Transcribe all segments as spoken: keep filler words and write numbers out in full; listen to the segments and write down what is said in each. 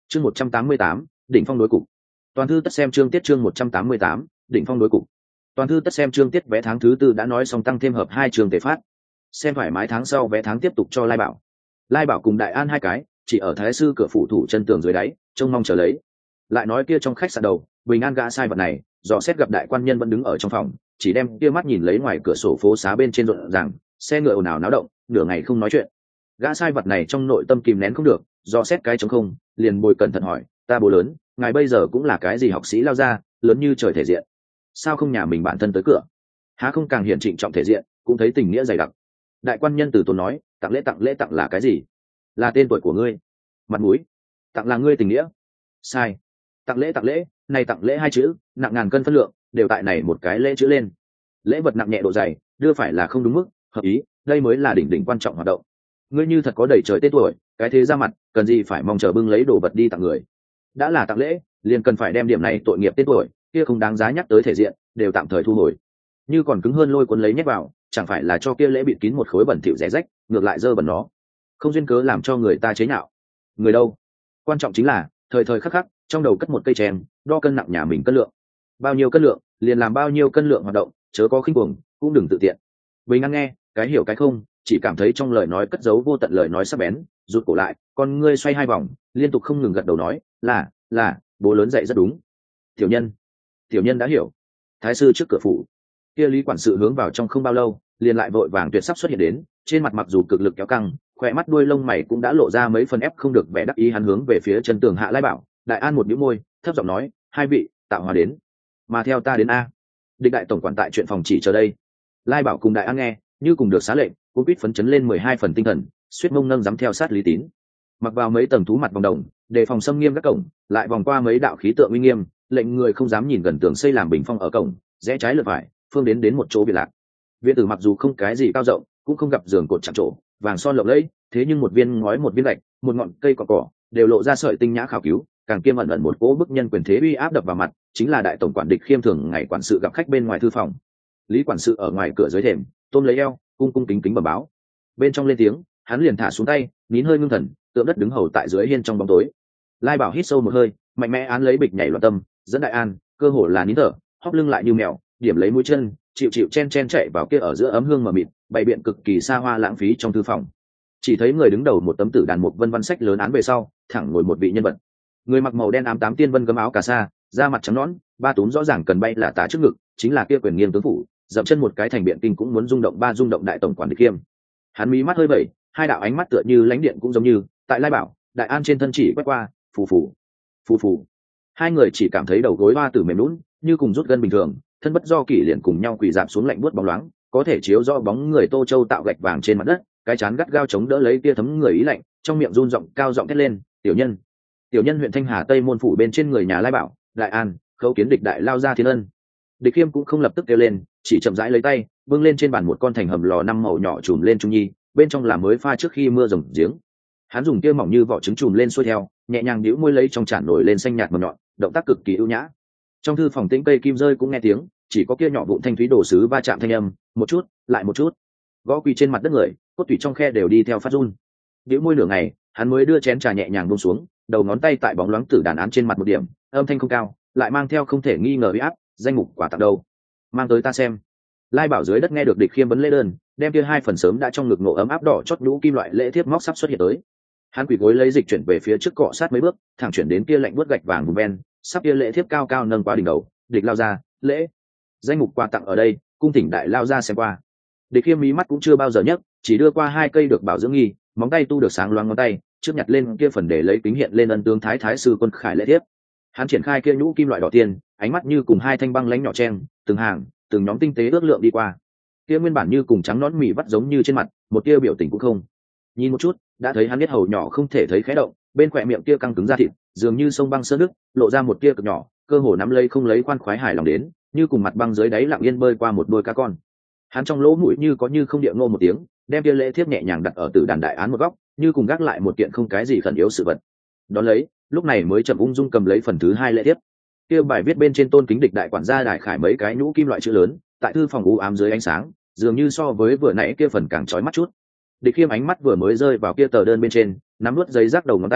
chương một trăm tám mươi tám đỉnh phong đối cục. Toàn thư tất xem chương tiết chương một trăm tám mươi tám đỉnh phong đối cục. Toàn thư tất xem chương tiết vé tháng thứ tư đã nói xong tăng thêm hợp hai trường tề phát. Xem thoải mái tháng sau vé tháng tiếp tục cho Lai Bảo. Lai Bảo cùng Đại An hai cái, chỉ ở thái sư cửa phủ thủ chân tường dưới đáy, trông mong chờ lấy. Lại nói kia trong khách sạn đầu, Bình An gã sai vật này, dò xét gặp đại quan nhân vẫn đứng ở trong phòng, chỉ đem kia mắt nhìn lấy ngoài cửa sổ phố xá bên trên rộn ràng, xe ngựa ồn ào náo động, nửa ngày không nói chuyện. Gã sai vật này trong nội tâm kìm nén không được, dò xét cái trống không, liền bồi cẩn thận hỏi, ta bố lớn, ngài bây giờ cũng là cái gì học sĩ lao ra, lớn như trời thể diện, sao không nhà mình bản thân tới cửa? Há không càng hiện trịnh trọng thể diện, cũng thấy tình nghĩa dày đặc. Đại quan nhân từ tốn nói, tặng lễ tặng lễ tặng là cái gì? Là tên tuổi của ngươi, mặt mũi. Tặng là ngươi tình nghĩa. Sai. Tặng lễ tặng lễ, này tặng lễ hai chữ, nặng ngàn cân phân lượng, đều tại này một cái lễ chữ lên. Lễ vật nặng nhẹ độ dày, đưa phải là không đúng mức, hợp ý, đây mới là đỉnh đỉnh quan trọng hoạt động. Ngươi như thật có đầy trời tên tuổi, cái thế ra mặt, cần gì phải mong chờ bưng lấy đồ vật đi tặng người? Đã là tặng lễ, liền cần phải đem điểm này tội nghiệp tên tuổi, kia không đáng giá nhắc tới thể diện, đều tạm thời thu hồi. Như còn cứng hơn lôi cuốn lấy nhét vào, chẳng phải là cho kia lễ bịt kín một khối bẩn thỉu rẻ rách, ngược lại dơ bẩn nó, không duyên cớ làm cho người ta chế nhạo. Người đâu? Quan trọng chính là thời thời khắc khắc trong đầu cất một cây chèn, đo cân nặng nhà mình cân lượng, bao nhiêu cân lượng liền làm bao nhiêu cân lượng hoạt động, chớ có khinh cuồng, cũng đừng tự tiện. Bình An nghe cái hiểu cái không, chỉ cảm thấy trong lời nói cất giấu vô tận lời nói sắc bén, rụt cổ lại, con ngươi xoay hai vòng, liên tục không ngừng gật đầu nói, là là bố lớn dạy rất đúng. Tiểu nhân tiểu nhân đã hiểu. Thái sư trước cửa phủ, kia lý quản sự hướng vào trong không bao lâu, liền lại vội vàng tuyệt sắp xuất hiện đến, trên mặt mặc dù cực lực kéo căng, khỏe mắt đuôi lông mày cũng đã lộ ra mấy phần ép không được vẻ đắc ý. Hắn hướng về phía chân tường hạ Lai Bảo, Đại An một nhíu môi, thấp giọng nói, hai vị tạo hòa đến, mà theo ta đến a. Địch đại tổng quản tại chuyện phòng chỉ chờ đây. Lai Bảo cùng Đại An nghe như cùng được xá lệnh, cũng quýt phấn chấn lên mười hai phần tinh thần, suýt mông nâng dám theo sát Lý Tín, mặc vào mấy tầng thú mặt vòng đồng, đề phòng xâm nghiêm các cổng, lại vòng qua mấy đạo khí tượng uy nghiêm, lệnh người không dám nhìn gần tường xây làm bình phong ở cổng, rẽ trái lượt phải, phương đến đến một chỗ biệt lạc. Viện tử mặc dù không cái gì cao rộng, cũng không gặp giường cột chạm trổ, vàng son lộng lẫy, thế nhưng một viên ngói một viên gạch, một ngọn cây cỏ cỏ, đều lộ ra sợi tinh nhã khảo cứu, càng kiêm ẩn ẩn một cỗ bức nhân quyền thế uy áp đập vào mặt, chính là đại tổng quản Địch Khiêm thường ngày quản sự gặp khách bên ngoài thư phòng. Lý quản sự ở ngoài cửa dưới thềm, tôm lấy eo, cung cung kính kính bẩm báo. Bên trong lên tiếng, hắn liền thả xuống tay, nín hơi ngưng thần, tượng đất đứng hầu tại dưới hiên trong bóng tối. Lai Bảo hít sâu một hơi, mạnh mẽ án lấy bịch nhảy loạn tâm, dẫn Đại An, cơ hồ là nín thở, hóp lưng lại như mèo, điểm lấy mũi chân, chịu chịu chen chen chạy vào kia ở giữa ấm hương mờ mịt, bày biện cực kỳ xa hoa lãng phí trong thư phòng. Chỉ thấy người đứng đầu một tấm tử đàn mục vân văn sách lớn án về sau, thẳng ngồi một vị nhân vật. Người mặc màu đen ám tám tiên vân gấm áo cà sa, da mặt trắng nõn, ba túm rõ ràng cần bay là tả trước ngực, chính là kia quyền nghiêng tướng phủ, dậm chân một cái thành biện kinh cũng muốn rung động ba rung động đại tổng quản Địch Khiêm. Hắn mí mắt hơi vẩy, hai đạo ánh mắt tựa như lánh điện cũng giống như, tại Lai Bảo, Đại An trên thân chỉ quét qua, phù phù, phù phù. Hai người chỉ cảm thấy đầu gối hoa tử mềm lún, như cùng rút gân bình thường, thân bất do kỷ liền cùng nhau quỳ dạp xuống lạnh buốt bóng loáng, có thể chiếu rõ bóng người Tô Châu tạo gạch vàng trên mặt đất, cái chán gắt gao chống đỡ lấy tia thấm người ý lạnh, trong miệng run giọng cao giọng thét lên, tiểu nhân, tiểu nhân huyện Thanh Hà Tây môn phủ bên trên người nhà Lai Bảo, Đại An, khấu kiến Địch đại lao ra thiên ân. Địch Khiêm cũng không lập tức kêu lên, chỉ chậm rãi lấy tay bưng lên trên bàn một con thành hầm lò năm màu nhỏ trùm lên trung nhi, bên trong là mới pha trước khi mưa rồng giếng. Hắn dùng kia mỏng như vỏ trứng trùm lên xuôi theo, nhẹ nhàng đĩu môi lấy trong chản nổi lên xanh nhạt mầm nhọn, động tác cực kỳ ưu nhã. Trong thư phòng tĩnh cây kim rơi cũng nghe tiếng, chỉ có kia nhỏ vụn thanh thúy đồ sứ va chạm thanh âm, một chút lại một chút, gõ quỳ trên mặt đất người, cốt tủy trong khe đều đi theo phát run. Đĩu môi nửa ngày, hắn mới đưa chén trà nhẹ nhàng buông xuống, đầu ngón tay tại bóng loáng tử đàn án trên mặt một điểm, âm thanh không cao, lại mang theo không thể nghi ngờ uy áp, danh mục quả tặng đâu, mang tới ta xem. Lai Bảo dưới đất nghe được Địch Khiêm vấn lễ đơn, đem kia hai phần sớm đã trong ngực nộ ấm áp đỏ chót nhũ kim loại lễ thiếp móc sắp xuất hiện tới. Hắn quỳ gối lấy dịch chuyển về phía trước cọ sát mấy bước, thẳng chuyển đến kia lạnh buốt gạch vàng vùng ven, sắp kia lễ thiếp cao cao nâng qua đỉnh đầu. Địch lao ra, lễ, danh mục quà tặng ở đây, cung thỉnh đại lao ra xem qua. Địch Khiêm mí mắt cũng chưa bao giờ nhấc, chỉ đưa qua hai cây được bảo dưỡng nghi, móng tay tu được sáng loáng ngón tay, trước nhặt lên kia phần để lấy kính hiện lên ân tướng thái thái sư quân khải lễ thiếp. Hắn triển khai kia nhũ kim loại đỏ tiền, ánh mắt như cùng hai thanh băng lãnh nhỏ chen, từng hàng, từng nhóm tinh tế ước lượng đi qua. Kia nguyên bản như cùng trắng nón mì vắt giống như trên mặt, một tia biểu tình cũng không. Nhìn một chút, đã thấy hắn biết hầu nhỏ không thể thấy khẽ động, bên khỏe miệng kia căng cứng da thịt, dường như sông băng sơ nước, lộ ra một tia cực nhỏ, cơ hồ nắm lấy không lấy khoan khoái hài lòng đến, như cùng mặt băng dưới đáy lặng yên bơi qua một đôi cá con. Hắn trong lỗ mũi như có như không địa ngô một tiếng, đem kia lễ thiếp nhẹ nhàng đặt ở tử đàn đại án một góc, như cùng gác lại một kiện không cái gì khẩn yếu sự vật. Đón lấy, lúc này mới chậm ung dung cầm lấy phần thứ hai lễ thiếp. Kia bài viết bên trên tôn kính Địch đại quản gia đại khải mấy cái nhũ kim loại chữ lớn, tại thư phòng u ám dưới ánh sáng, dường như so với vừa nãy kia phần càng chói mắt chút. Địch Khiêm ánh mắt vừa mới rơi vào kia tờ đơn bên trên, nắm nuốt giấy rác đầu ngón tay,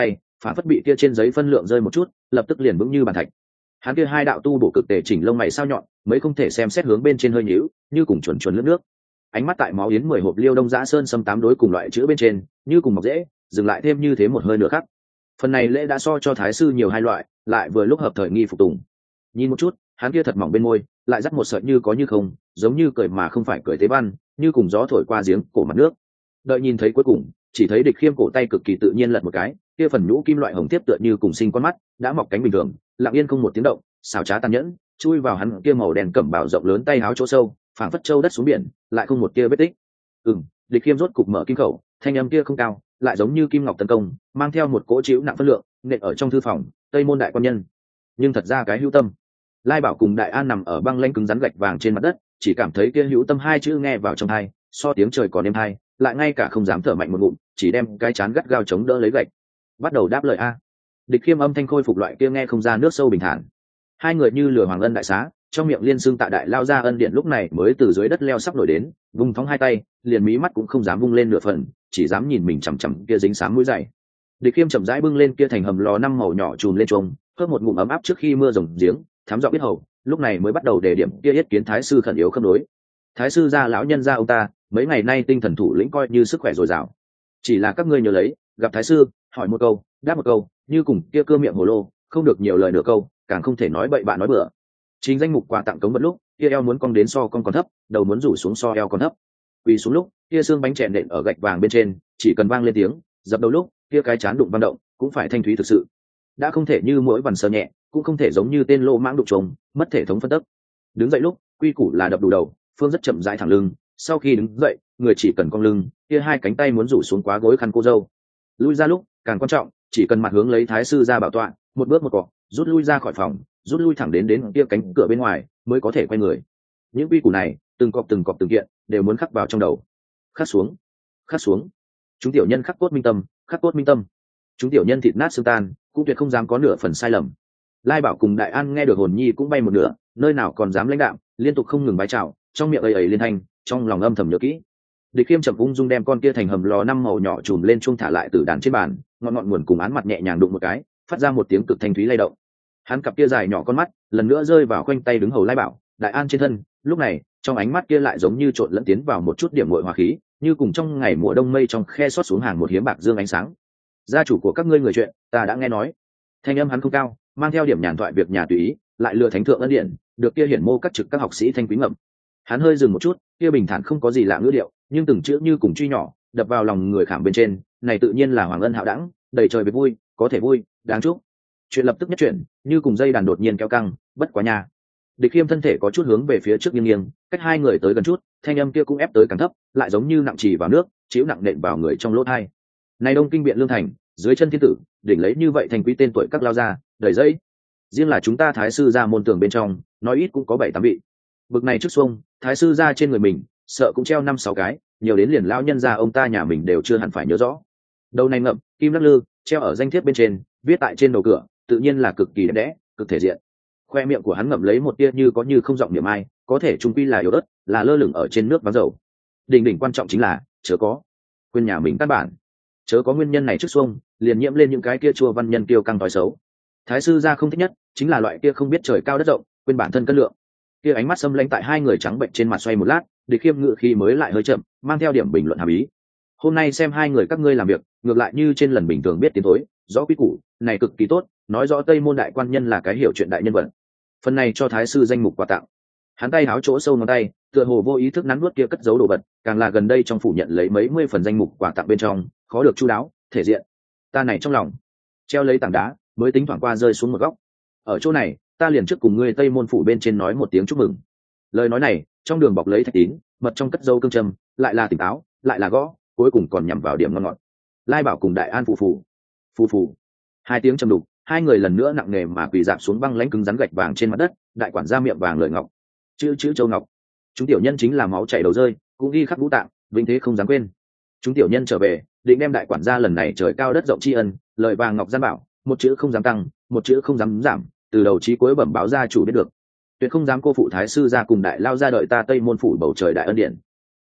phản phất bị kia trên giấy phân lượng rơi một chút, lập tức liền vững như bàn thạch. Hắn kia hai đạo tu bổ cực tề chỉnh lông mày sao nhọn, mấy không thể xem xét hướng bên trên hơi nhíu, như cùng chuẩn chuẩn lướt nước. Ánh mắt tại máu yến mười hộp liêu đông giã sơn xâm tám đối cùng loại chữ bên trên, như cùng mọc dễ, dừng lại thêm như thế một hơi nữa khác. Phần này lễ đã so cho thái sư nhiều hai loại, lại vừa lúc hợp thời nghi phục tùng. Nhìn một chút, hắn kia thật mỏng bên môi, lại dắt một sợi như có như không, giống như cười mà không phải cười tế văn, như cùng gió thổi qua giếng cổ mặt nước. Đợi nhìn thấy cuối cùng, chỉ thấy Địch Khiêm cổ tay cực kỳ tự nhiên lật một cái, kia phần nhũ kim loại hồng tiếp tựa như cùng sinh con mắt, đã mọc cánh bình thường, lặng yên không một tiếng động, xảo trá tàn nhẫn, chui vào hắn kia màu đen cẩm bào rộng lớn tay háo chỗ sâu, phảng phất châu đất xuống biển, lại không một tia vết tích. Ừm, Địch Khiêm rốt cục mở kim khẩu, thanh âm kia không cao, lại giống như kim ngọc tấn công, mang theo một cỗ chịu nặng phân lượng, nện ở trong thư phòng, Tây môn đại quan nhân. Nhưng thật ra cái hữu tâm. Lai Bảo cùng Đại An nằm ở băng lanh cứng rắn gạch vàng trên mặt đất, chỉ cảm thấy kia hữu tâm hai chữ nghe vào trong tai, so tiếng trời còn êm tai, lại ngay cả không dám thở mạnh một ngụm, chỉ đem cái chán gắt gao chống đỡ lấy gạch. Bắt đầu đáp lời a. Địch Khiêm âm thanh khôi phục loại kia nghe không ra nước sâu bình thản. Hai người như lửa hoàng ân đại xá, trong miệng liên xương tạ đại lao ra ân điện lúc này mới từ dưới đất leo sắp nổi đến, vung thóng hai tay, liền mí mắt cũng không dám vung lên nửa phần, chỉ dám nhìn mình chằm chằm kia dính sám mũi dày. Địch Khiêm chậm rãi bưng lên kia thành hầm lò năm màu nhỏ chùm lên chuông, hớp một ngụm ấm áp trước khi mưa rồng giếng, thám giọng biết hầu, lúc này mới bắt đầu đề điểm kia yết kiến thái sư khẩn yếu khâm đối. Thái sư gia lão nhân gia ông ta, mấy ngày nay tinh thần thủ lĩnh coi như sức khỏe dồi dào. Chỉ là các ngươi nhớ lấy, gặp thái sư, hỏi một câu, đáp một câu, như cùng kia cưa miệng hồ lô, không được nhiều lời nửa câu, càng không thể nói bậy bạ nói bừa. Chính danh mục quà tặng cống vật lúc, kia eo muốn cong đến so con còn thấp, đầu muốn rủ xuống so eo còn thấp. Quỳ xuống lúc, kia xương bánh chèn nện ở gạch vàng bên trên, chỉ cần vang lên tiếng, dập đầu lúc, kia cái chán đụng vang động, cũng phải thanh thúy thực sự. Đã không thể như mỗi vằn sờ nhẹ, cũng không thể giống như tên lô mãng đụng trống, mất thể thống phân tấc. Đứng dậy lúc, quy củ là đập đủ đầu, phương rất chậm rãi thẳng lưng, sau khi đứng dậy, người chỉ cần cong lưng, kia hai cánh tay muốn rủ xuống quá gối khăn cô dâu. Lui ra lúc, càng quan trọng, chỉ cần mặt hướng lấy thái sư ra bảo tọa, một bước một cọ, rút lui ra khỏi phòng, rút lui thẳng đến đến kia cánh cửa bên ngoài, mới có thể quay người. Những quy củ này, từng cọp từng cọp từng kiện, đều muốn khắc vào trong đầu. Khắc xuống, khắc xuống. Chúng tiểu nhân khắc cốt minh tâm, khắc cốt minh tâm. Chúng tiểu nhân thịt nát xương tan, cũng tuyệt không dám có nửa phần sai lầm. Lai Bảo cùng Đại An nghe được hồn nhi cũng bay một nửa, nơi nào còn dám lãnh đạm, liên tục không ngừng bái chào, trong miệng ầy ầy liên thanh, trong lòng âm thầm nhớ kỹ. Địch Khiêm chậm ung dung đem con kia thành hầm lò năm màu nhỏ chùm lên chuông thả lại từ đàn trên bàn, ngọn ngọn nguồn cùng án mặt nhẹ nhàng đụng một cái, phát ra một tiếng cực thanh thúy lay động. Hắn cặp kia dài nhỏ con mắt, lần nữa rơi vào quanh tay đứng hầu Lai Bảo, Đại An trên thân, lúc này, trong ánh mắt kia lại giống như trộn lẫn tiến vào một chút điểm muội hòa khí, như cùng trong ngày mùa đông mây trong khe xót xuống hàng một hiếm bạc dương ánh sáng. Gia chủ của các ngươi người chuyện, ta đã nghe nói. Thanh âm hắn không cao, mang theo điểm nhàn thoại việc nhà tùy ý, lại lừa thánh thượng ân điện, được kia hiển mô các trực các học sĩ thanh quý ngậm. Hắn hơi dừng một chút, kia bình thản không có gì lạ ngữ điệu, nhưng từng chữ như cùng truy nhỏ, đập vào lòng người khảm bên trên, này tự nhiên là hoàng ân hạo đẳng, đầy trời về vui, có thể vui, đáng chúc. Chuyện lập tức nhất chuyển, như cùng dây đàn đột nhiên kéo căng, bất quá nha. Địch Khiêm thân thể có chút hướng về phía trước nghiêng nghiêng, cách hai người tới gần chút, thanh âm kia cũng ép tới càng thấp, lại giống như nặng trì vào nước, chiếu nặng nện vào người trong lỗ tai. Này Đông Kinh biện lương thành, dưới chân thiên tử, đỉnh lấy như vậy thành quý tên tuổi các lao ra, đầy dây. Riêng là chúng ta thái sư ra môn tường bên trong, nói ít cũng có bảy tám vị. Bực này trước xuông, thái sư ra trên người mình, sợ cũng treo năm sáu cái, nhiều đến liền lão nhân gia ông ta nhà mình đều chưa hẳn phải nhớ rõ. Đầu này ngậm, kim lắc lư, treo ở danh thiếp bên trên, viết tại trên đầu cửa, tự nhiên là cực kỳ đẹp đẽ, cực thể diện. Khoe miệng của hắn ngậm lấy một tia như có như không giọng niệm ai, có thể trung quy là yếu ớt, là lơ lửng ở trên nước váng dầu. Đỉnh đỉnh quan trọng chính là, chớ có quên nhà mình căn bản, chớ có nguyên nhân này trước xuông, liền nhiễm lên những cái kia chua văn nhân kiêu căng thói xấu. Thái sư gia không thích nhất, chính là loại kia không biết trời cao đất rộng, quên bản thân cân lượng. Kia ánh mắt xâm lãnh tại hai người trắng bệnh trên mặt xoay một lát, Địch Khiêm ngự khi mới lại hơi chậm, mang theo điểm bình luận hàm ý. Hôm nay xem hai người các ngươi làm việc, ngược lại như trên lần bình thường biết tiến thối, rõ quy củ, này cực kỳ tốt, nói rõ Tây môn đại quan nhân là cái hiểu chuyện đại nhân vật. Phần này cho thái sư danh mục quà tặng. Hắn tay háo chỗ sâu ngón tay, tựa hồ vô ý thức nắn nuốt kia cất giấu đồ vật, càng là gần đây trong phủ nhận lấy mấy mươi phần danh mục quà tặng bên trong, khó được chu đáo, thể diện. Ta này trong lòng, treo lấy tảng đá, mới tính thoảng qua rơi xuống một góc. Ở chỗ này, ta liền trước cùng ngươi Tây môn phủ bên trên nói một tiếng chúc mừng. Lời nói này, trong đường bọc lấy thạch tín, mật trong cất dấu cương châm, lại là tỉnh táo, lại là gõ, cuối cùng còn nhằm vào điểm ngon ngọt. Lai Bảo cùng Đại An phù phù, phù phù, hai tiếng trầm đục, hai người lần nữa nặng nề mà quỳ dạp xuống băng lãnh cứng rắn gạch vàng trên mặt đất. Đại quản gia miệng vàng lời ngọc, chữ chữ châu ngọc. Chúng tiểu nhân chính là máu chảy đầu rơi, cũng ghi khắc ngũ tạng, vinh thế không dám quên. Chúng tiểu nhân trở về, định đem đại quản gia lần này trời cao đất rộng tri ân, lời vàng ngọc gian bảo, một chữ không dám tăng, một chữ không dám giảm, từ đầu chí cuối bẩm báo gia chủ biết được. Tuyệt không dám cô phụ thái sư gia cùng đại lao ra đợi ta Tây môn phủ bầu trời đại ân điển.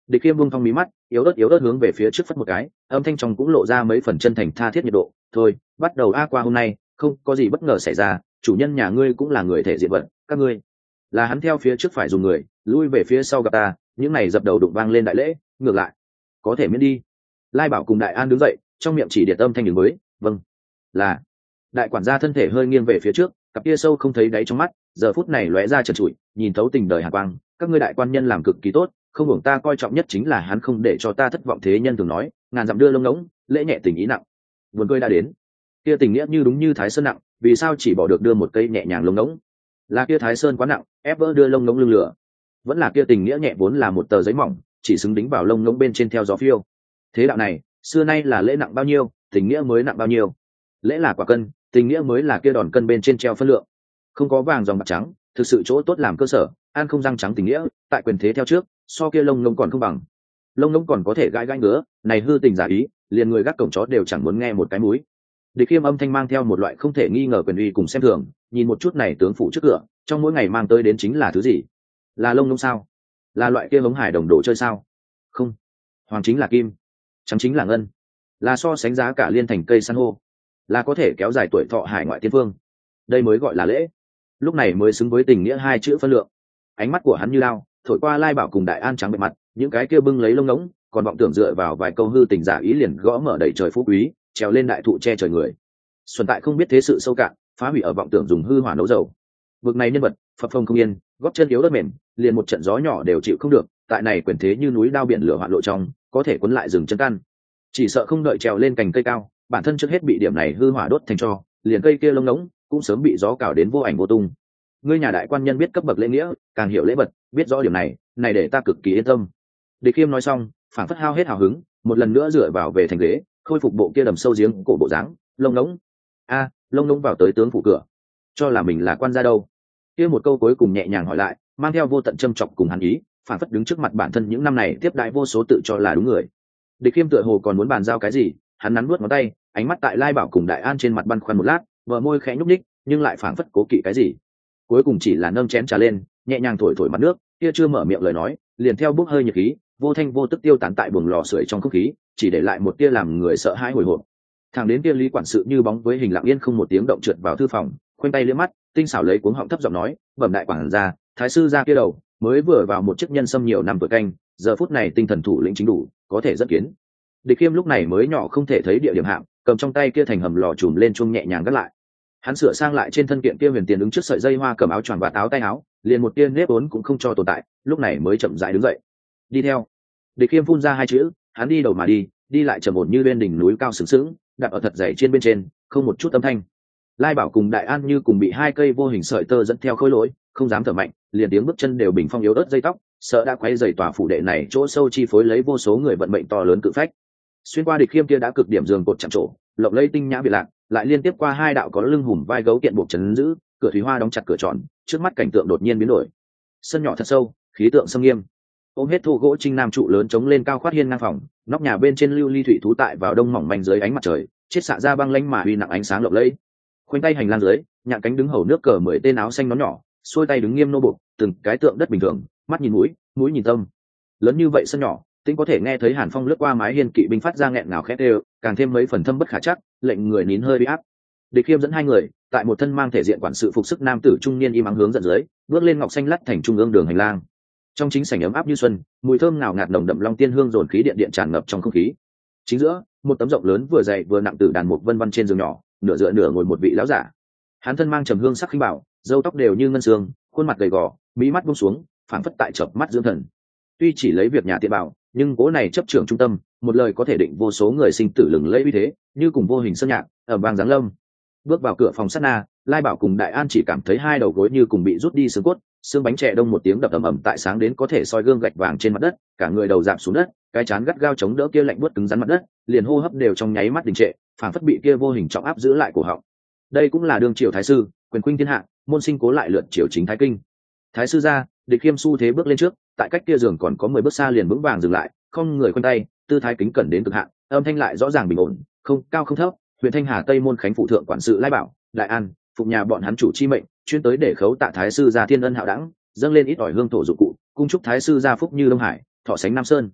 Địch Kiêm buông thong mí mắt, yếu ớt yếu ớt hướng về phía trước phất một cái, âm thanh trong cũng lộ ra mấy phần chân thành tha thiết nhiệt độ. Thôi, bắt đầu a qua hôm nay, không có gì bất ngờ xảy ra, chủ nhân nhà ngươi cũng là người thể diện vận, các ngươi là hắn theo phía trước phải dùng người, lui về phía sau gặp ta, những này dập đầu đụng vang lên đại lễ, ngược lại có thể miễn đi. Lai Bảo cùng Đại An đứng dậy, trong miệng chỉ điện âm thanh đường mới, vâng, là. Đại quản gia thân thể hơi nghiêng về phía trước, cặp kia sâu không thấy đáy trong mắt, giờ phút này lóe ra trần trụi, nhìn thấu tình đời hàn quang. Các ngươi đại quan nhân làm cực kỳ tốt, không hưởng ta coi trọng nhất chính là hắn không để cho ta thất vọng. Thế nhân thường nói ngàn dặm đưa lông ngỗng, lễ nhẹ tình ý nặng. Buồn cười đã đến, kia tình nghĩa như đúng như Thái Sơn nặng, vì sao chỉ bỏ được đưa một cây nhẹ nhàng lông ngỗng? Là kia Thái Sơn quá nặng, ép vỡ đưa lông ngỗng lưng lửa, vẫn là kia tình nghĩa nhẹ vốn là một tờ giấy mỏng, chỉ xứng đính vào lông ngỗng bên trên theo gió phiêu. Thế đạo này xưa nay là lễ nặng bao nhiêu, tình nghĩa mới nặng bao nhiêu. Lễ là quả cân, tình nghĩa mới là kia đòn cân bên trên treo phân lượng. Không có vàng dòng bạc trắng, thực sự chỗ tốt làm cơ sở, ăn không răng trắng tình nghĩa, tại quyền thế theo trước, so kia lông ngỗng còn không bằng. Lông ngỗng còn có thể gãi gãi ngứa, này hư tình giả ý, liền người gác cổng chó đều chẳng muốn nghe một cái múi. Địch Kiêm âm thanh mang theo một loại không thể nghi ngờ quyền uy cùng xem thường, nhìn một chút này tướng phủ trước cửa, trong mỗi ngày mang tới đến chính là thứ gì? Là lông ngỗng sao? Là loại kia hống hải đồng đồ chơi sao? Không, hoàng chính là kim, trắng chính là ngân, là so sánh giá cả liên thành cây san hô, là có thể kéo dài tuổi thọ hải ngoại tiên phương. Đây mới gọi là lễ, lúc này mới xứng với tình nghĩa hai chữ phân lượng. Ánh mắt của hắn như lao, thổi qua Lai Bảo cùng Đại An trắng bệ mặt, những cái kia bưng lấy lông ngỗng, còn vọng tưởng dựa vào vài câu hư tình giả ý liền gõ mở đầy trời phú quý, trèo lên đại thụ che trời người. Xuân tại không biết thế sự sâu cạn, phá hủy ở vọng tưởng dùng hư hỏa nấu dầu. Vực này nhân vật phập phồng không yên, góp chân yếu đất mềm, liền một trận gió nhỏ đều chịu không được. Tại này quyền thế như núi đao biển lửa hoạn lộ trong, có thể cuốn lại rừng chân căn. Chỉ sợ không đợi trèo lên cành cây cao, bản thân trước hết bị điểm này hư hỏa đốt thành tro, liền cây kia lông ngỗng cũng sớm bị gió cào đến vô ảnh vô tung. Ngươi nhà đại quan nhân biết cấp bậc lễ nghĩa, càng hiểu lễ vật, biết rõ điểm này, này để ta cực kỳ yên tâm. Địch Kiêm nói xong, phảng phất hao hết hào hứng, một lần nữa dựa vào về thành ghế, khôi phục bộ kia đầm sâu giếng cổ bộ dáng. Lông ngỗng, a, lông ngỗng vào tới tướng phủ cửa, cho là mình là quan gia đâu? Kia một câu cuối cùng nhẹ nhàng hỏi lại, mang theo vô tận châm chọc cùng hắn ý, phảng phất đứng trước mặt bản thân những năm này tiếp đại vô số tự cho là đúng người. Địch Kiêm tựa hồ còn muốn bàn giao cái gì, hắn nắn nuốt ngón tay, ánh mắt tại Lai Bảo cùng Đại An trên mặt băn khoăn một lát, bờ môi khẽ nhúc nhích, nhưng lại phảng phất cố kỵ cái gì. Cuối cùng chỉ là nâng chén trà lên, nhẹ nhàng thổi thổi mặt nước, kia chưa mở miệng lời nói, liền theo bốc hơi nhiệt khí, vô thanh vô tức tiêu tán tại buồng lò sưởi trong không khí, chỉ để lại một tia làm người sợ hãi hồi hộp. Thằng đến kia Lý quản sự như bóng với hình lặng yên không một tiếng động trượt vào thư phòng, khoanh tay liếc mắt, tinh xảo lấy cuống họng thấp giọng nói, bẩm đại quản gia, thái sư gia kia đầu mới vừa vào một chức nhân xâm nhiều năm tuổi canh, giờ phút này tinh thần thủ lĩnh chính đủ, có thể dẫn kiến. Địch Kiêm lúc này mới nhỏ không thể thấy địa điểm hạng, cầm trong tay kia thành hầm lò chùm lên chuông nhẹ nhàng gắt lại. Hắn sửa sang lại trên thân kiện kia huyền tiền ứng trước sợi dây hoa cầm áo choàng và áo tay áo, liền một tia nếp vốn cũng không cho tồn tại, lúc này mới chậm rãi đứng dậy. Đi theo. Địch Kiêm phun ra hai chữ, hắn đi đầu mà đi, đi lại trầm ổn như bên đỉnh núi cao sừng sững, đặt ở thật dày trên bên trên, không một chút âm thanh. Lai Bảo cùng Đại An như cùng bị hai cây vô hình sợi tơ dẫn theo khối lỗi, không dám thở mạnh, liền tiếng bước chân đều bình phong yếu ớt dây tóc, sợ đã quấy rầy tòa phủ đệ này chỗ sâu chi phối lấy vô số người vận mệnh to lớn cự phách. Xuyên qua Địch Kiêm kia đã cực điểm giường cột chạm trổ, lộng lẫy tinh nhã biệt lạc, lại liên tiếp qua hai đạo có lưng hùm vai gấu kiện buộc trấn giữ, cửa thủy hoa đóng chặt cửa tròn, trước mắt cảnh tượng đột nhiên biến đổi. Sân nhỏ thật sâu, khí tượng sâm nghiêm. Ôm hết thô gỗ trinh nam trụ lớn chống lên cao khoát hiên ngang phòng, nóc nhà bên trên lưu ly thủy thú tại vào đông mỏng manh dưới ánh mặt trời, chết xạ ra băng lanh mà uy nặng ánh sáng lộng lẫy. Khoanh tay hành lang dưới, nhạn cánh đứng hầu nước cờ mười tên áo xanh nón nhỏ, xuôi tay đứng nghiêm nô bục, từng cái tượng đất bình thường, mắt nhìn mũi, mũi nhìn tâm. Lớn như vậy sân nhỏ, tính có thể nghe thấy hàn phong lướt qua mái hiên kỵ binh phát ra nghẹn ngào khét đều, càng thêm mấy phần thâm bất khả chắc, lệnh người nín hơi bị áp. Địch Kiêm dẫn hai người, tại một thân mang thể diện quản sự phục sức nam tử trung niên im ắng hướng dẫn dưới, bước lên ngọc xanh lắt thành trung ương đường hành lang. Trong chính sảnh ấm áp như xuân, mùi thơm ngào ngạt nồng đậm long tiên hương dồn khí điện điện tràn ngập trong không khí. Chính giữa, một tấm rộng lớn vừa dày vừa nặng tử đàn mục vân vân trên giường nhỏ, nửa dựa nửa ngồi một vị lão giả. Hắn thân mang trầm hương sắc khinh bảo, râu tóc đều như ngân sương, khuôn mặt gầy gò, mí mắt buông xuống, phảng phất tại chợp mắt dưỡng thần. Tuy chỉ lấy việc nhà tiện bảo, nhưng cố này chấp trưởng trung tâm, một lời có thể định vô số người sinh tử lừng lẫy uy thế, như cùng vô hình sơn nhạc ở bang giáng lâm. Bước vào cửa phòng sát na, Lai Bảo cùng Đại An chỉ cảm thấy hai đầu gối như cùng bị rút đi xương cốt, xương bánh chè đông một tiếng đập ầm ầm tại sáng đến có thể soi gương gạch vàng trên mặt đất, cả người đầu dạp xuống đất, cái chán gắt gao chống đỡ kia lạnh buốt cứng rắn mặt đất, liền hô hấp đều trong nháy mắt đình trệ, phảng phất bị kia vô hình trọng áp giữ lại cổ họng. Đây cũng là đương triều thái sư, quyền khuynh thiên hạ, môn sinh cố lại lượt triều chính thái kinh. Thái sư gia, Địch Kiêm xu thế bước lên trước, tại cách kia giường còn có mười bước xa liền vững vàng dừng lại, không người khoanh tay, tư thái kính cẩn đến cực hạn, âm thanh lại rõ ràng bình ổn, không cao không thấp. Huyện Thanh Hà Tây môn khánh phụ thượng quản sự Lai Bảo, Đại An, phục nhà bọn hắn chủ chi mệnh, chuyên tới để khấu tạ thái sư gia thiên ân hạo đẳng, dâng lên ít ỏi hương thổ dụng cụ, cung chúc thái sư gia phúc như Đông Hải, thọ sánh Nam Sơn.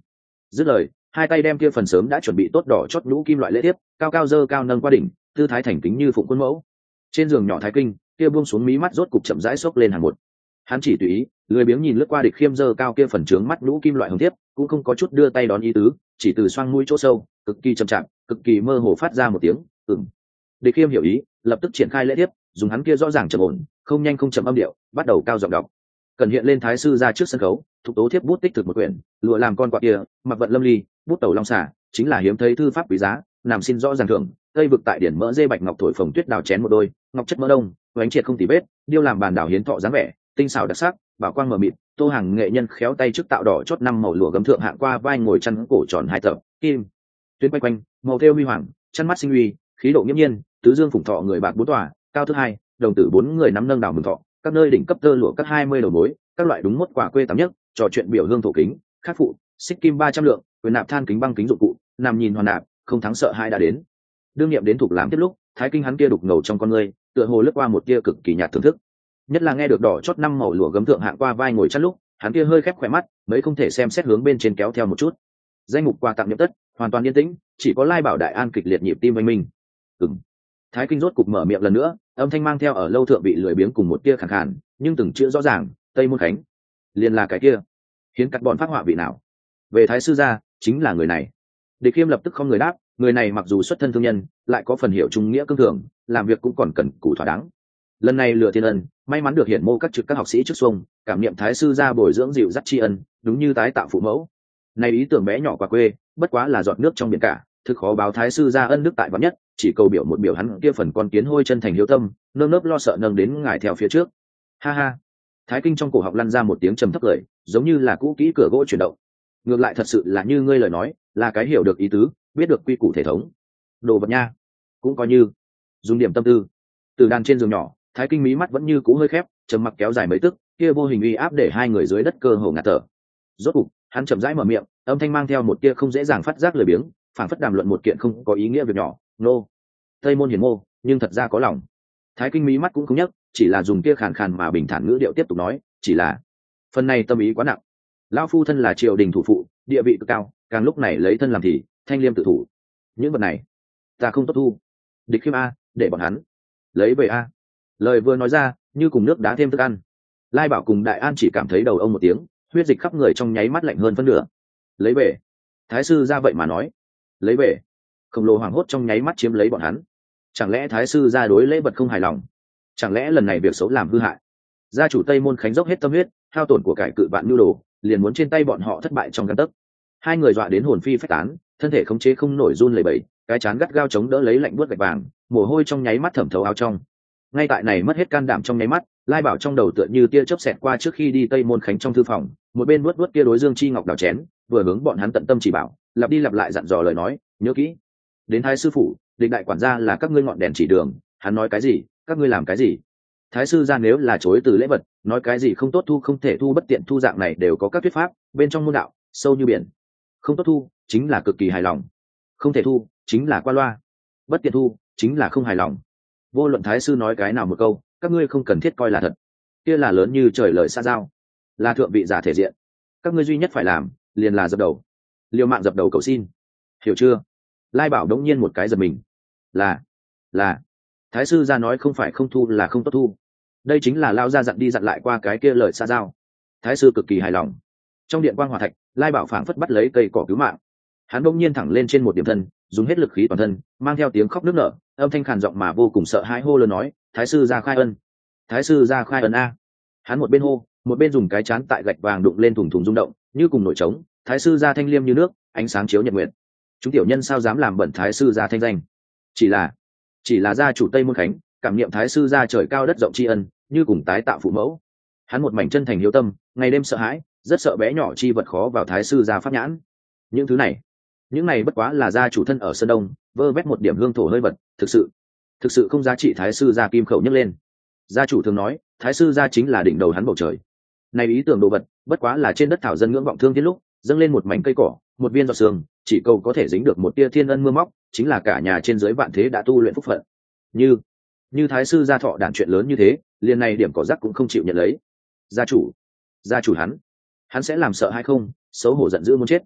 Dứt lời, hai tay đem kia phần sớm đã chuẩn bị tốt đỏ chót nhũ kim loại lễ thiếp cao cao dơ cao nâng qua đỉnh, tư thái thành kính như phụng quân mẫu. Trên giường nhỏ thái kinh kia buông xuống mí mắt rốt cục chậm rãi xốc lên hàng một. Hắn chỉ tùy ý lười biếng nhìn lướt qua địch khiêm dơ cao kia phần trướng mắt nhũ kim loại hồng thiếp, cũng không có chút đưa tay đón ý tứ, chỉ từ xoang mũi chỗ sâu cực kỳ chậm chạp, cực kỳ mơ hồ phát ra một tiếng ừm. Địch khiêm hiểu ý, lập tức triển khai lễ thiếp, dùng hắn kia rõ ràng trầm ổn không nhanh không chậm âm điệu bắt đầu cao giọng đọc. Cần hiện lên thái sư ra trước sân khấu, thục tố thiếp bút tích thực một quyển, lụa làm con quạ kia, mặc vận lâm ly, bút tẩu long xả, chính là hiếm thấy thư pháp quý giá, làm xin rõ ràng thưởng. Tây vực tại điển mỡ dê bạch ngọc thổi phồng tuyết đào chén một đôi, ngọc chất mỡ đông, oánh triệt không tì vết, điêu làm bàn đảo hiến thọ dáng vẻ, tinh xảo đặc sắc, bảo quang mờ mịt. Tô hàng nghệ nhân khéo tay trước tạo đỏ chót năm màu lụa gấm thượng hạng qua vai ngồi chăn cổ tròn hai tập, kim tuyến quanh quanh, màu thêu huy hoàng, chăn mắt sinh uy, khí độ nghiêm nhiên, tứ dương phụng thọ người bạc bốn tòa, cao thứ hai, đồng tử bốn người nắm nâng đào mừng thọ, các nơi đỉnh cấp tơ lụa các hai mươi đầu mối, các loại đúng mốt quả quê tám nhất, trò chuyện biểu hương thổ kính, khắc phụ, xích kim ba trăm lượng, quyền nạp than kính băng kính dụng cụ, nằm nhìn hoàn nạp, không thắng sợ hai đã đến. Đương nhiệm đến thuộc làm tiếp lúc, thái kinh hắn kia đục ngầu trong con người, tựa hồ lướt qua một tia cực kỳ nhạt thưởng thức. Nhất là nghe được đỏ chót năm màu lụa gấm thượng hạng qua vai ngồi chăn lúc, hắn kia hơi khép khỏe mắt, mấy không thể xem xét hướng bên trên kéo theo một chút. Danh mục quà tặng nhập tất, hoàn toàn yên tĩnh, chỉ có Lai Bảo Đại An kịch liệt nhịp tim oanh minh. Ừm. Thái kinh rốt cục mở miệng lần nữa, âm thanh mang theo ở lâu thượng bị lười biếng cùng một tia khàn khàn, nhưng từng chữ rõ ràng, Tây Môn Khánh, liền là cái kia. Hiến cắt bọn phát họa vị nào? Về thái sư gia, chính là người này. Địch Khiêm lập tức không người đáp, người này mặc dù xuất thân thương nhân, lại có phần hiểu trung nghĩa cương thường, làm việc cũng còn cần cù thỏa đáng. Lần này lừa thiên ân, may mắn được hiển mô các trực các học sĩ trước xuông, cảm niệm thái sư gia bồi dưỡng dịu dắt tri ân, đúng như tái tạo phụ mẫu. Này ý tưởng bé nhỏ qua quê, bất quá là giọt nước trong biển cả, thực khó báo thái sư gia ân đức tại vắn nhất, chỉ cầu biểu một biểu hắn kia phần con kiến hôi chân thành hiếu tâm, nơm nớp lo sợ nâng đến ngài theo phía trước. Ha ha. Thái kinh trong cổ họng lăn ra một tiếng trầm thấp cười, giống như là cũ kỹ cửa gỗ chuyển động. Ngược lại thật sự là như ngươi lời nói, là cái hiểu được ý tứ, biết được quy củ thể thống. Đồ vật nha, cũng coi như dùng điểm tâm tư. Từ đàn trên giường nhỏ, thái kinh mí mắt vẫn như cũ hơi khép, trầm mặc kéo dài mấy tức, kia vô hình uy áp để hai người dưới đất cơ hồ ngạt thở. Rốt cục, hắn chậm rãi mở miệng, âm thanh mang theo một tia không dễ dàng phát giác lười biếng, phản phất đàm luận một kiện không có ý nghĩa việc nhỏ. Nô, tây môn hiển mô, nhưng thật ra có lòng. Thái kinh mí mắt cũng không nhấc, chỉ là dùng kia khàn khàn mà bình thản ngữ điệu tiếp tục nói, chỉ là phần này tâm ý quá nặng. Lão phu thân là triều đình thủ phụ, địa vị cực cao, càng lúc này lấy thân làm thì thanh liêm tự thủ. Những vật này ta không tốt thu. Địch Khiêm a, để bọn hắn lấy về a. Lời vừa nói ra, như cùng nước đá thêm thức ăn. Lai Bảo cùng Đại An chỉ cảm thấy đầu ông một tiếng, huyết dịch khắp người trong nháy mắt lạnh hơn phân nửa. Lấy về. Thái sư ra vậy mà nói lấy về. Khổng lồ hoảng hốt trong nháy mắt chiếm lấy bọn hắn. Chẳng lẽ thái sư ra đối lễ vật không hài lòng? Chẳng lẽ lần này việc xấu làm hư hại? Gia chủ Tây Môn Khánh dốc hết tâm huyết, hao tổn của cải cự vạn nhu đồ, liền muốn trên tay bọn họ thất bại trong gan tấc. Hai người dọa đến hồn phi phách tán, thân thể khống chế không nổi run lẩy bẩy, cái chán gắt gao chống đỡ lấy lạnh buốt gạch vàng, mồ hôi trong nháy mắt thẩm thấu áo trong. Ngay tại này mất hết can đảm trong nháy mắt, Lai Bảo trong đầu tựa như tia chớp xẹt qua trước khi đi Tây Môn Khánh trong thư phòng, một bên nuốt nuốt kia đối dương chi ngọc đào chén, vừa hướng bọn hắn tận tâm chỉ bảo, lặp đi lặp lại dặn dò lời nói, nhớ kỹ. Đến thái sư phủ, địch đại quản gia là các ngươi ngọn đèn chỉ đường, hắn nói cái gì, các ngươi làm cái gì. Thái sư ra nếu là chối từ lễ vật, nói cái gì không tốt thu không thể thu bất tiện thu dạng này đều có các thuyết pháp, bên trong môn đạo, sâu như biển. Không tốt thu, chính là cực kỳ hài lòng. Không thể thu, chính là qua loa. Bất tiện thu, chính là không hài lòng. Vô luận thái sư nói cái nào một câu, các ngươi không cần thiết coi là thật. Kia là lớn như trời lời xa giao, là thượng vị giả thể diện. Các ngươi duy nhất phải làm, liền là dập đầu. Liều mạng dập đầu cầu xin. Hiểu chưa? Lai Bảo đống nhiên một cái giật mình. Là, là. Thái sư ra nói không phải không thu là không tốt thu. Đây chính là lao ra dặn đi dặn lại qua cái kia lời xa giao. Thái sư cực kỳ hài lòng. Trong điện quang hỏa thạch, Lai Bảo phảng phất bắt lấy cây cỏ cứu mạng. Hắn đống nhiên thẳng lên trên một điểm thân, dùng hết lực khí toàn thân, mang theo tiếng khóc nức nở, âm thanh khàn giọng mà vô cùng sợ hãi hô lớn nói, thái sư ra khai ân. Thái sư ra khai ân a. Hắn một bên hô, một bên dùng cái chán tại gạch vàng đụng lên thùng thùng rung động, như cùng nổi trống. Thái sư ra thanh liêm như nước, ánh sáng chiếu nhật nguyệt. Chúng tiểu nhân sao dám làm bẩn thái sư ra thanh danh? Chỉ là, chỉ là gia chủ Tây Môn Khánh, cảm niệm thái sư ra trời cao đất rộng tri ân, như cùng tái tạo phụ mẫu. Hắn một mảnh chân thành hiếu tâm, ngày đêm sợ hãi, rất sợ bé nhỏ chi vật khó vào thái sư ra pháp nhãn. Những thứ này, những này bất quá là gia chủ thân ở sơn đông, vơ vét một điểm hương thổ hơi vật, thực sự, thực sự không giá trị thái sư ra kim khẩu nhấc lên. Gia chủ thường nói, thái sư ra chính là đỉnh đầu hắn bầu trời. Này ý tưởng đồ vật, bất quá là trên đất thảo dân ngưỡng vọng thương thiên lúc, dâng lên một mảnh cây cỏ, một viên giọt sương, chỉ cầu có thể dính được một tia thiên ân mưa móc, chính là cả nhà trên dưới vạn thế đã tu luyện phúc phận. Như, như thái sư gia thọ đản chuyện lớn như thế, liền này điểm cỏ rác cũng không chịu nhận lấy. Gia chủ, gia chủ hắn, hắn sẽ làm sợ hay không? Xấu hổ giận dữ muốn chết.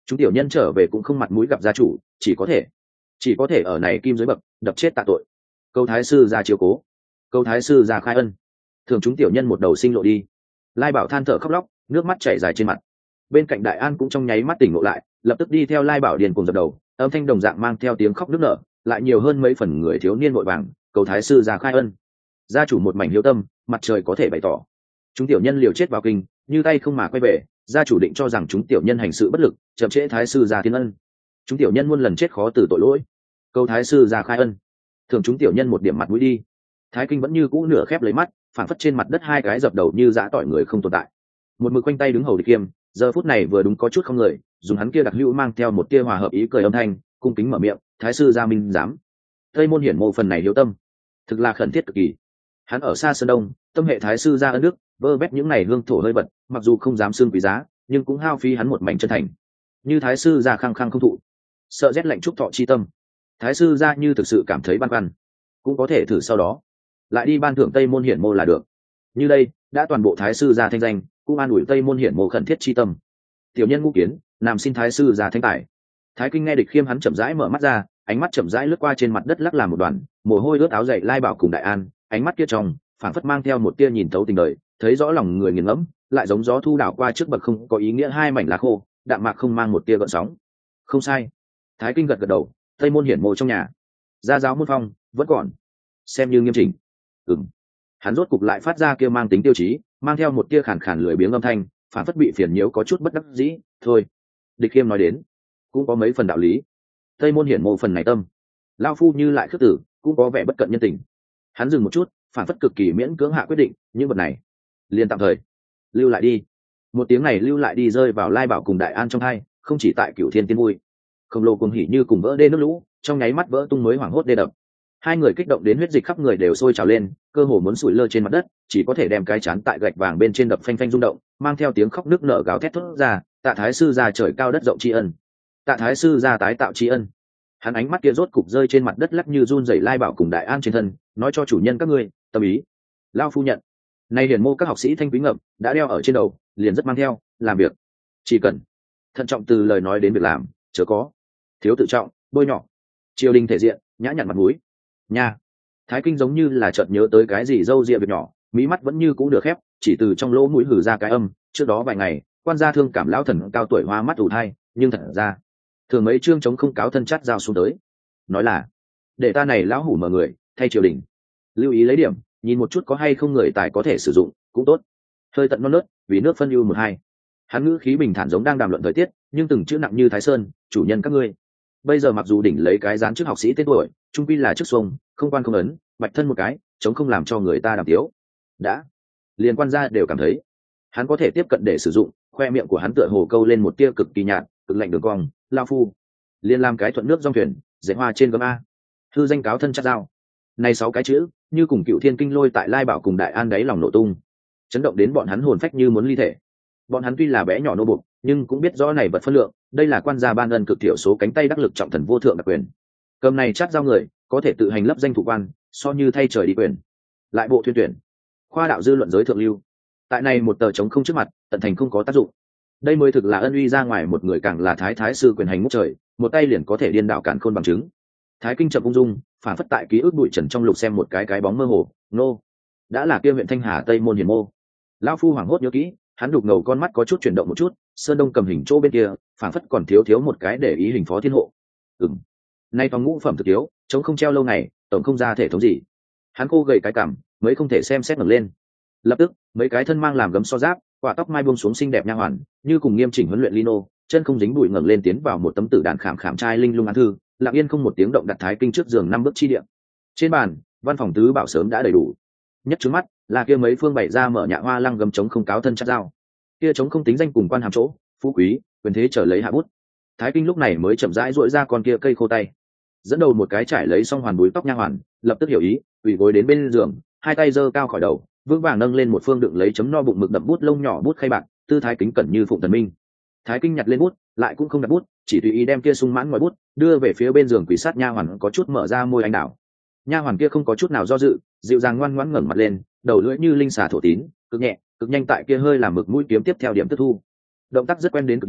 chúng tiểu nhân trở về cũng không mặt mũi gặp gia chủ, chỉ có thể chỉ có thể ở này kim dưới bậc đập chết tạ tội. Câu thái sư ra chiếu cố, câu thái sư ra khai ân. Thường chúng tiểu nhân một đầu sinh lộ đi. Lai Bảo than thở khóc lóc, nước mắt chảy dài trên mặt. Bên cạnh Đại An cũng trong nháy mắt tỉnh ngộ lại, lập tức đi theo Lai Bảo điền cùng dập đầu, âm thanh đồng dạng mang theo tiếng khóc nức nở, lại nhiều hơn mấy phần người thiếu niên vội vàng, cầu thái sư ra khai ân. Gia chủ một mảnh hiếu tâm, mặt trời có thể bày tỏ. Chúng tiểu nhân liều chết vào kinh, như tay không mà quay về, gia chủ định cho rằng chúng tiểu nhân hành sự bất lực, chậm trễ thái sư ra thiên ân. Chúng tiểu nhân muôn lần chết khó từ tội lỗi, cầu thái sư ra khai ân. Thường chúng tiểu nhân một điểm mặt mũi đi. Thái Kinh vẫn như cũ nửa khép lấy mắt, phản phất trên mặt đất hai cái dập đầu như dã tỏi người không tồn tại. Một mực quanh tay đứng hầu địch kiêm, giờ phút này vừa đúng có chút không người, dùng hắn kia đặc hữu mang theo một tia hòa hợp ý cười âm thanh, cung kính mở miệng, thái sư gia minh dám. Tây môn hiển mộ phần này hiếu tâm, thực là khẩn thiết cực kỳ. Hắn ở xa sơn đông, tâm hệ thái sư gia ân đức, vơ vét những này hương thổ hơi bật, mặc dù không dám xương quý giá, nhưng cũng hao phí hắn một mảnh chân thành. Như thái sư gia khăng khăng không thụ, sợ rét lạnh trúc thọ chi tâm. Thái sư gia như thực sự cảm thấy băn khoăn, cũng có thể thử sau đó lại đi ban thưởng Tây môn hiển mô là được. Như đây đã toàn bộ thái sư gia thanh danh, cũng an ủi Tây môn hiển mô khẩn thiết chi tâm. Tiểu nhân ngũ kiến, làm xin thái sư gia thanh tài. Thái Kinh nghe địch khiêm hắn chậm rãi mở mắt ra, ánh mắt chậm rãi lướt qua trên mặt đất lắc làm một đoàn, mồ hôi ướt áo dậy. Lai Bảo cùng Đại An, ánh mắt kia trong phảng phất mang theo một tia nhìn thấu tình đời, thấy rõ lòng người nghiền ngẫm, lại giống gió thu đảo qua trước bậc không có ý nghĩa hai mảnh lá khô, đạm mạc không mang một tia gợn sóng. Không sai. Thái Kinh gật gật đầu, Tây môn hiển mộ trong nhà, gia giáo môn phong vẫn còn, xem như nghiêm chỉnh. Ừm. Hắn rốt cục lại phát ra kia mang tính tiêu chí, mang theo một tia khàn khàn lười biếng âm thanh, phản phất bị phiền nhiễu có chút bất đắc dĩ. Thôi, địch khiêm nói đến cũng có mấy phần đạo lý. Tây môn hiển mộ phần này tâm, lao phu như lại khước tử, cũng có vẻ bất cận nhân tình. Hắn dừng một chút, phản phất cực kỳ miễn cưỡng hạ quyết định, những vật này liền tạm thời lưu lại đi. Một tiếng này lưu lại đi rơi vào Lai Bảo cùng Đại An trong hai, không chỉ tại Cửu Thiên Tiên vui, khổng lồ cuồng hỉ như cùng vỡ đê nước lũ, trong nháy mắt vỡ tung mới hoảng hốt đê đập. Hai người kích động đến huyết dịch khắp người đều sôi trào lên, cơ hồ muốn sủi lơ trên mặt đất, chỉ có thể đem cái chán tại gạch vàng bên trên đập phanh phanh rung động, mang theo tiếng khóc nức nở gào thét thốt ra, tạ thái sư ra trời cao đất rộng tri ân, tạ thái sư ra tái tạo tri ân. Hắn ánh mắt kia rốt cục rơi trên mặt đất lắc như run rẩy Lai Bảo cùng Đại An trên thân, nói cho chủ nhân các ngươi, tâm ý lao phu nhận. Nay hiển mô các học sĩ thanh quý ngậm đã đeo ở trên đầu, liền rất mang theo, làm việc chỉ cần thận trọng từ lời nói đến việc làm, chớ có thiếu tự trọng, bôi nhọ triều đình thể diện, nhã nhặn mặt mũi nha. Thái Kinh giống như là chợt nhớ tới cái gì dâu dịa việc nhỏ, mí mắt vẫn như cũ được khép, chỉ từ trong lỗ mũi hử ra cái âm. Trước đó vài ngày, quan gia thương cảm lão thần cao tuổi hoa mắt ủ thai, nhưng thật ra thường mấy chương chống không cáo thân chát giao xuống tới, nói là để ta này lão hủ mở người thay triều đình lưu ý lấy điểm, nhìn một chút có hay không người tài có thể sử dụng cũng tốt. Hơi tận non nớt vì nước phân ưu một hai. Hắn ngữ khí bình thản giống đang đàm luận thời tiết, nhưng từng chữ nặng như Thái Sơn, chủ nhân các ngươi bây giờ mặc dù đỉnh lấy cái dán trước học sĩ tên tuổi, trung quy là chức xuông, không quan không ấn, bạch thân một cái chống không làm cho người ta đàm tiếu. Đã liên quan gia đều cảm thấy hắn có thể tiếp cận để sử dụng, khoe miệng của hắn tựa hồ câu lên một tia cực kỳ nhạt, cực lạnh đường cong. Lao phu liên làm cái thuận nước dòng thuyền, dạy hoa trên gấm a, thư danh cáo thân chát dao. Này sáu cái chữ như cùng Cựu Thiên Kinh lôi tại Lai Bảo cùng Đại An đáy lòng nổ tung, chấn động đến bọn hắn hồn phách như muốn ly thể. Bọn hắn tuy là bé nhỏ nô bộc, nhưng cũng biết rõ này vật phân lượng, đây là quan gia ban ân cực thiểu số cánh tay đắc lực trọng thần vô thượng đặc quyền. Cầm này chát giao người, có thể tự hành lấp danh thủ quan, so như thay trời đi quyền. Lại bộ tuyên tuyển, khoa đạo dư luận giới thượng lưu. Tại này một tờ chống không trước mặt, tận thành không có tác dụng. Đây mới thực là ân uy ra ngoài một người, càng là thái thái sư quyền hành ngút trời, một tay liền có thể điên đạo cản khôn bằng chứng. Thái Kinh chậm ung dung, phản phất tại ký ức bụi trần trong lục xem một cái cái bóng mơ hồ. Nô, đã là kia huyện Thanh Hà Tây môn hiền mô. Lão phu hoảng hốt nhớ kỹ, hắn đục ngầu con mắt có chút chuyển động một chút, sơn đông cầm hình chỗ bên kia, phản phất còn thiếu thiếu một cái để ý hình phó thiên hộ. Ừm, nay phòng ngũ phẩm thực thiếu, chống không treo lâu ngày, tổng không ra thể thống gì. Hắn cô gầy cái cằm, mới không thể xem xét ngẩng lên. Lập tức, mấy cái thân mang làm gấm so giáp, quả tóc mai buông xuống xinh đẹp nha hoàn, như cùng nghiêm chỉnh huấn luyện lino, chân không dính bụi ngẩng lên tiến vào một tấm tử đàn khảm khảm trai linh lung án thư, lặng yên không một tiếng động đặt Thái Kinh trước giường năm bước chi điện. Trên bàn, văn phòng tứ bảo sớm đã đầy đủ. Nhất trước mắt là kia mấy phương bày ra mở nhạ hoa lăng gấm chống không cáo thân chát dao. Kia chống không tính danh cùng quan hàm chỗ, phú quý, quyền thế trở lấy hạ bút. Thái Kinh lúc này mới chậm rãi duỗi ra con kia cây khô tay, dẫn đầu một cái trải lấy xong hoàn búi tóc nha hoàn, lập tức hiểu ý, ủy gối đến bên giường, hai tay giơ cao khỏi đầu, vững vàng nâng lên một phương đựng lấy chấm no bụng mực đậm bút lông nhỏ bút khay bạc, tư thái kính cẩn như phụng thần minh. Thái Kinh nhặt lên bút, lại cũng không đặt bút, chỉ tùy ý đem kia sung mãn ngòi bút đưa về phía bên giường quỷ sát nha hoàn, có chút mở ra môi anh đào. Nha hoàn kia không có chút nào do dự, dịu dàng ngoan ngoãn ngẩng mặt lên, đầu lưỡi như linh xà thổ tín, cực nhẹ cực nhanh tại kia hơi làm mực mũi kiếm tiếp theo điểm tiếp thu. Động tác rất quen đến cực điểm,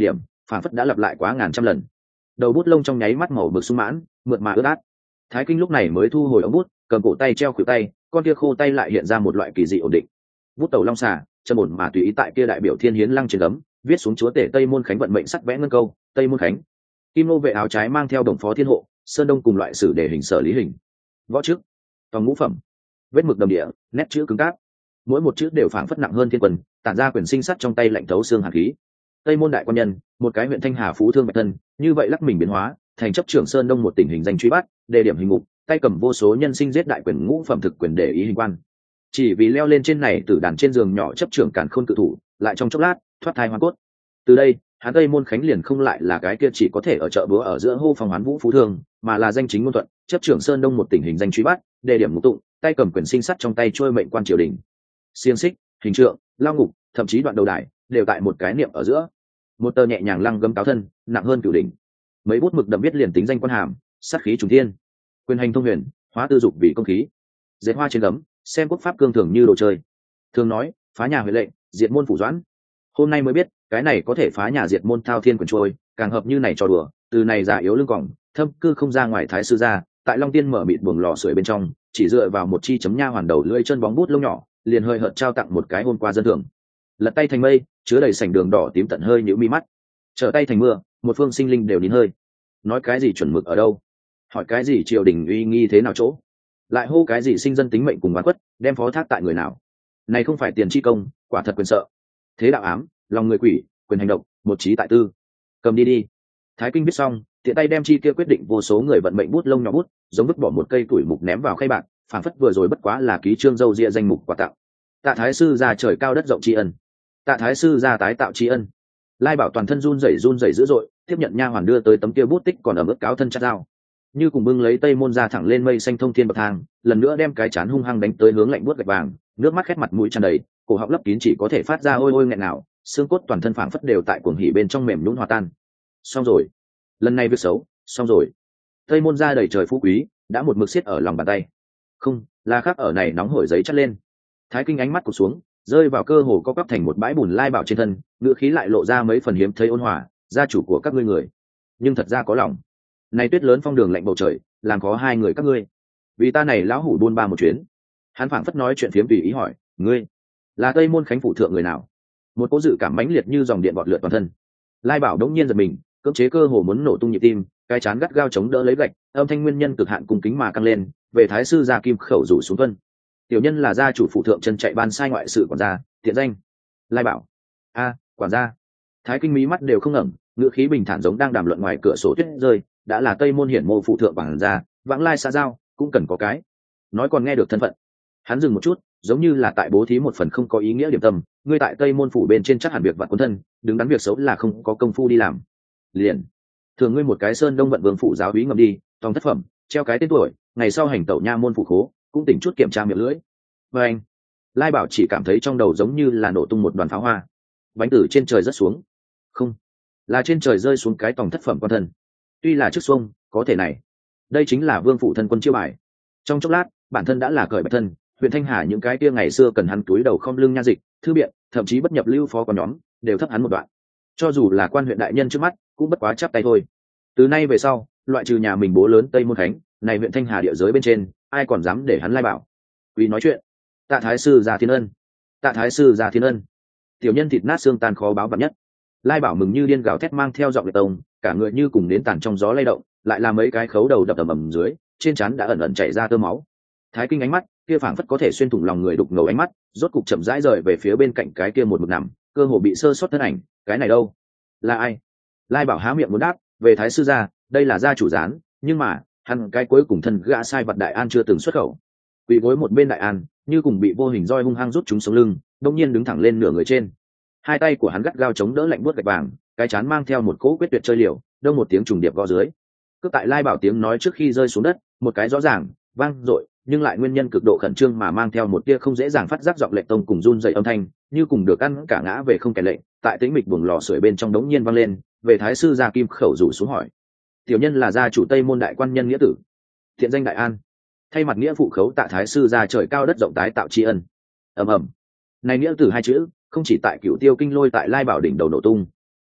phản phất đã lặp lại quá ngàn trăm lần. Đầu bút lông trong nháy mắt màu bực sung mãn, mượt mà ướt át. Thái Kinh lúc này mới thu hồi ống bút, cầm cổ tay treo khuỷu tay, con kia khô tay lại hiện ra một loại kỳ dị ổn định. Bút tẩu long xà, chân ổn mà tùy ý tại kia đại biểu Thiên Hiến Lăng trên gấm, viết xuống chúa tể Tây Môn Khánh vận mệnh sắc vẽ ngân câu, Tây Môn Khánh. Kim nô vệ áo trái mang theo đồng phó thiên hộ, sơn đông cùng loại sử để hình sở lý hình. Võ trước, toàn ngũ phẩm, vết mực đầm địa, nét chữ cứng cáp, mỗi một chữ đều phảng phất nặng hơn thiên quân, tản ra quyền sinh sắt trong tay lạnh thấu xương hàn khí. Tây Môn đại quan nhân, một cái huyện Thanh Hà phú thương bạch thân, như vậy lắc mình biến hóa, thành chấp trưởng sơn đông một tỉnh hình danh truy bắt, đề điểm hình ngục, tay cầm vô số nhân sinh giết đại quyền ngũ phẩm thực quyền để ý hình quan. Chỉ vì leo lên trên này từ đàn trên giường nhỏ chấp trưởng càn khôn cự thủ, lại trong chốc lát thoát thai hoa cốt. Từ đây, hắn Tây Môn Khánh liền không lại là cái kia chỉ có thể ở chợ búa ở giữa hô phong hoán vũ phú thương, mà là danh chính ngôn thuận, chấp trưởng sơn đông một tỉnh hình danh truy bắt, đề điểm ngục tụng, tay cầm quyền sinh sắt trong tay trôi mệnh quan triều đình. Xiên xích, hình trượng, lao ngục, thậm chí đoạn đầu đài, đều tại một cái niệm ở giữa. Một tờ nhẹ nhàng lăng gấm cáo thân, nặng hơn cửu đỉnh. Mấy bút mực đậm viết liền tính danh quan hàm, sát khí trùng thiên. Quyền hành thông huyền, hóa tư dục vì công khí. Dệt hoa trên gấm, xem quốc pháp cương thường như đồ chơi. Thường nói, phá nhà huệ lệnh, diệt môn phủ doãn. Hôm nay mới biết, cái này có thể phá nhà diệt môn thao thiên quyền trôi, càng hợp như này trò đùa, từ này già yếu lưng còng, thâm cư không ra ngoài thái sư gia, tại Long Tiên mở mịt buồng lò sưởi bên trong, chỉ dựa vào một chi chấm nha hoàn đầu lưỡi chân bóng bút lông nhỏ, liền hơi hợt trao tặng một cái hôm qua dân thường. Lật tay thành mây, chứa đầy sảnh đường đỏ tím tận hơi nhũ mi mắt. Trở tay thành mưa, một phương sinh linh đều nín hơi. Nói cái gì chuẩn mực ở đâu? Hỏi cái gì triều đình uy nghi thế nào chỗ? Lại hô cái gì sinh dân tính mệnh cùng oán khuất, đem phó thác tại người nào? Này không phải tiền chi công, quả thật quyền sợ. Thế đạo ám, lòng người quỷ, quyền hành động, một trí tại tư. Cầm đi đi. Thái Kinh biết xong, tiện tay đem chi kia quyết định vô số người vận mệnh bút lông nhỏ bút, giống vứt bỏ một cây tuổi mục ném vào khay bạc, phảng phất vừa rồi bất quá là ký trương dâu ria danh mục quà tặng. Tạ thái sư ra trời cao đất rộng tri ân. Tạ thái sư ra tái tạo tri ân. Lai Bảo toàn thân run rẩy run rẩy dữ dội, tiếp nhận nha hoàn đưa tới tấm kia bút tích còn ở mức cáo thân chặt dao, như cùng bưng lấy Tây Môn ra thẳng lên mây xanh thông thiên bậc thang, lần nữa đem cái chán hung hăng đánh tới hướng lạnh buốt gạch vàng, nước mắt khét mặt mũi tràn đầy, cổ họng lấp kín chỉ có thể phát ra ôi ôi nghẹn nào, xương cốt toàn thân phảng phất đều tại cuồng hỉ bên trong mềm nhũn hòa tan. Xong rồi, lần này việc xấu, xong rồi. Tây Môn ra đầy trời phú quý, đã một mực siết ở lòng bàn tay. Không, là khác ở này nóng hổi giấy chắt lên. Thái Kinh ánh mắt cụp xuống, rơi vào cơ hồ co quắp thành một bãi bùn Lai Bảo trên thân, ngựa khí lại lộ ra mấy phần hiếm thấy ôn hòa, gia chủ của các ngươi người, nhưng thật ra có lòng. Này tuyết lớn phong đường lạnh bầu trời, làm có hai người các ngươi. Vì ta này lão hủ buôn ba một chuyến. Hắn phảng phất nói chuyện phiếm tùy ý hỏi, ngươi là Tây Môn Khánh phủ thượng người nào? Một cố dự cảm mãnh liệt như dòng điện bọt lượn toàn thân. Lai Bảo đống nhiên giật mình, cưỡng chế cơ hồ muốn nổ tung nhịp tim, cái chán gắt gao chống đỡ lấy gạch, âm thanh nguyên nhân cực hạn cung kính mà căng lên, về thái sư gia kim khẩu rủ xuống tuân. Tiểu nhân là gia chủ phụ thượng chân chạy ban sai ngoại sự quản gia, tiện danh Lai Bảo. A, quản gia. Thái Kinh mí mắt đều không ngẩng, ngữ khí bình thản giống đang đàm luận ngoài cửa sổ tuyết rơi, đã là Tây Môn hiển mô phụ thượng quản gia, vãng lai xã giao, cũng cần có cái. Nói còn nghe được thân phận. Hắn dừng một chút, giống như là tại bố thí một phần không có ý nghĩa điểm tâm, ngươi tại Tây Môn phủ bên trên chắc hẳn việc vặt quân thân, đứng đắn việc xấu là không có công phu đi làm. Liền, thường ngươi một cái sơn đông vận vương phụ giáo úy ngầm đi, tòng thất phẩm, treo cái tên tuổi, ngày sau hành tẩu nha môn phủ khố, cũng tỉnh chút kiểm tra miệng lưỡi. Và anh, Lai Bảo chỉ cảm thấy trong đầu giống như là nổ tung một đoàn pháo hoa, bánh tử trên trời rớt xuống. Không, là trên trời rơi xuống cái tòng thất phẩm quan thân. Tuy là trước xuông, có thể này, đây chính là vương phụ thân quân chiêu bài. Trong chốc lát, bản thân đã là cởi bạch thân, huyện Thanh Hà những cái kia ngày xưa cần hắn túi đầu không lưng nha dịch, thư biện, thậm chí bất nhập lưu phó con nhóm, đều thấp hắn một đoạn. Cho dù là quan huyện đại nhân trước mắt, cũng bất quá chắp tay thôi. Từ nay về sau, loại trừ nhà mình bố lớn Tây Môn Khánh, này huyện Thanh Hà địa giới bên trên, ai còn dám để hắn Lai Bảo. Vì nói chuyện, Tạ thái sư già thiên ân, Tạ thái sư già thiên ân. Tiểu nhân thịt nát xương tan khó báo bận nhất. Lai Bảo mừng như điên gào thét mang theo giọng lệ tông, cả người như cùng nến tàn trong gió lay động, lại là mấy cái khấu đầu đập ầm ầm dưới, trên trán đã ẩn ẩn chảy ra tơ máu. Thái Kinh ánh mắt kia phảng phất có thể xuyên thủng lòng người đục ngầu ánh mắt, rốt cục chậm rãi rời về phía bên cạnh cái kia một mực nằm, cơ hồ bị sơ sót thân ảnh, cái này đâu? Là ai? Lai Bảo há miệng muốn đáp, về thái sư gia, đây là gia chủ gián, nhưng mà, hắn cái cuối cùng thân gã sai vật Đại An chưa từng xuất khẩu. Quỳ gối một bên Đại An, như cùng bị vô hình roi hung hăng rút trúng sống lưng, đột nhiên đứng thẳng lên nửa người trên. Hai tay của hắn gắt gao chống đỡ lạnh buốt gạch vàng, cái chán mang theo một cỗ quyết tuyệt chơi liều, đông một tiếng trùng điệp gõ dưới. Cước tại Lai Bảo tiếng nói trước khi rơi xuống đất, một cái rõ ràng, vang dội, nhưng lại nguyên nhân cực độ khẩn trương mà mang theo một tia không dễ dàng phát giác giọng lệnh tông cùng run dậy âm thanh, như cùng được ăn cả ngã về không kẻ lệnh, tại tĩnh mịch buồng lò sưởi bên trong đống nhiên vang lên, về thái sư gia kim khẩu rủ xuống hỏi. Tiểu nhân là gia chủ Tây Môn đại quan nhân nghĩa tử, thiện danh Đại An, thay mặt nghĩa phụ khấu tạ thái sư gia trời cao đất rộng tái tạo tri ân. Ầm ầm. Này nghĩa tử hai chữ, không chỉ tại Cửu Tiêu kinh lôi tại Lai Bảo đỉnh đầu nổ tung,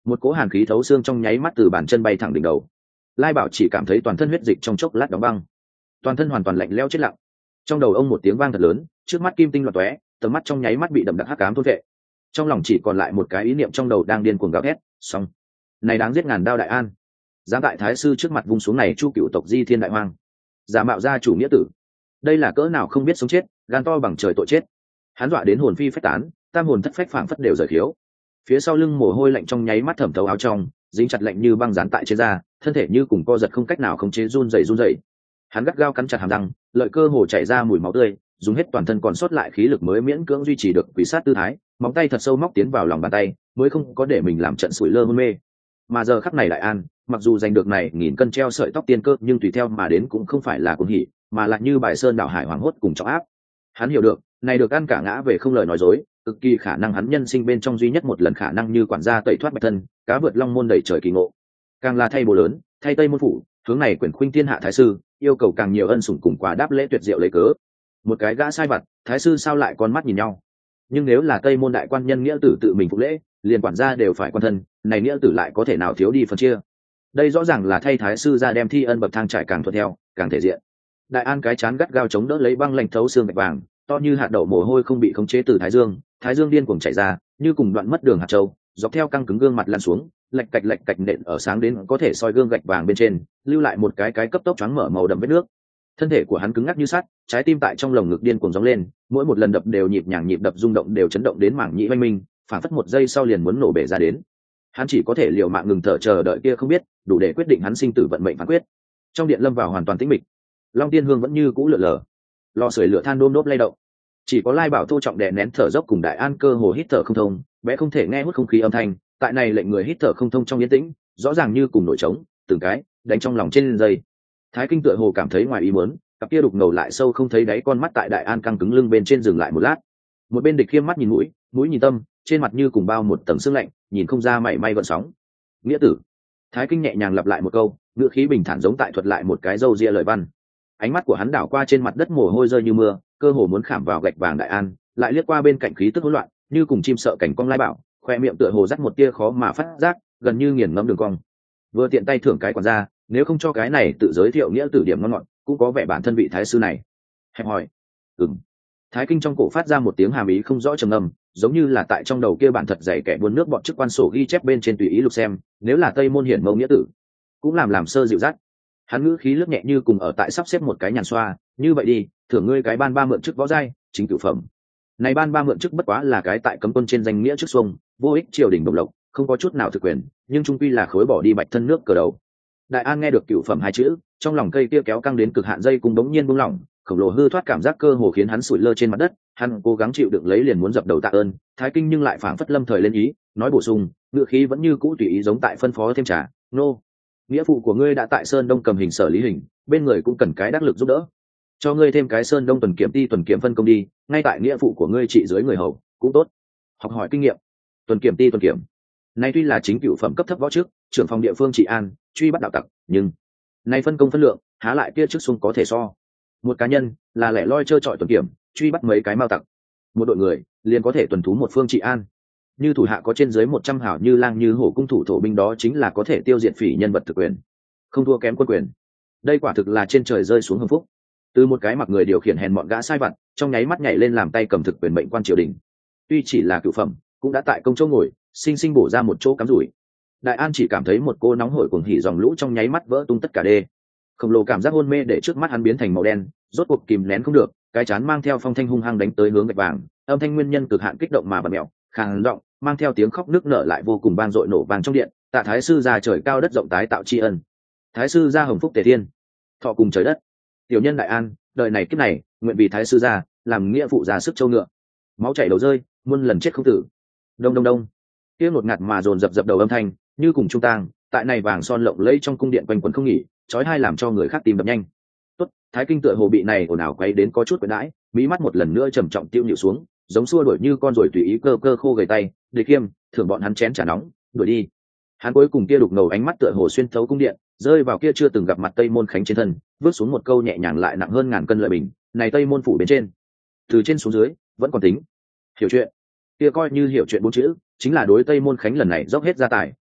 một cỗ hàn khí thấu xương trong nháy mắt từ bàn chân bay thẳng đỉnh đầu. Lai Bảo chỉ cảm thấy toàn thân huyết dịch trong chốc lát đóng băng, toàn thân hoàn toàn lạnh lẽo chết lặng. Trong đầu ông một tiếng vang thật lớn, trước mắt kim tinh loạn tóe, tầm mắt trong nháy mắt bị đậm đặc hắc ám thôn vệ. Trong lòng chỉ còn lại một cái ý niệm trong đầu đang điên cuồng gào thét, xong, này đáng giết ngàn đao Đại An, dám tại thái sư trước mặt vung xuống này chu cựu tộc di thiên đại hoang, giả mạo gia chủ nghĩa tử, đây là cỡ nào không biết sống chết, gan to bằng trời tội chết. Hắn dọa đến hồn phi phách tán, tam hồn thất phách phảng phất đều rời khiếu. Phía sau lưng mồ hôi lạnh trong nháy mắt thẩm thấu áo trong, dính chặt lạnh như băng dán tại trên da, thân thể như cùng co giật không cách nào khống chế, run rẩy run rẩy. Hắn gắt gao cắn chặt hàm răng, lợi cơ hồ chảy ra mùi máu tươi, dùng hết toàn thân còn sót lại khí lực mới miễn cưỡng duy trì được quỷ sát tư thái, móng tay thật sâu móc tiến vào lòng bàn tay, mới không có để mình làm trận sủi lơ hôn mê. Mà giờ khắc này Đại An, mặc dù giành được này nghìn cân treo sợi tóc tiên cơ, nhưng tùy theo mà đến cũng không phải là cuồng hỉ, mà là như bài sơn đảo hải hoàng hốt cùng trọng áp. Hắn hiểu được, này được ăn cả ngã về không lời nói dối, cực kỳ khả năng hắn nhân sinh bên trong duy nhất một lần khả năng như quản gia tẩy thoát bạch thân, cá vượt long môn đẩy trời kỳ ngộ. Càng là thay bồ lớn, thay tây môn phủ, hướng này quyền khuynh thiên hạ thái sư, yêu cầu càng nhiều ân sủng cùng quà đáp lễ tuyệt diệu lấy cớ. Một cái gã sai vặt, thái sư sao lại con mắt nhìn nhau? Nhưng nếu là tây môn đại quan nhân nghĩa tử tự mình phục lễ, liền quản gia đều phải quan thân, này nghĩa tử lại có thể nào thiếu đi phần chia? Đây rõ ràng là thay thái sư ra đem thi ân bậc thang trải càng thuận theo, càng thể diện. Đại An cái chán gắt gao chống đỡ lấy băng lạnh thấu xương gạch vàng, to như hạt đậu mồ hôi không bị khống chế từ thái dương, thái dương điên cuồng chảy ra, như cùng đoạn mất đường hạt châu, dọc theo căng cứng gương mặt lăn xuống, lạch cạch lạch cạch nện ở sáng đến có thể soi gương gạch vàng bên trên, lưu lại một cái cái cấp tốc choáng mở màu đậm vết nước. Thân thể của hắn cứng ngắc như sắt, trái tim tại trong lồng ngực điên cuồng gióng lên, mỗi một lần đập đều nhịp nhàng, nhịp đập rung động đều chấn động đến mảng nhĩ oanh minh, phản phất một giây sau liền muốn nổ bể ra đến. Hắn chỉ có thể liều mạng ngừng thở chờ đợi kia không biết, đủ để quyết định hắn sinh tử vận mệnh phán quyết. Trong điện lâm vào hoàn toàn tĩnh mịch, Long Tiên Hương vẫn như cũ lượn lờ, lò sưởi lửa than đôm đốp lay động. Chỉ có Lai Bảo thô trọng đè nén thở dốc cùng Đại An cơ hồ hít thở không thông, bé không thể nghe hút không khí âm thanh, tại này lệnh người hít thở không thông trong yên tĩnh, rõ ràng như cùng nổi trống, từng cái đánh trong lòng trên dây. Thái Kinh tựa hồ cảm thấy ngoài ý muốn, cặp kia đục ngầu lại sâu không thấy đáy con mắt tại Đại An căng cứng lưng bên trên dừng lại một lát. Một bên địch khiêm mắt nhìn mũi, mũi nhìn tâm, trên mặt như cùng bao một tầng sương lạnh, nhìn không ra mảy may gợn sóng. Nghĩa tử. Thái Kinh nhẹ nhàng lặp lại một câu, ngữ khí bình thản giống tại thuật lại một cái dâu ria lời văn. Ánh mắt của hắn đảo qua trên mặt đất mồ hôi rơi như mưa, cơ hồ muốn khảm vào gạch vàng Đại An, lại liếc qua bên cạnh khí tức hỗn loạn, như cùng chim sợ cảnh cong Lai Bảo, khoe miệng tựa hồ dắt một tia khó mà phát giác, gần như nghiền ngẫm đường cong. Vừa tiện tay thưởng cái quản gia, nếu không cho cái này tự giới thiệu nghĩa tử điểm ngon ngọt, cũng có vẻ bản thân vị thái sư này. Hẹp hỏi. Ừm. Thái Kinh trong cổ phát ra một tiếng hàm ý không rõ trầm ngâm, giống như là tại trong đầu kia bản thật dày kẻ buôn nước bọn chức quan sổ ghi chép bên trên tùy ý lục xem, nếu là Tây môn hiển mâu nghĩa tử, cũng làm làm sơ dịu dắt. Hắn ngữ khí lướt nhẹ như cùng ở tại sắp xếp một cái nhàn xoa, như vậy đi, thưởng ngươi cái ban ba mượn chức võ giai, chính cửu phẩm. Này ban ba mượn chức bất quá là cái tại cấm quân trên danh nghĩa chức xuông, vô ích triều đình đồng lộc, không có chút nào thực quyền, nhưng trung quy là khối bỏ đi bạch thân nước cờ đầu. Đại An nghe được cửu phẩm hai chữ, trong lòng cây kia kéo căng đến cực hạn dây cùng đống nhiên buông lỏng, khổng lồ hư thoát cảm giác cơ hồ khiến hắn sủi lơ trên mặt đất. Hắn cố gắng chịu đựng lấy liền muốn dập đầu tạ ơn, Thái Kinh nhưng lại phảng phất lâm thời lên ý, nói bổ sung, ngữ khí vẫn như cũ tùy ý giống tại phân phó thêm trả, nô. Nghĩa phụ của ngươi đã tại Sơn Đông cầm hình sở lý hình, bên người cũng cần cái đắc lực giúp đỡ, cho ngươi thêm cái Sơn Đông tuần kiểm ti tuần kiểm phân công đi, ngay tại nghĩa phụ của ngươi trị dưới người hầu cũng tốt, học hỏi kinh nghiệm. Tuần kiểm ti tuần kiểm này tuy là chính cựu phẩm cấp thấp võ trước, trưởng phòng địa phương trị an, truy bắt đạo tặc, nhưng này phân công phân lượng há lại kia trước xung có thể so. Một cá nhân là lẻ loi trơ trọi tuần kiểm, truy bắt mấy cái mao tặc, một đội người liền có thể tuần thú một phương trị an. Như thủ hạ có trên dưới một trăm hảo như lang như hổ cung thủ thổ binh, đó chính là có thể tiêu diệt phỉ nhân vật thực quyền, không thua kém quân quyền. Đây quả thực là trên trời rơi xuống hưng phúc. Từ một cái mặc người điều khiển hèn mọn gã sai vặt, trong nháy mắt nhảy lên làm tay cầm thực quyền mệnh quan triều đình. Tuy chỉ là cựu phẩm, cũng đã tại công chỗ ngồi, sinh sinh bổ ra một chỗ cắm rủi. Đại An chỉ cảm thấy một cô nóng hổi cuồng hỉ dòng lũ trong nháy mắt vỡ tung tất cả đê. Khổng lồ cảm giác hôn mê để trước mắt hắn biến thành màu đen, rốt cuộc kìm nén không được, cái chán mang theo phong thanh hung hăng đánh tới hướng gạch vàng, âm thanh nguyên nhân cực hạn kích động mà bật mèo, khàn giọng, mang theo tiếng khóc nức nở lại vô cùng vang dội nổ vang trong điện. Tạ thái sư ra trời cao đất rộng tái tạo tri ân, thái sư ra hồng phúc tề thiên, thọ cùng trời đất. Tiểu nhân Đại An, đời này kiếp này, nguyện vì thái sư ra, làm nghĩa phụ ra sức châu ngựa, máu chảy đầu rơi, muôn lần chết không tử. Đông đông đông, kia một ngạt mà dồn dập dập đầu âm thanh, như cùng trung tang, tại này vàng son lộng lẫy trong cung điện quanh quẩn không nghỉ, chói tai làm cho người khác tìm đập nhanh. Tốt, Thái Kinh tựa hồ bị này ồn ào quấy đến có chút quấy đãi, mí mắt một lần nữa trầm trọng tiêu nhịu xuống, giống xua đuổi như con rồi tùy ý cơ cơ khô gầy tay, Địch Khiêm, thưởng bọn hắn chén trà nóng, đuổi đi. Hắn cuối cùng kia đục ngầu ánh mắt tựa hồ xuyên thấu cung điện, rơi vào kia chưa từng gặp mặt Tây Môn Khánh trên thân, vứt xuống một câu nhẹ nhàng lại nặng hơn ngàn cân lợi bình, này Tây Môn phủ bên trên, từ trên xuống dưới vẫn còn tính hiểu chuyện. Kia coi như hiểu chuyện bốn chữ, chính là đối Tây Môn Khánh lần này dốc hết gia tài,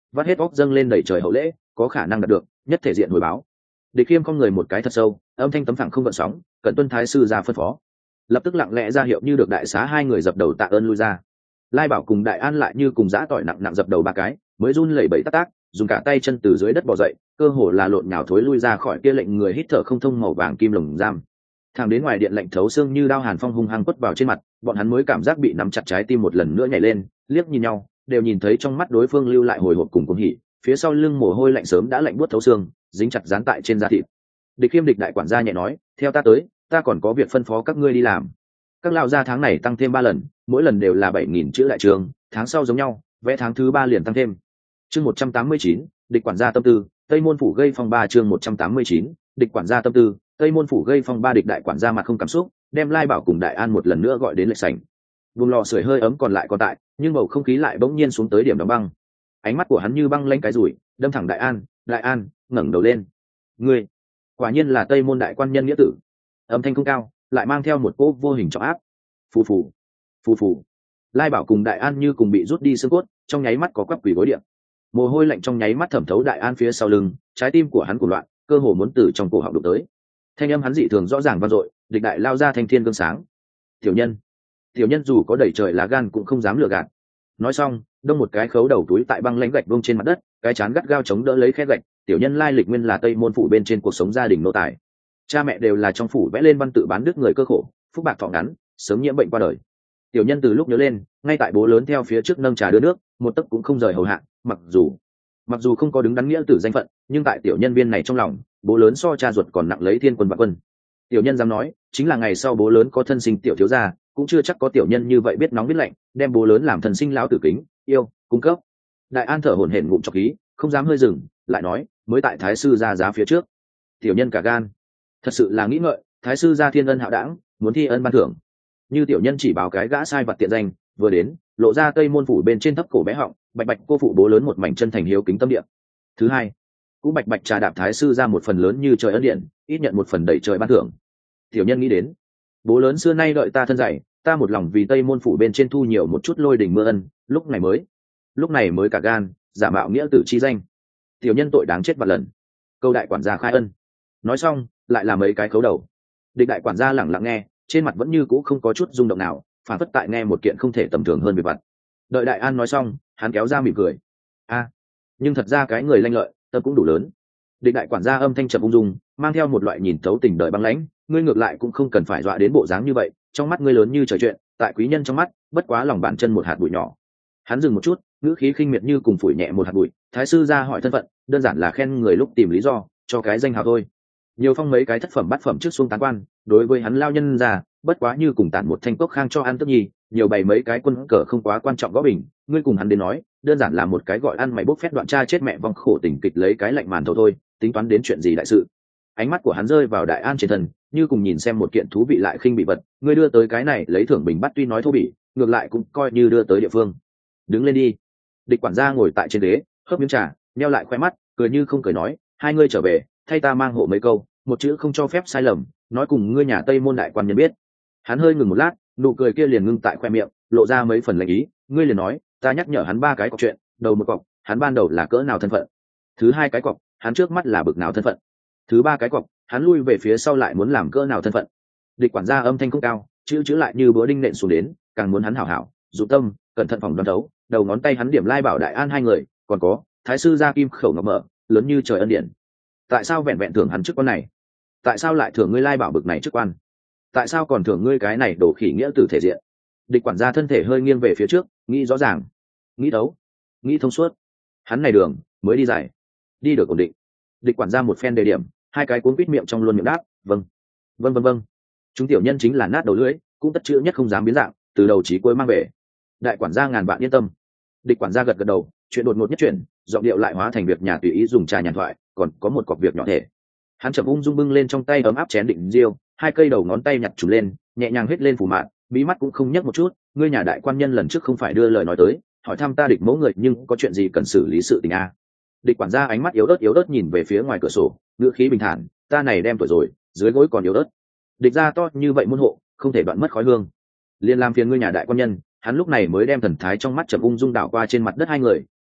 vắt hết óc dâng lên đẩy trời hậu lễ, có khả năng đạt được nhất thể diện hồi báo. Địch Khiêm không người một cái thật sâu, âm thanh tấm phẳng không gợn sóng, cẩn tuân thái sư ra phân phó. Lập tức lặng lẽ ra hiệu như được đại xá hai người dập đầu tạ ơn lui ra. Lai Bảo cùng Đại An lại như cùng giã tỏi nặng nặng dập đầu ba cái, mới run lẩy bẩy tác tác, dùng cả tay chân từ dưới đất bò dậy, cơ hồ là lộn nhào thối lui ra khỏi kia lệnh người hít thở không thông màu vàng kim lồng giam. Thẳng đến ngoài điện lạnh thấu xương như đao hàn phong hung hăng quất vào trên mặt, bọn hắn mới cảm giác bị nắm chặt trái tim một lần nữa nhảy lên, liếc nhìn nhau, đều nhìn thấy trong mắt đối phương lưu lại hồi hộp cùng cuồng hỉ, phía sau lưng mồ hôi lạnh sớm đã lạnh buốt thấu xương, dính chặt dán tại trên da thịt. Địch Khiêm Địch đại quản gia nhẹ nói, theo ta tới, ta còn có việc phân phó các ngươi đi làm. Các lão gia tháng này tăng thêm ba lần, mỗi lần đều là bảy nghìn chữ đại trường, tháng sau giống nhau, vẽ tháng thứ ba liền tăng thêm. Chương một trăm tám mươi chín, địch quản gia tâm tư, Tây Môn phủ gây phong ba chương một trăm tám mươi chín, địch quản gia tâm tư, Tây Môn phủ gây phong ba địch đại quản gia mặt không cảm xúc, đem Lai Bảo cùng Đại An một lần nữa gọi đến lệch sảnh. Vùng lò sưởi hơi ấm còn lại còn tại, nhưng bầu không khí lại bỗng nhiên xuống tới điểm đóng băng. Ánh mắt của hắn như băng lanh cái rủi, đâm thẳng Đại An, Đại An, ngẩng đầu lên. Ngươi, quả nhiên là Tây Môn đại quan nhân nghĩa tử. Âm thanh không cao, lại mang theo một cỗ vô hình trọng áp. Phù phù, phù phù. Lai Bảo cùng Đại An như cùng bị rút đi xương cốt, trong nháy mắt có quắp quỷ gối điện. Mồ hôi lạnh trong nháy mắt thẩm thấu Đại An phía sau lưng, trái tim của hắn cuồng loạn, cơ hồ muốn từ trong cổ họng đụng tới. Thanh âm hắn dị thường rõ ràng vang dội, địch đại lao ra thanh thiên gương sáng. Tiểu nhân, tiểu nhân dù có đẩy trời lá gan cũng không dám lừa gạt. Nói xong, đông một cái khấu đầu túi tại băng lãnh gạch vuông trên mặt đất, cái chán gắt gao chống đỡ lấy khe gạch. Tiểu nhân lai lịch nguyên là Tây Môn phủ bên trên cuộc sống gia đình nô tài, cha mẹ đều là trong phủ vẽ lên văn tự bán đứt người cơ khổ, phúc bạc thọ ngắn, sớm nhiễm bệnh qua đời. Tiểu nhân từ lúc nhớ lên, ngay tại bố lớn theo phía trước nâng trà đưa nước, một tấc cũng không rời hầu hạ. Mặc dù mặc dù không có đứng đắn nghĩa tử danh phận, nhưng tại tiểu nhân viên này trong lòng, bố lớn so cha ruột còn nặng lấy thiên quân vạn quân. Tiểu nhân dám nói, chính là ngày sau bố lớn có thân sinh tiểu thiếu gia, cũng chưa chắc có tiểu nhân như vậy biết nóng biết lạnh, đem bố lớn làm thần sinh lão tử kính yêu cung cấp. Đại An thở hổn hển ngụm trọc khí, không dám hơi dừng, lại nói, mới tại thái sư ra giá phía trước. Tiểu nhân cả gan, thật sự là nghĩ ngợi, thái sư ra thiên ân hạo đảng, muốn thi ân ban thưởng. Như tiểu nhân chỉ báo cái gã sai vặt tiện danh, vừa đến, lộ ra Tây Môn phủ bên trên thấp cổ bé họng, bạch bạch cô phụ bố lớn một mảnh chân thành hiếu kính tâm địa. Thứ hai, cũng bạch bạch trà đạp thái sư ra một phần lớn như trời ân điện, ít nhận một phần đẩy trời ban thưởng. Tiểu nhân nghĩ đến, bố lớn xưa nay đợi ta thân dạy, ta một lòng vì Tây Môn phủ bên trên thu nhiều một chút lôi đình mưa ân, lúc này mới lúc này mới cả gan giả mạo nghĩa tử chi danh. Tiểu nhân tội đáng chết vạn lần, câu đại quản gia khai ân. Nói xong lại là mấy cái khấu đầu. Địch đại quản gia lẳng lặng nghe, trên mặt vẫn như cũ không có chút rung động nào, phản phất tại nghe một kiện không thể tầm thường hơn việc vặt. Đợi Đại An nói xong, hắn kéo ra mỉm cười. A, nhưng thật ra cái người lanh lợi, tâm cũng đủ lớn. Địch đại quản gia âm thanh trầm ung dung, mang theo một loại nhìn thấu tình đời băng lãnh. Ngươi ngược lại cũng không cần phải dọa đến bộ dáng như vậy, trong mắt ngươi lớn như trời chuyện, tại quý nhân trong mắt, bất quá lòng bàn chân một hạt bụi nhỏ. Hắn dừng một chút, ngữ khí khinh miệt như cùng phủi nhẹ một hạt bụi. Thái sư ra hỏi thân phận, đơn giản là khen người lúc tìm lý do, cho cái danh hào thôi. Nhiều phong mấy cái thất phẩm bát phẩm trước xuống tán quan, đối với hắn lao nhân già, bất quá như cùng tản một thanh cốc khang cho ăn tức nhi, nhiều bày mấy cái quân cờ không quá quan trọng gõ bình. Ngươi cùng hắn đến nói, đơn giản là một cái gọi ăn mày bốc phét đoạn cha chết mẹ vong khổ tình kịch lấy cái lạnh màn thầu thôi, tính toán đến chuyện gì đại sự. Ánh mắt của hắn rơi vào Đại An trên thân, như cùng nhìn xem một kiện thú vị lại khinh bị vật. Ngươi đưa tới cái này lấy thưởng bình bắt tuy nói thô bỉ, ngược lại cũng coi như đưa tới địa phương. Đứng lên đi. Địch quản gia ngồi tại trên ghế, hớp miếng trà, nheo lại khoe mắt, cười như không cười nói, hai ngươi trở về, thay ta mang hộ mấy câu, một chữ không cho phép sai lầm, nói cùng ngươi nhà Tây Môn đại quan nhân biết. Hắn hơi ngừng một lát, nụ cười kia liền ngưng tại khoe miệng, lộ ra mấy phần lạnh ý. Ngươi liền nói, ta nhắc nhở hắn ba cái cọc chuyện, đầu một cọc, hắn ban đầu là cỡ nào thân phận. Thứ hai cái cọc, hắn trước mắt là bực nào thân phận. Thứ ba cái cọc, hắn lui về phía sau lại muốn làm cỡ nào thân phận. Địch quản gia âm thanh không cao, chữ chữ lại như búa đinh nện xuống đến, càng muốn hắn hảo hảo, dụ tâm, cẩn thận phòng đoán thấu. Đầu ngón tay hắn điểm Lai Bảo Đại An hai người, còn có thái sư gia kim khẩu ngọc mở, lớn như trời ân điển. Tại sao vẹn vẹn thưởng hắn chức quan này? Tại sao lại thưởng ngươi Lai Bảo bực này chức quan? Tại sao còn thưởng ngươi cái này đổ khỉ nghĩa tử thể diện? Địch quản gia thân thể hơi nghiêng về phía trước, nghĩ rõ ràng, nghĩ đấu, nghĩ thông suốt. Hắn này đường mới đi dài, đi được ổn định. Địch quản gia một phen đề điểm, hai cái cuốn quýt miệng trong luôn miệng đáp, vâng, vâng vâng vâng. Chúng tiểu nhân chính là nát đầu lưỡi, cũng tất chữ nhất không dám biến dạng, từ đầu chí cuối mang về. Đại quản gia ngàn vạn yên tâm. Địch quản gia gật gật đầu, chuyện đột ngột nhất chuyển, giọng điệu lại hóa thành việc nhà tùy ý dùng trà nhàn thoại, còn có một cọc việc nhỏ thể. Hắn chậm ung dung bưng lên trong tay ấm áp chén định riêu, hai cây đầu ngón tay nhặt trùm lên, nhẹ nhàng hết lên phủ mạn, bí mắt cũng không nhấc một chút. Ngươi nhà đại quan nhân lần trước không phải đưa lời nói tới, hỏi thăm ta địch mẫu người, nhưng có chuyện gì cần xử lý sự tình a? Địch quản gia ánh mắt yếu ớt yếu ớt nhìn về phía ngoài cửa sổ, ngữ khí bình thản, ta này đem tuổi rồi, dưới gối còn yếu ớt. Địch gia to như vậy môn hộ, không thể đoạn mất khói hương. Liên làm phiền ngươi nhà đại quan nhân. Hắn lúc này mới đem thần thái trong mắt chậm ung dung đảo qua trên mặt đất hai người,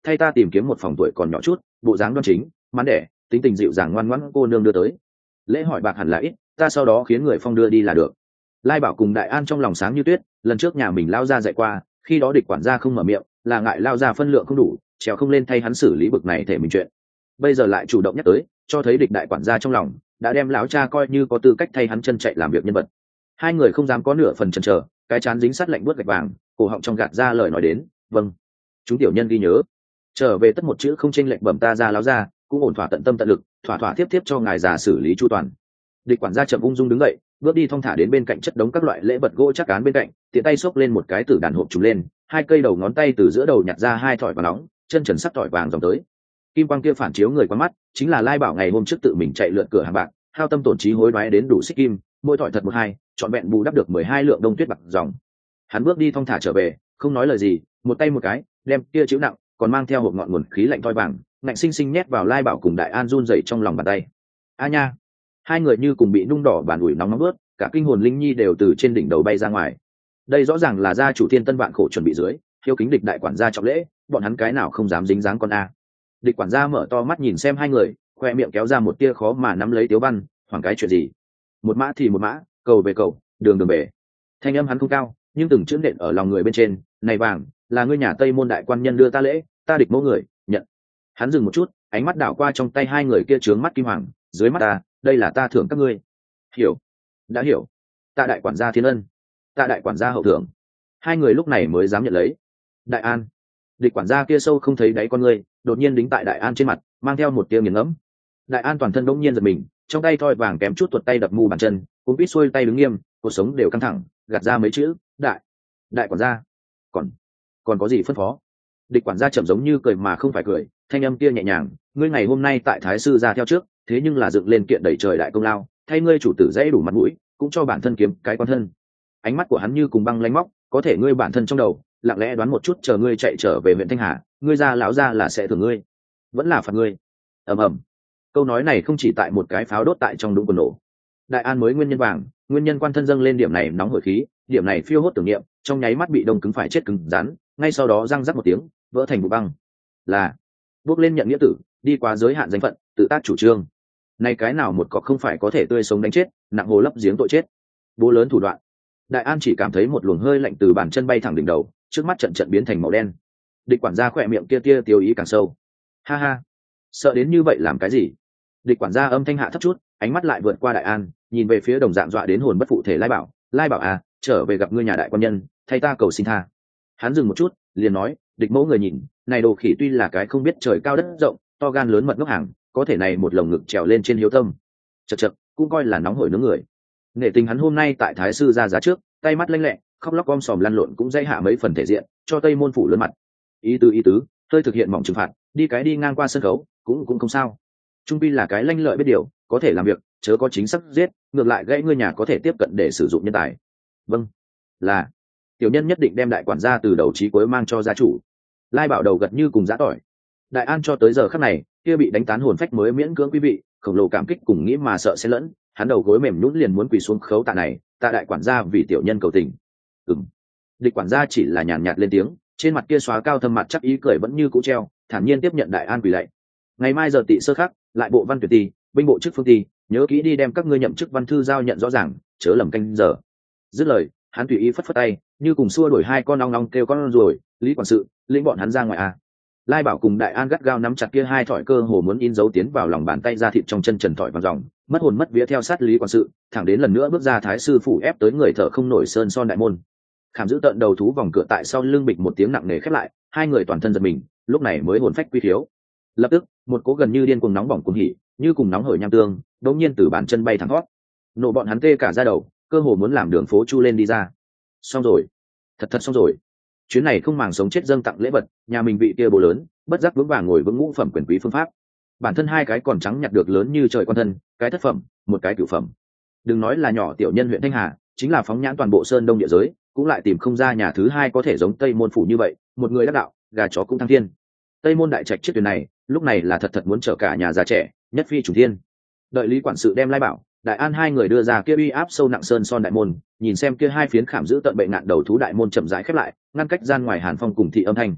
thay ta tìm kiếm một phòng tuổi còn nhỏ chút, bộ dáng đoan chính, mắn đẻ, tính tình dịu dàng ngoan ngoãn cô nương đưa tới. Lễ hỏi bạc hẳn là ít, ta sau đó khiến người phong đưa đi là được. Lai Bảo cùng Đại An trong lòng sáng như tuyết, lần trước nhà mình lao ra dạy qua, khi đó địch quản gia không mở miệng, là ngại lao ra phân lượng không đủ, trèo không lên thay hắn xử lý bực này thể mình chuyện. Bây giờ lại chủ động nhắc tới, cho thấy địch đại quản gia trong lòng đã đem lão cha coi như có tư cách thay hắn chân chạy làm việc nhân vật. Hai người không dám có nửa phần chần chờ, cái chán dính sát lạnh buốt gạch vàng, cổ họng trong gạt ra lời nói đến, vâng, chúng tiểu nhân ghi nhớ. Trở về tất một chữ không chênh lệch bẩm ta ra láo ra, cũng ổn thỏa tận tâm tận lực, thỏa thỏa tiếp tiếp cho ngài già xử lý chu toàn. Địch quản gia chậm ung dung đứng dậy, bước đi thong thả đến bên cạnh chất đống các loại lễ vật gỗ chắc án bên cạnh, tiện tay xốc lên một cái tử đàn hộp trùng lên, hai cây đầu ngón tay từ giữa đầu nhặt ra hai thỏi vàng nóng, chân trần sắc thỏi vàng dòng tới. Kim quang kia phản chiếu người qua mắt, chính là Lai Bảo ngày hôm trước tự mình chạy lượn cửa hàng bạc, hao tâm tổn trí hối đoái đến đủ xích kim, mỗi thỏi thật một hai, trọn vẹn bù đắp được mười hai lượng đông tuyết bạc dòng. Hắn bước đi thong thả trở về, không nói lời gì, một tay một cái, đem kia chữ nặng, còn mang theo hộp ngọn nguồn khí lạnh thoi vàng, ngạnh sinh sinh nhét vào Lai Bảo cùng Đại An run rẩy trong lòng bàn tay. A nha, hai người như cùng bị nung đỏ bàn ủi nóng nóng bớt, cả kinh hồn linh nhi đều từ trên đỉnh đầu bay ra ngoài. Đây rõ ràng là gia chủ thiên tân vạn khổ chuẩn bị dưới, hiếu kính địch đại quản gia trọng lễ, bọn hắn cái nào không dám dính dáng con a. Địch quản gia mở to mắt nhìn xem hai người, khoe miệng kéo ra một tia khó mà nắm lấy Tiếu Văn, hoảng cái chuyện gì? Một mã thì một mã, cầu về cầu, đường đường bể. Thanh âm hắn không cao, nhưng từng chữ nện ở lòng người bên trên, này vàng, là ngươi nhà Tây môn đại quan nhân đưa ta lễ, ta địch mẫu người, nhận. Hắn dừng một chút, ánh mắt đảo qua trong tay hai người kia trướng mắt kim hoàng, dưới mắt ta, đây là ta thưởng các ngươi. Hiểu, đã hiểu. Tạ đại quản gia thiên ân, tạ đại quản gia hậu thưởng. Hai người lúc này mới dám nhận lấy. Đại An, địch quản gia kia sâu không thấy đáy con ngươi, đột nhiên đính tại Đại An trên mặt, mang theo một tiếng nghiền ngẫm. Đại An toàn thân đống nhiên giật mình, trong tay thoi vàng kém chút tuột tay đập mu bàn chân, cuốn quýt xuôi tay đứng nghiêm, cuộc sống đều căng thẳng, gạt ra mấy chữ, đại, đại quản gia, còn, còn có gì phân phó? Địch quản gia chậm giống như cười mà không phải cười, thanh âm kia nhẹ nhàng, ngươi ngày hôm nay tại thái sư ra theo trước, thế nhưng là dựng lên kiện đẩy trời đại công lao, thay ngươi chủ tử dễ đủ mặt mũi, cũng cho bản thân kiếm cái quan thân. Ánh mắt của hắn như cùng băng lanh móc, có thể ngươi bản thân trong đầu, lặng lẽ đoán một chút chờ ngươi chạy trở về huyện Thanh Hà, ngươi ra lão ra là sẽ thưởng ngươi, vẫn là phạt ngươi. Ầm ầm. Câu nói này không chỉ tại một cái pháo đốt tại trong đũng quần nổ. Đại An mới nguyên nhân vàng, nguyên nhân quan thân dâng lên điểm này nóng hổi khí, điểm này phiêu hốt tưởng niệm, trong nháy mắt bị đông cứng phải chết cứng rắn, ngay sau đó răng rắc một tiếng, vỡ thành vụ băng. Là bước lên nhận nghĩa tử, đi qua giới hạn danh phận, tự tác chủ trương. Này cái nào một cọc không phải có thể tươi sống đánh chết, nặng hồ lấp giếng tội chết. Bố lớn thủ đoạn. Đại An chỉ cảm thấy một luồng hơi lạnh từ bàn chân bay thẳng đỉnh đầu, trước mắt trận trận biến thành màu đen. Địch quản gia khỏe miệng kia tia tiêu ý càng sâu. Ha ha, sợ đến như vậy làm cái gì? Địch quản gia âm thanh hạ thấp chút, ánh mắt lại vượt qua Đại An, nhìn về phía đồng dạng dọa đến hồn bất phụ thể Lai Bảo. Lai Bảo à, trở về gặp ngươi nhà đại quan nhân, thay ta cầu xin tha. Hắn dừng một chút, liền nói, địch mẫu người nhìn, này đồ khỉ tuy là cái không biết trời cao đất rộng, to gan lớn mật ngốc hàng, có thể này một lồng ngực trèo lên trên hiếu tâm. Chật chật, cũng coi là nóng hổi nướng người. Nghệ tình hắn hôm nay tại thái sư ra giá trước, tay mắt lanh lẹ, khóc lóc om sòm lăn lộn cũng dây hạ mấy phần thể diện, cho Tây môn phủ lớn mặt. Ý tứ ý tứ, hơi thực hiện mỏng trừng phạt, đi cái đi ngang qua sân khấu, cũng cũng không sao. Trung pi là cái lanh lợi biết điều, có thể làm việc, chớ có chính xác giết, ngược lại gãy ngươi nhà có thể tiếp cận để sử dụng nhân tài. Vâng, là tiểu nhân nhất định đem đại quản gia từ đầu chí cuối mang cho gia chủ. Lai Bảo đầu gật như cùng giã tỏi. Đại An cho tới giờ khắc này, kia bị đánh tán hồn phách mới miễn cưỡng quý vị, khổng lồ cảm kích cùng nghĩ mà sợ sẽ lẫn, hắn đầu gối mềm nhũn liền muốn quỳ xuống khấu tạ này, tạ đại quản gia vì tiểu nhân cầu tình. Ừm. Địch quản gia chỉ là nhàn nhạt lên tiếng, trên mặt kia xóa cao thâm mặt chắc ý cười vẫn như cũ treo, thản nhiên tiếp nhận Đại An quỳ lạy. Ngày mai giờ tị sơ khắc, lại bộ văn tuyệt ti, binh bộ chức phương ti, nhớ kỹ đi đem các ngươi nhậm chức văn thư giao nhận rõ ràng, chớ lầm canh giờ. Dứt lời, hắn tùy ý phất phất tay, như cùng xua đuổi hai con ong ong kêu con ruồi, Lý quản sự, lĩnh bọn hắn ra ngoài à. Lai Bảo cùng Đại An gắt gao nắm chặt kia hai thỏi cơ hồ muốn in dấu tiến vào lòng bàn tay ra thịt trong chân trần thỏi vàng ròng, mất hồn mất vía theo sát Lý quản sự, thẳng đến lần nữa bước ra thái sư phủ ép tới người thở không nổi sơn son đại môn. Khảm giữ tận đầu thú vòng cửa tại sau lưng bịch một tiếng nặng nề khép lại, hai người toàn thân giật mình, lúc này mới hồn phách quy thiếu. Lập tức, một cố gần như điên cuồng nóng bỏng cuồng hỉ, như cùng nóng hởi nham tương, đột nhiên từ bàn chân bay thẳng hót. Nộ bọn hắn tê cả da đầu, cơ hồ muốn làm đường phố chu lên đi ra. Xong rồi, thật thật xong rồi. Chuyến này không màng sống chết dâng tặng lễ vật, nhà mình vị kia bố lớn, bất giác vững vàng ngồi vững ngũ phẩm quyền quý phương pháp. Bản thân hai cái còn trắng nhặt được lớn như trời quan thân, cái thất phẩm, một cái cửu phẩm. Đừng nói là nhỏ tiểu nhân huyện Thanh Hà, chính là phóng nhãn toàn bộ sơn đông địa giới, cũng lại tìm không ra nhà thứ hai có thể giống Tây môn phủ như vậy, một người đắc đạo, gà chó cũng thăng thiên. Tây môn đại trạch chiếc thuyền này, lúc này là thật thật muốn chở cả nhà già trẻ, nhất phi chủ thiên. Đợi Lý quản sự đem Lai Bảo, Đại An hai người đưa ra kia uy áp sâu nặng sơn son đại môn, nhìn xem kia hai phiến khảm giữ tận bệ ngạn đầu thú đại môn chậm rãi khép lại, ngăn cách gian ngoài hàn phong cùng thị âm thanh.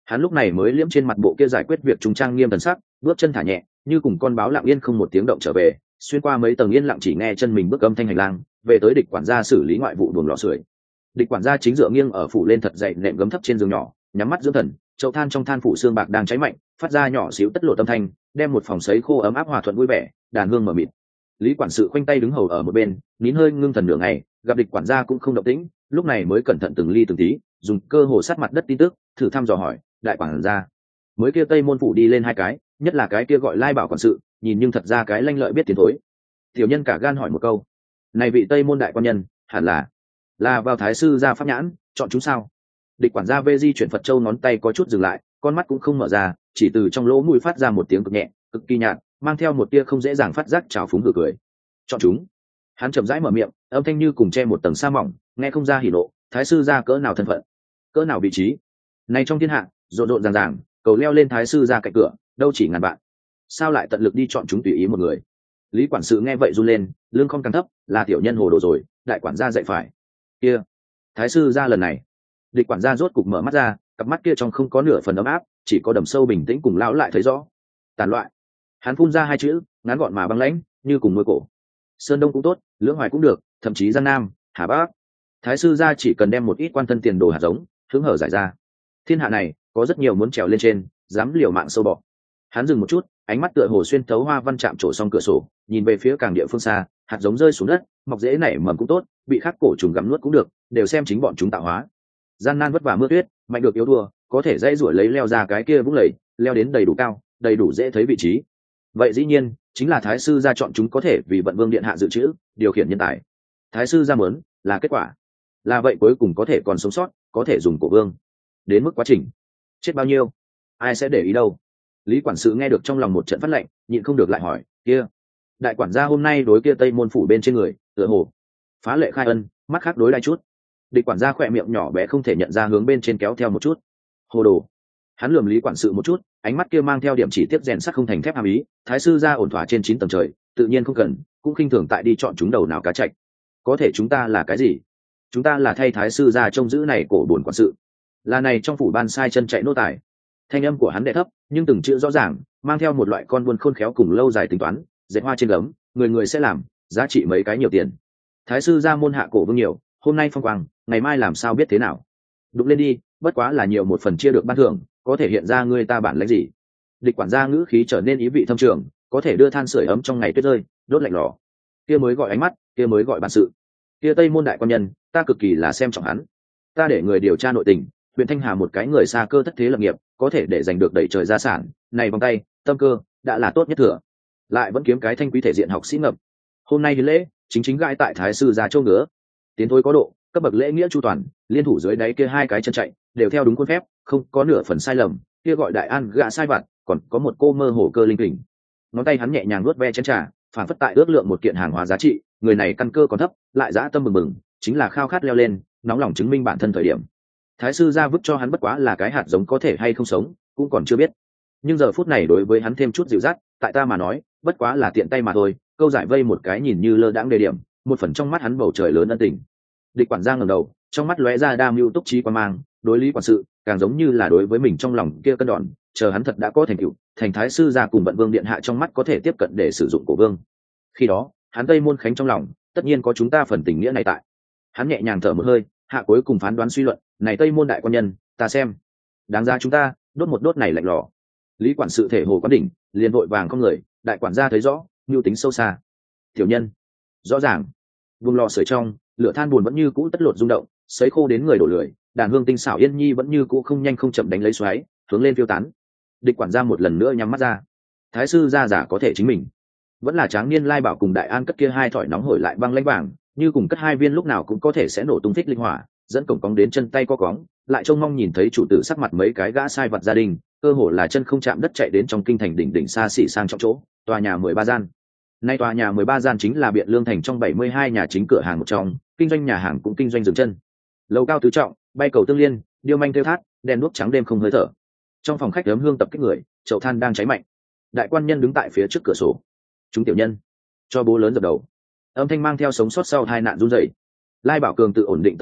Hắn lúc này mới liếm trên mặt bộ kia giải quyết việc trung trang nghiêm thần sắc, bước chân thả nhẹ, như cùng con báo lặng yên không một tiếng động trở về, xuyên qua mấy tầng yên lặng chỉ nghe chân mình bước âm thanh hành lang, về tới địch quản gia xử lý ngoại vụ buồng lò sưởi. Địch quản gia chính dựa nghiêng ở phủ lên thật dậy nệm gấm thấp trên giường nhỏ, nhắm mắt dưỡng thần, chậu than trong than phủ xương bạc đang cháy mạnh, phát ra nhỏ xíu tất lộ âm thanh, đem một phòng sấy khô ấm áp hòa thuận vui vẻ, đàn hương mở mịt. Lý quản sự khoanh tay đứng hầu ở một bên, nín hơi ngưng thần nửa ngày, gặp địch quản gia cũng không động tĩnh, lúc này mới cẩn thận từng ly từng tí, dùng cơ hồ sát mặt đất tin tức, thử thăm dò hỏi, đại quản gia, mới kia tây môn phủ đi lên hai cái, nhất là cái kia gọi lai bảo quản sự, nhìn nhưng thật ra cái lanh lợi biết tiến thối. Tiểu nhân cả gan hỏi một câu, này vị tây môn đại quan nhân, hẳn là là vào thái sư gia pháp nhãn, chọn chúng sao? Địch quản gia vê di chuyển Phật châu ngón tay có chút dừng lại, con mắt cũng không mở ra, chỉ từ trong lỗ mũi phát ra một tiếng cực nhẹ, cực kỳ nhạt, mang theo một tia không dễ dàng phát giác trào phúng hừ cười. Chọn chúng. Hắn chậm rãi mở miệng, âm thanh như cùng che một tầng sa mỏng, nghe không ra hỉ nộ, thái sư gia cỡ nào thân phận, cỡ nào vị trí. Này trong thiên hạ, rộn rộn ràng ràng, cầu leo lên thái sư gia cạnh cửa, đâu chỉ ngàn bạn. Sao lại tận lực đi chọn chúng tùy ý một người? Lý quản sự nghe vậy run lên, lương không càng thấp, là tiểu nhân hồ đồ rồi, đại quản gia dạy phải. Kia, thái sư gia lần này. Địch quản gia rốt cục mở mắt ra, cặp mắt kia trong không có nửa phần ấm áp, chỉ có đầm sâu bình tĩnh cùng lão lại thấy rõ. Tàn loại. Hắn phun ra hai chữ, ngắn gọn mà băng lãnh, như cùng môi cổ. Sơn Đông cũng tốt, Lưỡng Hoài cũng được, thậm chí Giang Nam, Hà Bắc. Thái sư gia chỉ cần đem một ít quan thân tiền đồ hạt giống, hướng hở giải ra. Thiên hạ này, có rất nhiều muốn trèo lên trên, dám liều mạng sâu bọ. Hắn dừng một chút, ánh mắt tựa hồ xuyên thấu hoa văn chạm trổ song cửa sổ, nhìn về phía càng địa phương xa, hạt giống rơi xuống đất, mọc dễ nảy mầm cũng tốt, bị khắc cổ trùng gặm nuốt cũng được, đều xem chính bọn chúng tạo hóa. Gian nan vất vả mưa tuyết, mạnh được yếu thua, có thể dãy ruổi lấy leo ra cái kia vũng lầy, leo đến đầy đủ cao, đầy đủ dễ thấy vị trí. Vậy dĩ nhiên, chính là thái sư gia chọn chúng có thể vì vận vương điện hạ dự trữ, điều khiển nhân tài. Thái sư gia muốn là kết quả, là vậy cuối cùng có thể còn sống sót, có thể dùng cổ vương. Đến mức quá trình, chết bao nhiêu, ai sẽ để ý đâu. Lý quản sự nghe được trong lòng một trận phát lệnh, nhịn không được lại hỏi, kia, đại quản gia hôm nay đối kia tây môn phủ bên trên người, tựa hồ phá lệ khai ân, mắt khác đối lại chút. Địch quản gia khỏe miệng nhỏ bé không thể nhận ra hướng bên trên kéo theo một chút. Hồ đồ. Hắn lườm Lý quản sự một chút, ánh mắt kia mang theo điểm chỉ tiếp rèn sắt không thành thép hàm ý, thái sư gia ổn thỏa trên chín tầng trời, tự nhiên không cần, cũng khinh thường tại đi chọn chúng đầu nào cá chạch. Có thể chúng ta là cái gì? Chúng ta là thay thái sư gia trông giữ này cổ buồn quản sự. Là này trong phủ ban sai chân chạy nô tài. Thanh âm của hắn đệ thấp, nhưng từng chữ rõ ràng, mang theo một loại con buôn khôn khéo cùng lâu dài tính toán, dệt hoa trên gấm, người người sẽ làm, giá trị mấy cái nhiều tiền. Thái sư gia môn hạ cổ vương nhiều, hôm nay phong quang, ngày mai làm sao biết thế nào. Đụng lên đi, bất quá là nhiều một phần chia được ban thưởng, có thể hiện ra người ta bản lãnh gì. Địch quản gia ngữ khí trở nên ý vị thâm trường, có thể đưa than sưởi ấm trong ngày tuyết rơi, đốt lạnh lò. Kia mới gọi ánh mắt, kia mới gọi bản sự. Kia tây môn đại quan nhân, ta cực kỳ là xem trọng hắn. Ta để người điều tra nội tình, huyện Thanh Hà một cái người xa cơ thất thế lập nghiệp, có thể để giành được đẩy trời gia sản, này vòng tay, tâm cơ, đã là tốt nhất thừa. Lại vẫn kiếm cái thanh quý thể diện học sĩ ngập. Hôm nay đến lễ, chính chính gãi tại thái sư gia châu ngứa. Tiến thôi có độ, cấp bậc lễ nghĩa chu toàn, liên thủ dưới đáy kia hai cái chân chạy, đều theo đúng khuôn phép, không có nửa phần sai lầm. Kia gọi đại an gạ sai vặt, còn có một cô mơ hồ cơ linh kình. Ngón tay hắn nhẹ nhàng nuốt ve chén trà, phản phất tại ước lượng một kiện hàng hóa giá trị, người này căn cơ còn thấp, lại dã tâm bừng bừng, chính là khao khát leo lên, nóng lòng chứng minh bản thân thời điểm. Thái sư gia vứt cho hắn bất quá là cái hạt giống có thể hay không sống, cũng còn chưa biết. Nhưng giờ phút này đối với hắn thêm chút dịu dắt, tại ta mà nói, bất quá là tiện tay mà thôi, câu giải vây một cái nhìn như lơ đãng đề điểm, một phần trong mắt hắn bầu trời lớn ân tình. Địch quản gia ngẩng đầu, trong mắt lóe ra đa mưu túc trí quan mang, đối lý quản sự, càng giống như là đối với mình trong lòng kia cân đòn, chờ hắn thật đã có thành tựu, thành thái sư gia cùng vận vương điện hạ trong mắt có thể tiếp cận để sử dụng cổ vương. Khi đó, hắn tây môn khánh trong lòng, tất nhiên có chúng ta phần tình nghĩa này tại. Hắn nhẹ nhàng thở một hơi, hạ cuối cùng phán đoán suy luận, này tây môn đại quan nhân, ta xem, đáng ra chúng ta đốt một đốt này lạnh lò. Lý quản sự thể hồ quán đỉnh, liền vội vàng không người, đại quản gia thấy rõ, mưu tính sâu xa. Tiểu nhân, rõ ràng, vùng lò sưởi trong, lửa than buồn vẫn như cũ tất lột rung động, sấy khô đến người đổ lười, đàn hương tinh xảo yên nhi vẫn như cũ không nhanh không chậm đánh lấy xoáy, hướng lên phiêu tán. Địch quản gia một lần nữa nhắm mắt ra. Thái sư gia giả có thể chính mình, vẫn là tráng niên lai bảo cùng đại an cất kia hai thỏi nóng hổi lại băng lãnh vàng, như cùng cất hai viên lúc nào cũng có thể sẽ nổ tung thích linh hỏa, dẫn cổng cong đến chân tay co cóng, lại trông mong nhìn thấy chủ tử sắc mặt mấy cái gã sai vật gia đình, cơ hồ là chân không chạm đất chạy đến trong kinh thành đỉnh đỉnh xa xỉ sang trọng chỗ, tòa nhà mười ba gian. Nay tòa nhà mười ba gian chính là Biện Lương thành trong bảy mươi hai nhà chính cửa hàng một trong, kinh doanh nhà hàng cũng kinh doanh dừng chân. Lầu cao tứ trọng, bay cầu tương liên, điêu manh thêu thát, đèn đuốc trắng đêm không hơi thở. Trong phòng khách ấm hương tập kích người, chậu than đang cháy mạnh. Đại quan nhân đứng tại phía trước cửa sổ. Chúng tiểu nhân, cho bố lớn dập đầu. Âm thanh mang theo sống sót sau hai nạn run rẩy. Lai Bảo Cường tự ổn định tâm thần,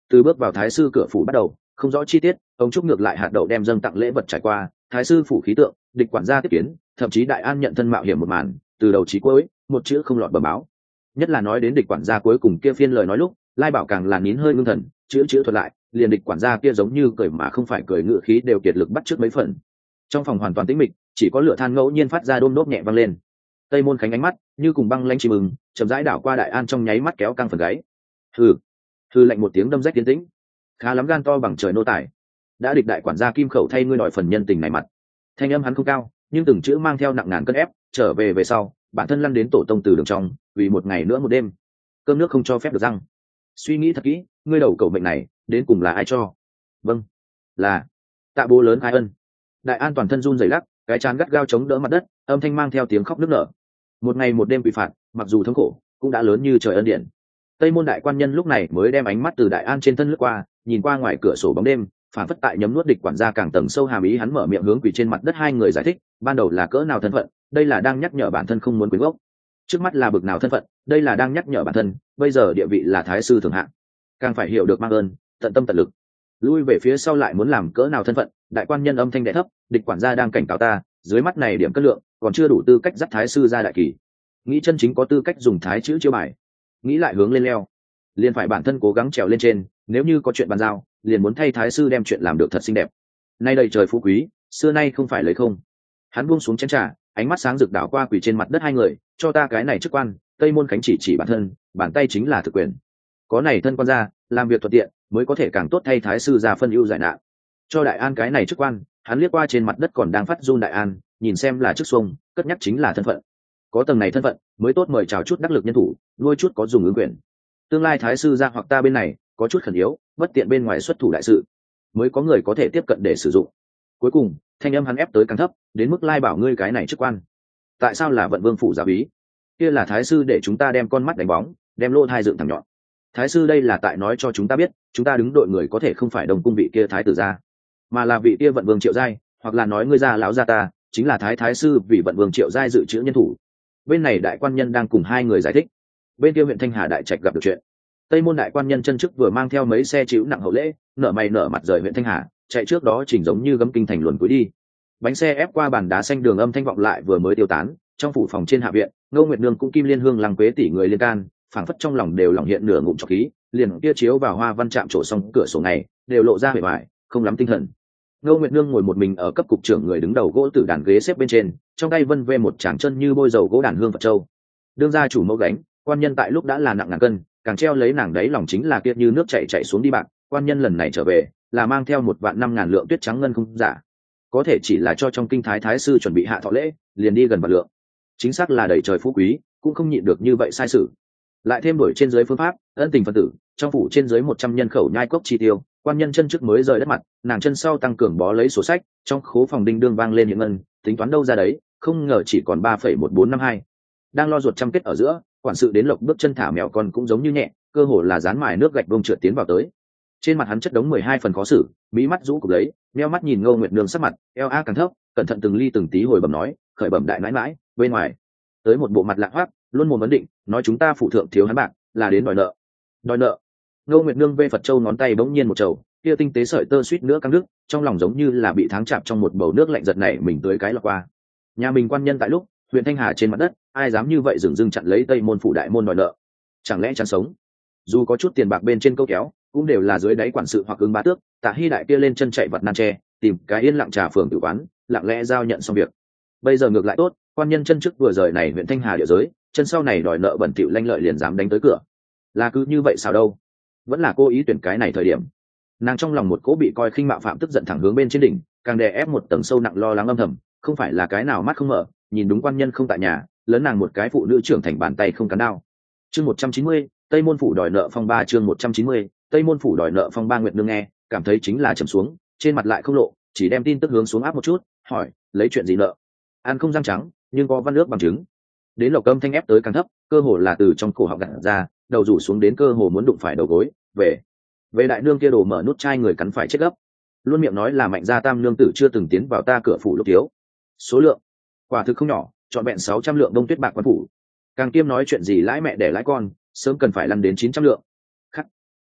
Từ bước vào thái sư cửa phủ bắt đầu, không rõ chi tiết, ông trúc ngược lại hạt đậu đem dâng tặng lễ vật trải qua, thái sư phủ khí tượng, địch quản gia tiếp kiến, thậm chí đại an nhận thân mạo hiểm một màn, từ đầu chí cuối, một chữ không lọt bờ báo. Nhất là nói đến địch quản gia cuối cùng kia phiên lời nói lúc, Lai Bảo càng là nín hơi ngưng thần, chữ chữ thuật lại, liền địch quản gia kia giống như cười mà không phải cười ngự khí đều kiệt lực bắt trước mấy phần. Trong phòng hoàn toàn tĩnh mịch, chỉ có lửa than ngẫu nhiên phát ra đôm đốp nhẹ vang lên. Tây Môn Khánh ánh mắt như cùng băng lãnh chim ưng, chậm rãi đảo qua đại an trong nháy mắt kéo căng phần gáy. Hừ, hừ lạnh một tiếng đâm rách tiến tĩnh. Khá lắm gan to bằng trời nô tài. Đã địch đại quản gia kim khẩu thay ngươi đòi phần nhân tình này mặt. Thanh âm hắn không cao, nhưng từng chữ mang theo nặng ngàn cân ép, trở về về sau, bản thân lăn đến tổ tông từ đường trong, vì một ngày nữa một đêm. Cơm nước không cho phép được răng. Suy nghĩ thật kỹ, ngươi đầu cầu mệnh này, đến cùng là ai cho? Vâng, là Tạ Bố lớn khai ân. Đại an toàn thân run rẩy lắc, cái chán gắt gao chống đỡ mặt đất, âm thanh mang theo tiếng khóc nức nở. Một ngày một đêm bị phạt, mặc dù thống khổ, cũng đã lớn như trời ân điển. Tây Môn đại quan nhân lúc này mới đem ánh mắt từ đại an trên thân lướt qua, nhìn qua ngoài cửa sổ bóng đêm, phản phất tại nhấm nuốt địch quản gia càng tầng sâu hàm ý, hắn mở miệng hướng quỳ trên mặt đất hai người giải thích, ban đầu là cỡ nào thân phận, đây là đang nhắc nhở bản thân không muốn quyến gốc. Trước mắt là bực nào thân phận, đây là đang nhắc nhở bản thân, bây giờ địa vị là thái sư thượng hạng, càng phải hiểu được mang ơn, tận tâm tận lực. Lui về phía sau lại muốn làm cỡ nào thân phận, đại quan nhân âm thanh đè thấp, địch quản gia đang cảnh cáo ta, dưới mắt này điểm cân lượng, còn chưa đủ tư cách dắt thái sư ra đại kỳ. Nghĩ chân chính có tư cách dùng thái chữ chiêu bài, nghĩ lại hướng lên leo, liền phải bản thân cố gắng trèo lên trên, nếu như có chuyện bàn giao, liền muốn thay thái sư đem chuyện làm được thật xinh đẹp. Nay đầy trời phú quý, xưa nay không phải lấy không. Hắn buông xuống chén trà, ánh mắt sáng rực đảo qua quỳ trên mặt đất hai người, cho ta cái này chức quan. Tây Môn Khánh chỉ chỉ bản thân, bàn tay chính là thực quyền. Có này thân quan ra, làm việc thuận tiện, mới có thể càng tốt thay thái sư ra phân ưu giải nạn. Cho đại an cái này chức quan, hắn liếc qua trên mặt đất còn đang phát run đại an, nhìn xem là chức xuông, cất nhắc chính là thân phận. Có tầng này thân phận, mới tốt mời chào chút đắc lực nhân thủ, nuôi chút có dùng ứng quyền. Tương lai thái sư ra hoặc ta bên này có chút khẩn yếu, bất tiện bên ngoài xuất thủ đại sự, mới có người có thể tiếp cận để sử dụng. Cuối cùng thanh âm hắn ép tới càng thấp, đến mức Lai Bảo ngươi cái này chức quan, tại sao là vận vương phủ giáo úy? Kia là thái sư để chúng ta đem con mắt đánh bóng, đem lô thai dựng thẳng nhọn. Thái sư đây là tại nói cho chúng ta biết, chúng ta đứng đội người có thể không phải đồng cung vị kia thái tử gia, mà là vị kia vận vương Triệu Giai, hoặc là nói ngươi gia lão gia ta chính là thái thái sư vì vận vương Triệu Giai dự trữ nhân thủ. Bên này đại quan nhân đang cùng hai người giải thích, bên kia huyện Thanh Hà đại trạch gặp được chuyện. Tây Môn đại quan nhân chân chức vừa mang theo mấy xe chịu nặng hậu lễ, nở mày nở mặt rời huyện Thanh Hà, chạy trước đó chỉnh giống như gấm kinh thành luồn cuối đi. Bánh xe ép qua bàn đá xanh đường âm thanh vọng lại vừa mới tiêu tán, trong phủ phòng trên hạ viện, Ngô Nguyệt Nương cũng kim liên hương lăng quế tỷ người liên can, phảng phất trong lòng đều lòng hiện nửa ngụm trọc khí, liền kia chiếu vào hoa văn chạm trổ xong cửa sổ này, đều lộ ra vẻ vải, không lắm tinh thần. Ngô Nguyệt Nương ngồi một mình ở cấp cục trưởng người đứng đầu gỗ tử đàn ghế xếp bên trên, trong tay vân vê một tràng chân như bôi dầu gỗ đàn hương Phật châu. Đương gia chủ mẫu gánh, quan nhân tại lúc đã là nặng ngàn cân, càng treo lấy nàng đấy lòng chính là kia như nước chảy chảy xuống đi bạc. Quan nhân lần này trở về là mang theo một vạn năm ngàn lượng tuyết trắng ngân không giả, có thể chỉ là cho trong kinh thái thái sư chuẩn bị hạ thọ lễ, liền đi gần vạn lượng, chính xác là đầy trời phú quý, cũng không nhịn được như vậy sai sự. Lại thêm đổi trên dưới phương pháp ân tình phân tử, trong phủ trên dưới một trăm nhân khẩu nhai cốc chi tiêu, quan nhân chân trước mới rời đất mặt, nàng chân sau tăng cường bó lấy sổ sách, trong khố phòng đinh đương vang lên hiện ngân, tính toán đâu ra đấy, không ngờ chỉ còn ba phẩy một bốn năm hai. Đang lo ruột trăm kết ở giữa, quản sự đến lộc bước chân thả mèo con cũng giống như nhẹ, cơ hồ là dán mài nước gạch bông trượt tiến vào tới. Trên mặt hắn chất đống mười hai phần khó xử, mỹ mắt rũ cục lấy, neo mắt nhìn Ngô Nguyệt Nương sắc mặt eo a càng thấp, cẩn thận từng ly từng tí hồi bẩm nói, khởi bẩm đại nãi nãi, bên ngoài tới một bộ mặt lạ hoắc, luôn mồm vấn định, nói chúng ta phụ thượng thiếu hắn bạc, là đến đòi nợ. Đòi nợ? Ngô Nguyệt Nương vê Phật châu ngón tay bỗng nhiên một trầu, kia tinh tế sợi tơ suýt nữa căng đứt, trong lòng giống như là bị tháng chạm trong một bầu nước lạnh giật này mình tới cái lọt qua. Nhà mình quan nhân tại lúc huyện Thanh Hà trên mặt đất, ai dám như vậy dừng dưng chặn lấy Tây Môn phủ đại môn đòi nợ? Chẳng lẽ chán sống? Dù có chút tiền bạc bên trên câu kéo, cũng đều là dưới đáy quản sự hoặc ứng bá tước. Tạ Hy đại kia lên chân chạy vật nan tre, tìm cái yên lặng trà phường tử quán, lặng lẽ giao nhận xong việc. Bây giờ ngược lại tốt, quan nhân chân trước vừa rời này huyện Thanh Hà địa giới, chân sau này đòi nợ bẩn thỉu lanh lợi liền dám đánh tới cửa. Là cứ như vậy sao đâu? Vẫn là cô ý tuyển cái này thời điểm. Nàng trong lòng một cỗ bị coi khinh mạo phạm tức giận thẳng hướng bên trên đỉnh, càng đè ép một tầng sâu nặng lo lắng âm thầm, không phải là cái nào mắt không mở, nhìn đúng quan nhân không tại nhà, lớn nàng một cái phụ nữ trưởng thành bàn tay không cán đao. Chương một trăm chín mươi, Tây Môn phủ đòi nợ phong ba. Chương một trăm chín mươi, Tây Môn phủ đòi nợ phong ba. Nguyệt Nương nghe, cảm thấy chính là trầm xuống, trên mặt lại không lộ, chỉ đem tin tức hướng xuống áp một chút, hỏi, lấy chuyện gì nợ? Ăn không răng trắng, nhưng có văn nước bằng chứng. Đến lộc âm thanh ép tới càng thấp, cơ hồ là từ trong cổ họng gạt ra, đầu rủ xuống đến cơ hồ muốn đụng phải đầu gối. Về, về đại nương kia đồ mở nút chai người cắn phải chết gấp. Luôn miệng nói là Mạnh gia tam nương tử chưa từng tiến vào ta cửa phủ lúc thiếu. Số lượng, quả thực không nhỏ, trọn vẹn sáu trăm lượng đông tuyết bạc quan phủ. Càng kiêm nói chuyện gì lãi mẹ để lãi con, sớm cần phải lăn đến chín trăm lượng. Khắc,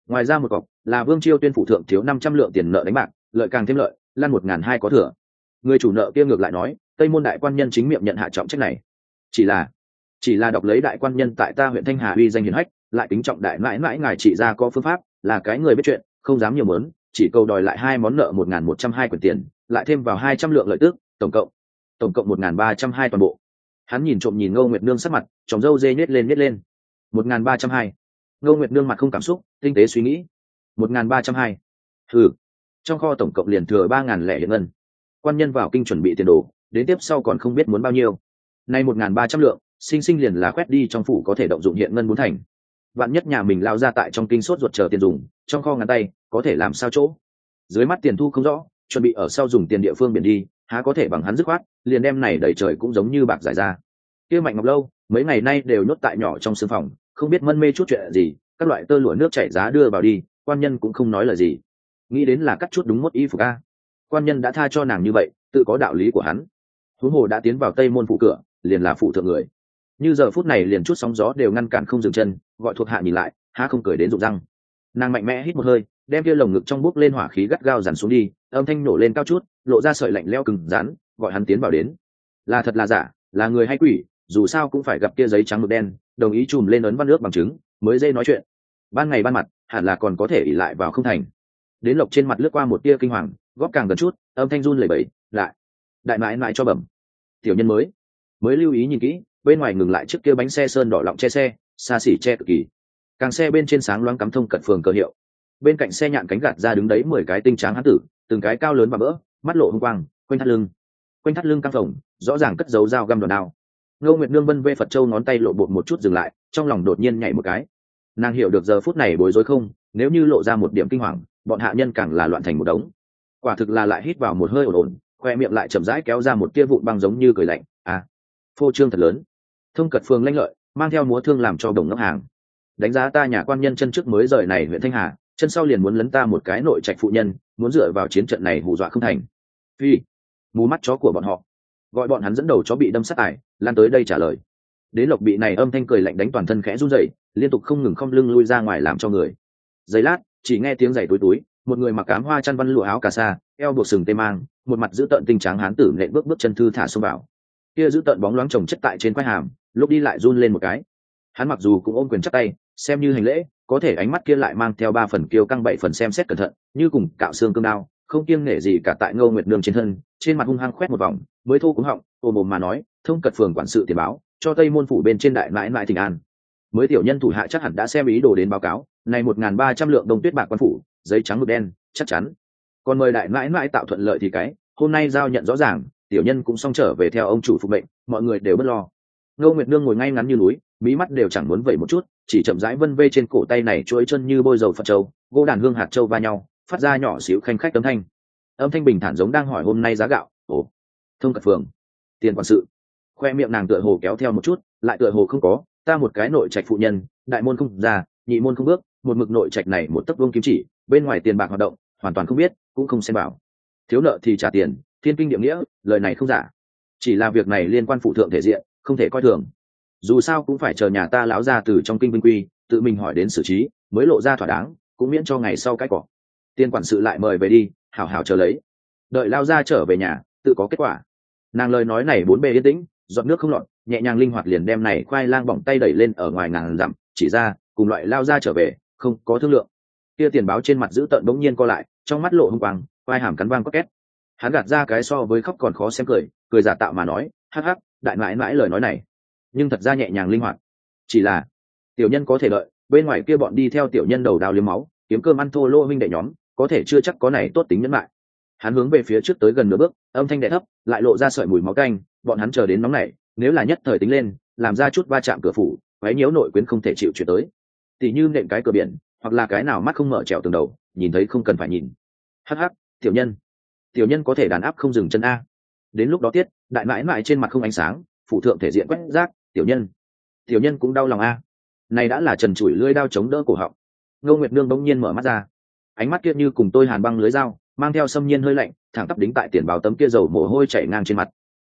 Ngoài ra một cọc là Vương Chiêu tuyên phụ thượng thiếu năm trăm lượng tiền nợ đánh bạc, lợi càng thêm lợi, lan một ngàn hai có thừa. Người chủ nợ kia ngược lại nói, Tây Môn đại quan nhân chính miệng nhận hạ trọng trách này. Chỉ là, chỉ là đọc lấy đại quan nhân tại ta huyện Thanh Hà uy danh hiển hách, lại kính trọng đại mãi mãi ngài trị ra có phương pháp, là cái người biết chuyện, không dám nhiều mớn, chỉ cầu đòi lại hai món nợ một ngàn một trăm hai quyển tiền, lại thêm vào hai trăm lượng lợi tức, tổng cộng tổng cộng một ngàn ba trăm hai toàn bộ. Hắn nhìn trộm nhìn Ngô Nguyệt Nương sắc mặt, tròng râu dê nhếch lên nhếch lên. một ngàn ba trăm hai. Ngô Nguyệt Nương mặt không cảm xúc, tinh tế suy nghĩ. một ngàn ba trăm hai. Hừ. Trong kho tổng cộng liền thừa ba ngàn lẻ hiện ngân. Quan nhân vào kinh chuẩn bị tiền đồ, đến tiếp sau còn không biết muốn bao nhiêu. Nay một ngàn ba trăm lượng, sinh sinh liền là quét đi trong phủ có thể động dụng hiện ngân bốn thành. Vạn nhất nhà mình lao ra tại trong kinh sốt ruột chờ tiền dùng, trong kho ngàn tay, có thể làm sao chỗ. Dưới mắt tiền thu không rõ, chuẩn bị ở sau dùng tiền địa phương biển đi, há có thể bằng hắn dứt khoát, liền đem này đẩy trời cũng giống như bạc giải ra. Kia Mạnh Ngọc Lâu, mấy ngày nay đều nhốt tại nhỏ trong sương phòng, không biết mân mê chút chuyện gì, các loại tơ lụa nước chảy giá đưa vào đi, quan nhân cũng không nói lời gì. Nghĩ đến là cắt chút đúng mốt y phục a. Quan nhân đã tha cho nàng như vậy, tự có đạo lý của hắn. Huống hồ đã tiến vào Tây Môn phủ cửa, liền là phụ thượng người. Như giờ phút này liền chút sóng gió đều ngăn cản không dừng chân, gọi thuộc hạ nhìn lại, há không cười đến rụng răng. Nàng mạnh mẽ hít một hơi, đem kia lồng ngực trong bốc lên hỏa khí gắt gao dằn xuống đi, âm thanh nổ lên cao chút, lộ ra sợi lạnh lẽo cứng rắn, gọi hắn tiến vào đến. Là thật là giả, là người hay quỷ, dù sao cũng phải gặp kia giấy trắng mực đen, đồng ý chùm lên ấn văn nước bằng chứng, mới dễ nói chuyện. Ban ngày ban mặt, hẳn là còn có thể ỷ lại vào không thành. Đến Lộc trên mặt lướt qua một tia kinh hoàng, góp càng gần chút, âm thanh run lẩy bẩy, lại, đại mãi mãi cho bẩm. Tiểu nhân mới, mới lưu ý nhìn kỹ, bên ngoài ngừng lại trước kia bánh xe sơn đỏ lọng che xe, xa xỉ che cực kỳ. Càng xe bên trên sáng loáng cắm thông cận phường cờ hiệu. Bên cạnh xe nhạn cánh gạt ra đứng đấy mười cái tinh tráng hán tử, từng cái cao lớn và bỡ, mắt lộ hung quang, quanh thắt lưng, quanh thắt lưng căng phồng, rõ ràng cất dấu dao găm đòn đao. Ngô Nguyệt Nương vân vê Phật Châu ngón tay lộ bột một chút dừng lại, trong lòng đột nhiên nhảy một cái. Nàng hiểu được giờ phút này bối rối không, nếu như lộ ra một điểm kinh hoàng, bọn hạ nhân càng là loạn thành một đống. Quả thực là lại hít vào một hơi ổn ổn, khoe miệng lại chậm rãi kéo ra một tia vụn băng giống như cười lạnh. À, phô trương thật lớn. Thông cật phường lanh lợi, mang theo múa thương làm cho đồng ngốc hàng. Đánh giá ta nhà quan nhân chân trước mới rời này huyện Thanh Hà, chân sau liền muốn lấn ta một cái nội trạch phụ nhân, muốn dựa vào chiến trận này hù dọa không thành. Phi, mù mắt chó của bọn họ. Gọi bọn hắn dẫn đầu chó bị đâm sát tài, lan tới đây trả lời. Đến Lộc bị này âm thanh cười lạnh đánh toàn thân khẽ run rẩy, liên tục không ngừng không lưng lui ra ngoài làm cho người. Giây lát, chỉ nghe tiếng giày túi túi, một người mặc ám hoa chăn văn lụa áo cà sa, eo buộc sừng tê mang, một mặt giữ tợn tinh trắng hán tử nện bước bước chân thư thả xông vào. Kia giữ tợn bóng loáng chồng chất tại trên quai hàm, lúc đi lại run lên một cái. Hắn mặc dù cũng ôm quyền chắp tay, xem như hành lễ, có thể ánh mắt kia lại mang theo ba phần kiêu căng bảy phần xem xét cẩn thận, như cùng cạo xương cương đao, không kiêng nể gì cả tại Ngô Nguyệt Nương trên thân, trên mặt hung hăng khoét một vòng, mới thô cúng họng, ôm mồm mà nói, thông cật phường quản sự tiền báo, cho Tây Môn phủ bên trên đại mãi mãi thỉnh an. Mới tiểu nhân thủ hạ chắc hẳn đã xem ý đồ đến báo cáo, này một ngàn ba trăm lượng đông tuyết bạc quan phủ, giấy trắng mực đen, chắc chắn. Còn mời đại mãi mãi tạo thuận lợi thì cái, hôm nay giao nhận rõ ràng, tiểu nhân cũng xong trở về theo ông chủ phục mệnh, mọi người đều bất lo. Ngô Nguyệt Nương ngồi ngay ngắn như núi, mí mắt đều chẳng muốn vẩy một chút, chỉ chậm rãi vân vê trên cổ tay này chuỗi chân như bôi dầu Phật châu, gỗ đàn hương hạt châu va nhau, phát ra nhỏ xíu khanh khách âm thanh. Âm thanh bình thản giống đang hỏi hôm nay giá gạo. Ồ, thông cật phường, tiền quản sự. Khoe miệng nàng tựa hồ kéo theo một chút, lại tựa hồ không có, ta một cái nội trạch phụ nhân, đại môn không ra, nhị môn không bước, một mực nội trạch này một tấc vuông kim chỉ, bên ngoài tiền bạc hoạt động, hoàn toàn không biết, cũng không xem bảo. Thiếu nợ thì trả tiền, thiên kinh địa nghĩa, lời này không giả. Chỉ là việc này liên quan phụ thượng thể diện, không thể coi thường. Dù sao cũng phải chờ nhà ta lão ra từ trong kinh vinh quy, tự mình hỏi đến xử trí, mới lộ ra thỏa đáng, cũng miễn cho ngày sau cái cỏ. Tiên quản sự lại mời về đi, hảo hảo chờ lấy. Đợi lao ra trở về nhà, tự có kết quả. Nàng lời nói này bốn bề yên tĩnh, giọt nước không lọt, nhẹ nhàng linh hoạt liền đem này khoai lang bỏng tay đẩy lên ở ngoài ngàn dặm, chỉ ra cùng loại lao ra trở về, không có thương lượng. Kia tiền báo trên mặt giữ tợn bỗng nhiên co lại, trong mắt lộ hung quang, khoai hàm cắn vang có két. Hắn gạt ra cái so với khóc còn khó xem cười, cười giả tạo mà nói, hắc hắc, đại mãi mãi lời nói này, nhưng thật ra nhẹ nhàng linh hoạt. Chỉ là tiểu nhân có thể đợi, bên ngoài kia bọn đi theo tiểu nhân đầu đào liếm máu, kiếm cơm ăn thô lô huynh đệ nhóm, có thể chưa chắc có này tốt tính nhẫn lại. Hắn hướng về phía trước tới gần nửa bước, âm thanh đè thấp, lại lộ ra sợi mùi máu canh, bọn hắn chờ đến nóng nảy, nếu là nhất thời tính lên, làm ra chút va chạm cửa phủ, quấy nhiễu nội quyến không thể chịu chuyển tới. Tỷ như nện cái cửa biển, hoặc là cái nào mắt không mở trèo tường đầu, nhìn thấy không cần phải nhìn. Hắc hắc, tiểu nhân, tiểu nhân có thể đàn áp không dừng chân a. Đến lúc đó tiết, đại mãi mãi trên mặt không ánh sáng, phụ thượng thể diện quét rác, tiểu nhân, tiểu nhân cũng đau lòng a. Này đã là trần trụi lưỡi đao chống đỡ cổ họng. Ngô Nguyệt Nương bỗng nhiên mở mắt ra, ánh mắt kia như cùng tôi hàn băng lưới dao, mang theo xâm nhiên hơi lạnh, thẳng tắp đính tại tiền báo tấm kia dầu mồ hôi chảy ngang trên mặt.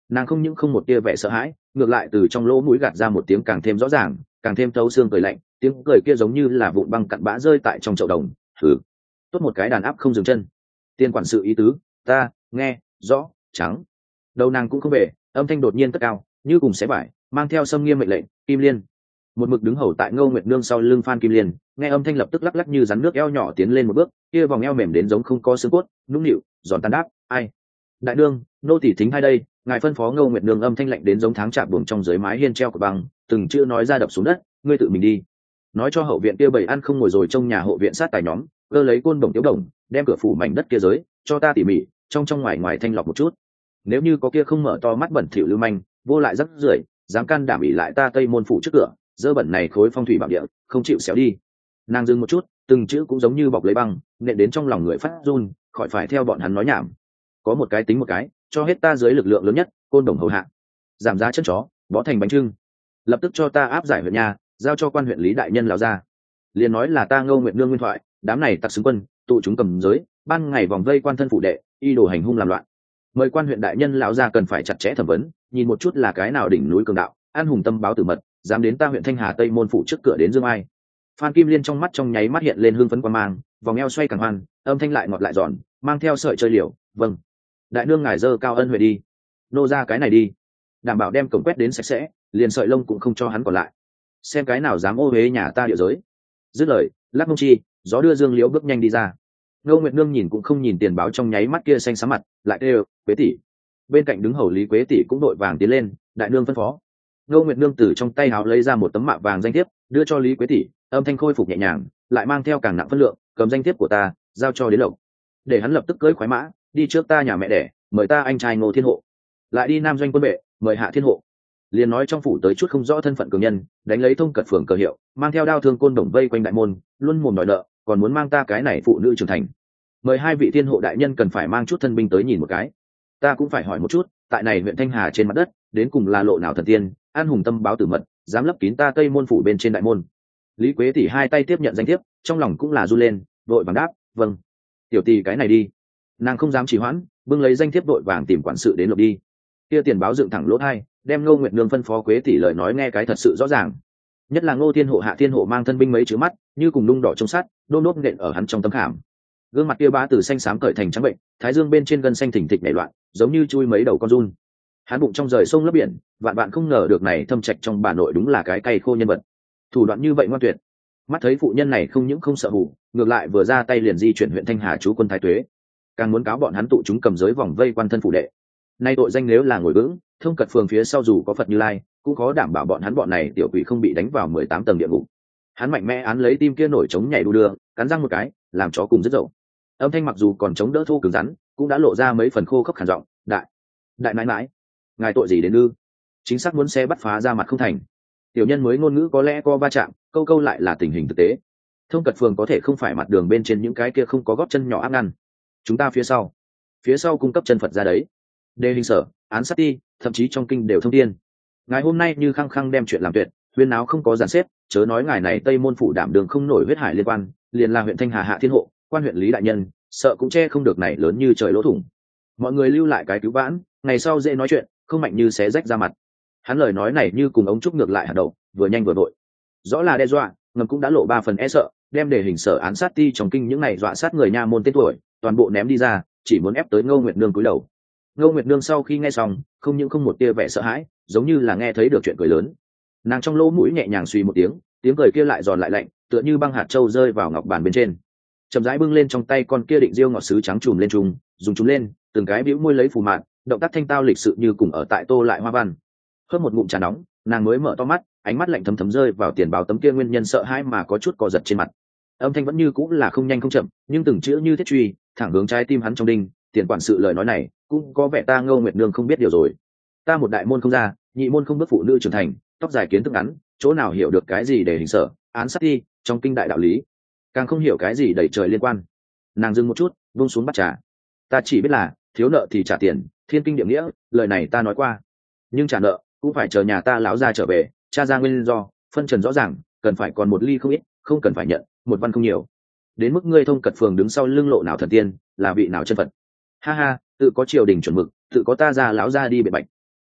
Nàng không những không một tia vẻ sợ hãi, ngược lại từ trong lỗ mũi gạt ra một tiếng càng thêm rõ ràng, càng thêm thấu xương cười lạnh, tiếng cười kia giống như là vụn băng cặn bã rơi tại trong chậu đồng. Hừ, tốt một cái đàn áp không dừng chân. Tiên quản sự ý tứ ta nghe rõ. Trắng đầu nàng cũng không về, âm thanh đột nhiên cất cao như cùng xé vải, mang theo xâm nghiêm mệnh lệnh. Kim Liên. Một mực đứng hầu tại Ngô Nguyệt Nương sau lưng Phan Kim Liên nghe âm thanh lập tức lắc lắc như rắn nước, eo nhỏ tiến lên một bước, kia vòng eo mềm đến giống không có xương cốt, nũng nịu giòn tan đáp. Ai? Đại nương, nô tỳ thính hai đây. Ngài phân phó. Ngô Nguyệt Nương âm thanh lạnh đến giống tháng chạm buồng trong dưới mái hiên treo của băng, từng chữ nói ra đập xuống đất. Ngươi tự mình đi nói cho hậu viện kia bảy ăn không ngồi rồi trong nhà hộ viện sát tài nhóm, cơ lấy côn đồng tiểu đồng, đem cửa phủ mảnh đất kia giới cho ta tỉ mỉ trong trong ngoài ngoài thanh lọc một chút. Nếu như có kia không mở to mắt bẩn thỉu lưu manh, vô lại rắc rưởi, dám can đảm ỉ lại ta Tây môn phủ trước cửa, dơ bẩn này khối phong thủy bảo địa, không chịu xéo đi. Nàng dừng một chút, từng chữ cũng giống như bọc lấy băng, nện đến trong lòng người phát run, khỏi phải theo bọn hắn nói nhảm. Có một cái tính một cái, cho hết ta dưới lực lượng lớn nhất, côn đồng hầu hạ, giảm giá chân chó, bó thành bánh trưng, lập tức cho ta áp giải huyện nhà, giao cho quan huyện lý đại nhân lão ra. Liền nói là ta Ngô Nguyệt Nương nguyên thoại, đám này tặc xứng quân, tụ chúng cầm giới, ban ngày vòng vây quan thân phụ đệ, y đồ hành hung làm loạn. Mời quan huyện đại nhân lão ra cần phải chặt chẽ thẩm vấn, nhìn một chút là cái nào đỉnh núi cường đạo, an hùng tâm báo tử mật, dám đến ta huyện Thanh Hà Tây môn phủ trước cửa đến dương ai. Phan Kim Liên trong mắt trong nháy mắt hiện lên hương phấn quan mang, vòng eo xoay càng hoan, âm thanh lại ngọt lại giòn, mang theo sợi chơi liều. Vâng, đại nương ngài dơ cao ân huệ đi, nô ra cái này đi, đảm bảo đem cổng quét đến sạch sẽ, liền sợi lông cũng không cho hắn còn lại. Xem cái nào dám ô huế nhà ta địa giới. Dứt lời, lắc mông chi, gió đưa Dương Liễu bước nhanh đi ra. Ngô Nguyệt Nương nhìn cũng không nhìn tiền báo trong nháy mắt kia xanh xám mặt, lại kêu Quế tỷ. Bên cạnh đứng hầu Lý Quế tỷ cũng đội vàng tiến lên, đại nương phân phó. Ngô Nguyệt Nương từ trong tay áo lấy ra một tấm mạ vàng danh thiếp, đưa cho Lý Quế tỷ, âm thanh khôi phục nhẹ nhàng, lại mang theo càng nặng phân lượng, cầm danh thiếp của ta, giao cho đến Lộc, để hắn lập tức cưỡi khoái mã, đi trước ta nhà mẹ đẻ, mời ta anh trai Ngô Thiên Hộ, lại đi Nam Doanh quân bệ, mời Hạ Thiên Hộ. Liền nói trong phủ tới chút không rõ thân phận cường nhân, đánh lấy thông cật phường cờ hiệu, mang theo đao thương côn đồng vây quanh đại môn, luôn mồm đòi nợ, còn muốn mang ta cái này phụ nữ trưởng thành. Mời hai vị thiên hộ đại nhân cần phải mang chút thân binh tới nhìn một cái. Ta cũng phải hỏi một chút, tại này huyện Thanh Hà trên mặt đất, đến cùng là lộ nào thần tiên, an hùng tâm báo tử mật, dám lấp kín ta Tây môn phủ bên trên đại môn. Lý Quế tỷ hai tay tiếp nhận danh thiếp, trong lòng cũng là run lên, vội vàng đáp, vâng. Tiểu tỷ cái này đi. Nàng không dám trì hoãn, bưng lấy danh thiếp vội vàng tìm quản sự đến lục đi. Kia tiền báo dựng thẳng lỗ hai, đem Ngô Nguyệt Nương phân phó Quế tỷ lời nói nghe cái thật sự rõ ràng. Nhất là Ngô Thiên Hộ Hạ Thiên Hộ mang thân binh mấy chữ mắt, như cùng nung đỏ trong sắt, đôn đốt nện ở hắn trong tấm khảm. Gương mặt kia bá từ xanh xám cởi thành trắng bệnh, thái dương bên trên gân xanh thỉnh thịch nảy loạn, giống như chui mấy đầu con giun. Hắn bụng trong rời sông lấp biển, vạn vạn không ngờ được này thâm trạch trong bà nội đúng là cái cay khô nhân vật. Thủ đoạn như vậy ngoan tuyệt. Mắt thấy phụ nhân này không những không sợ hủ, ngược lại vừa ra tay liền di chuyển huyện Thanh Hà chú quân thái tuế, càng muốn cáo bọn hắn tụ chúng cầm giới vòng vây quan thân phụ đệ. Nay tội danh nếu là ngồi vững, thông cật phường phía sau dù có Phật Như Lai, cũng khó đảm bảo bọn hắn bọn này tiểu quỷ không bị đánh vào mười tám tầng địa ngục. Hắn mạnh mẽ án lấy tim kia nổi trống nhảy đu đưa, cắn răng một cái, làm chó cùng rất dậu. Âm thanh mặc dù còn chống đỡ thô cứng rắn, cũng đã lộ ra mấy phần khô khốc khản giọng, đại đại mãi mãi, ngài tội gì đến ư? Chính xác muốn xe bắt phá ra mặt không thành. Tiểu nhân mới ngôn ngữ có lẽ co va chạm, câu câu lại là tình hình thực tế. Thông cật phường có thể không phải mặt đường bên trên những cái kia không có gót chân nhỏ áp ngăn. Chúng ta phía sau, phía sau cung cấp chân Phật ra đấy. Đề hình sở, án sát ti, thậm chí trong kinh đều thông tiên. Ngài hôm nay như khăng khăng đem chuyện làm tuyệt, huyên náo không có giàn xếp, chớ nói ngài này Tây môn phủ đảm đường không nổi huyết hải liên quan, liền là huyện Thanh Hà Hạ Thiên Hộ, quan huyện Lý đại nhân, sợ cũng che không được này lớn như trời lỗ thủng. Mọi người lưu lại cái cứu vãn, ngày sau dễ nói chuyện, không mạnh như xé rách ra mặt. Hắn lời nói này như cùng ống trúc ngược lại hạt đầu, vừa nhanh vừa vội. Rõ là đe dọa, ngầm cũng đã lộ ba phần e sợ, đem đề hình sở án sát ti trong kinh những này dọa sát người nha môn tên tuổi, toàn bộ ném đi ra, chỉ muốn ép tới Ngô Nguyệt Nương cúi đầu. Ngô Nguyệt Nương sau khi nghe xong, không những không một tia vẻ sợ hãi, giống như là nghe thấy được chuyện cười lớn. Nàng trong lỗ mũi nhẹ nhàng suy một tiếng, tiếng cười kia lại giòn lại lạnh, tựa như băng hạt châu rơi vào ngọc bàn bên trên. Chậm rãi bưng lên trong tay con kia định diêu ngọt sứ trắng chùm lên trùng, dùng chúng lên, từng cái bĩu môi lấy phù mạn, động tác thanh tao lịch sự như cùng ở tại tô lại hoa văn. Hớp một ngụm trà nóng, nàng mới mở to mắt, ánh mắt lạnh thấm thấm rơi vào tiền báo tấm kia nguyên nhân sợ hãi mà có chút co giật trên mặt. Âm thanh vẫn như cũng là không nhanh không chậm, nhưng từng chữ như thiết truy, thẳng hướng trái tim hắn trong đinh. Tiền quản sự lời nói này, cũng có vẻ ta Ngô Nguyệt Nương không biết điều rồi. Ta một đại môn không ra, nhị môn không bước phụ nữ trưởng thành, tóc dài kiến thức ngắn, chỗ nào hiểu được cái gì để hình sở, án sát đi, trong kinh đại đạo lý, càng không hiểu cái gì đẩy trời liên quan. Nàng dừng một chút, buông xuống bắt trà. Ta chỉ biết là thiếu nợ thì trả tiền, thiên kinh địa nghĩa, lời này ta nói qua. Nhưng trả nợ cũng phải chờ nhà ta lão gia trở về, tra ra nguyên do, phân trần rõ ràng, cần phải còn một ly không ít, không cần phải nhận, một văn không nhiều. Đến mức ngươi thông cật phường đứng sau lưng lộ nào thần tiên, là vị nào chân phật. Ha ha, tự có triều đình chuẩn mực, tự có ta ra lão gia đi biện bạch.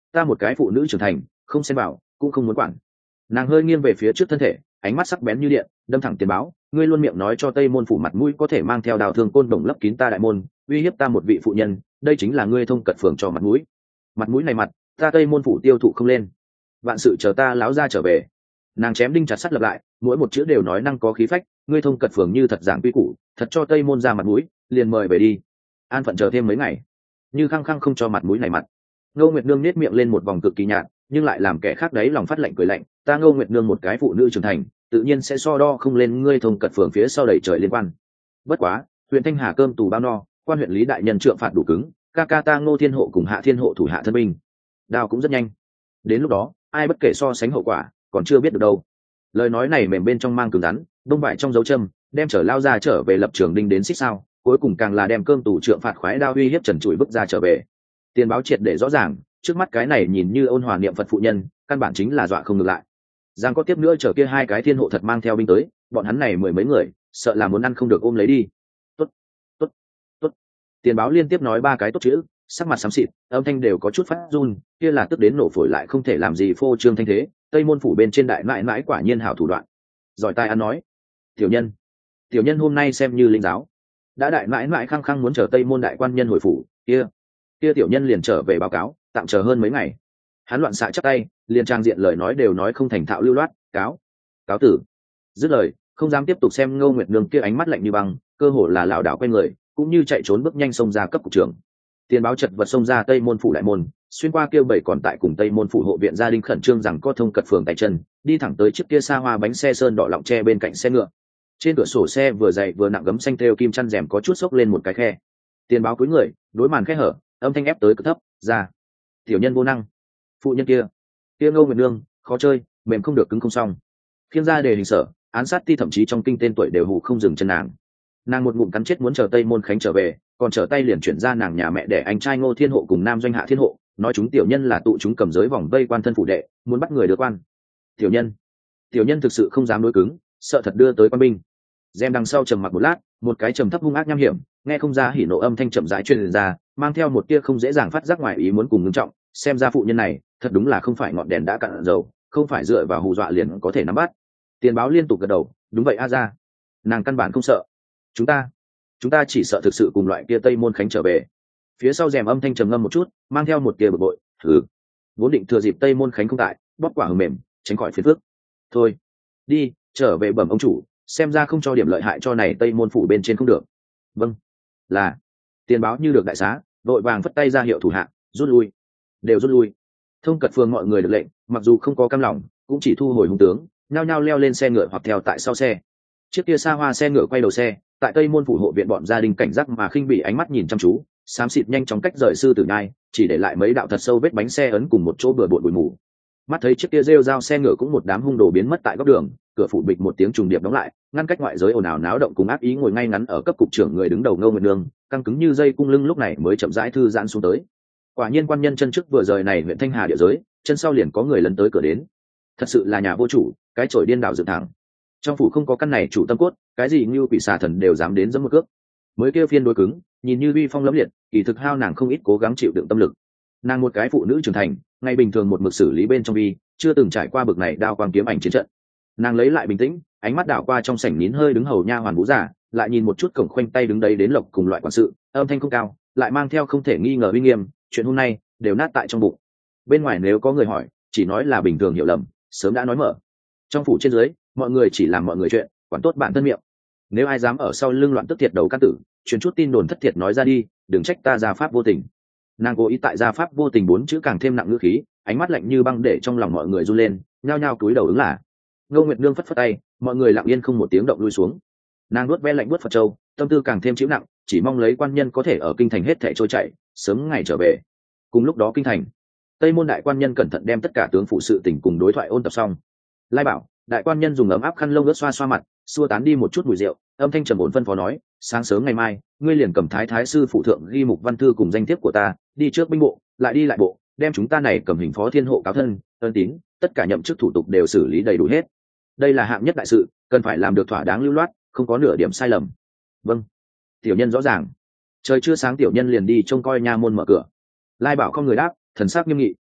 ta một cái phụ nữ trưởng thành không xen vào cũng không muốn quản. Nàng hơi nghiêng về phía trước thân thể, ánh mắt sắc bén như điện đâm thẳng Tiền Báo. Ngươi luôn miệng nói cho Tây Môn phủ mặt mũi có thể mang theo đào thương côn đồng lấp kín ta đại môn, uy hiếp ta một vị phụ nhân, đây chính là ngươi thông cật phường cho mặt mũi. Mặt mũi này mặt ta Tây Môn phủ tiêu thụ không lên, vạn sự chờ ta láo ra trở về. Nàng chém đinh chặt sắt lập lại, mỗi một chữ đều nói năng có khí phách. Ngươi thông cật phường như thật giảng quy củ, thật cho Tây Môn ra mặt mũi, liền mời về đi, an phận chờ thêm mấy ngày. Như khăng khăng không cho mặt mũi này mặt. Ngô Nguyệt Nương nét miệng lên một vòng cực kỳ nhạt, nhưng lại làm kẻ khác đấy lòng phát lạnh cười lạnh. Ta Ngô Nguyệt Nương một cái phụ nữ trưởng thành, tự nhiên sẽ so đo không lên ngươi thông cật phường phía sau đầy trời liên quan. Bất quá, huyện Thanh Hà cơm tù bao no, quan huyện lý đại nhân trượng phạt đủ cứng, ca ca ta Ngô Thiên Hộ cùng Hạ Thiên Hộ thủ hạ thân binh, đao cũng rất nhanh. Đến lúc đó, ai bất kể so sánh hậu quả, còn chưa biết được đâu. Lời nói này mềm bên trong mang cứng rắn, đông bại trong dấu châm, đem trở lao ra trở về lập trường đinh đến xích sao, cuối cùng càng là đem cơm tù trượng phạt khoái đao uy hiếp trần trụi bức ra trở về. Tiền Báo triệt để rõ ràng, trước mắt cái này nhìn như ôn hòa niệm Phật phụ nhân, căn bản chính là dọa không ngược lại. Giang có tiếp nữa chờ kia hai cái thiên hộ thật mang theo binh tới, bọn hắn này mười mấy người, sợ là muốn ăn không được ôm lấy đi. Tốt, tốt, tốt. Tiền Báo liên tiếp nói ba cái tốt chữ, sắc mặt xám xịt, âm thanh đều có chút phát run, kia là tức đến nổ phổi lại không thể làm gì phô trương thanh thế. Tây Môn phủ bên trên đại mãi mãi quả nhiên hảo thủ đoạn, giỏi tai ăn nói. Tiểu nhân, tiểu nhân hôm nay xem như linh giáo, đã đại mãi mãi khăng khăng muốn chờ Tây Môn đại quan nhân hồi phủ, kia, kia tiểu nhân liền trở về báo cáo, tạm chờ hơn mấy ngày. Hắn loạn xạ chắp tay, liền trang diện lời nói đều nói không thành thạo lưu loát, cáo, cáo tử. Dứt lời, không dám tiếp tục xem Ngô Nguyệt Nương kia ánh mắt lạnh như băng, cơ hồ là lảo đảo quay người, cũng như chạy trốn bước nhanh xông ra cấp cục trưởng. Tiền Báo chật vật xông ra Tây Môn phủ đại môn, xuyên qua kêu bảy còn tại cùng Tây Môn phủ hộ viện gia đình khẩn trương rằng có thông cật phường tay chân, đi thẳng tới chiếc kia xa hoa bánh xe sơn đỏ lọng tre bên cạnh xe ngựa. Trên cửa sổ xe vừa dày vừa nặng gấm xanh thêu kim chăn rèm có chút xốc lên một cái khe. Tiền Báo cúi người, đối màn khe hở, âm thanh ép tới cực thấp, ra. Tiểu nhân vô năng. Phụ nhân kia, kia Ngô Nguyệt Nương, khó chơi, mềm không được cứng không xong. Khiêng ra đề hình sở, án sát ti thậm chí trong kinh tên tuổi đều hù không dừng chân nàng. Nàng một ngụm cắn chết muốn chờ Tây Môn Khánh trở về, còn trở tay liền chuyển ra nàng nhà mẹ để anh trai Ngô Thiên Hộ cùng nam doanh Hạ Thiên Hộ, nói chúng tiểu nhân là tụ chúng cầm giới vòng vây quan thân phụ đệ, muốn bắt người đưa quan. Tiểu nhân, tiểu nhân thực sự không dám đối cứng, sợ thật đưa tới quan binh. Gem đằng sau trầm mặc một lát, một cái trầm thấp hung ác nham hiểm, nghe không ra hỉ nộ âm thanh chậm rãi truyền ra, mang theo một tia không dễ dàng phát giác ngoài ý muốn cùng ngưng trọng. Xem ra phụ nhân này, thật đúng là không phải ngọn đèn đã cạn dầu, không phải dựa vào hù dọa liền có thể nắm bắt. Tiền Báo liên tục gật đầu, đúng vậy a ra, nàng căn bản không sợ. Chúng ta, chúng ta chỉ sợ thực sự cùng loại kia Tây Môn Khánh trở về. Phía sau rèm âm thanh trầm ngâm một chút, mang theo một tia bực bội. Thử, vốn định thừa dịp Tây Môn Khánh không tại, bóp quả hờm mềm, tránh khỏi phiền phức. Thôi, đi, trở về bẩm ông chủ, xem ra không cho điểm lợi hại cho này Tây Môn phủ bên trên không được. Vâng, là. Tiền Báo như được đại xá, vội vàng phất tay ra hiệu thủ hạ rút lui. Đều rút lui. Thông cật phường mọi người được lệnh, mặc dù không có cam lòng, cũng chỉ thu hồi hung tướng, nhao nhao leo lên xe ngựa hoặc theo tại sau xe. Chiếc kia xa hoa xe ngựa quay đầu xe, tại Tây Môn phủ hộ viện bọn gia đình cảnh giác mà khinh bị ánh mắt nhìn chăm chú, xám xịt nhanh chóng cách rời sư tử nhai, chỉ để lại mấy đạo thật sâu vết bánh xe ấn cùng một chỗ bừa bộn bụi mù. Mắt thấy chiếc kia rêu dao xe ngựa cũng một đám hung đồ biến mất tại góc đường, cửa phủ bịch một tiếng trùng điệp đóng lại, ngăn cách ngoại giới ồn ào náo động cùng ác ý ngồi ngay ngắn ở cấp cục trưởng người đứng đầu Ngô Nguyệt Nương, căng cứng như dây cung lưng lúc này mới chậm rãi thư giãn xuống tới. Quả nhiên quan nhân chân trước vừa rời này huyện Thanh Hà địa giới, chân sau liền có người lần tới cửa đến. Thật sự là nhà vô chủ, cái chổi điên đảo dựng thẳng. Trong phủ không có căn này chủ tâm cốt, cái gì như quỷ xà thần đều dám đến giẫm một cước. Mới kêu phiên đối cứng, nhìn như uy phong lẫm liệt, kỳ thực hao nàng không ít cố gắng chịu đựng tâm lực. Nàng một cái phụ nữ trưởng thành, ngày bình thường một mực xử lý bên trong vi, chưa từng trải qua bực này đao quang kiếm ảnh chiến trận. Nàng lấy lại bình tĩnh, ánh mắt đảo qua trong sảnh nín hơi đứng hầu nha hoàn vũ giả, lại nhìn một chút cổng khoanh tay đứng đấy đến lộc cùng loại quản sự, âm thanh không cao, lại mang theo không thể nghi ngờ uy nghiêm, chuyện hôm nay đều nát tại trong bụng. Bên ngoài nếu có người hỏi, chỉ nói là bình thường hiểu lầm, sớm đã nói mở. Trong phủ trên dưới, mọi người chỉ làm mọi người chuyện, quản tốt bản thân miệng. Nếu ai dám ở sau lưng loạn tức thiệt đầu căn tử, truyền chút tin đồn thất thiệt nói ra đi, đừng trách ta gia pháp vô tình. Nàng cố ý tại gia pháp vô tình bốn chữ càng thêm nặng ngữ khí, ánh mắt lạnh như băng để trong lòng mọi người run lên, nhao nhao cúi đầu ứng là. Ngô Nguyệt Nương phất phất tay, mọi người lặng yên không một tiếng động lui xuống. Nàng nuốt ve lạnh buốt Phật châu, tâm tư càng thêm chịu nặng, chỉ mong lấy quan nhân có thể ở kinh thành hết thảy trôi chảy, sớm ngày trở về. Cùng lúc đó kinh thành, Tây Môn đại quan nhân cẩn thận đem tất cả tướng phụ sự tình cùng đối thoại ôn tập xong. Lai bảo, đại quan nhân dùng ấm áp khăn lông ướt xoa xoa mặt, xua tán đi một chút mùi rượu, âm thanh trầm ổn phân phó nói, sáng sớm ngày mai, ngươi liền cầm thái thái sư phụ thượng ghi mục văn thư cùng danh thiếp của ta, đi trước binh bộ, lại đi lại bộ, đem chúng ta này cầm hình phó thiên hộ cáo thân, ân tín, tất cả nhậm chức thủ tục đều xử lý đầy đủ hết. Đây là hạng nhất đại sự, cần phải làm được thỏa đáng lưu loát, không có nửa điểm sai lầm. Vâng. Tiểu nhân rõ ràng. Trời chưa sáng tiểu nhân liền đi trông coi nha môn mở cửa. Lai bảo không người đáp, thần sắc nghiêm nghị.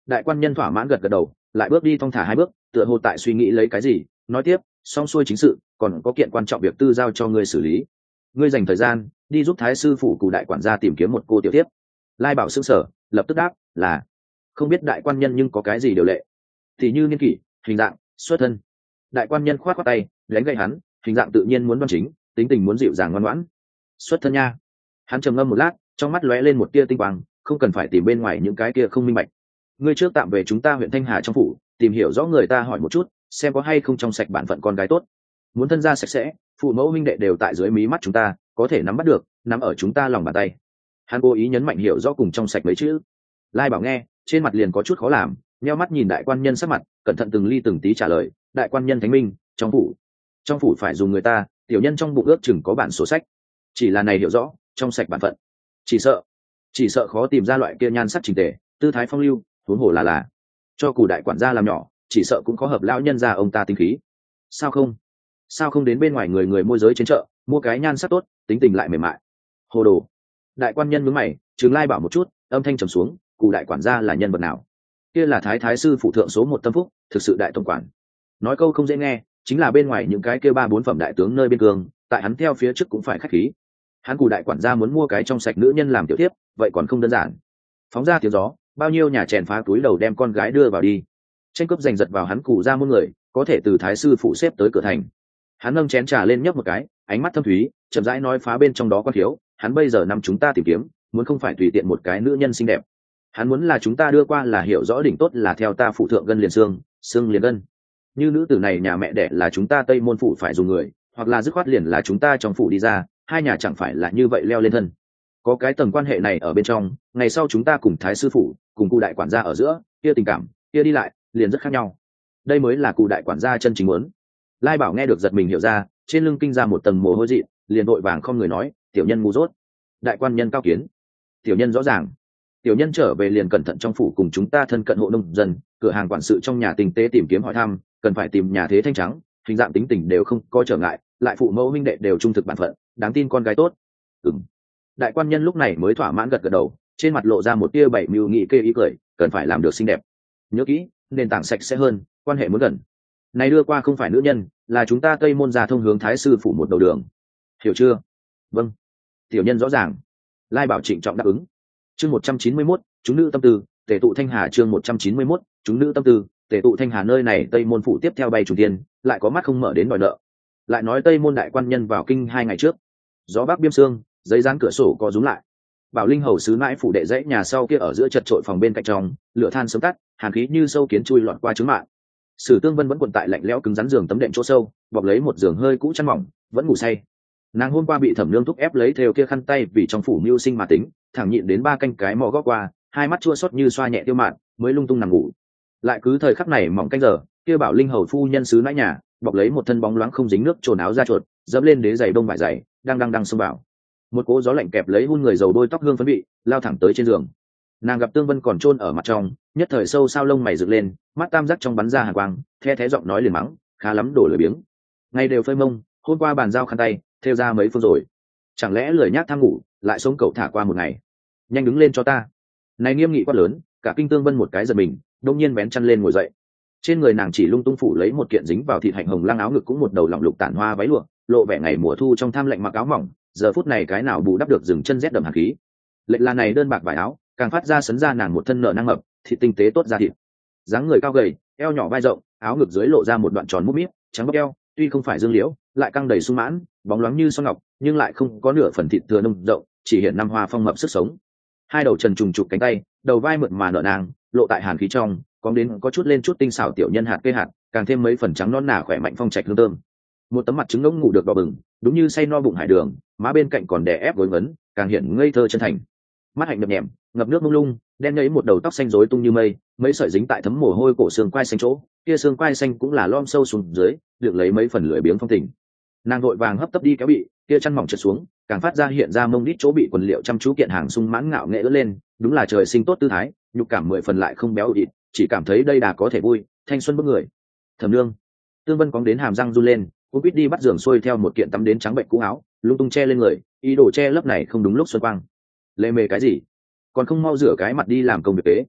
Đại quan nhân thỏa mãn gật gật đầu, lại bước đi thong thả hai bước, tựa hồ tại suy nghĩ lấy cái gì, nói tiếp, xong xuôi chính sự, còn có kiện quan trọng việc tư giao cho ngươi xử lý. Ngươi dành thời gian đi giúp thái sư phụ cụ đại quản gia tìm kiếm một cô tiểu tiếp. Lai Bảo sững sờ, lập tức đáp là không biết đại quan nhân nhưng có cái gì điều lệ, thì như niên kỷ, hình dạng, xuất thân. Đại quan nhân khoát khoát tay, đánh gậy hắn, hình dạng tự nhiên muốn đoan chính, tính tình muốn dịu dàng ngoan ngoãn. Xuất thân nha. Hắn trầm ngâm một lát, trong mắt lóe lên một tia tinh quang, không cần phải tìm bên ngoài những cái kia không minh bạch. Ngươi trước tạm về chúng ta huyện Thanh Hà trong phủ, tìm hiểu rõ người ta hỏi một chút, xem có hay không trong sạch bản phận con gái tốt. Muốn thân gia sạch sẽ, phụ mẫu huynh đệ đều tại dưới mí mắt chúng ta, có thể nắm bắt được, nắm ở chúng ta lòng bàn tay. Hắn cố ý nhấn mạnh hiểu rõ cùng trong sạch mấy chữ. Lai Bảo nghe, trên mặt liền có chút khó làm, nheo mắt nhìn đại quan nhân sắc mặt, cẩn thận từng ly từng tí trả lời, đại quan nhân thánh minh, trong phủ trong phủ phải dùng người ta, tiểu nhân trong bụng ước chừng có bản sổ sách, chỉ là này hiểu rõ, trong sạch bản phận, chỉ sợ chỉ sợ khó tìm ra loại kia nhan sắc chỉnh tề, tư thái phong lưu, huống hồ là là cho cù đại quản gia làm nhỏ, chỉ sợ cũng có hợp lão nhân gia ông ta tinh khí. Sao không sao không đến bên ngoài người người môi giới trên chợ mua cái nhan sắc tốt, tính tình lại mềm mại. Hồ đồ. Đại quan nhân nhướng mày, trừng Lai Bảo một chút, âm thanh trầm xuống, cù đại quản gia là nhân vật nào? Kia là thái thái sư phụ thượng số một tâm phúc, thực sự đại tổng quản. Nói câu không dễ nghe, chính là bên ngoài những cái kia ba bốn phẩm đại tướng nơi biên cương, tại hắn theo phía trước cũng phải khách khí. Hắn cù đại quản gia muốn mua cái trong sạch nữ nhân làm tiểu tiếp, vậy còn không đơn giản. Phóng ra tiếng gió, bao nhiêu nhà chèn phá túi đầu đem con gái đưa vào đi, tranh cướp giành giật vào hắn cù ra muôn người, có thể từ thái sư phụ xếp tới cửa thành. Hắn nâng chén trà lên nhấp một cái, ánh mắt thâm thúy, chậm rãi nói phá bên trong đó có thiếu. Hắn bây giờ nằm chúng ta tìm kiếm, muốn không phải tùy tiện một cái nữ nhân xinh đẹp, hắn muốn là chúng ta đưa qua là hiểu rõ đỉnh tốt, là theo ta phụ thượng gân liền xương, xương liền gân. Như nữ tử này nhà mẹ đẻ là chúng ta tây môn phủ phải dùng người, hoặc là dứt khoát liền là chúng ta trong phủ đi ra, hai nhà chẳng phải là như vậy leo lên thân. Có cái tầng quan hệ này ở bên trong, ngày sau chúng ta cùng thái sư phụ, cùng cụ đại quản gia ở giữa, kia tình cảm, kia đi lại, liền rất khác nhau. Đây mới là cụ đại quản gia chân chính muốn. Lai Bảo nghe được giật mình hiểu ra, trên lưng kinh ra một tầng mồ hôi dị, liền đội vàng không người nói, tiểu nhân ngu dốt. Đại quan nhân cao kiến. Tiểu nhân rõ ràng. Tiểu nhân trở về liền cẩn thận trong phủ cùng chúng ta thân cận hộ nông dân, cửa hàng quản sự trong nhà tinh tế tìm kiếm hỏi thăm, cần phải tìm nhà thế thanh trắng, hình dạng tính tình đều không có trở ngại, lại phụ mẫu huynh đệ đều trung thực bản phận, đáng tin con gái tốt. Ừm. Đại quan nhân lúc này mới thỏa mãn gật gật đầu, trên mặt lộ ra một tia bảy mưu nghị kê ý cười, cần phải làm được xinh đẹp. Nhớ kỹ, nền tảng sạch sẽ hơn, quan hệ muốn gần. Này đưa qua không phải nữ nhân, là chúng ta tây môn gia thông hướng thái sư phủ một đầu đường. Hiểu chưa? Vâng. Tiểu nhân rõ ràng. Lai Bảo trịnh trọng đáp ứng. Chương một trăm chín mươi mốt, chúng nữ tâm tư, tề tụ Thanh Hà. Chương một trăm chín mươi mốt, chúng nữ tâm tư, tề tụ Thanh Hà. Nơi này tây môn phủ tiếp theo bay trùng tiên, lại có mắt không mở đến đòi nợ. Lại nói tây môn đại quan nhân vào kinh hai ngày trước, gió bắc biêm sương, giấy dán cửa sổ có rúm lại. Bảo Linh hầu sứ mãi phủ đệ dãy nhà sau kia ở giữa chật trội phòng bên cạnh trong, lửa than sớm tắt, hàn khí như sâu kiến chui lọt qua trứng mạng. Sử Tương Vân vẫn quần tại lạnh lẽo cứng rắn giường tấm đệm chỗ sâu, bọc lấy một giường hơi cũ chăn mỏng, vẫn ngủ say. Nàng hôm qua bị Thẩm Nương thúc ép lấy theo kia khăn tay vì trong phủ mưu sinh mà tính, thẳng nhịn đến ba canh cái mò gót qua, hai mắt chua xót như xoa nhẹ tiêu mạn, mới lung tung nằm ngủ. Lại cứ thời khắc này mỏng canh giờ, kia Bảo Linh hầu phu nhân sứ nãi nhà, bọc lấy một thân bóng loáng không dính nước trồn áo da chuột, dẫm lên đế giày bông vải dày, đang đang đang xông vào. Một cỗ gió lạnh kẹp lấy hun người dầu đôi tóc hương phấn vị, lao thẳng tới trên giường. Nàng gặp Tương Vân còn chôn ở mặt trong, nhất thời sâu sao lông mày dựng lên, mắt tam giác trong bắn ra hàn quang, the thé giọng nói liền mắng, khá lắm đổ lười biếng. Ngày đều phơi mông, hôm qua bàn giao khăn tay, theo ra mấy phương rồi. Chẳng lẽ lười nhác tham ngủ, lại sống cậu thả qua một ngày. Nhanh đứng lên cho ta. Này nghiêm nghị quát lớn, cả kinh Tương Vân một cái giật mình, đông nhiên bén chăn lên ngồi dậy. Trên người nàng chỉ lung tung phủ lấy một kiện dính vào thịt hạnh hồng lăng áo ngực cũng một đầu lọng lục tản hoa váy lụa, lộ vẻ ngày mùa thu trong tham lạnh mặc áo mỏng, giờ phút này cái nào bù đắp được dừng chân rét đậm hàn khí. Lệnh là này đơn bạc vải áo, càng phát ra sấn ra nàng một thân nợ năng mập, thịt tinh tế tốt ra thịt. Dáng người cao gầy, eo nhỏ vai rộng, áo ngực dưới lộ ra một đoạn tròn mút míp, trắng bóc eo, tuy không phải dương liễu, lại căng đầy sung mãn, bóng loáng như son ngọc, nhưng lại không có nửa phần thịt thừa nông rộng, chỉ hiện năm hoa phong mập sức sống. Hai đầu trần trùng trục cánh tay, đầu vai mượt mà nở nàng, lộ tại hàn khí trong, có đến có chút lên chút tinh xảo tiểu nhân hạt cây hạt, càng thêm mấy phần trắng non nả khỏe mạnh phong trạch hương thơm. Một tấm mặt trứng ngỗng ngủ được đỏ bừng, đúng như say no bụng hải đường, má bên cạnh còn đè ép gối vấn, càng hiện ngây thơ chân thành. Mắt hạnh nhập nhèm, ngập nước mông lung, đen nhấy một đầu tóc xanh rối tung như mây, mấy sợi dính tại thấm mồ hôi cổ xương quai xanh chỗ, kia xương quai xanh cũng là lom sâu xuống dưới, được lấy mấy phần lưỡi biếng phong tình. Nàng vội vàng hấp tấp đi kéo bị, kia chăn mỏng trượt xuống, càng phát ra hiện ra mông đít chỗ bị quần liệu chăm chú kiện hàng sung mãn ngạo nghệ ưỡn lên, đúng là trời sinh tốt tư thái, nhục cảm mười phần lại không béo ịt, chỉ cảm thấy đây đà có thể vui, thanh xuân bức người. Thẩm Nương, Tương Vân cóng đến hàm răng run lên, cô biết đi bắt giường xuôi theo một kiện tắm đến trắng bệnh cũ áo, lung tung che lên người, ý đồ che lấp này không đúng lúc xuân quang. Lê mề cái gì? Còn không mau rửa cái mặt đi làm công việc tế.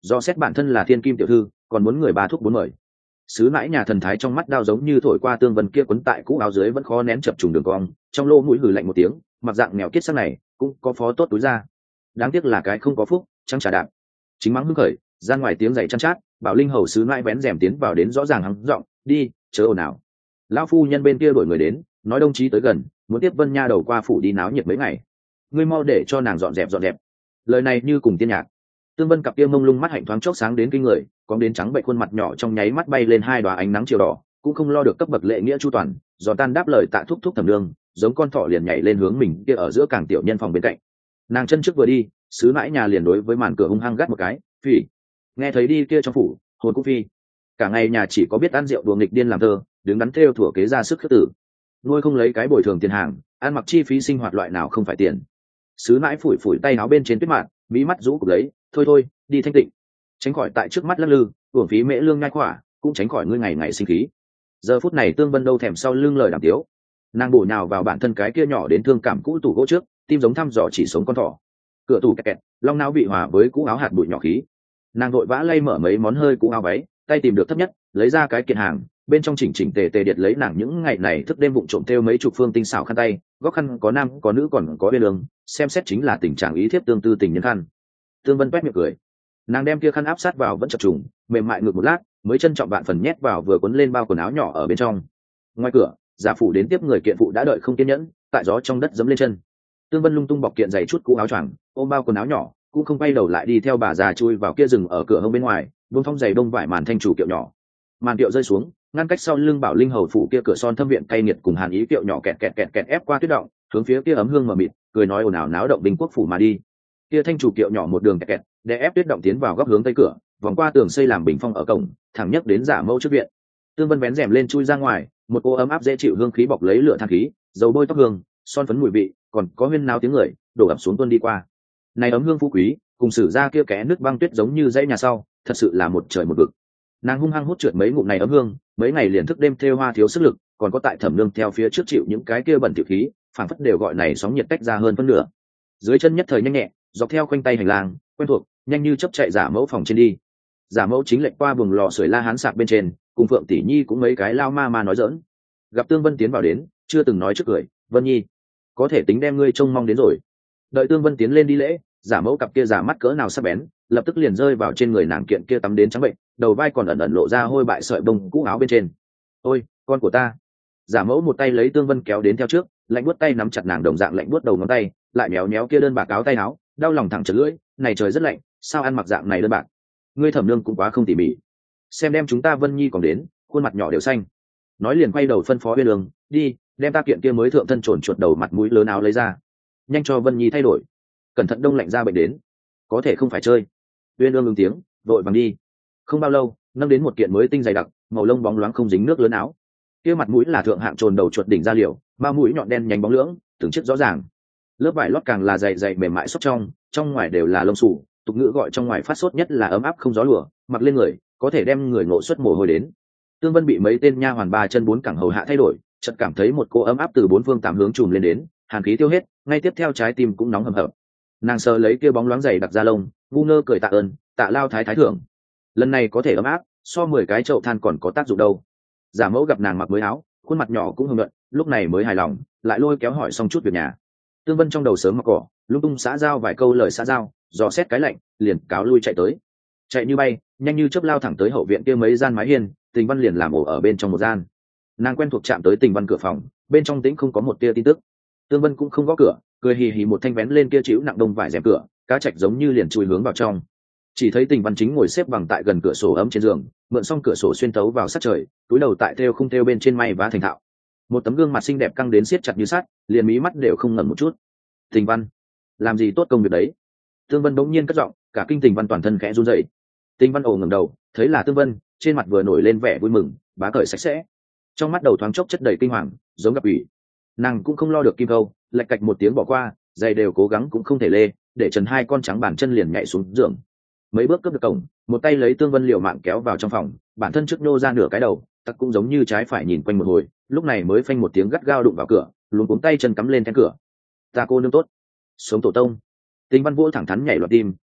do xét bản thân là thiên kim tiểu thư còn muốn người ba thuốc bốn mời. Sứ mãi nhà thần thái trong mắt đao giống như thổi qua tương vân kia quấn tại cũ áo dưới vẫn khó nén chập trùng đường cong, trong lỗ mũi hừ lạnh một tiếng, mặc dạng nghèo kiết sắc này cũng có phó tốt túi ra, đáng tiếc là cái không có phúc trắng trà đạp. Chính mắng hưng khởi, ra ngoài tiếng giày chăn chát, bảo linh hầu sứ mãi vén rèm tiến vào đến rõ ràng hắng giọng, đi chớ ồn ào. Lão phu nhân bên kia đuổi người đến, nói đồng chí tới gần, muốn tiếp Vân Nha đầu qua phủ đi náo nhiệt mấy ngày, ngươi mau để cho nàng dọn dẹp dọn dẹp. Lời này như cùng tiên nhạc. Tương Vân cặp kia mông lung mắt hạnh thoáng chốc sáng đến kinh người, có đến trắng bệnh khuôn mặt nhỏ trong nháy mắt bay lên hai đóa ánh nắng chiều đỏ, cũng không lo được cấp bậc lệ nghĩa chu toàn, giò tan đáp lời tạ thúc thúc thẩm đường, giống con thỏ liền nhảy lên hướng mình kia ở giữa càng tiểu nhân phòng bên cạnh. Nàng chân trước vừa đi, sứ mãi nhà liền đối với màn cửa hung hăng gắt một cái, phỉ. Nghe thấy đi kia trong phủ, hồn cũng phi. Cả ngày nhà chỉ có biết ăn rượu đùa nghịch điên làm thơ, đứng đắn theo thủa kế ra sức khước tử. Nuôi không lấy cái bồi thường tiền hàng, ăn mặc chi phí sinh hoạt loại nào không phải tiền. Sứ mãi phủi phủi tay áo bên trên tuyết mạn, mí mắt rũ cục lấy, thôi thôi, đi thanh tịnh, tránh khỏi tại trước mắt lắc lư, uổng phí mễ lương ngai khỏa, cũng tránh khỏi ngươi ngày ngày sinh khí. Giờ phút này Tương Vân đâu thèm sau lưng lời đàm tiếu, nàng bổ nhào vào bản thân cái kia nhỏ đến thương cảm cũ tủ gỗ trước, tim giống thăm dò chỉ sống con thỏ. Cửa tủ kẹt kẹt, long não bị hòa với cũ áo hạt bụi nhỏ khí. Nàng vội vã lay mở mấy món hơi cũ áo váy, tay tìm được thấp nhất, lấy ra cái kiện hàng, bên trong chỉnh chỉnh tề tề điệt lấy nàng những ngày này thức đêm vụng trộm thêu mấy chục phương tinh xảo khăn tay, góc khăn có nam có nữ còn có bên lương, xem xét chính là tình trạng ý thiếp tương tư tình nhân khăn. Tương Vân quét miệng cười, nàng đem kia khăn áp sát vào vẫn chập trùng, mềm mại ngược một lát, mới trân trọng vạn phần nhét vào vừa cuốn lên bao quần áo nhỏ ở bên trong. Ngoài cửa, giả phủ đến tiếp người kiện phụ đã đợi không kiên nhẫn, tại gió trong đất giẫm lên chân. Tương Vân lung tung bọc kiện giày chút cũ áo choàng, ôm bao quần áo nhỏ, cũng không quay đầu lại đi theo bà già chui vào kia rừng ở cửa hông bên ngoài, buông thong giày đông vải màn thanh chủ kiệu nhỏ. Màn kiệu rơi xuống, ngăn cách sau lưng bảo linh hầu phủ kia cửa son thâm viện cay nghiệt cùng hàn ý kiệu nhỏ kẹt kẹt kẹt kẹt ép qua tuyết động, hướng phía kia ấm hương mờ mịt, cười nói ồn ào náo động binh quốc phủ mà đi. Kia thanh chủ kiệu nhỏ một đường kẹt kẹt, để ép tuyết động tiến vào góc hướng tây cửa, vòng qua tường xây làm bình phong ở cổng, thẳng nhất đến giả mẫu trước viện. Tương Vân vén rèm lên chui ra ngoài, một cô ấm áp dễ chịu hương khí bọc lấy lửa than khí, dầu bôi tóc hương, son phấn mùi vị, còn có huyên náo tiếng người đổ ập xuống tuôn đi qua. Này ấm hương phú quý, cùng sử ra kia kẽ nước băng tuyết giống như dãy nhà sau, thật sự là một trời một vực. Nàng hung hăng hút trượt mấy ngụm này ấm hương, mấy ngày liền thức đêm thêu hoa thiếu sức lực, còn có tại thẩm nương theo phía trước chịu những cái kia bẩn tiểu khí, phảng phất đều gọi này sóng nhiệt tách ra hơn phân nửa. Dưới chân nhất thời nhanh nhẹ, dọc theo khoanh tay hành lang, quen thuộc, nhanh như chớp chạy giả mẫu phòng trên đi. Giả mẫu chính lệnh qua buồng lò sưởi la hán sạc bên trên, cùng Phượng tỷ nhi cũng mấy cái lao ma ma nói giỡn. Gặp Tương Vân tiến vào đến, chưa từng nói trước cười, Vân nhi, có thể tính đem ngươi trông mong đến rồi. Đợi Tương Vân tiến lên đi lễ, giả mẫu cặp kia giả mắt cỡ nào sắc bén, lập tức liền rơi vào trên người nàng kiện kia tắm đến trắng bệnh, đầu vai còn ẩn ẩn lộ ra hôi bại sợi bông cũ áo bên trên. Ôi, con của ta! Giả mẫu một tay lấy Tương Vân kéo đến theo trước, lạnh buốt tay nắm chặt nàng đồng dạng lạnh buốt đầu ngón tay, lại méo méo kia đơn bạc áo tay áo, đau lòng thẳng chật lưỡi, này trời rất lạnh, sao ăn mặc dạng này đơn bạc? Ngươi thẩm nương cũng quá không tỉ mỉ. Xem đem chúng ta Vân nhi còn đến, khuôn mặt nhỏ đều xanh. Nói liền quay đầu phân phó Uyên Ương, đi, đem ta kiện kia mới thượng thân trồn chuột đầu mặt mũi lớn áo lấy ra, nhanh cho Vân nhi thay đổi, cẩn thận đông lạnh ra bệnh đến, có thể không phải chơi. Uyên Ương ứng tiếng, vội vàng đi. Không bao lâu, nâng đến một kiện mới tinh dày đặc, màu lông bóng loáng không dính nước lớn áo. Kia mặt mũi là thượng hạng trồn đầu chuột đỉnh da liều, ba mũi nhọn đen nhánh bóng lưỡng, từng chiếc rõ ràng. Lớp vải lót càng là dày dày mềm mại xốp trong, trong ngoài đều là lông sủ, tục ngữ gọi trong ngoài phát sốt nhất là ấm áp không gió lùa, mặc lên người có thể đem người ngộ xuất mồ hôi đến. Tương Vân bị mấy tên nha hoàn ba chân bốn cẳng hầu hạ thay đổi, chợt cảm thấy một cô ấm áp từ bốn phương tám hướng trùm lên đến, hàn khí tiêu hết, ngay tiếp theo trái tim cũng nóng hầm hập. Nàng sờ lấy kia bóng loáng dày đặc da lông, ngu ngơ cười tạ ơn, tạ lao thái thái thưởng. Lần này có thể ấm áp, so mười cái chậu than còn có tác dụng đâu. Giả mẫu gặp nàng mặc mới áo, khuôn mặt nhỏ cũng hưng luận, lúc này mới hài lòng, lại lôi kéo hỏi xong chút việc nhà. Tương Vân trong đầu sớm mặc cỏ, lung tung xã giao vài câu lời xã giao, dò xét cái lạnh, liền cáo lui chạy tới. Chạy như bay, nhanh như chớp lao thẳng tới hậu viện kia mấy gian mái hiên, Tình Văn liền làm ổ ở bên trong một gian. Nàng quen thuộc chạm tới Tình Văn cửa phòng, bên trong tĩnh không có một tia tin tức. Tương Vân cũng không gõ cửa, cười hì hì một thanh vén lên kia chịu nặng đông vải rèm cửa, cá trạch giống như liền chui hướng vào trong. Chỉ thấy Tình Văn chính ngồi xếp bằng tại gần cửa sổ ấm trên giường, mượn xong cửa sổ xuyên tấu vào sát trời, túi đầu tại thêu không thêu bên trên may vá thành thạo. Một tấm gương mặt xinh đẹp căng đến siết chặt như sắt, liền mí mắt đều không ngẩng một chút. Tình Văn, làm gì tốt công việc đấy? Tương Vân bỗng nhiên cất giọng, cả kinh Tình Văn toàn thân khẽ run rẩy. Tình Văn ồ ngẩng đầu, thấy là Tương Vân, trên mặt vừa nổi lên vẻ vui mừng, bá cởi sạch sẽ. Trong mắt đầu thoáng chốc chất đầy kinh hoàng, giống gặp ủy. Nàng cũng không lo được kim câu, lạch cạch một tiếng bỏ qua, giày đều cố gắng cũng không thể lê, để trần hai con trắng bàn chân liền nhảy xuống giường. Mấy bước cướp được cổng, một tay lấy Tương Vân liều mạng kéo vào trong phòng, bản thân trước nô ra nửa cái đầu, tắc cũng giống như trái phải nhìn quanh một hồi, lúc này mới phanh một tiếng gắt gao đụng vào cửa, luống cuống tay chân cắm lên then cửa. Ta cô nương tốt, sống tổ tông. Tình Văn vỗ thẳng thắn nhảy loạn tim,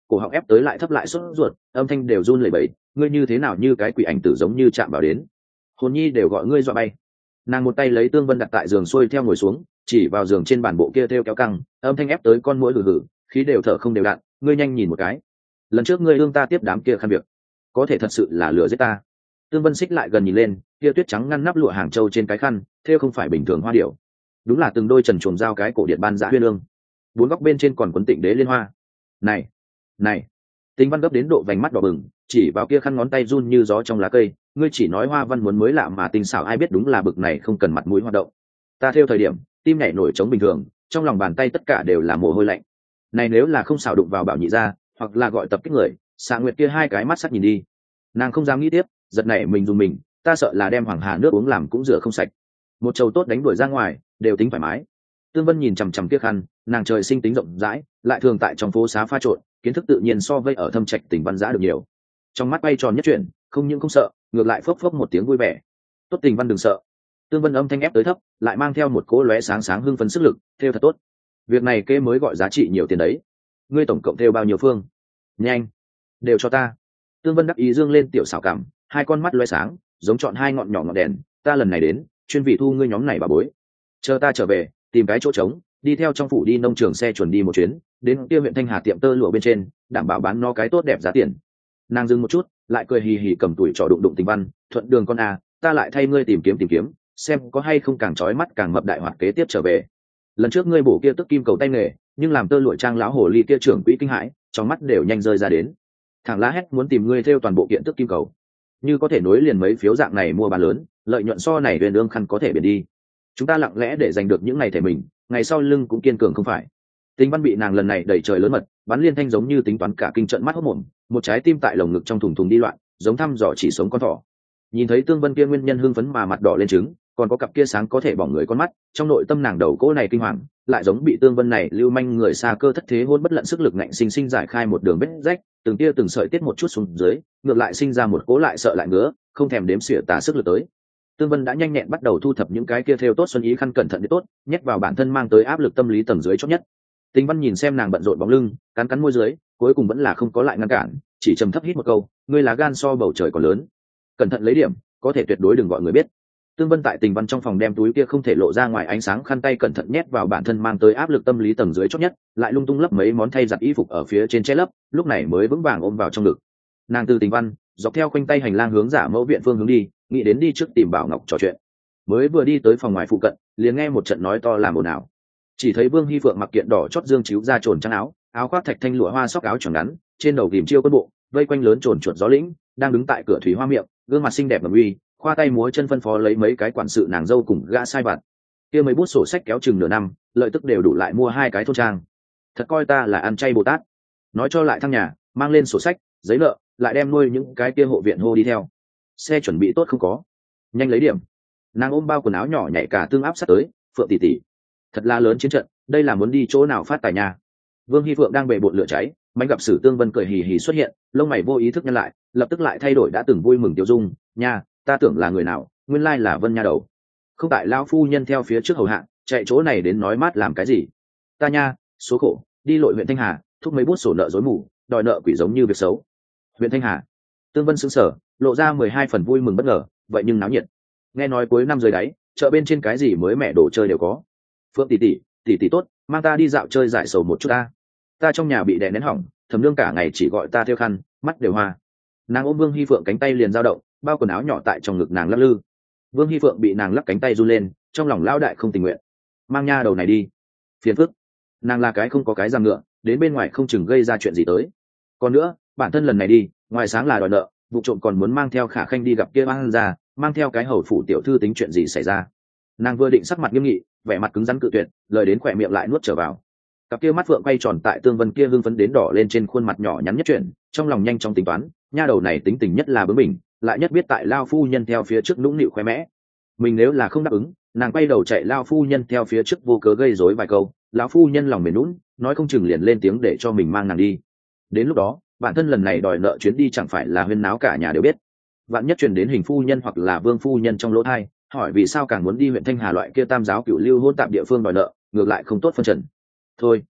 cổ họng ép tới lại thấp lại sốt ruột, âm thanh đều run lẩy bẩy. Ngươi như thế nào như cái quỷ ảnh tử giống như chạm vào đến, hồn nhi đều gọi ngươi dọa bay. Nàng một tay lấy Tương Vân đặt tại giường xuôi theo ngồi xuống, chỉ vào giường trên bàn bộ kia theo kéo căng, âm thanh ép tới con mũi hừ hừ, khí đều thở không đều đặn. Ngươi nhanh nhìn một cái, lần trước ngươi lương ta tiếp đám kia khăn việc, có thể thật sự là lừa giết ta. Tương Vân xích lại gần nhìn lên, kia tuyết trắng ngăn nắp lụa hàng châu trên cái khăn, theo không phải bình thường hoa điểu, đúng là từng đôi trần chuồng dao cái cổ điện ban dã huyên lương, bốn góc bên trên còn quấn tịnh đế liên hoa. Này, này, Tình Văn gấp đến độ vành mắt đỏ bừng, chỉ vào kia khăn ngón tay run như gió trong lá cây. Ngươi chỉ nói hoa văn muốn mới lạ mà tinh xảo, ai biết đúng là bực này không cần mặt mũi hoạt động. Ta theo thời điểm tim nhảy nổi trống bình thường, trong lòng bàn tay tất cả đều là mồ hôi lạnh. Này nếu là không xảo đụng vào Bảo Nhị ra, hoặc là gọi tập kích người, Xạ Nguyệt kia hai cái mắt sắc nhìn đi. Nàng không dám nghĩ tiếp, giật nảy mình dùng mình, ta sợ là đem Hoàng Hà nước uống làm cũng rửa không sạch. Một trầu tốt đánh đuổi ra ngoài, đều tính thoải mái. Tương Vân nhìn chằm chằm kia khăn, nàng trời sinh tính rộng rãi, lại thường tại trong phố xá pha trộn, kiến thức tự nhiên so với ở thâm trạch Tình Văn giã được nhiều. Trong mắt bay tròn nhất chuyển, không những không sợ, ngược lại phốc phốc một tiếng vui vẻ. Tốt Tình Văn đừng sợ. Tương Vân âm thanh ép tới thấp, lại mang theo một cỗ lóe sáng sáng hưng phấn sức lực, theo thật tốt. Việc này kê mới gọi giá trị nhiều tiền đấy. Ngươi tổng cộng theo bao nhiêu phương? Nhanh, đều cho ta. Tương Vân đắc ý dương lên tiểu xảo cảm, hai con mắt lóe sáng, giống chọn hai ngọn nhỏ ngọn đèn. Ta lần này đến, chuyên vị thu ngươi nhóm này bà bối. Chờ ta trở về, tìm cái chỗ trống, đi theo trong phủ đi nông trường xe chuẩn đi một chuyến, đến kia huyện Thanh Hà tiệm tơ lụa bên trên, đảm bảo bán nó cái tốt đẹp giá tiền. Nàng dừng một chút, lại cười hì hì cầm tuổi trò đụng đụng Tình Văn, thuận đường con à, ta lại thay ngươi tìm kiếm tìm kiếm, xem có hay không càng chói mắt càng mập đại hoạt kế tiếp trở về. Lần trước ngươi bổ kia tức kim cầu tay nghề, nhưng làm tơ lụa trang lão hồ ly kia trưởng quỹ kinh hãi, trong mắt đều nhanh rơi ra đến. Thằng lá hét muốn tìm ngươi theo toàn bộ kiện tức kim cầu, như có thể nối liền mấy phiếu dạng này mua bán lớn, lợi nhuận so này huyền ương khăn có thể biển đi. Chúng ta lặng lẽ để giành được những ngày thể mình, ngày sau lưng cũng kiên cường không phải. Tình Văn bị nàng lần này đẩy trời lớn mật, bắn liên thanh giống như tính toán cả kinh trận mắt hốt mồm, một trái tim tại lồng ngực trong thùng thùng đi loạn, giống thăm dò chỉ sống con thỏ. Nhìn thấy Tương Vân kia nguyên nhân hưng phấn mà mặt đỏ lên trứng, còn có cặp kia sáng có thể bỏng người con mắt, trong nội tâm nàng đầu cỗ này kinh hoàng, lại giống bị Tương Vân này lưu manh người xa cơ thất thế hôn bất lận sức lực ngạnh sinh sinh giải khai một đường vết rách, từng tia từng sợi tiết một chút xuống dưới, ngược lại sinh ra một cố lại sợ lại ngứa, không thèm đếm xỉa tả sức lực tới. Tương Vân đã nhanh nhẹn bắt đầu thu thập những cái kia theo tốt xuân ý khăn cẩn thận để tốt, nhét vào bản thân mang tới áp lực tâm lý tầng dưới chót nhất. Tình Văn nhìn xem nàng bận rộn bóng lưng, cắn cắn môi dưới, cuối cùng vẫn là không có lại ngăn cản, chỉ trầm thấp hít một câu, ngươi lá gan so bầu trời còn lớn, cẩn thận lấy điểm, có thể tuyệt đối đừng gọi người biết. Tương Vân tại Tình Văn trong phòng đem túi kia không thể lộ ra ngoài ánh sáng khăn tay cẩn thận nhét vào bản thân mang tới áp lực tâm lý tầng dưới chót nhất, lại lung tung lấp mấy món thay giặt y phục ở phía trên che lấp, lúc này mới vững vàng ôm vào trong ngực. Nàng từ Tình Văn dọc theo quanh tay hành lang hướng Giả Mẫu viện phương hướng đi, nghĩ đến đi trước tìm Bảo Ngọc trò chuyện. Mới vừa đi tới phòng ngoài phụ cận, liền nghe một trận nói to làm ồn ào. Chỉ thấy Vương Hi Phượng mặc kiện đỏ chót dương chiếu ra trồn trắng áo, áo khoác thạch thanh lụa hoa sóc áo tròn ngắn, trên đầu ghìm chiêu quân bộ, vây quanh lớn trồn chuột gió lĩnh, đang đứng tại cửa thủy hoa miệng, gương mặt xinh đẹp ngầm uy, khoa tay múa chân phân phó lấy mấy cái quản sự nàng dâu cùng gã sai vặt. Kia mấy bút sổ sách kéo chừng nửa năm, lợi tức đều đủ lại mua hai cái thôn trang. Thật coi ta là ăn chay Bồ Tát. Nói cho lại thăng nhà, mang lên sổ sách, giấy nợ, lại đem nuôi những cái kia hộ viện hô đi theo. Xe chuẩn bị tốt không có? Nhanh lấy điểm. Nàng ôm bao quần áo nhỏ nhảy cả tương áp sát tới, Phượng tỷ tỷ, thật là lớn chiến trận, đây là muốn đi chỗ nào phát tài nhà. Vương Hi Phượng đang bề bộn lửa cháy, mánh gặp Sử Tương Vân cười hì hì xuất hiện, lông mày vô ý thức nhăn lại, lập tức lại thay đổi đã từng vui mừng tiêu dung, nha, ta tưởng là người nào, nguyên lai là Vân nha đầu. Không tại lão phu nhân theo phía trước hầu hạ, chạy chỗ này đến nói mát làm cái gì? Ta nha, số khổ, đi lội huyện Thanh Hà, thúc mấy bút sổ nợ rối mù, đòi nợ quỷ giống như việc xấu. Huyện Thanh Hà. Tương Vân sững sờ, lộ ra mười hai phần vui mừng bất ngờ, vậy nhưng náo nhiệt. Nghe nói cuối năm rời đáy, chợ bên trên cái gì mới mẻ đồ chơi đều có. Phượng tỷ tỷ, tỷ tỷ tốt, mang ta đi dạo chơi giải sầu một chút ta. Ta trong nhà bị đè nén hỏng, Thẩm Nương cả ngày chỉ gọi ta theo khăn, mắt đều hoa. Nàng ôm Vương Hi Phượng cánh tay liền dao động, bao quần áo nhỏ tại trong ngực nàng lắc lư. Vương Hi Phượng bị nàng lắc cánh tay run lên, trong lòng lão đại không tình nguyện. Mang nha đầu này đi, phiền phức. Nàng là cái không có cái răng ngựa, đến bên ngoài không chừng gây ra chuyện gì tới. Còn nữa, bản thân lần này đi, ngoài sáng là đòi nợ, vụ trộm còn muốn mang theo Khả Khanh đi gặp kia An gia, mang theo cái hầu phủ tiểu thư tính chuyện gì xảy ra. Nàng vừa định sắc mặt nghiêm nghị, vẻ mặt cứng rắn cự tuyệt, lời đến khỏe miệng lại nuốt trở vào. Cặp kia mắt phượng quay tròn tại Tương Vân kia hưng phấn đến đỏ lên trên khuôn mặt nhỏ nhắn nhất chuyển, trong lòng nhanh chóng tính toán, nha đầu này tính tình nhất là bướng bỉnh, lại nhất biết tại lao phu nhân theo phía trước nũng nịu khoe mẽ. Mình nếu là không đáp ứng, nàng quay đầu chạy lao phu nhân theo phía trước vô cớ gây rối vài câu, lão phu nhân lòng mềm nũng, nói không chừng liền lên tiếng để cho mình mang nàng đi. Đến lúc đó, bản thân lần này đòi nợ chuyến đi chẳng phải là huyên náo cả nhà đều biết. Vạn nhất truyền đến hình phu nhân hoặc là vương phu nhân trong lỗ thai, hỏi vì sao càng muốn đi huyện Thanh Hà loại kia tam giáo cửu lưu hôn tạm địa phương đòi nợ, ngược lại không tốt phân trần. Thôi,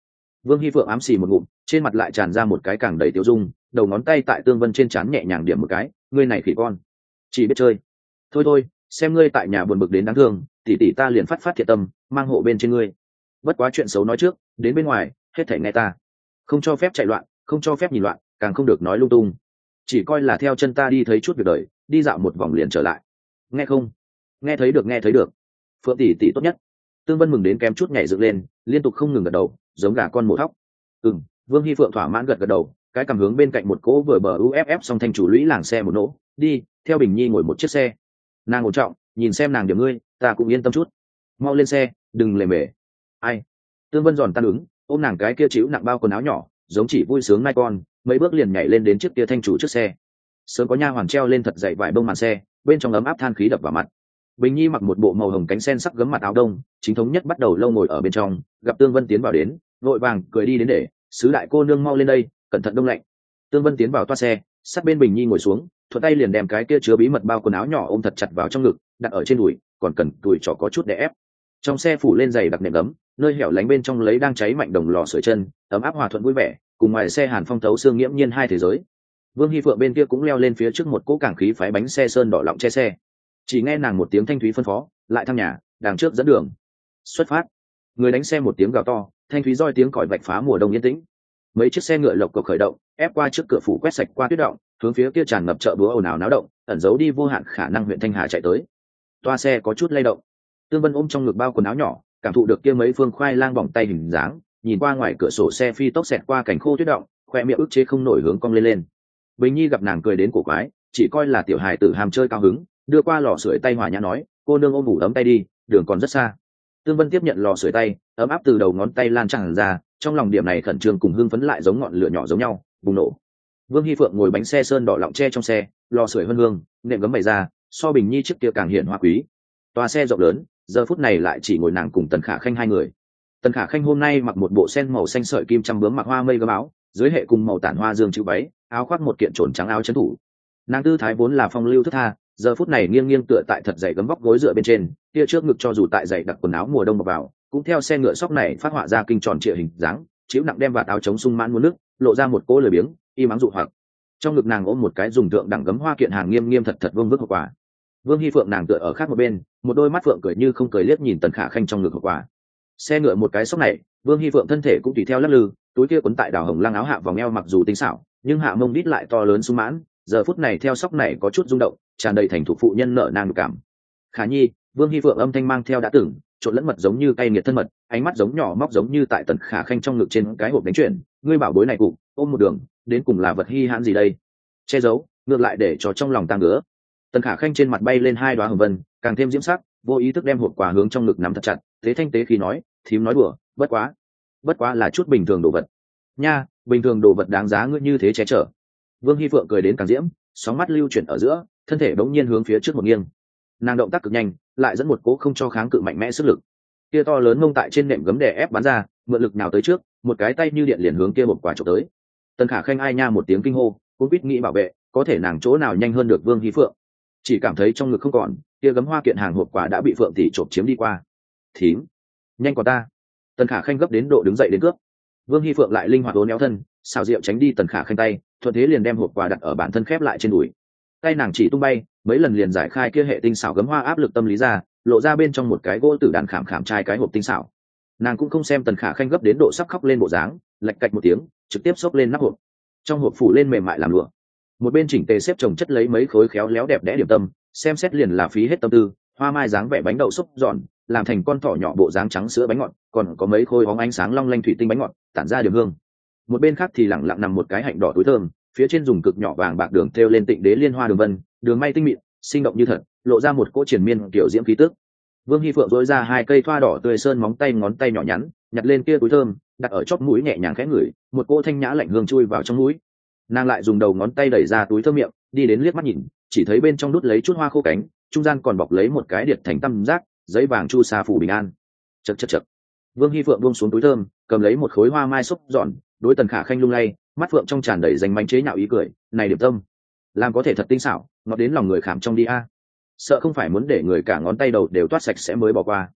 Vương Hi Phượng ám xì một ngụm, trên mặt lại tràn ra một cái càng đầy tiêu dung, đầu ngón tay tại Tương Vân trên trán nhẹ nhàng điểm một cái, ngươi này khỉ con, chỉ biết chơi. Thôi thôi, xem ngươi tại nhà buồn bực đến đáng thương, tỷ tỷ ta liền phát phát thiệt tâm, mang hộ bên trên ngươi. Bất quá chuyện xấu nói trước, đến bên ngoài, hết thảy nghe ta. Không cho phép chạy loạn, không cho phép nhìn loạn, càng không được nói lung tung. Chỉ coi là theo chân ta đi thấy chút việc đời, đi dạo một vòng liền trở lại. Nghe không? Nghe thấy được, nghe thấy được. Phượng tỷ tỷ tốt nhất. Tương Vân mừng đến kém chút nhảy dựng lên, liên tục không ngừng gật đầu, giống gà con mổ thóc. Ừm, Vương Hi Phượng thỏa mãn gật gật đầu, cái cầm hướng bên cạnh một cỗ vừa bờ u ép ép xong thanh chủ lũy làng xe một nỗ, đi, theo Bình Nhi ngồi một chiếc xe. Nàng ổn trọng, nhìn xem nàng điểm ngươi, ta cũng yên tâm chút. Mau lên xe, đừng lề mề. Ai? Tương Vân giòn tan ứng, ôm nàng cái kia chịu nặng bao quần áo nhỏ, giống chỉ vui sướng nai con, mấy bước liền nhảy lên đến chiếc kia thanh chủ trước xe. Sớm có nha hoàn treo lên thật dày vải bông màn xe, bên trong ấm áp than khí đập vào mặt. Bình Nhi mặc một bộ màu hồng cánh sen sắc gấm mặt áo đông, chính thống nhất bắt đầu lâu ngồi ở bên trong, gặp Tương Vân tiến vào đến, vội vàng cười đi đến để, sứ đại cô nương mau lên đây, cẩn thận đông lạnh. Tương Vân tiến vào toa xe, sát bên Bình Nhi ngồi xuống, thuận tay liền đem cái kia chứa bí mật bao quần áo nhỏ ôm thật chặt vào trong ngực, đặt ở trên đùi, còn cần tuổi trò có chút để ép. Trong xe phủ lên giày đặc nệm ấm, nơi hẻo lánh bên trong lấy đang cháy mạnh đồng lò sưởi chân, ấm áp hòa thuận vui vẻ, cùng ngoài xe hàn phong thấu xương nghiễm nhiên hai thế giới. Vương Hi Phượng bên kia cũng leo lên phía trước một cỗ cảng khí phái bánh xe sơn đỏ lọng che xe. Chỉ nghe nàng một tiếng thanh thúy phân phó, lại thăm nhà, đằng trước dẫn đường. Xuất phát. Người đánh xe một tiếng gào to, thanh thúy roi tiếng còi vạch phá mùa đông yên tĩnh. Mấy chiếc xe ngựa lộc cộc khởi động, ép qua trước cửa phủ quét sạch qua tuyết động, hướng phía kia tràn ngập chợ búa ồn ào náo động, ẩn giấu đi vô hạn khả năng huyện Thanh Hà chạy tới. Toa xe có chút lay động. Tương Vân ôm trong ngực bao quần áo nhỏ, cảm thụ được kia mấy phương khoai lang bỏng tay hình dáng, nhìn qua ngoài cửa sổ xe phi tốc xẹt qua cảnh khô tuyết động, khoe miệng ức chế không nổi hướng cong lên lên. Bình Nhi gặp nàng cười đến cổ quái, chỉ coi là tiểu hài tử ham chơi cao hứng, đưa qua lò sưởi tay hòa nhã nói, cô nương ôm ngủ ấm tay đi, đường còn rất xa. Tương Vân tiếp nhận lò sưởi tay, ấm áp từ đầu ngón tay lan tràn ra, trong lòng điểm này khẩn trương cùng hưng phấn lại giống ngọn lửa nhỏ giống nhau, bùng nổ. Vương Hi Phượng ngồi bánh xe sơn đỏ lọng tre trong xe, lò sưởi hương hương, nệm gấm bày ra, so Bình Nhi trước kia càng hiển hoa quý. Toa xe rộng lớn, giờ phút này lại chỉ ngồi nàng cùng Tần Khả Khanh hai người. Tần Khả Khanh hôm nay mặc một bộ sen màu xanh sợi kim trăm bướm mặc hoa mây gấm áo, dưới hệ cùng màu tản hoa dương chữ váy, áo khoác một kiện trồn trắng áo chấn thủ. Nàng tư thái vốn là phong lưu thức tha, giờ phút này nghiêng nghiêng tựa tại thật dày gấm vóc gối dựa bên trên, kia trước ngực cho dù tại dày đặc quần áo mùa đông mặc vào, cũng theo xe ngựa sóc này phát họa ra kinh tròn trịa hình dáng, chiếu nặng đem vạt áo chống sung mãn muôn nước, lộ ra một cỗ lười biếng, y mắng dụ hoặc. Trong ngực nàng ôm một cái dùng tượng đẳng gấm hoa kiện hàng nghiêm nghiêm thật thật vương vức hậu quả. Vương Hi Phượng nàng tựa ở khác một bên, một đôi mắt phượng cười như không cười liếc nhìn Tần Khả Khanh trong ngực hậu quả. Xe ngựa một cái sóc này, Vương Hi Phượng thân thể cũng tùy theo lắc lư, túi kia quấn tại đào hồng lăng áo hạ vòng eo mặc dù tinh xảo, nhưng hạ mông đít lại to lớn sung mãn, giờ phút này theo sóc này có chút rung động, tràn đầy thành thủ phụ nhân nợ nàng cảm. Khả Nhi, Vương Hi Phượng âm thanh mang theo đã tưởng, trộn lẫn mật giống như cay nghiệt thân mật, ánh mắt giống nhỏ móc giống như tại Tần Khả Khanh trong ngực trên cái hộp đánh chuyển, ngươi bảo bối này cụ, ôm một đường, đến cùng là vật hi hãn gì đây? Che giấu, ngược lại để cho trong lòng tăng ngứa. Tần Khả Khanh trên mặt bay lên hai đóa hồng vân, càng thêm diễm sắc, vô ý thức đem hộp quà hướng trong ngực nắm thật chặt, thế thanh tế khi nói, thím nói đùa, bất quá, bất quá là chút bình thường đồ vật. Nha, bình thường đồ vật đáng giá ngươi như thế che chở. Vương Hi Phượng cười đến càng diễm, sóng mắt lưu chuyển ở giữa, thân thể bỗng nhiên hướng phía trước một nghiêng. Nàng động tác cực nhanh, lại dẫn một cố không cho kháng cự mạnh mẽ sức lực. Kia to lớn mông tại trên nệm gấm đè ép bắn ra, mượn lực nào tới trước, một cái tay như điện liền hướng kia một quả chụp tới. Tần Khả Khanh ai nha một tiếng kinh hô, cũng biết nghĩ bảo vệ, có thể nàng chỗ nào nhanh hơn được Vương Hi Phượng. Chỉ cảm thấy trong ngực không còn, kia gấm hoa kiện hàng hộp quà đã bị Phượng tỷ trộm chiếm đi qua. Thím, nhanh qua ta. Tần Khả Khanh gấp đến độ đứng dậy đến cướp. Vương Hi Phượng lại linh hoạt uốn éo thân, xào rượu tránh đi Tần Khả Khanh tay, thuận thế liền đem hộp quà đặt ở bản thân khép lại trên đùi. Tay nàng chỉ tung bay, mấy lần liền giải khai kia hệ tinh xảo gấm hoa áp lực tâm lý ra, lộ ra bên trong một cái gỗ tử đàn khảm khảm trai cái hộp tinh xảo. Nàng cũng không xem Tần Khả Khanh gấp đến độ sắp khóc lên bộ dáng, lạch cạch một tiếng, trực tiếp xốc lên nắp hộp. Trong hộp phủ lên mềm mại làm lụa, một bên chỉnh tề xếp chồng chất lấy mấy khối khéo léo đẹp đẽ điểm tâm, xem xét liền là phí hết tâm tư, hoa mai dáng vẻ bánh đậu xúc giòn, làm thành con thỏ nhỏ bộ dáng trắng sữa bánh ngọt, còn có mấy khối bóng ánh sáng long lanh thủy tinh bánh ngọt, tản ra điểm hương. Một bên khác thì lẳng lặng nằm một cái hạnh đỏ túi thơm, phía trên dùng cực nhỏ vàng bạc đường thêu lên tịnh đế liên hoa đường vân, đường may tinh mịn, sinh động như thật, lộ ra một cỗ triển miên kiểu diễm khí tức. Vương Hi Phượng dối ra hai cây thoa đỏ tươi sơn móng tay ngón tay nhỏ nhắn, nhặt lên kia túi thơm, đặt ở chóp mũi nhẹ nhàng khẽ ngửi, một cỗ thanh nhã lạnh hương chui vào trong mũi. Nàng lại dùng đầu ngón tay đẩy ra túi thơm miệng, đi đến liếc mắt nhìn, chỉ thấy bên trong đút lấy chút hoa khô cánh, trung gian còn bọc lấy một cái điệt thành tam giác, giấy vàng chu sa phủ bình an. Chậc chậc chậc. Vương Hi Phượng buông xuống túi thơm, cầm lấy một khối hoa mai xúc giòn, đối Tần Khả Khanh lung lay, mắt phượng trong tràn đầy danh manh chế nhạo ý cười, này điểm tâm, làm có thể thật tinh xảo, ngọt đến lòng người khảm trong đi a. Sợ không phải muốn để người cả ngón tay đầu đều toát sạch sẽ mới bỏ qua.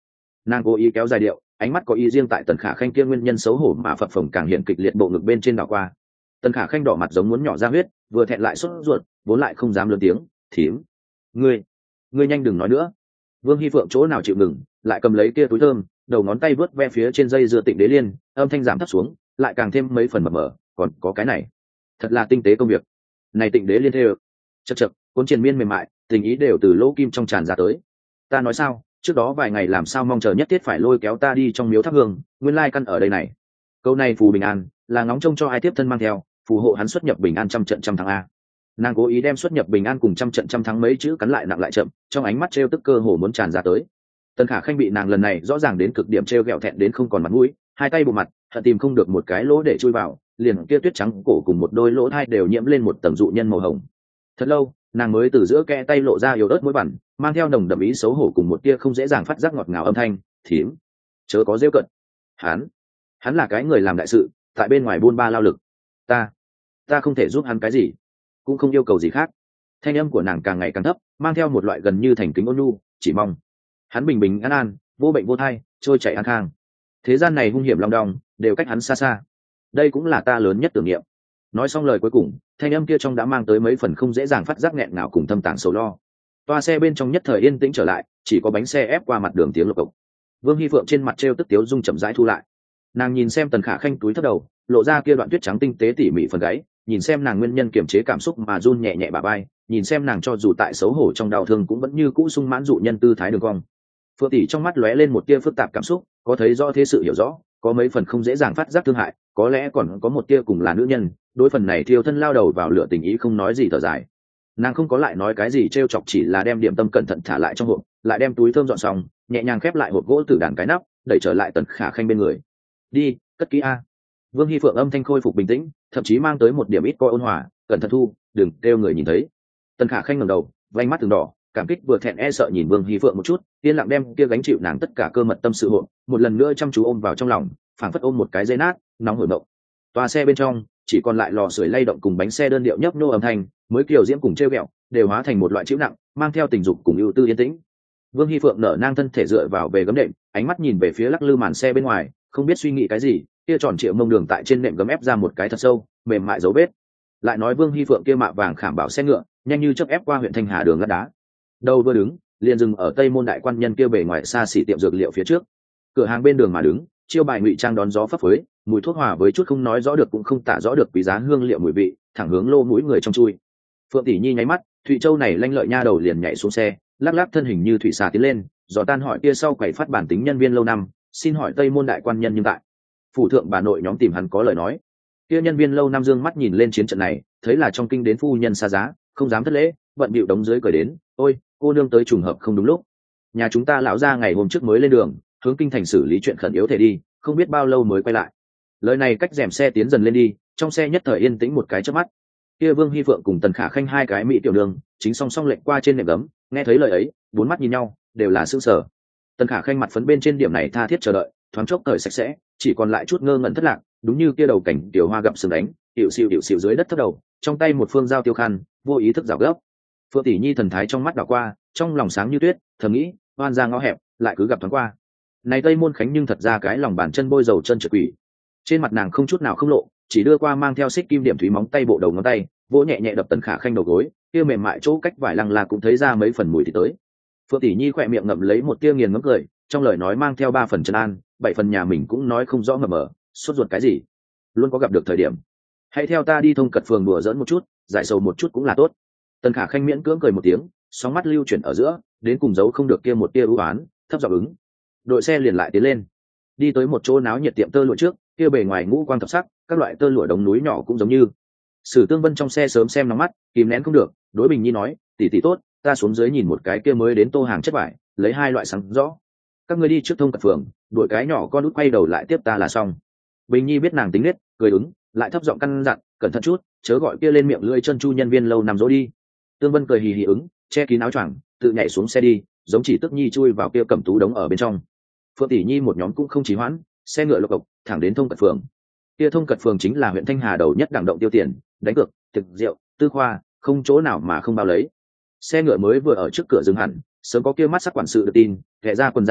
Nàng cố ý kéo dài điệu, ánh mắt có ý riêng tại Tần Khả Khanh kia nguyên nhân xấu hổ mà phập phồng càng hiện kịch liệt bộ ngực bên trên đảo qua. Tần Khả Khanh đỏ mặt giống muốn nhỏ ra huyết, vừa thẹn lại sốt ruột, vốn lại không dám lớn tiếng. Thím, ngươi, ngươi nhanh đừng nói nữa. Vương Hi Phượng chỗ nào chịu ngừng, lại cầm lấy kia túi thơm, đầu ngón tay vớt ve phía trên dây dưa Tịnh Đế Liên, âm thanh giảm thấp xuống, lại càng thêm mấy phần mập mờ. Còn có cái này, thật là tinh tế công việc. Này Tịnh Đế Liên thê, chậc chậc, cuốn triền miên mềm mại, tình ý đều từ lỗ kim trong tràn ra tới. Ta nói sao, trước đó vài ngày làm sao mong chờ nhất thiết phải lôi kéo ta đi trong miếu thắp hương, nguyên lai căn ở đây này. Câu này phù bình an, là ngóng trông cho ai tiếp thân mang theo, phù hộ hắn xuất nhập bình an trăm trận trăm thắng a. Nàng cố ý đem xuất nhập bình an cùng trăm trận trăm thắng mấy chữ cắn lại nặng lại chậm, trong ánh mắt trêu tức cơ hồ muốn tràn ra tới. Tần Khả Khanh bị nàng lần này rõ ràng đến cực điểm trêu ghẹo thẹn đến không còn mặt mũi, hai tay bù mặt, thật tìm không được một cái lỗ để chui vào, liền kia tuyết trắng cổ cùng một đôi lỗ thai đều nhiễm lên một tầng dụ nhân màu hồng. Thật lâu, nàng mới từ giữa kẽ tay lộ ra yếu ớt mũi bẩn, mang theo nồng đậm ý xấu hổ cùng một tia không dễ dàng phát giác ngọt ngào âm thanh. Thím, chớ có rêu cận. Hắn, hắn là cái người làm đại sự, tại bên ngoài buôn ba lao lực. Ta, ta không thể giúp hắn cái gì, cũng không yêu cầu gì khác. Thanh âm của nàng càng ngày càng thấp, mang theo một loại gần như thành kính ôn nhu, chỉ mong hắn bình bình an an, vô bệnh vô thai, trôi chảy an khang. Thế gian này hung hiểm long đong, đều cách hắn xa xa. Đây cũng là ta lớn nhất tưởng niệm. Nói xong lời cuối cùng, thanh âm kia trong đã mang tới mấy phần không dễ dàng phát giác nghẹn ngào cùng thâm tàng sầu lo. Toa xe bên trong nhất thời yên tĩnh trở lại, chỉ có bánh xe ép qua mặt đường tiếng lộc cộc. Vương Hi Phượng trên mặt treo tức tiếu dung chậm rãi thu lại. Nàng nhìn xem Tần Khả Khanh túi thấp đầu, lộ ra kia đoạn tuyết trắng tinh tế tỉ mỉ phần gáy, nhìn xem nàng nguyên nhân kiềm chế cảm xúc mà run nhẹ nhẹ bả vai, nhìn xem nàng cho dù tại xấu hổ trong đau thương cũng vẫn như cũ sung mãn dụ nhân tư thái đường cong. Phượng tỷ trong mắt lóe lên một tia phức tạp cảm xúc, có thấy rõ thế sự hiểu rõ, có mấy phần không dễ dàng phát giác thương hại, có lẽ còn có một tia cùng là nữ nhân, đối phần này thiêu thân lao đầu vào lửa tình ý không nói gì thở dài. Nàng không có lại nói cái gì trêu chọc, chỉ là đem điểm tâm cẩn thận thả lại trong hộp, lại đem túi thơm dọn xong, nhẹ nhàng khép lại hộp gỗ tử đàn cái nắp, đẩy trở lại Tần Khả Khanh bên người. Đi, cất kỹ a. Vương Hi Phượng âm thanh khôi phục bình tĩnh, thậm chí mang tới một điểm ít coi ôn hòa, cẩn thận thu, đừng kêu người nhìn thấy. Tần Khả Khanh ngẩng đầu, vành mắt từng đỏ, cảm kích vừa thẹn e sợ nhìn Vương Hi Phượng một chút, yên lặng đem kia gánh chịu nàng tất cả cơ mật tâm sự hộp, một lần nữa chăm chú ôm vào trong lòng, phảng phất ôm một cái dây nát, nóng hổi mộng. Toa xe bên trong chỉ còn lại lò sưởi lay động cùng bánh xe đơn điệu nhấp nhô âm thanh, mới kiều diễm cùng trêu ghẹo đều hóa thành một loại chịu nặng, mang theo tình dục cùng ưu tư yên tĩnh. Vương Hi Phượng nở nang thân thể dựa vào về gấm đệm, ánh mắt nhìn về phía lắc lư màn xe bên ngoài, không biết suy nghĩ cái gì, kia tròn trịa mông đường tại trên nệm gấm ép ra một cái thật sâu, mềm mại dấu vết. Lại nói Vương Hi Phượng kia mạ vàng khảm bảo xe ngựa, nhanh như chớp ép qua huyện Thanh Hà đường lát đá. Đầu vừa đứng, liền dừng ở Tây Môn đại quan nhân kia bề ngoài xa xỉ tiệm dược liệu phía trước. Cửa hàng bên đường mà đứng, chiêu bài ngụy trang đón gió phấp phới, mùi thuốc hòa với chút không nói rõ được cũng không tả rõ được quý giá hương liệu mùi vị, thẳng hướng lô mũi người trong chui. Phượng tỷ nhi nháy mắt, Thụy Châu này lanh lợi nha đầu liền nhảy xuống xe, lắc lắc thân hình như thủy xà tiến lên, dò tan hỏi kia sau quầy phát bản tính nhân viên lâu năm, xin hỏi Tây Môn đại quan nhân nhưng tại. Phủ thượng bà nội nhóm tìm hắn có lời nói. Kia nhân viên lâu năm dương mắt nhìn lên chiến trận này, thấy là trong kinh đến phu nhân xa giá, không dám thất lễ, bận bịu đống dưới cười đến, ôi, cô nương tới trùng hợp không đúng lúc. Nhà chúng ta lão gia ngày hôm trước mới lên đường, hướng kinh thành xử lý chuyện khẩn yếu thể đi, không biết bao lâu mới quay lại. Lời này cách rèm xe tiến dần lên đi, trong xe nhất thời yên tĩnh một cái chớp mắt. Kia Vương Hi Phượng cùng Tần Khả Khanh hai cái mỹ tiểu đường, chính song song lệnh qua trên nệm gấm, nghe thấy lời ấy, bốn mắt nhìn nhau, đều là sững sờ. Tần Khả Khanh mặt phấn bên trên điểm này tha thiết chờ đợi, thoáng chốc thời sạch sẽ, chỉ còn lại chút ngơ ngẩn thất lạc, đúng như kia đầu cảnh tiểu hoa gặm sừng đánh, tiểu xìu tiểu xìu dưới đất thấp đầu, trong tay một phương dao tiêu khăn, vô ý thức rào gấp. Phượng tỷ nhi thần thái trong mắt đảo qua, trong lòng sáng như tuyết, thầm nghĩ, oan ra ngõ hẹp, lại cứ gặp thoáng qua. Này Tây Môn Khánh nhưng thật ra cái lòng bàn chân bôi dầu chân trượt quỷ. Trên mặt nàng không chút nào không lộ, chỉ đưa qua mang theo xích kim điểm thúy móng tay bộ đầu ngón tay, vỗ nhẹ nhẹ đập Tần Khả Khanh đầu gối, kia mềm mại chỗ cách vải lăng là cũng thấy ra mấy phần mùi thì tới. Phượng tỷ nhi khỏe miệng ngậm lấy một tia nghiền ngấm cười, trong lời nói mang theo ba phần trấn an, bảy phần nhà mình cũng nói không rõ mờ mờ, sốt ruột cái gì, luôn có gặp được thời điểm. Hãy theo ta đi thông cật phường đùa giỡn một chút, giải sầu một chút cũng là tốt. Tần Khả Khanh miễn cưỡng cười một tiếng, sóng mắt lưu chuyển ở giữa, đến cùng giấu không được kia một tia ưu ái, thấp giọng ứng. Đội xe liền lại tiến lên, đi tới một chỗ náo nhiệt tiệm tơ lụa trước, kia bề ngoài ngũ quang thập sắc, các loại tơ lụa đống núi nhỏ cũng giống như. Sử Tương Vân trong xe sớm xem nóng mắt, kìm nén không được, đối Bình Nhi nói, tỷ tỷ tốt, ta xuống dưới nhìn một cái kia mới đến tô hàng chất vải, lấy hai loại sáng rõ. Các ngươi đi trước thông cật phường, đuổi cái nhỏ con út quay đầu lại tiếp ta là xong. Bình Nhi biết nàng tính nết, cười ứng, lại thấp giọng căn dặn, cẩn thận chút, chớ gọi kia lên miệng lưỡi chân chu nhân viên lâu nằm dỗ đi. Tương Vân cười hì hì ứng, che kín áo choàng, tự nhảy xuống xe đi, giống chỉ tức nhi chui vào kia cẩm tú đống ở bên trong. Phượng tỷ nhi một nhóm cũng không trì hoãn, xe ngựa lộc cộc thẳng đến thông cật phường. Kia thông cật phường chính là huyện Thanh Hà đầu nhất đẳng động tiêu tiền, đánh cược, thực rượu, tư khoa, không chỗ nào mà không bao lấy. Xe ngựa mới vừa ở trước cửa dừng hẳn, sớm có kia mắt sắc quản sự được tin, ghé ra quần ra đón,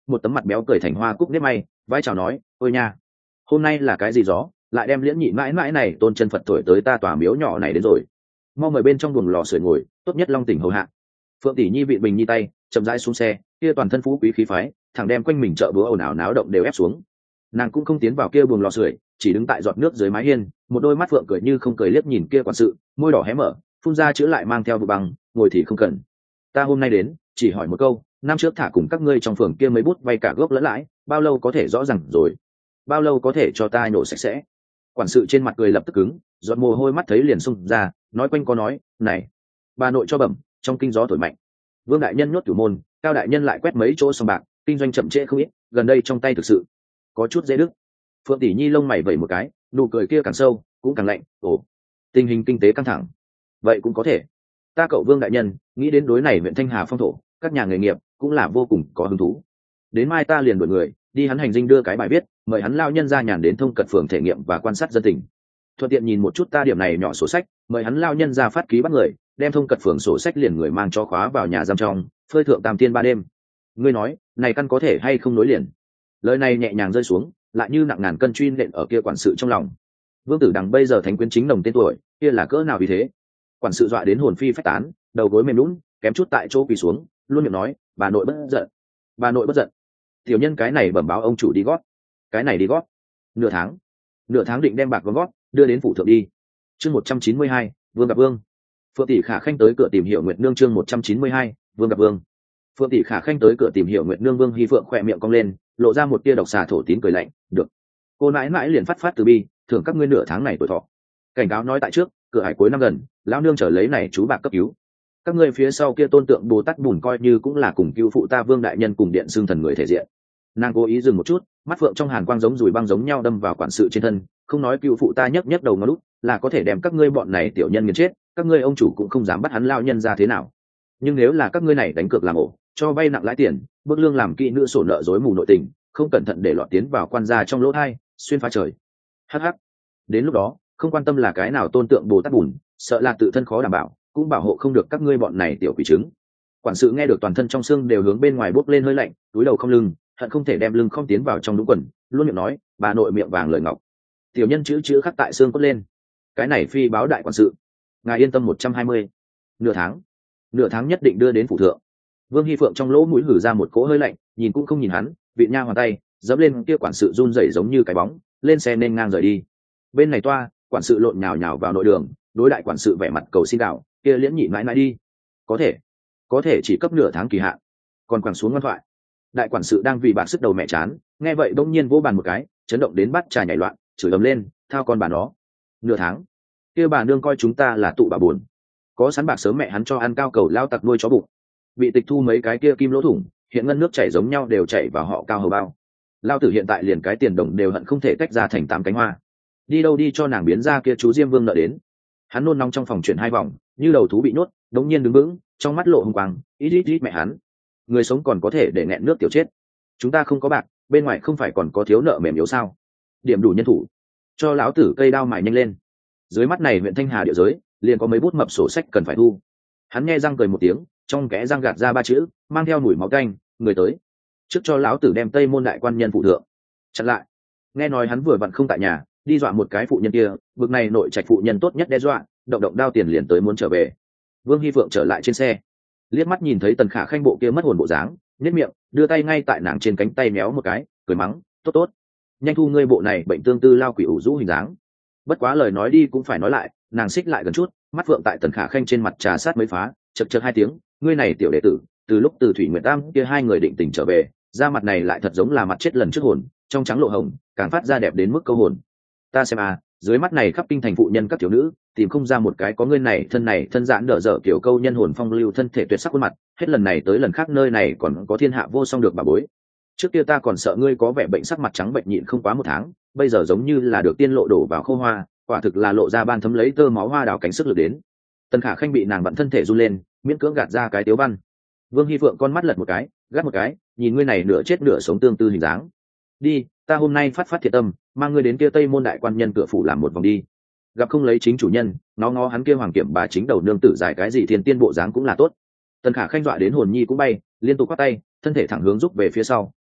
một tấm mặt béo cười thành hoa cúc nếp may, vai chào nói, ôi nha, hôm nay là cái gì gió, lại đem liễn nhị mãi mãi này tôn chân Phật thổi tới ta tòa miếu nhỏ này đến rồi. Mau mời bên trong buồng lò sưởi ngồi, tốt nhất long tỉnh hầu hạ. Phượng tỷ nhi vị bình nhi tay, chậm rãi xuống xe, kia toàn thân phú quý khí phái, thẳng đem quanh mình chợ búa ồn ào náo động đều ép xuống. Nàng cũng không tiến vào kia buồng lò sưởi, chỉ đứng tại giọt nước dưới mái hiên, một đôi mắt phượng cười như không cười liếc nhìn kia quản sự, môi đỏ hé mở, phun ra chữ lại mang theo vụ bằng, ngồi thì không cần. Ta hôm nay đến, chỉ hỏi một câu, năm trước thả cùng các ngươi trong phường kia mấy bút vay cả gốc lẫn lãi, bao lâu có thể rõ ràng rồi? Bao lâu có thể cho ta nhổ sạch sẽ? Quản sự trên mặt cười lập tức cứng, giọt mồ hôi mắt thấy liền xung ra, nói quanh có nói, này, bà nội cho bẩm, trong kinh gió thổi mạnh. Vương đại nhân nhốt cửu môn, Cao đại nhân lại quét mấy chỗ sòng bạc, kinh doanh chậm trễ không ít, gần đây trong tay thực sự có chút dễ đứt. Phượng tỷ nhi lông mày vẩy một cái, nụ cười kia càng sâu, cũng càng lạnh. Ồ, tình hình kinh tế căng thẳng, vậy cũng có thể. Ta cậu Vương đại nhân, nghĩ đến đối này huyện Thanh Hà phong thổ, các nhà nghề nghiệp cũng là vô cùng có hứng thú. Đến mai ta liền đổi người, đi hắn hành dinh đưa cái bài viết, mời hắn lao nhân ra nhàn đến thông cật phường thể nghiệm và quan sát dân tình. Thuận tiện nhìn một chút ta điểm này nhỏ sổ sách, mời hắn lao nhân ra phát ký bắt người, đem thông cật phường sổ sách liền người mang cho khóa vào nhà giam trong, phơi thượng tam tiên ba đêm. Ngươi nói, này căn có thể hay không nối liền? Lời này nhẹ nhàng rơi xuống, lại như nặng ngàn cân truy nện ở kia quản sự trong lòng. Vương Tử Đằng bây giờ thánh quyến chính nồng tên tuổi, kia là cỡ nào vì thế? Quản sự dọa đến hồn phi phách tán, đầu gối mềm lún, kém chút tại chỗ quỳ xuống, luôn miệng nói, bà nội bất giận, bà nội bất giận. Tiểu nhân cái này bẩm báo ông chủ đi gót, cái này đi gót. Nửa tháng, nửa tháng định đem bạc vào gót, đưa đến phủ thượng đi. Chương một trăm chín mươi hai, Vương gặp Vương. Phượng tỷ Khả Khanh tới cửa tìm hiểu Nguyệt Nương. Chương một trăm chín mươi hai, Vương gặp Vương. Phượng tỷ Khả Khanh tới cửa tìm hiểu Nguyệt Nương. Vương Hi Phượng khỏe miệng cong lên, lộ ra một tia độc xà thổ tín cười lạnh, được. Cô nãi nãi liền phát phát từ bi, thưởng các ngươi nửa tháng này tuổi thọ. Cảnh cáo nói tại trước, cửa hải cuối năm gần, lão nương trở lấy này chú bạc cấp cứu. Các ngươi phía sau kia tôn tượng Bồ Tát bùn coi như cũng là cùng cứu phụ ta Vương đại nhân cùng điện xương thần người thể diện. Nàng cố ý dừng một chút, mắt phượng trong hàn quang giống dùi băng giống nhau đâm vào quản sự trên thân, không nói cứu phụ ta nhấc nhấc đầu ngón lút, là có thể đem các ngươi bọn này tiểu nhân nghiền chết, các ngươi ông chủ cũng không dám bắt hắn lao nhân ra thế nào. Nhưng nếu là các ngươi này đánh cược làm ổ, cho vay nặng lãi tiền, bức lương làm kỹ nữ sổ nợ dối mù nội tình, không cẩn thận để lọt tiến vào quan gia trong lỗ thai, xuyên phá trời. Hắc hắc. Đến lúc đó, không quan tâm là cái nào tôn tượng Bồ Tát bùn, sợ là tự thân khó đảm bảo, cũng bảo hộ không được các ngươi bọn này tiểu quỷ trứng. Quản sự nghe được toàn thân trong xương đều hướng bên ngoài bốc lên hơi lạnh, túi đầu không lưng, hận không thể đem lưng không tiến vào trong đúng quần, luôn miệng nói, bà nội miệng vàng lời ngọc. Tiểu nhân chữ chữ khắc tại xương cốt lên. Cái này phi báo đại quản sự. Ngài yên tâm một trăm hai mươi. Nửa tháng. Nửa tháng nhất định đưa đến phủ thượng. Vương Hi Phượng trong lỗ mũi hử ra một cỗ hơi lạnh, nhìn cũng không nhìn hắn, vị nha hoàn tay, dẫm lên kia quản sự run rẩy giống như cái bóng, lên xe nên ngang rời đi. Bên này toa, quản sự lộn nhào nhào vào nội đường, đối đại quản sự vẻ mặt cầu xin đạo, kia liễn nhị mãi mãi đi. Có thể, có thể chỉ cấp nửa tháng kỳ hạn. Còn quẳng xuống ngoan thoại. Đại quản sự đang vì bạc sức đầu mẹ chán, nghe vậy bỗng nhiên vỗ bàn một cái, chấn động đến bắt trà nhảy loạn, chửi ầm lên, thao con bà nó. Nửa tháng, kia bà nương coi chúng ta là tụ bà buồn. Có sẵn bạc sớm mẹ hắn cho ăn cao cầu lao tặc nuôi chó bụng. Bị tịch thu mấy cái kia kim lỗ thủng, hiện ngân nước chảy giống nhau đều chảy vào họ cao hầu bao. Lao tử hiện tại liền cái tiền đồng đều hận không thể tách ra thành tám cánh hoa. Đi đâu đi cho nàng biến ra kia chú Diêm Vương nợ đến. Hắn nôn nóng trong phòng chuyển hai vòng, như đầu thú bị nhốt, đống nhiên đứng vững, trong mắt lộ hung quang, ít ít ít mẹ hắn. Người sống còn có thể để nghẹn nước tiểu chết. Chúng ta không có bạc, bên ngoài không phải còn có thiếu nợ mềm yếu sao? Điểm đủ nhân thủ, cho lão tử cây đao mài nhanh lên. Dưới mắt này huyện Thanh Hà địa giới, liền có mấy bút mập sổ sách cần phải thu. Hắn nghe răng cười một tiếng, trong kẽ răng gạt ra ba chữ, mang theo mùi máu tanh, người tới. Trước cho lão tử đem Tây môn đại quan nhân phụ thượng. Chặn lại. Nghe nói hắn vừa vặn không tại nhà, đi dọa một cái phụ nhân kia, bực này nội trạch phụ nhân tốt nhất đe dọa, động động đao tiền liền tới muốn trở về. Vương Hi Phượng trở lại trên xe, liếc mắt nhìn thấy Tần Khả Khanh bộ kia mất hồn bộ dáng, nhếch miệng, đưa tay ngay tại nàng trên cánh tay méo một cái, cười mắng, tốt tốt, nhanh thu ngươi bộ này bệnh tương tư lao quỷ ủ rũ hình dáng. Bất quá lời nói đi cũng phải nói lại, nàng xích lại gần chút, mắt phượng tại Tần Khả Khanh trên mặt trà sát mấy phá, chật chật hai tiếng, ngươi này tiểu đệ tử, từ lúc từ Thủy Nguyệt Tam kia hai người định tình trở về, da mặt này lại thật giống là mặt chết lần trước hồn, trong trắng lộ hồng, càng phát ra đẹp đến mức câu hồn. Ta xem à, dưới mắt này khắp kinh thành phụ nhân các tiểu nữ, tìm không ra một cái có ngươi này thân này thân giãn đỡ dở kiểu câu nhân hồn phong lưu thân thể tuyệt sắc khuôn mặt, hết lần này tới lần khác nơi này còn có thiên hạ vô song được bà bối. Trước kia ta còn sợ ngươi có vẻ bệnh sắc mặt trắng bệnh nhịn không quá một tháng, bây giờ giống như là được tiên lộ đổ vào khô hoa, quả thực là lộ ra ban thấm lấy tơ máu hoa đào cánh sức lực đến. Tần Khả Khanh bị nàng bận thân thể run lên, miễn cưỡng gạt ra cái tiếu văn. Vương Hi Phượng con mắt lật một cái, gắt một cái, nhìn ngươi này nửa chết nửa sống tương tư hình dáng. Đi, ta hôm nay phát phát thiệt tâm, mang ngươi đến kia Tây môn đại quan nhân cửa phủ làm một vòng đi. Gặp không lấy chính chủ nhân, nó ngó hắn kia hoàng kiểm bà chính đầu nương tử giải cái gì thiên tiên bộ dáng cũng là tốt. Tần Khả Khanh dọa đến hồn nhi cũng bay, liên tục quát tay, thân thể thẳng hướng rút về phía sau,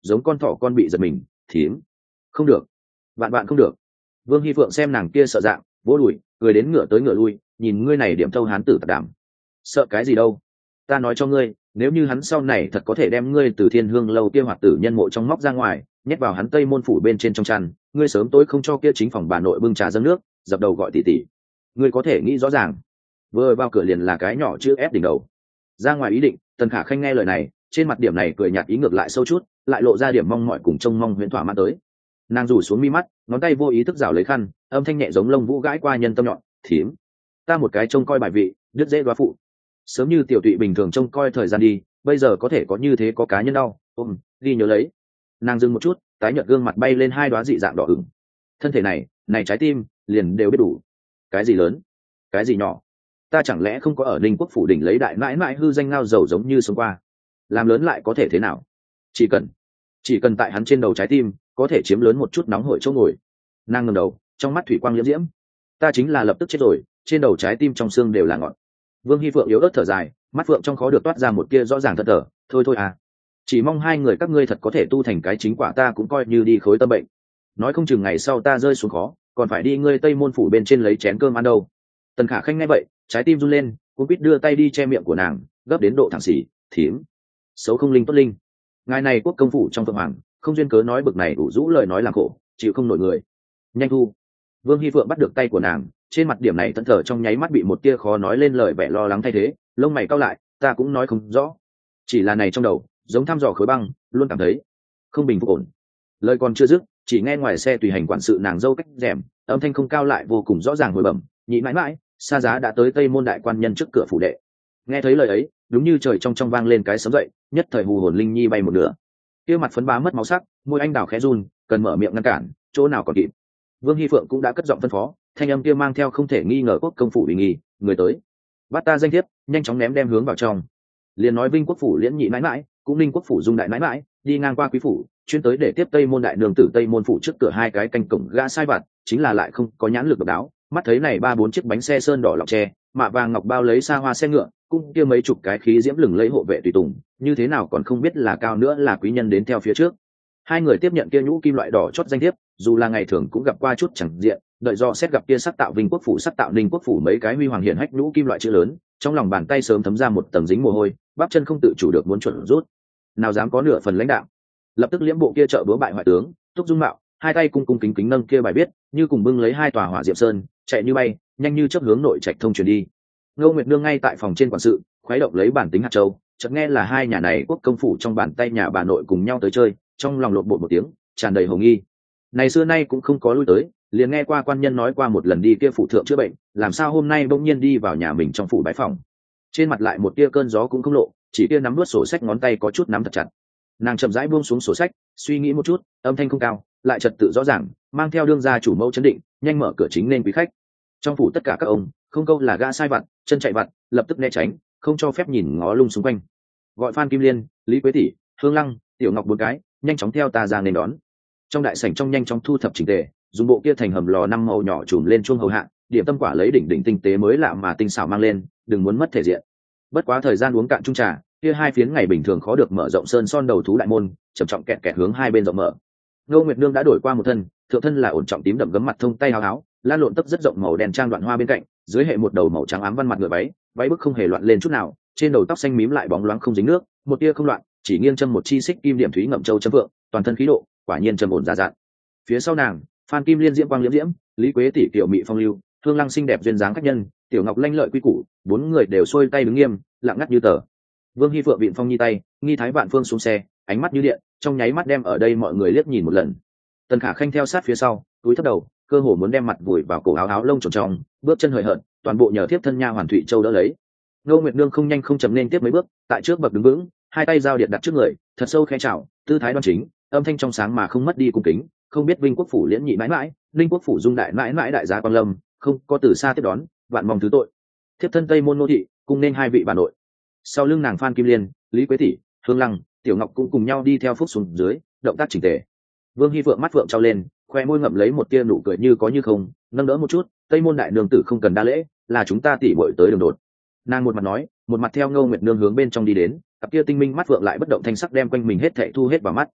giống con thỏ con bị giật mình. Thím, không được, vạn bạn không được. Vương Hi Phượng xem nàng kia sợ dạng, vỗ đùi, cười đến ngửa tới ngửa lui, nhìn ngươi này điểm thâu hán tử tạc đảm. Sợ cái gì đâu? Ta nói cho ngươi, nếu như hắn sau này thật có thể đem ngươi từ Thiên Hương lâu kia hoạt tử nhân mộ trong móc ra ngoài, nhét vào hắn Tây Môn phủ bên trên trong chăn, ngươi sớm tối không cho kia chính phòng bà nội bưng trà dâng nước, dập đầu gọi tỷ tỷ. Ngươi có thể nghĩ rõ ràng. Vừa vào cửa liền là cái nhỏ chữ ép đỉnh đầu. Ra ngoài ý định, Tần Khả Khanh nghe lời này, trên mặt điểm này cười nhạt ý ngược lại sâu chút, lại lộ ra điểm mong mỏi cùng trông mong huyễn thỏa mãn tới. Nàng rủ xuống mi mắt, ngón tay vô ý thức rảo lấy khăn, âm thanh nhẹ giống lông vũ gãi qua nhân tâm nhọn. Thím, ta một cái trông coi bài vị, đứt dễ đoá phụ. Sớm như tiểu tụy bình thường trông coi thời gian đi, bây giờ có thể có như thế có cá nhân đau, ôm ghi nhớ lấy. Nàng dừng một chút, tái nhợt gương mặt bay lên hai đoá dị dạng đỏ ửng. Thân thể này, này trái tim, liền đều biết đủ. Cái gì lớn, cái gì nhỏ, ta chẳng lẽ không có ở Ninh Quốc phủ đỉnh lấy đại mãi mãi hư danh ngao dầu giống như sống qua, làm lớn lại có thể thế nào? Chỉ cần, chỉ cần tại hắn trên đầu trái tim có thể chiếm lớn một chút nóng hổi chỗ ngồi. Nàng ngẩng đầu, trong mắt thủy quang liễm diễm. Ta chính là lập tức chết rồi, trên đầu trái tim trong xương đều là ngọn. Vương Hi Phượng yếu ớt thở dài, mắt phượng trong khó được toát ra một kia rõ ràng thật thở. Thôi thôi à, chỉ mong hai người các ngươi thật có thể tu thành cái chính quả, ta cũng coi như đi khối tâm bệnh. Nói không chừng ngày sau ta rơi xuống khó, còn phải đi ngươi Tây Môn phủ bên trên lấy chén cơm ăn đâu. Tần Khả Khanh nghe vậy, trái tim run lên, cũng biết đưa tay đi che miệng của nàng, gấp đến độ thẳng xỉ. Thím, xấu không linh tốt linh, ngài này quốc công phủ trong phượng hoàng, không duyên cớ nói bực này đủ rũ lời nói làm khổ, chịu không nổi người. Nhanh thu. Vương Hi Phượng bắt được tay của nàng, trên mặt điểm này thẫn thờ trong nháy mắt bị một tia khó nói lên lời vẻ lo lắng thay thế, lông mày cau lại, ta cũng nói không rõ, chỉ là này trong đầu giống thăm dò khối băng, luôn cảm thấy không bình phục ổn. Lời còn chưa dứt, chỉ nghe ngoài xe tùy hành quản sự nàng dâu cách rèm, âm thanh không cao lại vô cùng rõ ràng hồi bẩm, nhị mãi mãi, xa giá đã tới Tây Môn đại quan nhân trước cửa phủ đệ. Nghe thấy lời ấy, đúng như trời trong trong vang lên cái sấm dậy, nhất thời hù hồn linh nhi bay một nửa. Kia mặt phấn bá mất máu sắc, môi anh đào khẽ run, cần mở miệng ngăn cản, chỗ nào còn kịp. Vương Hi Phượng cũng đã cất giọng phân phó, thanh âm kia mang theo không thể nghi ngờ quốc công phủ ủy nghi, người tới, bắt ta danh thiếp, nhanh chóng ném đem hướng vào trong. Liền nói Vinh quốc phủ liễn nhị mãi mãi, cũng Ninh quốc phủ dung đại mãi mãi, đi ngang qua quý phủ, chuyên tới để tiếp Tây Môn đại nương tử Tây Môn phủ trước cửa hai cái canh cổng gã sai vặt, chính là lại không có nhãn lực độc đáo, mắt thấy này ba bốn chiếc bánh xe sơn đỏ lọc tre, mạ vàng ngọc bao lấy xa hoa xe ngựa, cũng kia mấy chục cái khí diễm lừng lấy hộ vệ tùy tùng, như thế nào còn không biết là cao nữa là quý nhân đến theo phía trước. Hai người tiếp nhận kia nhũ kim loại đỏ chót danh thiếp, dù là ngày thường cũng gặp qua chút chẳng diện, đợi do xét gặp kia sắc tạo Vinh quốc phủ sắc tạo Ninh quốc phủ mấy cái huy hoàng hiển hách nhũ kim loại chữ lớn, trong lòng bàn tay sớm thấm ra một tầng dính mồ hôi, bắp chân không tự chủ được muốn chuẩn rút. Nào dám có nửa phần lãnh đạo, lập tức liễm bộ kia trợ búa bại hoại tướng, túc dung mạo, hai tay cung cung kính kính nâng kia bài viết, như cùng bưng lấy hai tòa hỏa diệm sơn, chạy như bay, nhanh như chớp hướng nội trạch thông truyền đi. Ngô Nguyệt Nương ngay tại phòng trên quản sự, khuấy động lấy bản tính hạt châu, chợt nghe là hai nhà này quốc công phủ trong bàn tay nhà bà nội cùng nhau tới chơi, trong lòng lộn bột một tiếng, tràn đầy hồ nghi. Này xưa nay cũng không có lui tới, liền nghe qua quan nhân nói qua một lần đi kia phủ thượng chữa bệnh, làm sao hôm nay bỗng nhiên đi vào nhà mình trong phủ bái phòng. Trên mặt lại một tia cơn gió cũng không lộ, chỉ kia nắm nuốt sổ sách ngón tay có chút nắm thật chặt. Nàng chậm rãi buông xuống sổ sách, suy nghĩ một chút, âm thanh không cao, lại trật tự rõ ràng, mang theo đương gia chủ mẫu chấn định, nhanh mở cửa chính nên quý khách. Trong phủ tất cả các ông, không câu là gã sai vặt, chân chạy vặt, lập tức né tránh, không cho phép nhìn ngó lung xung quanh. Gọi Phan Kim Liên, Lý Quế Tỷ, Hương Lăng, Tiểu Ngọc bốn cái, nhanh chóng theo ta ra nên đón. Trong đại sảnh trong nhanh chóng thu thập chỉnh tề, dùng bộ kia thành hầm lò năm màu nhỏ trùm lên chuông hầu hạ, điểm tâm quả lấy đỉnh đỉnh tinh tế mới lạ mà tinh xảo mang lên, đừng muốn mất thể diện. Bất quá thời gian uống cạn chung trà, kia hai phiến ngày bình thường khó được mở rộng sơn son đầu thú đại môn, chậm trọng kẹt kẹt hướng hai bên rộng mở. Ngô Nguyệt Nương đã đổi qua một thân, thượng thân là ổn trọng tím đậm gấm mặt thông tay áo áo, lan lộn tấp rất rộng màu đen trang đoạn hoa bên cạnh, dưới hệ một đầu màu trắng ám văn mặt ngựa váy, váy bức không hề loạn lên chút nào, trên đầu tóc xanh mím lại bóng loáng không dính nước, một tia không loạn, chỉ nghiêng châm một chi xích kim điểm thúy ngậm châu châm vượng, toàn thân khí độ, quả nhiên trầm ổn già dặn. Phía sau nàng, Phan Kim Liên diễm quang liễm diễm, Lý Quế Tỷ tiểu mị phong lưu, Hương Lăng xinh đẹp duyên dáng khách nhân, Tiểu Ngọc lanh lợi quy củ, bốn người đều xuôi tay đứng nghiêm, lặng ngắt như tờ. Vương Hi Phượng vịn phong nhi tay, nghi thái vạn phương xuống xe, ánh mắt như điện, trong nháy mắt đem ở đây mọi người liếc nhìn một lần. Tần Khả Khanh theo sát phía sau, túi thấp đầu, cơ hồ muốn đem mặt vùi vào cổ áo áo lông tròn tròn, bước chân hời hợt, toàn bộ nhờ tiếp thân nha hoàn Thụy Châu đỡ lấy. Ngô Nguyệt Nương không nhanh không chậm nên tiếp mấy bước, tại trước bậc đứng vững, hai tay giao điện đặt trước người, thật sâu khẽ chào, tư thái đoan chính, âm thanh trong sáng mà không mất đi cung kính, không biết Vinh quốc phủ liễn nhị mãi mãi, Ninh quốc phủ dung đại mãi mãi đại gia quan lâm, không có từ xa tiếp đón, vạn mong thứ tội. Thiếp thân Tây Môn Nô thị, cùng nên hai vị bà nội. Sau lưng nàng Phan Kim Liên, Lý Quế Tỷ, Hương Lăng, Tiểu Ngọc cũng cùng nhau đi theo phúc xuống dưới, động tác chỉnh tề. Vương Hi Phượng mắt phượng trao lên, khoe môi ngậm lấy một tia nụ cười như có như không, nâng đỡ một chút, Tây Môn đại nương tử không cần đa lễ, là chúng ta tỉ muội tới đường đột. Nàng một mặt nói, một mặt theo Ngô Nguyệt Nương hướng bên trong đi đến, cặp kia tinh minh mắt phượng lại bất động thanh sắc đem quanh mình hết thảy thu hết vào mắt.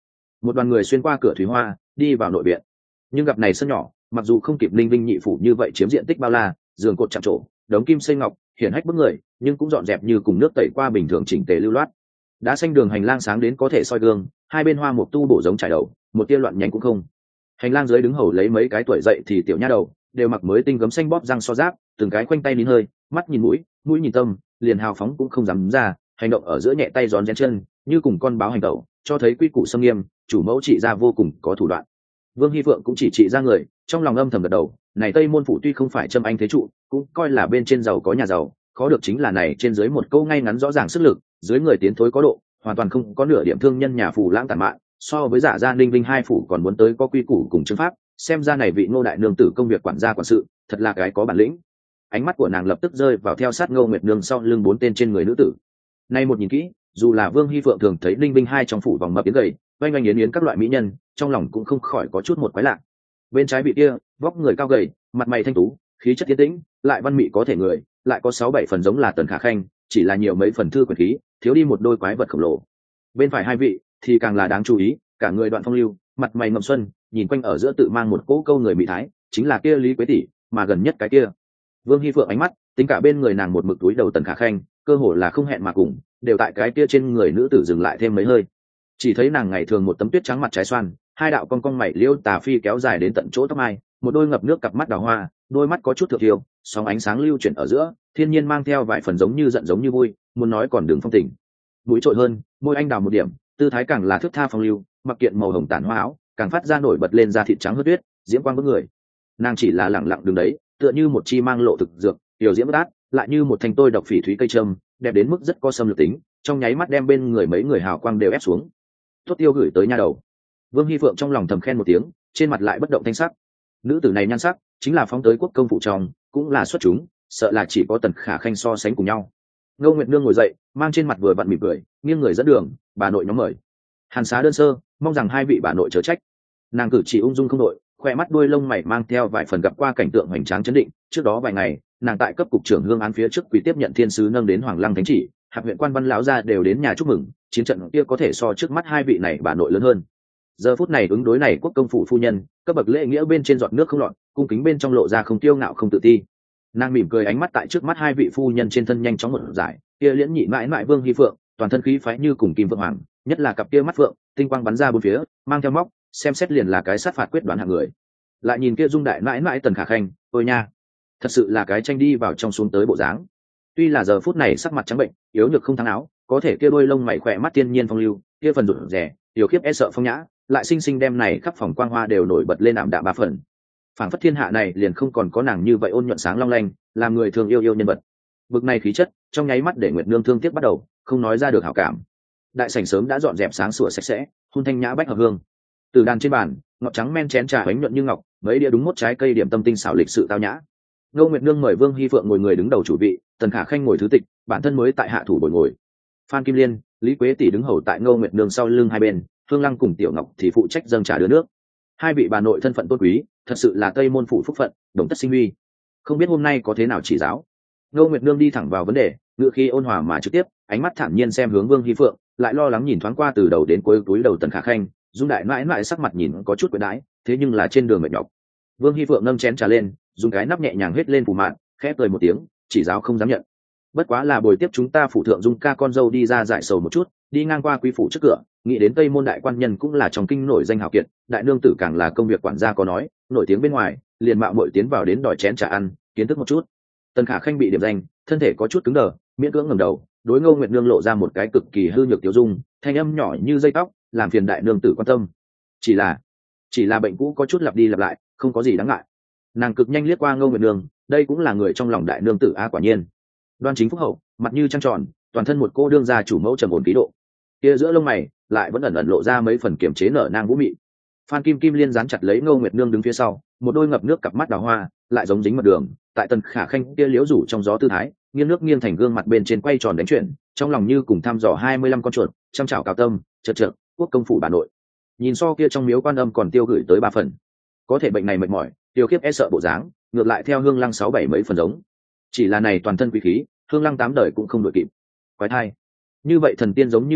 một đoàn người xuyên qua cửa thủy hoa đi vào nội viện, nhưng gặp này sân nhỏ mặc dù không kịp linh vinh nhị phủ như vậy chiếm diện tích bao la, giường cột chạm trổ, đống kim xây ngọc hiển hách bức người, nhưng cũng dọn dẹp như cùng nước tẩy qua bình thường, chỉnh tề lưu loát. Đá xanh đường hành lang sáng đến có thể soi gương, hai bên hoa mục tu bổ giống trải đầu, một tia loạn nhánh cũng không. Hành lang dưới đứng hầu lấy mấy cái tuổi dậy thì tiểu nha đầu, đều mặc mới tinh gấm xanh bóp răng so giáp, từng cái khoanh tay nín hơi, mắt nhìn mũi, mũi nhìn tâm, liền hào phóng cũng không dám ra, hành động ở giữa nhẹ tay gión rén chân, như cùng con báo hành tẩu, cho thấy quy củ sâm nghiêm, chủ mẫu trị gia vô cùng có thủ đoạn. Vương Hy Phượng cũng chỉ trị ra người, trong lòng âm thầm gật đầu, này Tây môn phủ tuy không phải châm anh thế trụ, cũng coi là bên trên giàu có nhà giàu, khó được chính là này trên dưới một câu ngay ngắn rõ ràng sức lực, dưới người tiến thối có độ, hoàn toàn không có nửa điểm thương nhân nhà phủ lãng tàn mạn, so với giả gia ninh vinh hai phủ còn muốn tới có quy củ cùng chứng pháp, xem ra này vị Ngô đại nương tử công việc quản gia quản sự, thật là cái có bản lĩnh. Ánh mắt của nàng lập tức rơi vào theo sát Ngô Nguyệt nương sau lưng bốn tên trên người nữ tử. Nay một nhìn kỹ, dù là Vương Hy Phượng thường thấy ninh vinh hai trong phủ vòng mập yến gầy, oanh oanh yến yến các loại mỹ nhân, trong lòng cũng không khỏi có chút một quái lạ. Bên trái vị kia, vóc người cao gầy, mặt mày thanh tú, khí chất tiến tĩnh, lại văn mị có thể người, lại có sáu bảy phần giống là Tần Khả Khanh, chỉ là nhiều mấy phần thư quyền khí, thiếu đi một đôi quái vật khổng lồ. Bên phải hai vị thì càng là đáng chú ý, cả người đoạn phong lưu, mặt mày ngậm xuân, nhìn quanh ở giữa tự mang một cỗ câu người mỹ thái, chính là kia Lý Quế tỷ, mà gần nhất cái kia. Vương Hy Phượng ánh mắt, tính cả bên người nàng một mực túi đầu Tần Khả Khanh, cơ hồ là không hẹn mà cùng, đều tại cái kia trên người nữ tử dừng lại thêm mấy hơi. Chỉ thấy nàng ngày thường một tấm tuyết trắng mặt trái xoan, hai đạo cong cong mày liêu tà phi kéo dài đến tận chỗ tóc mai, một đôi ngập nước cặp mắt đào hoa, đôi mắt có chút thượng thiêu, sóng ánh sáng lưu chuyển ở giữa, thiên nhiên mang theo vài phần giống như giận giống như vui, muốn nói còn đường phong tình. Mũi trội hơn, môi anh đào một điểm, tư thái càng là thước tha phong lưu, mặc kiện màu hồng tản hoa áo, càng phát ra nổi bật lên da thịt trắng hớt tuyết, diễm quang bức người. Nàng chỉ là lẳng lặng đứng đấy, tựa như một chi mang lộ thực dược, tiểu diễm đát, lại như một thanh tôi độc phỉ thúy cây trâm, đẹp đến mức rất có xâm lược tính, trong nháy mắt đem bên người mấy người hào quang đều ép xuống. Tốt tiêu gửi tới nha đầu. Vương Hy Phượng trong lòng thầm khen một tiếng, trên mặt lại bất động thanh sắc. Nữ tử này nhan sắc, chính là phóng tới quốc công phụ trong, cũng là xuất chúng, sợ là chỉ có Tần Khả Khanh so sánh cùng nhau. Ngô Nguyệt nương ngồi dậy, mang trên mặt vừa vặn mỉm cười, nghiêng người dẫn đường, bà nội nhóm mời. Hàn xá đơn sơ, mong rằng hai vị bà nội chớ trách. Nàng cử chỉ ung dung không đội, khoe mắt đuôi lông mày mang theo vài phần gặp qua cảnh tượng hoành tráng chấn định. Trước đó vài ngày, nàng tại cấp cục trưởng hương án phía trước quý tiếp nhận thiên sứ nâng đến Hoàng Lăng thánh chỉ, hạt huyện quan văn lão gia đều đến nhà chúc mừng, chiến trận kia có thể so trước mắt hai vị này bà nội lớn hơn. Giờ phút này ứng đối này quốc công phủ phu nhân, cấp bậc lễ nghĩa bên trên giọt nước không lọt, cung kính bên trong lộ ra không tiêu ngạo không tự ti. Nàng mỉm cười, ánh mắt tại trước mắt hai vị phu nhân trên thân nhanh chóng một giải, kia liễn nhị mãi mãi Vương Hy Phượng, toàn thân khí phái như cùng kim vượng hoàng, nhất là cặp kia mắt phượng, tinh quang bắn ra bốn phía, mang theo móc, xem xét liền là cái sát phạt quyết đoán hạng người. Lại nhìn kia dung đại mãi mãi Tần Khả Khanh, ôi nha, thật sự là cái tranh đi vào trong xuống tới bộ dáng. Tuy là giờ phút này sắc mặt trắng bệnh, yếu nhược không thắng áo, có thể kia đôi lông mày khỏe mắt tiên nhiên phong lưu, kia phần rụt rè, điều khiếp e sợ phong nhã, lại sinh sinh đem này khắp phòng quang hoa đều nổi bật lên ảm đạm ba phần. Phảng phất thiên hạ này liền không còn có nàng như vậy ôn nhuận sáng long lanh, làm người thường yêu yêu nhân vật. Bực này khí chất, trong nháy mắt để Nguyệt Nương thương tiếc bắt đầu, không nói ra được hảo cảm. Đại sảnh sớm đã dọn dẹp sáng sủa sạch sẽ, hun thanh nhã bách hợp hương. Từ đàn trên bàn, ngọt trắng men chén trà bánh nhuận như ngọc, mấy đĩa đúng mốt trái cây điểm tâm tinh xảo lịch sự tao nhã. Ngô Nguyệt Nương mời Vương Hy Phượng ngồi người đứng đầu chủ vị, Tần Khả Khanh ngồi thứ tịch, bản thân mới tại hạ thủ bồi ngồi. Phan Kim Liên, Lý Quế tỷ đứng hầu tại Ngô Nguyệt Nương sau lưng hai bên, Phương Lăng cùng Tiểu Ngọc thì phụ trách dâng trà đưa nước. Hai vị bà nội thân phận tôn quý, thật sự là Tây môn phủ phúc phận, đồng tất sinh huy. Không biết hôm nay có thế nào chỉ giáo. Ngô Nguyệt Nương đi thẳng vào vấn đề, ngựa khi ôn hòa mà trực tiếp, ánh mắt thản nhiên xem hướng Vương Hy Phượng, lại lo lắng nhìn thoáng qua từ đầu đến cuối túi đầu Tần Khả Khanh, dung đại mãi mãi sắc mặt nhìn có chút quyến đãi, thế nhưng là trên đường mệt nhọc. Vương Hy Phượng nâng chén trà lên, dùng cái nắp nhẹ nhàng hết lên phủ mạn, khẽ cười một tiếng, chỉ giáo không dám nhận. Bất quá là buổi tiếp chúng ta phủ thượng dung ca con dâu đi ra giải sầu một chút, đi ngang qua quý phủ trước cửa, nghĩ đến Tây môn đại quan nhân cũng là trong kinh nổi danh hào kiệt, đại nương tử càng là công việc quản gia có nói, nổi tiếng bên ngoài, liền mạo muội tiến vào đến đòi chén trà ăn, kiến thức một chút. Tần Khả Khanh bị điểm danh, thân thể có chút cứng đờ, miễn cưỡng ngẩng đầu, đối Ngô Nguyệt Nương lộ ra một cái cực kỳ hư nhược tiểu dung, thanh âm nhỏ như dây tóc, làm phiền đại nương tử quan tâm. Chỉ là, chỉ là bệnh cũ có chút lặp đi lặp lại, không có gì đáng ngại. Nàng cực nhanh liếc qua Ngô Nguyệt Nương, đây cũng là người trong lòng đại nương tử a, quả nhiên. Đoan chính phúc hậu, mặt như trăng tròn, toàn thân một cô đương gia chủ mẫu trầm ổn khí độ. Kia giữa lông mày lại vẫn ẩn ẩn lộ ra mấy phần kiềm chế nở nang vũ mị. Phan Kim Kim liên dán chặt lấy Ngô Nguyệt Nương đứng phía sau, một đôi ngập nước cặp mắt đào hoa, lại giống dính mật đường, tại Tần Khả Khanh kia liếu rủ trong gió tư thái, nghiêng nước nghiêng thành gương mặt bên trên quay tròn đánh chuyển, trong lòng như cùng thăm dò hai mươi lăm con chuột, trăm chảo cao tâm, chợt chợt, quốc công phủ bà nội. Nhìn so kia trong miếu quan âm còn tiêu gửi tới ba phần. Có thể bệnh này mệt mỏi, tiêu khiếp e sợ bộ dáng, ngược lại theo Hương Lăng sáu bảy mấy phần giống. Chỉ là này toàn thân quý khí, Hương Lăng tám đời cũng không đội kịp. Quái thai. Như vậy thần tiên giống như nhân vật,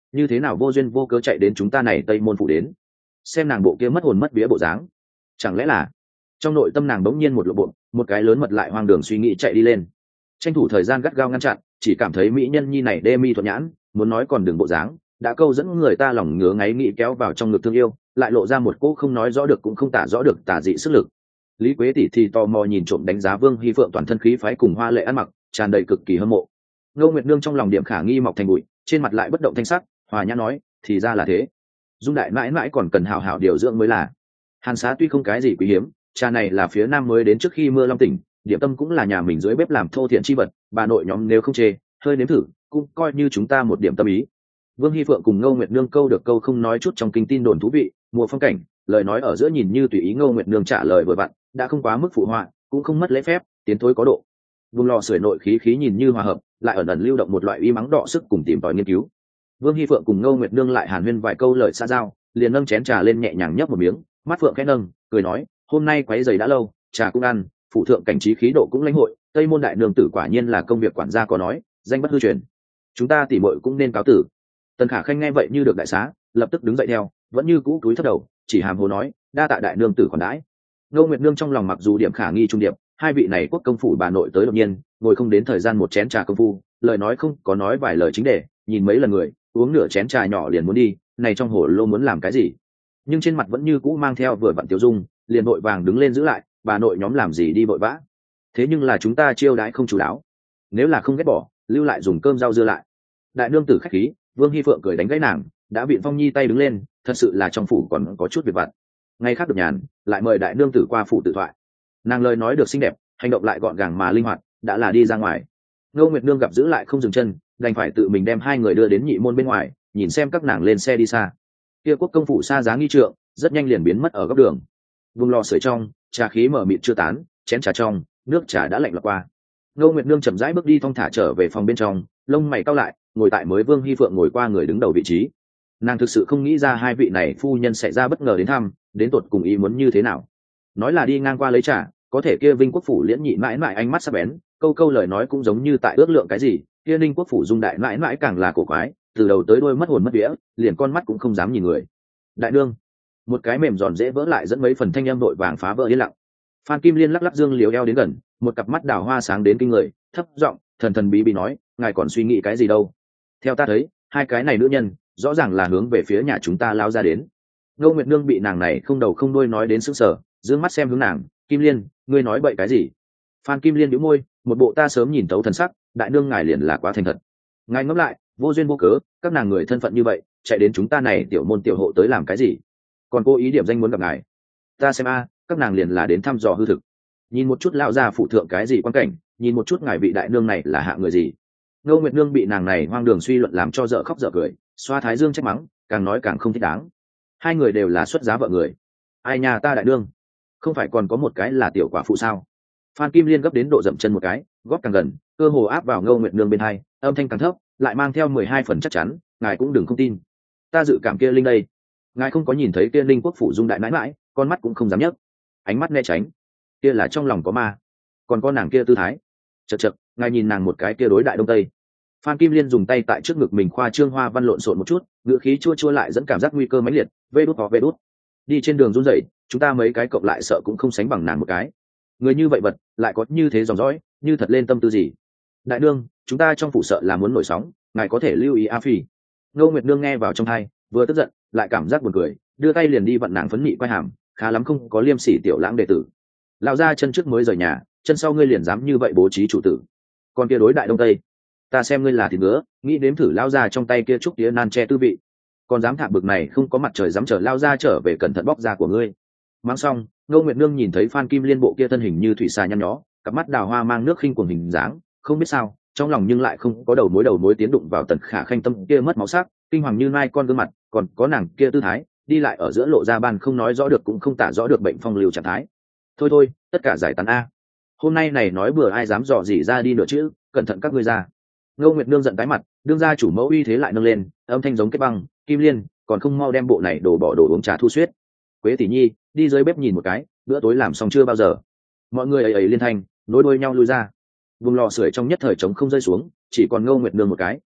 như thế nào vô duyên vô cớ chạy đến chúng ta này tây môn phủ đến? Xem nàng bộ kia mất hồn mất vía bộ dáng, chẳng lẽ là trong nội tâm nàng bỗng nhiên một lộ bộ, một cái lớn mật lại hoang đường suy nghĩ chạy đi lên, tranh thủ thời gian gắt gao ngăn chặn, chỉ cảm thấy mỹ nhân nhi này đê mi thuận nhãn, muốn nói còn đường bộ dáng đã câu dẫn người ta lòng ngứa ngáy nghĩ kéo vào trong ngực thương yêu, lại lộ ra một cỗ không nói rõ được cũng không tả rõ được tà dị sức lực. Lý Quế tỷ thì tò mò nhìn trộm đánh giá Vương Hi Phượng toàn thân khí phái cùng hoa lệ ăn mặc, tràn đầy cực kỳ hâm mộ. Ngô Nguyệt Nương trong lòng điểm khả nghi mọc thành bụi, trên mặt lại bất động thanh sắc, hòa nhã nói, thì ra là thế. Dung đại mãi mãi còn cần hảo hảo điều dưỡng mới là. Hàn Xá tuy không cái gì quý hiếm, trà này là phía nam mới đến trước khi mưa long tỉnh, điểm tâm cũng là nhà mình dưới bếp làm thô thiện chi vật, bà nội nhóm nếu không chê, hơi nếm thử, cũng coi như chúng ta một điểm tâm ý. Vương Hi Phượng cùng Ngô Nguyệt Nương câu được câu không nói chút trong kinh tin đồn thú vị, mùa phong cảnh, lời nói ở giữa nhìn như tùy ý. Ngô Nguyệt Nương trả lời vừa vặn, đã không quá mức phụ họa, cũng không mất lễ phép, tiến thối có độ. Vùng lò sưởi nội khí khí nhìn như hòa hợp, lại ẩn ẩn lưu động một loại uy mắng đọ sức cùng tìm tòi nghiên cứu. Vương Hi Phượng cùng Ngô Nguyệt Nương lại hàn huyên vài câu lời xã giao, liền nâng chén trà lên nhẹ nhàng nhấp một miếng, mắt phượng khẽ nâng, cười nói, hôm nay quấy giày đã lâu, trà cũng ăn, phụ thượng cảnh trí khí độ cũng lãnh hội, tây môn đại nương tử quả nhiên là công việc quản gia có nói, danh bất hư truyền. Chúng ta tỉ muội cũng nên cáo tử. Tần Khả Khanh nghe vậy như được đại xá, lập tức đứng dậy theo, vẫn như cũ cúi thấp đầu, chỉ hàm hồ nói, đa tạ đại nương tử khoản đãi. Ngô Nguyệt Nương trong lòng mặc dù điểm khả nghi trung điệp, hai vị này quốc công phủ bà nội tới đột nhiên, ngồi không đến thời gian một chén trà công phu, lời nói không có nói vài lời chính đề, nhìn mấy lần người, uống nửa chén trà nhỏ liền muốn đi, này trong hồ lô muốn làm cái gì? Nhưng trên mặt vẫn như cũ mang theo vừa vặn tiêu dung, liền vội vàng đứng lên giữ lại, bà nội nhóm làm gì đi vội vã? Thế nhưng là chúng ta chiêu đãi không chủ đáo, nếu là không ghét bỏ, lưu lại dùng cơm rau dưa lại. Đại nương tử khách khí, Vương Hi Phượng cười đánh gãy nàng, đã viện Phong Nhi tay đứng lên, thật sự là trong phủ còn có chút việc vặt. Ngày khác được nhàn, lại mời đại nương tử qua phủ tự thoại. Nàng lời nói được xinh đẹp, hành động lại gọn gàng mà linh hoạt, đã là đi ra ngoài. Ngô Nguyệt Nương gặp giữ lại không dừng chân, đành phải tự mình đem hai người đưa đến nhị môn bên ngoài, nhìn xem các nàng lên xe đi xa. Kia quốc công phủ xa giá nghi trượng, rất nhanh liền biến mất ở góc đường. Vùng lò sưởi trong, trà khí mở mịt chưa tán, chén trà trong, nước trà đã lạnh lọt qua. Ngô Nguyệt Nương chậm rãi bước đi thong thả trở về phòng bên trong, lông mày cau lại, ngồi tại mới Vương Hi Phượng ngồi qua người đứng đầu vị trí. Nàng thực sự không nghĩ ra hai vị này phu nhân sẽ ra bất ngờ đến thăm, đến tột cùng ý muốn như thế nào. Nói là đi ngang qua lấy trà, có thể kia Vinh quốc phủ liễn nhị mãi mãi ánh mắt sắc bén, câu câu lời nói cũng giống như tại ước lượng cái gì, kia Ninh quốc phủ Dung đại mãi mãi càng là cổ quái, từ đầu tới đuôi mất hồn mất vía, liền con mắt cũng không dám nhìn người. Đại nương, một cái mềm giòn dễ vỡ lại dẫn mấy phần thanh âm đội vàng phá vỡ yên lặng. Phan Kim Liên lắc lắc dương liếu eo đến gần, một cặp mắt đào hoa sáng đến kinh người, thấp giọng thần thần bí bí nói, ngài còn suy nghĩ cái gì đâu? Theo ta thấy, hai cái này nữ nhân rõ ràng là hướng về phía nhà chúng ta lao ra đến. Ngô Nguyệt Nương bị nàng này không đầu không đuôi nói đến sững sờ, dương mắt xem hướng nàng, Kim Liên, ngươi nói bậy cái gì? Phan Kim Liên nhíu môi, một bộ ta sớm nhìn thấu thần sắc, đại nương ngài liền là quá thành thật. Ngài ngẫm lại, vô duyên vô cớ, các nàng người thân phận như vậy, chạy đến chúng ta này tiểu môn tiểu hộ tới làm cái gì? Còn cố ý điểm danh muốn gặp ngài. Ta xem a, các nàng liền là đến thăm dò hư thực. Nhìn một chút lão gia phụ thượng cái gì quan cảnh, nhìn một chút ngài vị đại nương này là hạ người gì. Ngô Nguyệt Nương bị nàng này hoang đường suy luận làm cho dở khóc dở cười, xoa thái dương trách mắng, càng nói càng không thích đáng. Hai người đều là xuất giá vợ người. Ai nhà ta đại nương, không phải còn có một cái là tiểu quả phụ sao? Phan Kim Liên gấp đến độ dậm chân một cái, góp càng gần, cơ hồ áp vào Ngô Nguyệt Nương bên hai, âm thanh càng thấp, lại mang theo mười hai phần chắc chắn, ngài cũng đừng không tin. Ta dự cảm kia linh đây, ngài không có nhìn thấy kia linh quốc phủ Dung đại mãi mãi, con mắt cũng không dám nhấc, ánh mắt né tránh, kia là trong lòng có ma. Còn con nàng kia tư thái, chật chật, ngài nhìn nàng một cái kia đối đại đông tây. Phan Kim Liên dùng tay tại trước ngực mình khoa trương hoa văn lộn xộn một chút, ngữ khí chua chua lại dẫn cảm giác nguy cơ mãnh liệt, vê đút hoặc vê đút. Đi trên đường run rẩy, chúng ta mấy cái cộng lại sợ cũng không sánh bằng nàng một cái. Người như vậy vật, lại có như thế dòng dõi, như thật lên tâm tư gì. Đại nương, chúng ta trong phủ sợ là muốn nổi sóng, ngài có thể lưu ý A Phi. Ngô Nguyệt Nương nghe vào trong tai, vừa tức giận, lại cảm giác buồn cười, đưa tay liền đi vận nàng phấn nị quay hàm, khá lắm không có liêm sỉ tiểu lãng đệ tử. Lão gia chân trước mới rời nhà, chân sau ngươi liền dám như vậy bố trí chủ tử. Còn kia đối đại đông tây, ta xem ngươi là thịt ngứa, nghĩ đếm thử lao ra trong tay kia trúc tía nan che tư vị, còn dám thả bực này không có mặt trời dám chờ lao ra trở về cẩn thận bóc ra của ngươi. Mang xong, Ngô Nguyệt Nương nhìn thấy Phan Kim Liên bộ kia thân hình như thủy xà nhăn nhó, cặp mắt đào hoa mang nước khinh cuồng hình dáng, không biết sao trong lòng nhưng lại không có đầu mối đầu mối tiến đụng vào Tần Khả Khanh tâm kia mất máu sắc, kinh hoàng như nai con gương mặt, còn có nàng kia tư thái, đi lại ở giữa lộ ra ban không nói rõ được cũng không tả rõ được bệnh phong lưu trạng thái. Thôi thôi, tất cả giải tán a. Hôm nay này nói bừa ai dám dò gì ra đi nữa chứ, cẩn thận các ngươi ra. Ngô Nguyệt Nương giận tái mặt, đương ra chủ mẫu uy thế lại nâng lên, âm thanh giống kết băng, Kim Liên, còn không mau đem bộ này đổ bỏ đồ uống trà thu xuyết. Quế tỷ nhi, đi dưới bếp nhìn một cái, bữa tối làm xong chưa bao giờ. Mọi người ấy ấy liên thanh, nối đuôi nhau lui ra. Vùng lò sưởi trong nhất thời trống không rơi xuống, chỉ còn Ngô Nguyệt Nương một cái,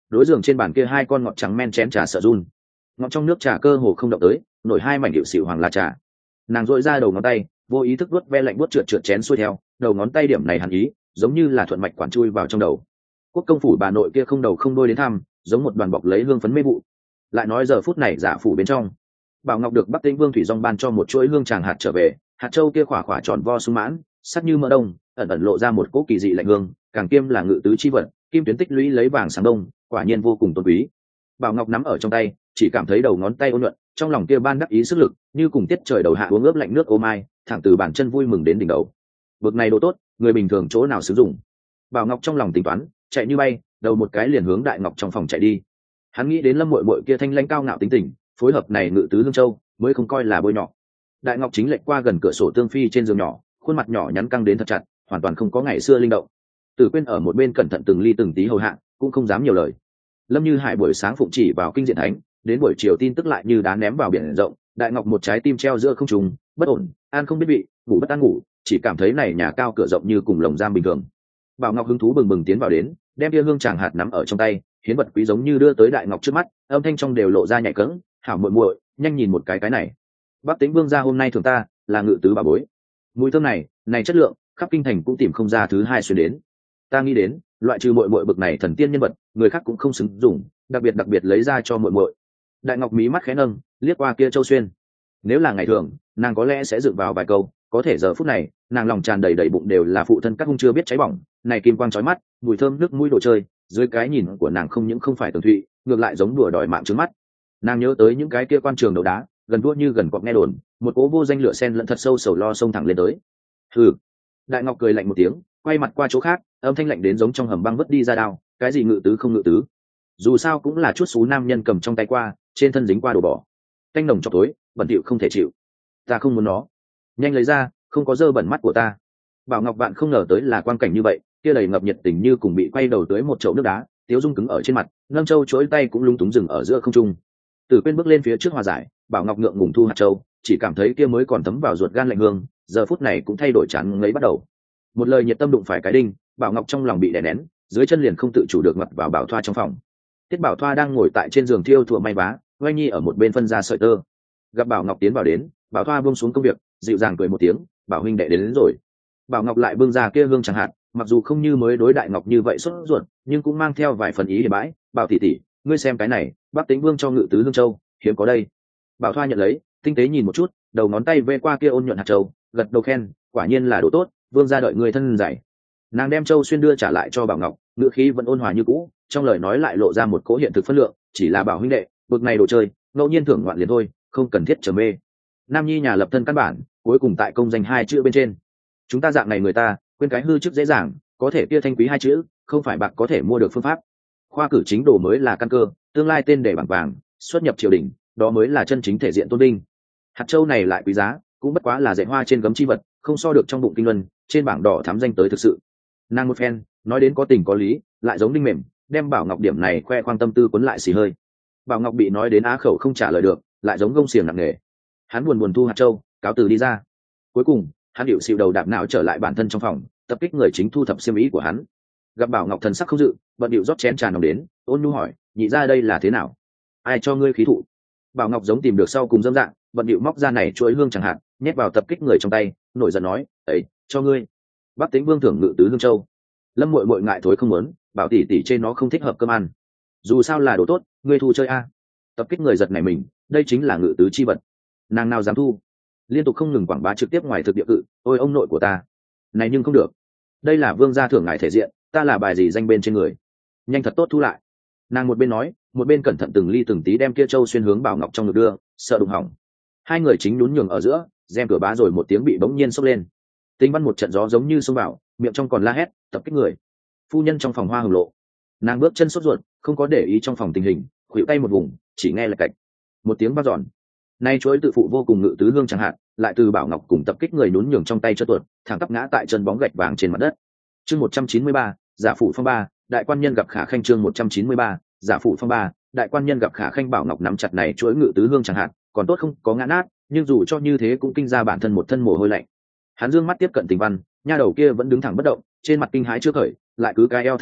đối giường trên bàn kia hai con ngọt trắng men chén trà sợ run. Ngọt trong nước trà cơ hồ không động tới, nổi hai mảnh hiệu xịu hoàng lá trà. Nàng dội ra đầu ngón tay, vô ý thức vuốt ve lạnh vuốt trượt trượt chén xuôi theo, đầu ngón tay điểm này hẳn ý, giống như là thuận mạch quản chui vào trong đầu. Quốc công phủ bà nội kia không đầu không đuôi đến thăm, giống một đoàn bọc lấy hương phấn mê vụ. Lại nói giờ phút này giả phủ bên trong, Bảo Ngọc được Bắc Tĩnh Vương Thủy Dung ban cho một chuỗi hương tràng hạt trở về, hạt châu kia khỏa khỏa tròn vo sung mãn, sắc như mỡ đông, ẩn ẩn lộ ra một cỗ kỳ dị lạnh hương, càng kiêm là ngự tứ chi vật, kim tuyến tích lũy lấy vàng sáng đông, quả nhiên vô cùng tôn quý. Bảo Ngọc nắm ở trong tay, chỉ cảm thấy đầu ngón tay ôn nhuận, trong lòng kia ban đắc ý sức lực, như cùng tiết trời đầu hạ uống ướp lạnh nước ô mai, thẳng từ bàn chân vui mừng đến đỉnh đầu. Bực này đồ tốt, người bình thường chỗ nào sử dụng. Bảo Ngọc trong lòng tính toán, chạy như bay, đầu một cái liền hướng Đại Ngọc trong phòng chạy đi. Hắn nghĩ đến Lâm Muội Muội kia thanh lãnh cao ngạo tính tình, phối hợp này ngự tứ hương châu, mới không coi là bôi nhọ. Đại Ngọc chính lệch qua gần cửa sổ tương phi trên giường nhỏ, khuôn mặt nhỏ nhắn căng đến thật chặt, hoàn toàn không có ngày xưa linh động. Tử Quyên ở một bên cẩn thận từng ly từng tí hầu hạ, cũng không dám nhiều lời. Lâm Như Hải buổi sáng phụng chỉ vào kinh diện thánh, đến buổi chiều tin tức lại như đá ném vào biển rộng. Đại Ngọc một trái tim treo giữa không trung, bất ổn, an không biết vị, ngủ bất an ngủ, chỉ cảm thấy này nhà cao cửa rộng như cùng lồng giam bình thường. Bảo Ngọc hứng thú bừng bừng tiến vào đến, đem tia hương tràng hạt nắm ở trong tay, hiến vật quý giống như đưa tới Đại Ngọc trước mắt, âm thanh trong đều lộ ra nhạy cẫng, "Hảo muội muội, nhanh nhìn một cái cái này. Bắc Tĩnh Vương gia hôm nay thường ta, là ngự tứ bà bối. Mùi thơm này, này chất lượng, khắp kinh thành cũng tìm không ra thứ hai xuyên đến. Ta nghĩ đến, loại trừ muội muội bực này thần tiên nhân vật, người khác cũng không xứng dùng, đặc biệt đặc biệt lấy ra cho muội muội." Đại Ngọc mí mắt khẽ nâng, liếc qua kia Châu Xuyên. Nếu là ngày thường, nàng có lẽ sẽ dựng vào vài câu, có thể giờ phút này, nàng lòng tràn đầy đầy bụng đều là phụ thân các hung chưa biết cháy bỏng, này kim quang chói mắt, mùi thơm nước mũi đồ chơi, dưới cái nhìn của nàng không những không phải tường thụy, ngược lại giống đùa đòi mạng trước mắt. Nàng nhớ tới những cái kia quan trường đấu đá, gần đua như gần cọp nghe đồn, một cố vô danh lửa sen lẫn thật sâu sầu lo xông thẳng lên tới. Hừ. Đại Ngọc cười lạnh một tiếng, quay mặt qua chỗ khác, âm thanh lạnh đến giống trong hầm băng vứt đi ra đao, cái gì ngự tứ không ngự tứ, dù sao cũng là chút xú nam nhân cầm trong tay qua, trên thân dính qua đồ bỏ, canh nồng chọc tối, bẩn thỉu không thể chịu. Ta không muốn nó, nhanh lấy ra, không có dơ bẩn mắt của ta. Bảo Ngọc bạn không ngờ tới là quang cảnh như vậy, kia đầy ngập nhiệt tình như cùng bị quay đầu tới một chậu nước đá, tiếu dung cứng ở trên mặt, nâng châu chối tay cũng lung túng dừng ở giữa không trung. Tử Quyên bước lên phía trước hòa giải, Bảo Ngọc ngượng ngùng thu hạt châu, chỉ cảm thấy kia mới còn thấm vào ruột gan lạnh hương, giờ phút này cũng thay đổi chán ngấy bắt đầu. Một lời nhiệt tâm đụng phải cái đinh, Bảo Ngọc trong lòng bị đè nén, dưới chân liền không tự chủ được ngập vào Bảo Thoa trong phòng. Tiết Bảo Thoa đang ngồi tại trên giường thiêu thùa may vá, Oanh Nhi ở một bên phân ra sợi tơ. Gặp Bảo Ngọc tiến vào đến, Bảo Thoa buông xuống công việc, dịu dàng cười một tiếng, "Bảo huynh đệ đến, đến rồi." Bảo Ngọc lại bưng ra kia hương chẳng hạn, mặc dù không như mới đối Đại Ngọc như vậy sốt ruột, nhưng cũng mang theo vài phần ý hiểm bãi. "Bảo tỷ tỷ, ngươi xem cái này, Bắc Tĩnh Vương cho ngự tứ hương châu, hiếm có đây." Bảo Thoa nhận lấy, tinh tế nhìn một chút, đầu ngón tay vê qua kia ôn nhuận hạt châu, gật đầu khen, "Quả nhiên là đồ tốt, vương gia đợi người thân giải." Nàng đem châu xuyên đưa trả lại cho Bảo Ngọc, ngữ khí vẫn ôn hòa như cũ, trong lời nói lại lộ ra một cố hiện thực phân lượng, "Chỉ là Bảo huynh đệ, bực này đồ chơi, ngẫu nhiên thưởng ngoạn liền thôi, không cần thiết trở mê. Nam nhi nhà lập thân căn bản, cuối cùng tại công danh hai chữ bên trên. Chúng ta dạng này người ta, quên cái hư chức dễ dàng, có thể kia thanh quý hai chữ, không phải bạc có thể mua được phương pháp. Khoa cử chính đồ mới là căn cơ, tương lai tên để bảng vàng, xuất nhập triều đình, đó mới là chân chính thể diện tôn vinh. Hạt châu này lại quý giá, cũng bất quá là dạy hoa trên gấm chi vật, không so được trong bụng kinh luân, trên bảng đỏ thám danh tới thực sự." Nàng một phen, nói đến có tình có lý, lại giống đinh mềm, đem Bảo Ngọc điểm này khoe khoang tâm tư cuốn lại xì hơi. Bảo Ngọc bị nói đến á khẩu không trả lời được, lại giống gông xiềng nặng nề. Hắn buồn buồn thu hạt châu, cáo từ đi ra. Cuối cùng, hắn điệu xịu đầu đạp não trở lại bản thân trong phòng, tập kích người chính thu thập xiêm ý của hắn. Gặp Bảo Ngọc thần sắc không dự, bận điệu rót chén trà nồng đến, ôn nhu hỏi, "Nhị ra đây là thế nào? Ai cho ngươi khí thụ?" Bảo Ngọc giống tìm được sau cùng dâm dạng, bận điệu móc ra này chuỗi hương chẳng hạn, nhét vào tập kích người trong tay, nổi giận nói, "Ấy, cho ngươi. Bắc Tĩnh Vương thưởng ngự tứ hương châu." Lâm muội muội ngại thối không muốn, bảo tỷ tỷ trên nó không thích hợp cơm ăn. Dù sao là đồ tốt, ngươi thu chơi a. Tập kích người giật này mình, đây chính là ngự tứ chi vật, nàng nào dám thu. Liên tục không ngừng quảng bá trực tiếp ngoài thực địa cự, "Ôi ông nội của ta, này nhưng không được, đây là vương gia thưởng ngài thể diện, ta là bài gì danh bên trên người, nhanh thật tốt thu lại." Nàng một bên nói, một bên cẩn thận từng ly từng tí đem kia châu xuyên hướng Bảo Ngọc trong ngực đưa, sợ đụng hỏng. Hai người chính nhún nhường ở giữa, rèm cửa bá rồi một tiếng bị bỗng nhiên sốc lên. Tinh Văn một trận gió giống như sông bảo, miệng trong còn la hét, tập kích người. Phu nhân trong phòng hoa hồng lộ, nàng bước chân sốt ruột, không có để ý trong phòng tình hình, khuỵu tay một vùng, chỉ nghe là cạch một tiếng vang dọn. Nay chuỗi tự phụ vô cùng ngự tứ hương chẳng hạn, lại từ Bảo Ngọc cùng tập kích người nhún nhường trong tay cho tuột, thẳng tắp ngã tại chân bóng gạch vàng trên mặt đất. Chương một trăm chín mươi ba, giả phụ phong ba, đại quan nhân gặp Khả Khanh. Chương một trăm chín mươi ba, giả phụ phong ba, đại quan nhân gặp Khả Khanh. Bảo Ngọc nắm chặt này chuỗi ngự tứ hương chẳng hạn, còn tốt không có ngã nát, nhưng dù cho như thế cũng kinh ra bản thân một thân mồ hôi lạnh. Hắn dương mắt tiếp cận Tình Văn, nha đầu kia vẫn đứng thẳng bất động, trên mặt kinh hãi chưa khởi, lại cứ cái eo thẳng tắp,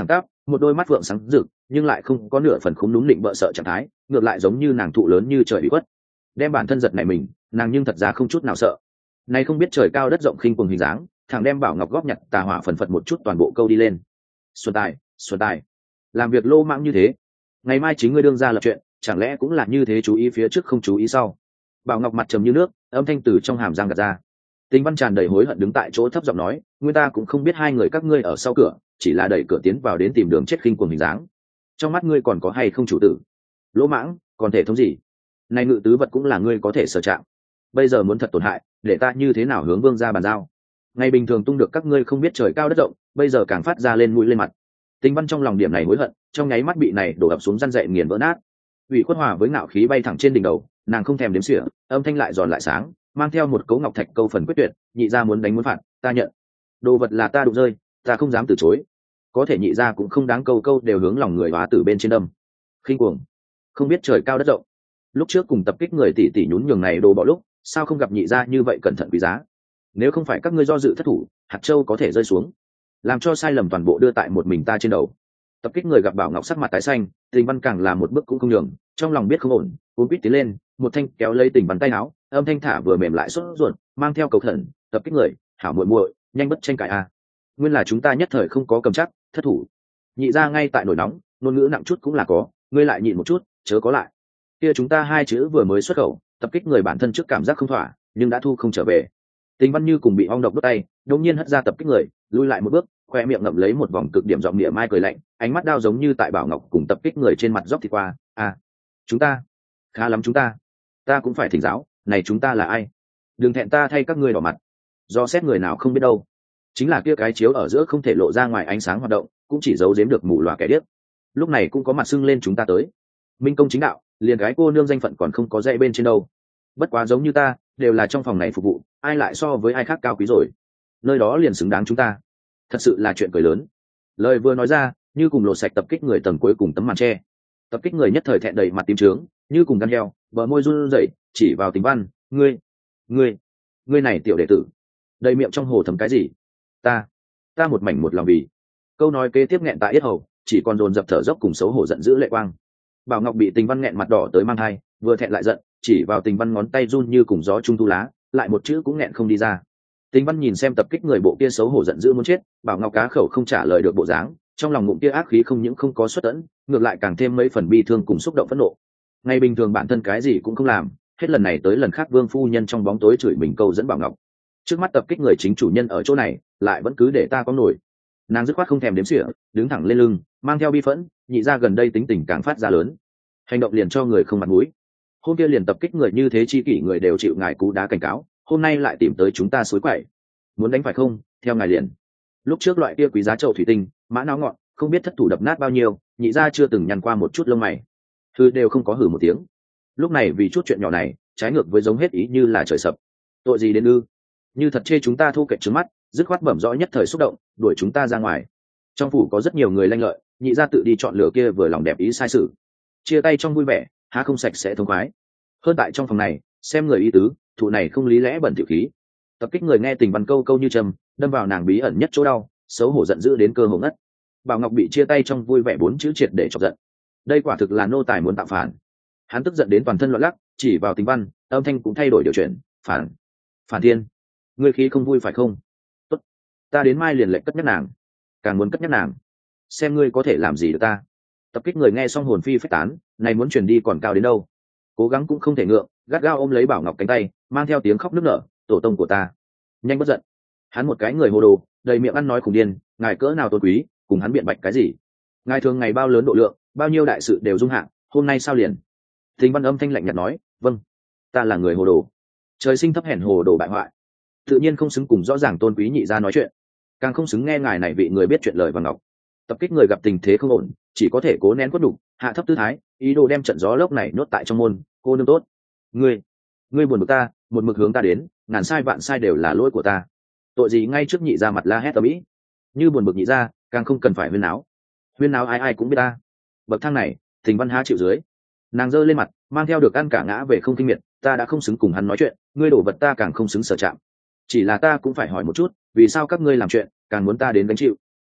một đôi mắt phượng sáng rực nhưng lại không có nửa phần khúm núm định bợ sợ trạng thái, ngược lại giống như nàng thụ lớn như trời bị quất, đem bản thân giật này mình. Nàng nhưng thật ra không chút nào sợ. Này không biết trời cao đất rộng khinh quần hình dáng, thằng đem Bảo Ngọc góp nhặt tà hỏa phần phật một chút toàn bộ câu đi lên. Xuân tài, xuân tài, làm việc lô mãng như thế, ngày mai chính ngươi đương ra lập chuyện, chẳng lẽ cũng là như thế, chú ý phía trước không chú ý sau. Bảo Ngọc mặt trầm như nước, âm thanh từ trong hàm răng gạt ra. Tình Văn tràn đầy hối hận đứng tại chỗ thấp giọng nói, nguyên ta cũng không biết hai người các ngươi ở sau cửa, chỉ là đẩy cửa tiến vào đến tìm đường chết khinh quần hình dáng. Trong mắt ngươi còn có hay không chủ tử? Lỗ mãng, còn thể thống gì? Này ngự tứ vật cũng là ngươi có thể sở chạm. Bây giờ muốn thật tổn hại, để ta như thế nào hướng vương ra bàn giao? Ngày bình thường tung được các ngươi không biết trời cao đất rộng, bây giờ càng phát ra lên mũi lên mặt. Tình Văn trong lòng điểm này hối hận, trong nháy mắt bị này đổ ập xuống răn dậy nghiền vỡ nát. Ủy khuất hòa với ngạo khí bay thẳng trên đỉnh đầu, nàng không thèm đếm xỉa, âm thanh lại giòn lại sáng, mang theo một cấu ngọc thạch câu phần quyết tuyệt, nhị gia muốn đánh muốn phạt, ta nhận. Đồ vật là ta đụng rơi, ta không dám từ chối. Có thể nhị gia cũng không đáng câu câu đều hướng lòng người hóa tử bên trên đâm. Khinh cuồng, không biết trời cao đất rộng. Lúc trước cùng tập kích người tỷ tỷ nhún nhường này đồ bỏ lúc, sao không gặp nhị gia như vậy cẩn thận quý giá? Nếu không phải các ngươi do dự thất thủ, hạt châu có thể rơi xuống, làm cho sai lầm toàn bộ đưa tại một mình ta trên đầu. Tập kích người gặp Bảo Ngọc sắc mặt tái xanh, Tình Văn càng là một bước cũng không nhường, trong lòng biết không ổn, cuốn quýt tiến lên, một thanh kéo lấy Tình Văn tay áo, âm thanh thả vừa mềm lại sốt ruột, mang theo cầu khẩn, tập kích người, hảo muội muội, nhanh bất tranh cãi a. Nguyên là chúng ta nhất thời không có cầm chắc, thất thủ. Nhị gia ngay tại nổi nóng, ngôn ngữ nặng chút cũng là có, ngươi lại nhịn một chút, chớ có lại. Kia chúng ta hai chữ vừa mới xuất khẩu, tập kích người bản thân trước cảm giác không thỏa, nhưng đã thu không trở về. Tình Văn như cùng bị ong độc đốt tay, đột nhiên hất ra tập kích người, lùi lại một bước, khoe miệng ngậm lấy một vòng cực điểm giọng địa mai cười lạnh, ánh mắt đao giống như tại Bảo Ngọc cùng tập kích người trên mặt dốc thì qua. À, chúng ta, khá lắm chúng ta, ta cũng phải thỉnh giáo, này chúng ta là ai? Đừng thẹn ta thay các ngươi đỏ mặt. Do xét người nào không biết đâu, chính là kia cái chiếu ở giữa không thể lộ ra ngoài ánh sáng hoạt động, cũng chỉ giấu giếm được mù loà kẻ điếc. Lúc này cũng có mặt sưng lên chúng ta tới. Minh công chính đạo, liền gái cô nương danh phận còn không có dạy bên trên đâu. Bất quá giống như ta, đều là trong phòng này phục vụ, ai lại so với ai khác cao quý rồi. Nơi đó liền xứng đáng chúng ta. Thật sự là chuyện cười lớn. Lời vừa nói ra, như cùng lột sạch tập kích người tầng cuối cùng tấm màn tre. Tập kích người nhất thời thẹn đầy mặt tím trướng, như cùng gan heo, bờ môi run rẩy, chỉ vào Tình Văn, ngươi, ngươi, ngươi này tiểu đệ tử, đầy miệng trong hồ thấm cái gì? Ta, ta một mảnh một lòng vì. Câu nói kế tiếp nghẹn tại yết hầu, chỉ còn dồn dập thở dốc cùng xấu hổ giận dữ lệ quang. Bảo Ngọc bị Tình Văn nghẹn mặt đỏ tới mang hai, vừa thẹn lại giận, chỉ vào Tình Văn ngón tay run như cùng gió trung thu lá, lại một chữ cũng nghẹn không đi ra. Tình Văn nhìn xem tập kích người bộ kia xấu hổ giận dữ muốn chết, Bảo Ngọc cá khẩu không trả lời được bộ dáng, trong lòng ngụm kia ác khí không những không có xuất tẫn, ngược lại càng thêm mấy phần bi thương cùng xúc động phẫn nộ. Ngày bình thường bản thân cái gì cũng không làm, hết lần này tới lần khác Vương phu nhân trong bóng tối chửi mình câu dẫn Bảo Ngọc. Trước mắt tập kích người chính chủ nhân ở chỗ này, lại vẫn cứ để ta có nổi. Nàng dứt khoát không thèm đếm xỉa, đứng thẳng lên lưng, mang theo bi phẫn, nhị ra gần đây tính tình càng phát ra lớn, hành động liền cho người không mặt mũi. Hôm kia liền tập kích người như thế chi kỷ người đều chịu ngài cú đá cảnh cáo, hôm nay lại tìm tới chúng ta suối quậy, muốn đánh phải không? Theo ngài liền. Lúc trước loại kia quý giá chậu thủy tinh, mã não ngọn, không biết thất thủ đập nát bao nhiêu, nhị ra chưa từng nhăn qua một chút lông mày, thư đều không có hử một tiếng. Lúc này vì chút chuyện nhỏ này, trái ngược với giống hết ý như là trời sập. Tội gì đến ư? Như thật chê chúng ta thu kệch trứng mắt, dứt khoát bẩm rõ nhất thời xúc động, đuổi chúng ta ra ngoài. Trong phủ có rất nhiều người lanh lợi, nhị ra tự đi chọn lựa kia vừa lòng đẹp ý sai sự, chia tay trong vui vẻ, há không sạch sẽ thông khoái. Hơn tại trong phòng này, xem người ý tứ, thụ này không lý lẽ bẩn tiểu khí. Tập kích người nghe Tình Văn câu câu như trầm, đâm vào nàng bí ẩn nhất chỗ đau, xấu hổ giận dữ đến cơ hồ ngất. Bảo Ngọc bị chia tay trong vui vẻ bốn chữ triệt để chọc giận. Đây quả thực là nô tài muốn tạo phản. Hắn tức giận đến toàn thân loạn lắc, chỉ vào Tình Văn, âm thanh cũng thay đổi điều chuyển, phản, phản thiên, ngươi khí không vui phải không? Tốt, ta đến mai liền lệnh cất nhắc nàng, càng muốn cất nhắc nàng, xem ngươi có thể làm gì được ta. Tập kích người nghe xong hồn phi phách tán, này muốn truyền đi còn cao đến đâu, cố gắng cũng không thể ngượng, gắt gao ôm lấy Bảo Ngọc cánh tay, mang theo tiếng khóc nức nở, tổ tông của ta, nhanh bất giận. Hắn một cái người hồ đồ, đầy miệng ăn nói khủng điên, ngài cỡ nào tôn quý, cùng hắn biện bạch cái gì? Ngài thường ngày bao lớn độ lượng, bao nhiêu đại sự đều dung hạng, hôm nay sao liền? Tình Văn âm thanh lạnh nhạt nói, vâng, ta là người hồ đồ, trời sinh thấp hèn hồ đồ bại hoại, tự nhiên không xứng cùng rõ ràng tôn quý nhị gia nói chuyện, càng không xứng nghe ngài này vị người biết chuyện lời và ngọc. Tập kích người gặp tình thế không ổn, chỉ có thể cố nén quất đục, hạ thấp tư thái, ý đồ đem trận gió lốc này nhốt tại trong môn. Cô nương tốt, ngươi, ngươi buồn bực ta, một mực hướng ta đến, ngàn sai vạn sai đều là lỗi của ta. Tội gì ngay trước nhị gia mặt la hét ầm ĩ, như buồn bực nhị gia, càng không cần phải huyên náo. Huyên náo ai ai cũng biết ta. Bậc thang này, Tình Văn há chịu dưới. Nàng giơ lên mặt, mang theo được ăn cả ngã về không kinh miệt, ta đã không xứng cùng hắn nói chuyện, ngươi đổ vật ta càng không xứng sở chạm. Chỉ là ta cũng phải hỏi một chút, vì sao các ngươi làm chuyện, càng muốn ta đến gánh chịu?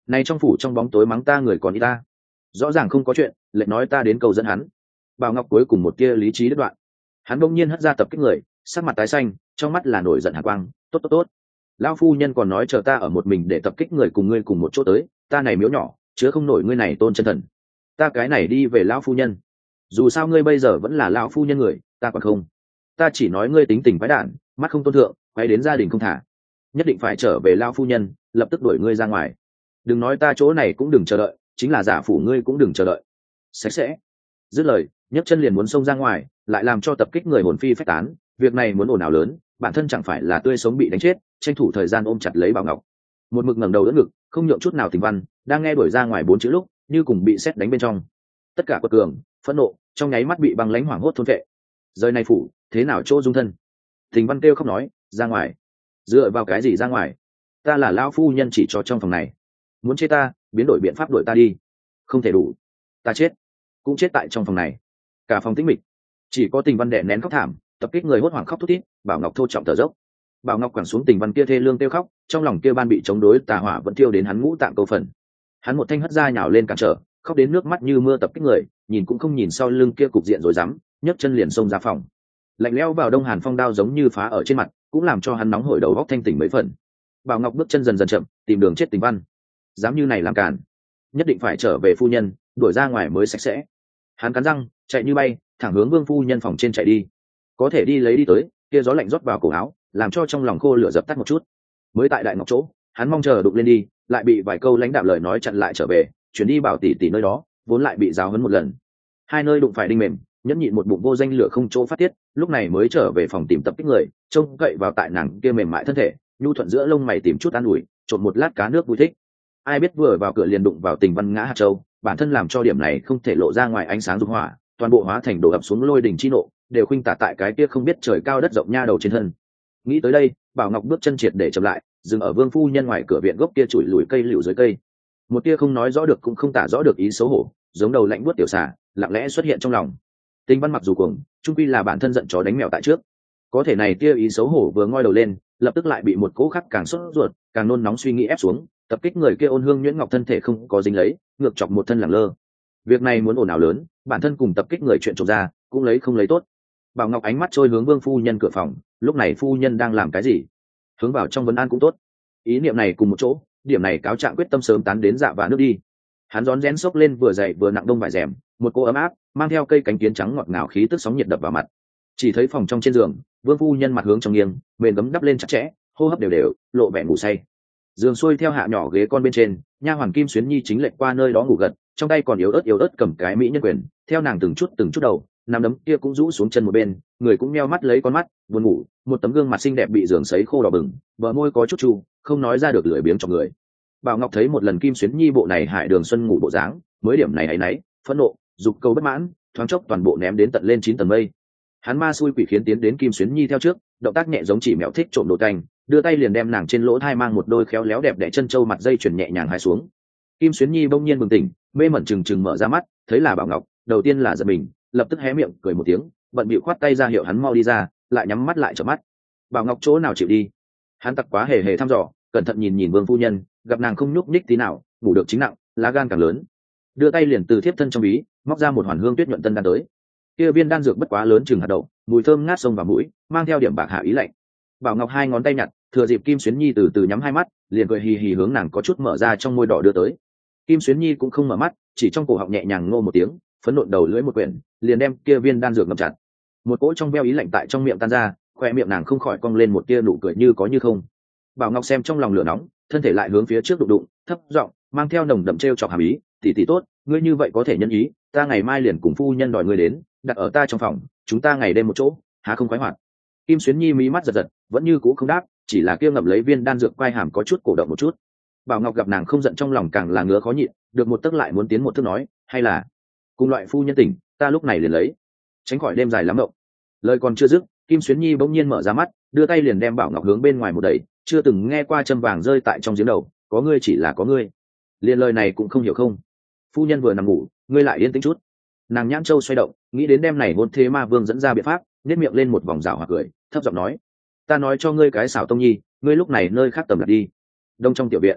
này trong phủ trong bóng tối mắng ta người còn y ta, rõ ràng không có chuyện lệnh nói ta đến cầu dẫn hắn. Bảo Ngọc cuối cùng một tia lý trí đứt đoạn, hắn bỗng nhiên hất ra tập kích người, sắc mặt tái xanh, trong mắt là nổi giận hạ quang. Tốt tốt tốt, lão phu nhân còn nói chờ ta ở một mình để tập kích người cùng ngươi cùng một chỗ tới, ta này miếu nhỏ chứa không nổi ngươi này tôn chân thần, ta cái này đi về lão phu nhân. Dù sao ngươi bây giờ vẫn là lão phu nhân người, ta còn không. Ta chỉ nói ngươi tính tình quái đản, mắt không tôn thượng, quay đến gia đình không thả, nhất định phải trở về lão phu nhân, lập tức đuổi ngươi ra ngoài. Đừng nói ta chỗ này cũng đừng chờ đợi, chính là giả phủ ngươi cũng đừng chờ đợi. Sạch sẽ. Dứt lời, nhấc chân liền muốn xông ra ngoài, lại làm cho tập kích người hồn phi phách tán. Việc này muốn ồn ào lớn, bản thân chẳng phải là tươi sống bị đánh chết, tranh thủ thời gian ôm chặt lấy Bảo Ngọc. Một mực ngẩng đầu đỡ ngực, không nhượng chút nào Tình Văn, đang nghe đuổi ra ngoài bốn chữ lúc, như cùng bị sét đánh bên trong. Tất cả quật cường, phẫn nộ, trong nháy mắt bị băng lãnh hoảng hốt thôn phệ. Rời này phủ, thế nào chỗ dung thân? Tình Văn kêu khóc nói, ra ngoài. Dựa vào cái gì ra ngoài? Ta là lão phu nhân chỉ cho trong phòng này. Muốn chết ta, biến đổi biện pháp đuổi ta đi. Không thể đủ. Ta chết, cũng chết tại trong phòng này. Cả phòng tĩnh mịch, chỉ có Tình Văn đè nén khóc thảm, tập kích người hốt hoảng khóc thút thít. Bảo Ngọc thô trọng thở dốc. Bảo Ngọc quẳng xuống Tình Văn kia thê lương kêu khóc, trong lòng kia ban bị chống đối tà hỏa vẫn thiêu đến hắn ngũ tạng câu phần. Hắn một thanh hất ra nhào lên cản trở, khóc đến nước mắt như mưa tập kích người, nhìn cũng không nhìn sau lưng kia cục diện rồi dám, nhấc chân liền xông ra phòng. Lạnh lẽo vào đông hàn phong đao giống như phá ở trên mặt, cũng làm cho hắn nóng hổi đầu óc thanh tỉnh mấy phần. Bảo Ngọc bước chân dần dần chậm, tìm đường chết Tình Văn. Dám như này làm cản, nhất định phải trở về phu nhân, đuổi ra ngoài mới sạch sẽ. Hắn cắn răng, chạy như bay, thẳng hướng Vương phu nhân phòng trên chạy đi. Có thể đi lấy đi tới, kia gió lạnh rót vào cổ áo, làm cho trong lòng khô lửa dập tắt một chút. Mới tại đại ngọc chỗ, hắn mong chờ đụng lên đi, lại bị vài câu lãnh đạm lời nói chặn lại trở về, chuyển đi Bảo tỷ tỷ nơi đó, vốn lại bị giáo huấn một lần. Hai nơi đụng phải đinh mềm, nhẫn nhịn một bụng vô danh lửa không chỗ phát tiết, lúc này mới trở về phòng tìm tập kích người, trông cậy vào tại nàng kia mềm mại thân thể, nhu thuận giữa lông mày tìm chút an ủi, trộn một lát cá nước vui thích. Ai biết vừa vào cửa liền đụng vào Tình Văn ngã hạt châu, bản thân làm cho điểm này không thể lộ ra ngoài ánh sáng dục hỏa, toàn bộ hóa thành đổ ập xuống lôi đỉnh chi nộ, đều khuynh tả tại cái kia không biết trời cao đất rộng nha đầu trên thân. Nghĩ tới đây, Bảo Ngọc bước chân triệt để chậm lại, dừng ở Vương phu nhân ngoài cửa viện gốc kia chùi lùi cây liễu dưới cây. Một tia không nói rõ được cũng không tả rõ được ý xấu hổ, giống đầu lạnh buốt tiểu xà, lặng lẽ xuất hiện trong lòng. Tình Văn mặc dù cuồng, chung quy là bản thân giận chó đánh mèo tại trước, có thể này tia ý xấu hổ vừa ngoi đầu lên, lập tức lại bị một cỗ khắc càng sốt ruột, càng nôn nóng suy nghĩ ép xuống, tập kích người kia ôn hương nhuyễn ngọc thân thể không có dính lấy, ngược chọc một thân lẳng lơ. Việc này muốn ồn ào lớn, bản thân cùng tập kích người chuyện trộm ra, cũng lấy không lấy tốt. Bảo Ngọc ánh mắt trôi hướng Vương phu nhân cửa phòng, lúc này phu nhân đang làm cái gì? Hướng vào trong vấn an cũng tốt. Ý niệm này cùng một chỗ, điểm này cáo trạng quyết tâm sớm tán đến dạ và nước đi. Hắn rón rén xốc lên vừa dày vừa nặng đông vải rèm, một cô ấm áp, mang theo cây cánh kiến trắng ngọt ngào khí tức sóng nhiệt đập vào mặt. Chỉ thấy phòng trong trên giường, Vương phu nhân mặt hướng trong nghiêng, mền gấm đắp lên chặt chẽ, hô hấp đều đều, lộ vẻ ngủ say. Giường xuôi theo hạ nhỏ ghế con bên trên, nha hoàn Kim Xuyến Nhi chính lệch qua nơi đó ngủ gật, trong tay còn yếu ớt yếu ớt cầm cái mỹ nhân quyền, theo nàng từng chút từng chút đầu, nằm đấm kia cũng rũ xuống chân một bên, người cũng meo mắt lấy con mắt, buồn ngủ, một tấm gương mặt xinh đẹp bị giường sấy khô đỏ bừng, bờ môi có chút chu, không nói ra được lười biếng cho người. Bảo Ngọc thấy một lần Kim Xuyến Nhi bộ này hại Đường Xuân ngủ bộ dáng, mới điểm này ấy nấy, phẫn nộ, dục cầu bất mãn, thoáng chốc toàn bộ ném đến tận lên chín tầng mây. Hắn ma xui quỷ khiến tiến đến Kim Xuyến Nhi theo trước, động tác nhẹ giống chỉ mèo thích trộm đồ canh, đưa tay liền đem nàng trên lỗ thai mang một đôi khéo léo đẹp đẽ chân châu mặt dây chuyền nhẹ nhàng hai xuống. Kim Xuyến Nhi bỗng nhiên bừng tỉnh, mê mẩn chừng chừng mở ra mắt, thấy là Bảo Ngọc, đầu tiên là giật mình, lập tức hé miệng cười một tiếng, bận bịu khoát tay ra hiệu hắn mau đi ra, lại nhắm mắt lại chợp mắt. Bảo Ngọc chỗ nào chịu đi? Hắn tặc quá hề hề thăm dò, cẩn thận nhìn nhìn Vương phu nhân, gặp nàng không nhúc nhích tí nào, ngủ được chính nặng, lá gan càng lớn. Đưa tay liền từ thiếp thân trong bí, móc ra một hoàn hương tuyết nhuận tân đan tới. Kia viên đan dược bất quá lớn chừng hạt đậu, mùi thơm ngát sông vào mũi, mang theo điểm bạc hạ ý lạnh. Bảo Ngọc hai ngón tay nhặt, thừa dịp Kim Xuyến Nhi từ từ nhắm hai mắt, liền cười hì hì hướng nàng có chút mở ra trong môi đỏ đưa tới. Kim Xuyến Nhi cũng không mở mắt, chỉ trong cổ họng nhẹ nhàng ngô một tiếng, phấn nộn đầu lưỡi một quyển, liền đem kia viên đan dược ngậm chặt. Một cỗ trong veo ý lạnh tại trong miệng tan ra, khoe miệng nàng không khỏi cong lên một tia nụ cười như có như không. Bảo Ngọc xem trong lòng lửa nóng, thân thể lại hướng phía trước đụng đụng, thấp giọng, mang theo nồng đậm trêu chọc hàm ý, tỷ tỷ tốt, ngươi như vậy có thể nhân ý, ta ngày mai liền cùng phu nhân đòi ngươi đến, đặt ở ta trong phòng, chúng ta ngày đêm một chỗ, há không khoái hoạt. Kim Xuyến Nhi mí mắt giật giật, vẫn như cũ không đáp, chỉ là kia ngậm lấy viên đan dược quai hàm có chút cổ động một chút. Bảo Ngọc gặp nàng không giận trong lòng càng là ngứa khó nhịn, được một tức lại muốn tiến một thước nói, hay là cùng loại phu nhân tỉnh, ta lúc này liền lấy, tránh khỏi đêm dài lắm động. Lời còn chưa dứt, Kim Xuyến Nhi bỗng nhiên mở ra mắt, đưa tay liền đem Bảo Ngọc hướng bên ngoài một đẩy, chưa từng nghe qua châm vàng rơi tại trong giếng đầu, có ngươi chỉ là có ngươi. Liên lời này cũng không hiểu không? Phu nhân vừa nằm ngủ, ngươi lại yên tĩnh chút. Nàng nhãn châu xoay động, nghĩ đến đêm này hôn thế ma vương dẫn ra biện pháp, nét miệng lên một vòng rào hoặc cười, thấp giọng nói, ta nói cho ngươi cái xảo tông nhi, ngươi lúc này nơi khác tầm đặt đi. Đông trong tiểu viện,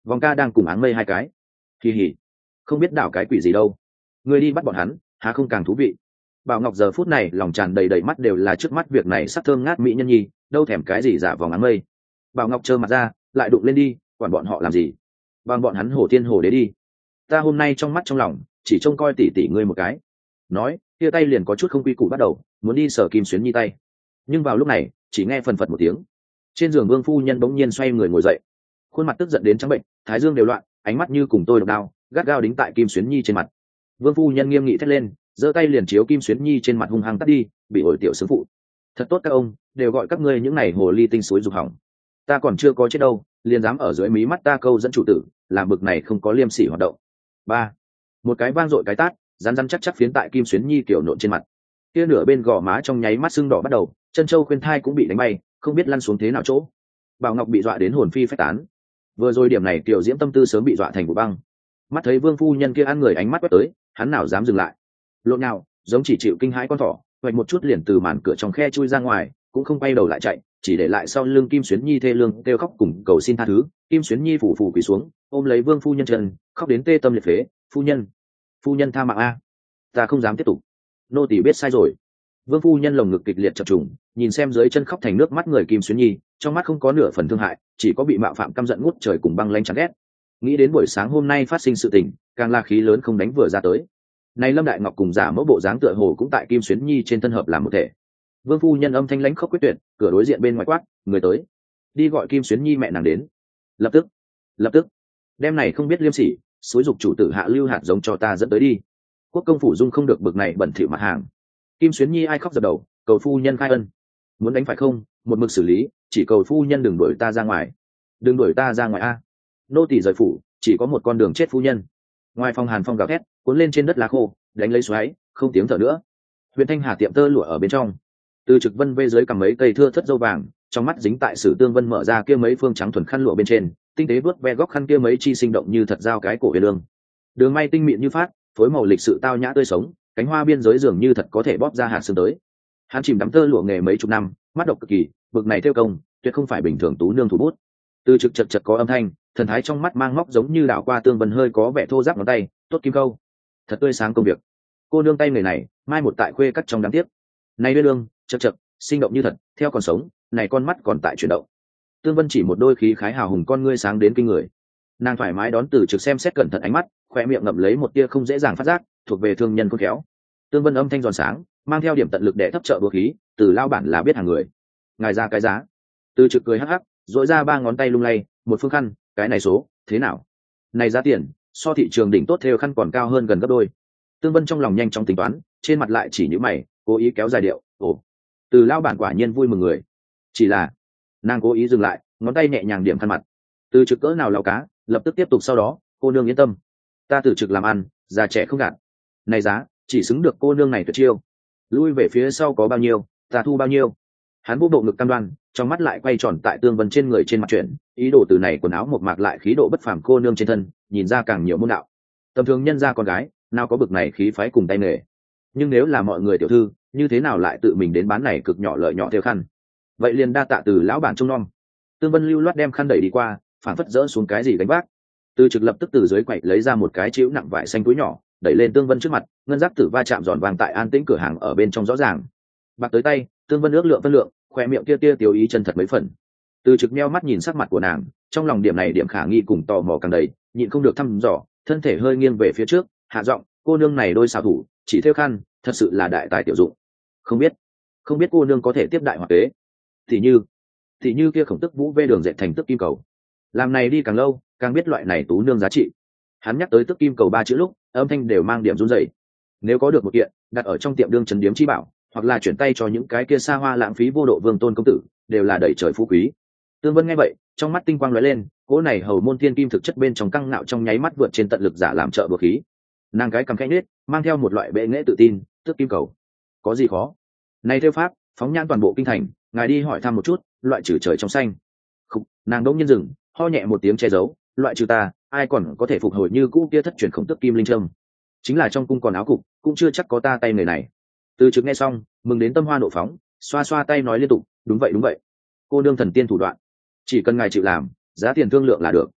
Vòng ca đang cùng áng mây hai cái. Kỳ hỉ, không biết đảo cái quỷ gì đâu, ngươi đi bắt bọn hắn há không càng thú vị. Bảo Ngọc giờ phút này lòng tràn đầy đầy mắt đều là trước mắt việc này sắc thơm ngát mỹ nhân nhi, đâu thèm cái gì giả vòng áng mây. Bảo Ngọc trơ mặt ra, lại đụng lên đi, quản bọn họ làm gì, bằng bọn hắn hổ thiên hổ đế đi. Ta hôm nay trong mắt trong lòng chỉ trông coi tỉ tỉ ngươi một cái. Nói kia tay liền có chút không quy củ bắt đầu muốn đi sở Kim Xuyến Nhi tay, nhưng vào lúc này chỉ nghe phần phật một tiếng, trên giường Vương phu nhân bỗng nhiên xoay người ngồi dậy, khuôn mặt tức giận đến trắng bệnh, thái dương đều loạn, ánh mắt như cùng tôi độc đao gắt gao đính tại Kim Xuyến Nhi trên mặt. Vương phu nhân nghiêm nghị thét lên, giơ tay liền chiếu Kim Xuyến Nhi trên mặt hung hăng tắt đi, bị ổi tiểu sướng phụ. Thật tốt các ông, đều gọi các ngươi những này hồ ly tinh suối dục hỏng. Ta còn chưa có chết đâu, liền dám ở dưới mí mắt ta câu dẫn chủ tử, làm bực này không có liêm sỉ hoạt động. Ba, một cái vang dội cái tát, rắn rắn chắc chắc phiến tại Kim Xuyến Nhi kiểu nộn trên mặt. Kia nửa bên gò má trong nháy mắt sưng đỏ bắt đầu, chân châu khuyên thai cũng bị đánh bay, không biết lăn xuống thế nào chỗ. Bảo Ngọc bị dọa đến hồn phi phách tán. Vừa rồi điểm này tiểu diễm tâm tư sớm bị dọa thành vụ băng. Mắt thấy Vương phu nhân kia ăn người ánh mắt quét tới, hắn nào dám dừng lại. Lộn nào, giống chỉ chịu kinh hãi con thỏ, hoạch một chút liền từ màn cửa trong khe chui ra ngoài, cũng không quay đầu lại chạy, chỉ để lại sau lưng Kim Xuyến Nhi thê lương kêu khóc cùng cầu xin tha thứ. Kim Xuyến Nhi phủ phủ quỳ xuống, ôm lấy Vương phu nhân chân, khóc đến tê tâm liệt phế. Phu nhân, phu nhân tha mạng a, ta không dám tiếp tục, nô tỳ biết sai rồi. Vương phu nhân lồng ngực kịch liệt chập trùng, nhìn xem dưới chân khóc thành nước mắt người Kim Xuyến Nhi, trong mắt không có nửa phần thương hại, chỉ có bị mạo phạm căm giận ngút trời cùng băng lãnh chán ghét. Nghĩ đến buổi sáng hôm nay phát sinh sự tình, càng là khí lớn không đánh vừa ra tới. Này Lâm Đại Ngọc cùng giả mẫu bộ dáng tựa hồ cũng tại Kim Xuyến Nhi trên thân hợp làm một thể. Vương phu nhân âm thanh lãnh khốc quyết tuyệt, cửa đối diện bên ngoài quát, người tới, đi gọi Kim Xuyến Nhi mẹ nàng đến, lập tức, lập tức, đêm này không biết liêm sỉ, xúi dục chủ tử hạ lưu hạt giống cho ta dẫn tới đi. Quốc công phủ dung không được bực này bẩn thỉu mặt hàng. Kim Xuyến Nhi ai khóc dập đầu, cầu phu nhân khai ân, muốn đánh phải không, một mực xử lý, chỉ cầu phu nhân đừng đuổi ta ra ngoài, đừng đuổi ta ra ngoài a. Nô tỳ rời phủ, chỉ có một con đường chết phu nhân. Ngoài phòng Hàn Phong gào thét, cuốn lên trên đất lá khô, đánh lấy xoáy, không tiếng thở nữa. Huyền Thanh Hà tiệm tơ lụa ở bên trong, từ Trực Vân vê dưới cầm mấy cây thưa thất dâu vàng, trong mắt dính tại Sử Tương Vân mở ra kia mấy phương trắng thuần khăn lụa bên trên, tinh tế vuốt ve góc khăn kia mấy chi sinh động như thật dao cái cổ huyền lương. Đường may tinh mịn như phát, phối màu lịch sự tao nhã tươi sống, cánh hoa biên giới dường như thật có thể bóp ra hạt xương tới. Hắn chìm đắm tơ lụa nghề mấy chục năm, mắt độc cực kỳ, bực này theo công, tuyệt không phải bình thường tú nương thủ bút. Từ Trực chật chật có âm thanh, thần thái trong mắt mang móc giống như đảo qua Tương Vân hơi có vẻ thô ráp ngón tay, tốt kim câu, thật tươi sáng công việc. Cô nương tay người này, mai một tại khuê cắt trong đáng tiếc. Này đưa lương, chật chật, sinh động như thật, theo còn sống, này con mắt còn tại chuyển động. Tương Vân chỉ một đôi khí khái hào hùng con ngươi sáng đến kinh người. Nàng thoải mái đón Từ Trực xem xét cẩn thận ánh mắt, khoe miệng ngậm lấy một tia không dễ dàng phát giác, thuộc về thương nhân khôn khéo. Tương Vân âm thanh giòn sáng, mang theo điểm tận lực để thấp trợ búa khí, từ lao bản là biết hàng người. Ngài ra cái giá. Từ Trực cười hắc hắc, dội ra ba ngón tay lung lay, một phương khăn, cái này số, thế nào? Này giá tiền, so thị trường đỉnh tốt theo khăn còn cao hơn gần gấp đôi. Tương Vân trong lòng nhanh chóng tính toán, trên mặt lại chỉ nhíu mày, cố ý kéo dài điệu, ồ. Từ lao bản quả nhiên vui mừng người. Chỉ là, nàng cố ý dừng lại, ngón tay nhẹ nhàng điểm khăn mặt. Từ Trực cỡ nào lao cá, lập tức tiếp tục sau đó, cô nương yên tâm, ta Từ Trực làm ăn, già trẻ không gạt. Này giá, chỉ xứng được cô nương này tuyệt chiêu. Lui về phía sau có bao nhiêu, ta thu bao nhiêu. Hắn vô bộ ngực cam đoan, trong mắt lại quay tròn tại Tương Vân trên người trên mặt chuyển, ý đồ từ này quần áo một mạc lại khí độ bất phàm cô nương trên thân, nhìn ra càng nhiều môn đạo. Tầm thường nhân gia con gái, nào có bực này khí phái cùng tay nghề. Nhưng nếu là mọi người tiểu thư, như thế nào lại tự mình đến bán này cực nhỏ lợi nhỏ theo khăn. Vậy liền đa tạ từ lão bản trông nom. Tương Vân lưu loát đem khăn đẩy đi qua, phản phất dỡ xuống cái gì gánh vác. Từ Trực lập tức từ dưới quậy lấy ra một cái chĩu nặng vải xanh túi nhỏ, đẩy lên Tương Vân trước mặt, ngân giáp tử va chạm giòn vàng tại an tĩnh cửa hàng ở bên trong rõ ràng. Bạc tới tay, Tương Vân ước lượng phân lượng, khoe miệng kia tia tiểu ý chân thật mấy phần. Từ Trực meo mắt nhìn sắc mặt của nàng, trong lòng điểm này điểm khả nghi cùng tò mò càng đầy, nhịn không được thăm dò, thân thể hơi nghiêng về phía trước, hạ giọng, cô nương này đôi xào thủ, chỉ theo khăn, thật sự là đại tài tiểu dụng. Không biết, không biết cô nương có thể tiếp đại hoặc tế. Thì như, thì như kia Khổng Tức Vũ vê đường dệt thành Tức Kim Cầu. Làm này đi càng lâu, càng biết loại này tú nương giá trị. Hắn nhắc tới Tức Kim Cầu ba chữ lúc, âm thanh đều mang điểm run rẩy. Nếu có được một kiện, đặt ở trong tiệm đương trấn điếm chi bảo, hoặc là chuyển tay cho những cái kia xa hoa lãng phí vô độ vương tôn công tử, đều là đẩy trời phú quý. Tương Vân nghe vậy, trong mắt tinh quang lóe lên, cỗ này hầu môn thiên kim thực chất bên trong căng ngạo trong nháy mắt vượt trên tận lực giả làm trợ bừa khí. Nàng cái cầm khẽ nết, mang theo một loại bệ nghệ tự tin, Tức Kim Cầu, có gì khó? Này theo pháp, phóng nhãn toàn bộ kinh thành, ngài đi hỏi thăm một chút, loại trừ trời trong xanh. Khúc, nàng đống nhiên dừng, ho nhẹ một tiếng che giấu, loại trừ ta, ai còn có thể phục hồi như cũ kia thất truyền Khổng Tức Kim Linh Trâm. Chính là trong cung còn áo cục, cũng chưa chắc có ta tay người này. Từ Trực nghe xong, mừng đến tâm hoa nộ phóng, xoa xoa tay nói liên tục, đúng vậy đúng vậy, cô đương thần tiên thủ đoạn, chỉ cần ngài chịu làm, giá tiền thương lượng là được.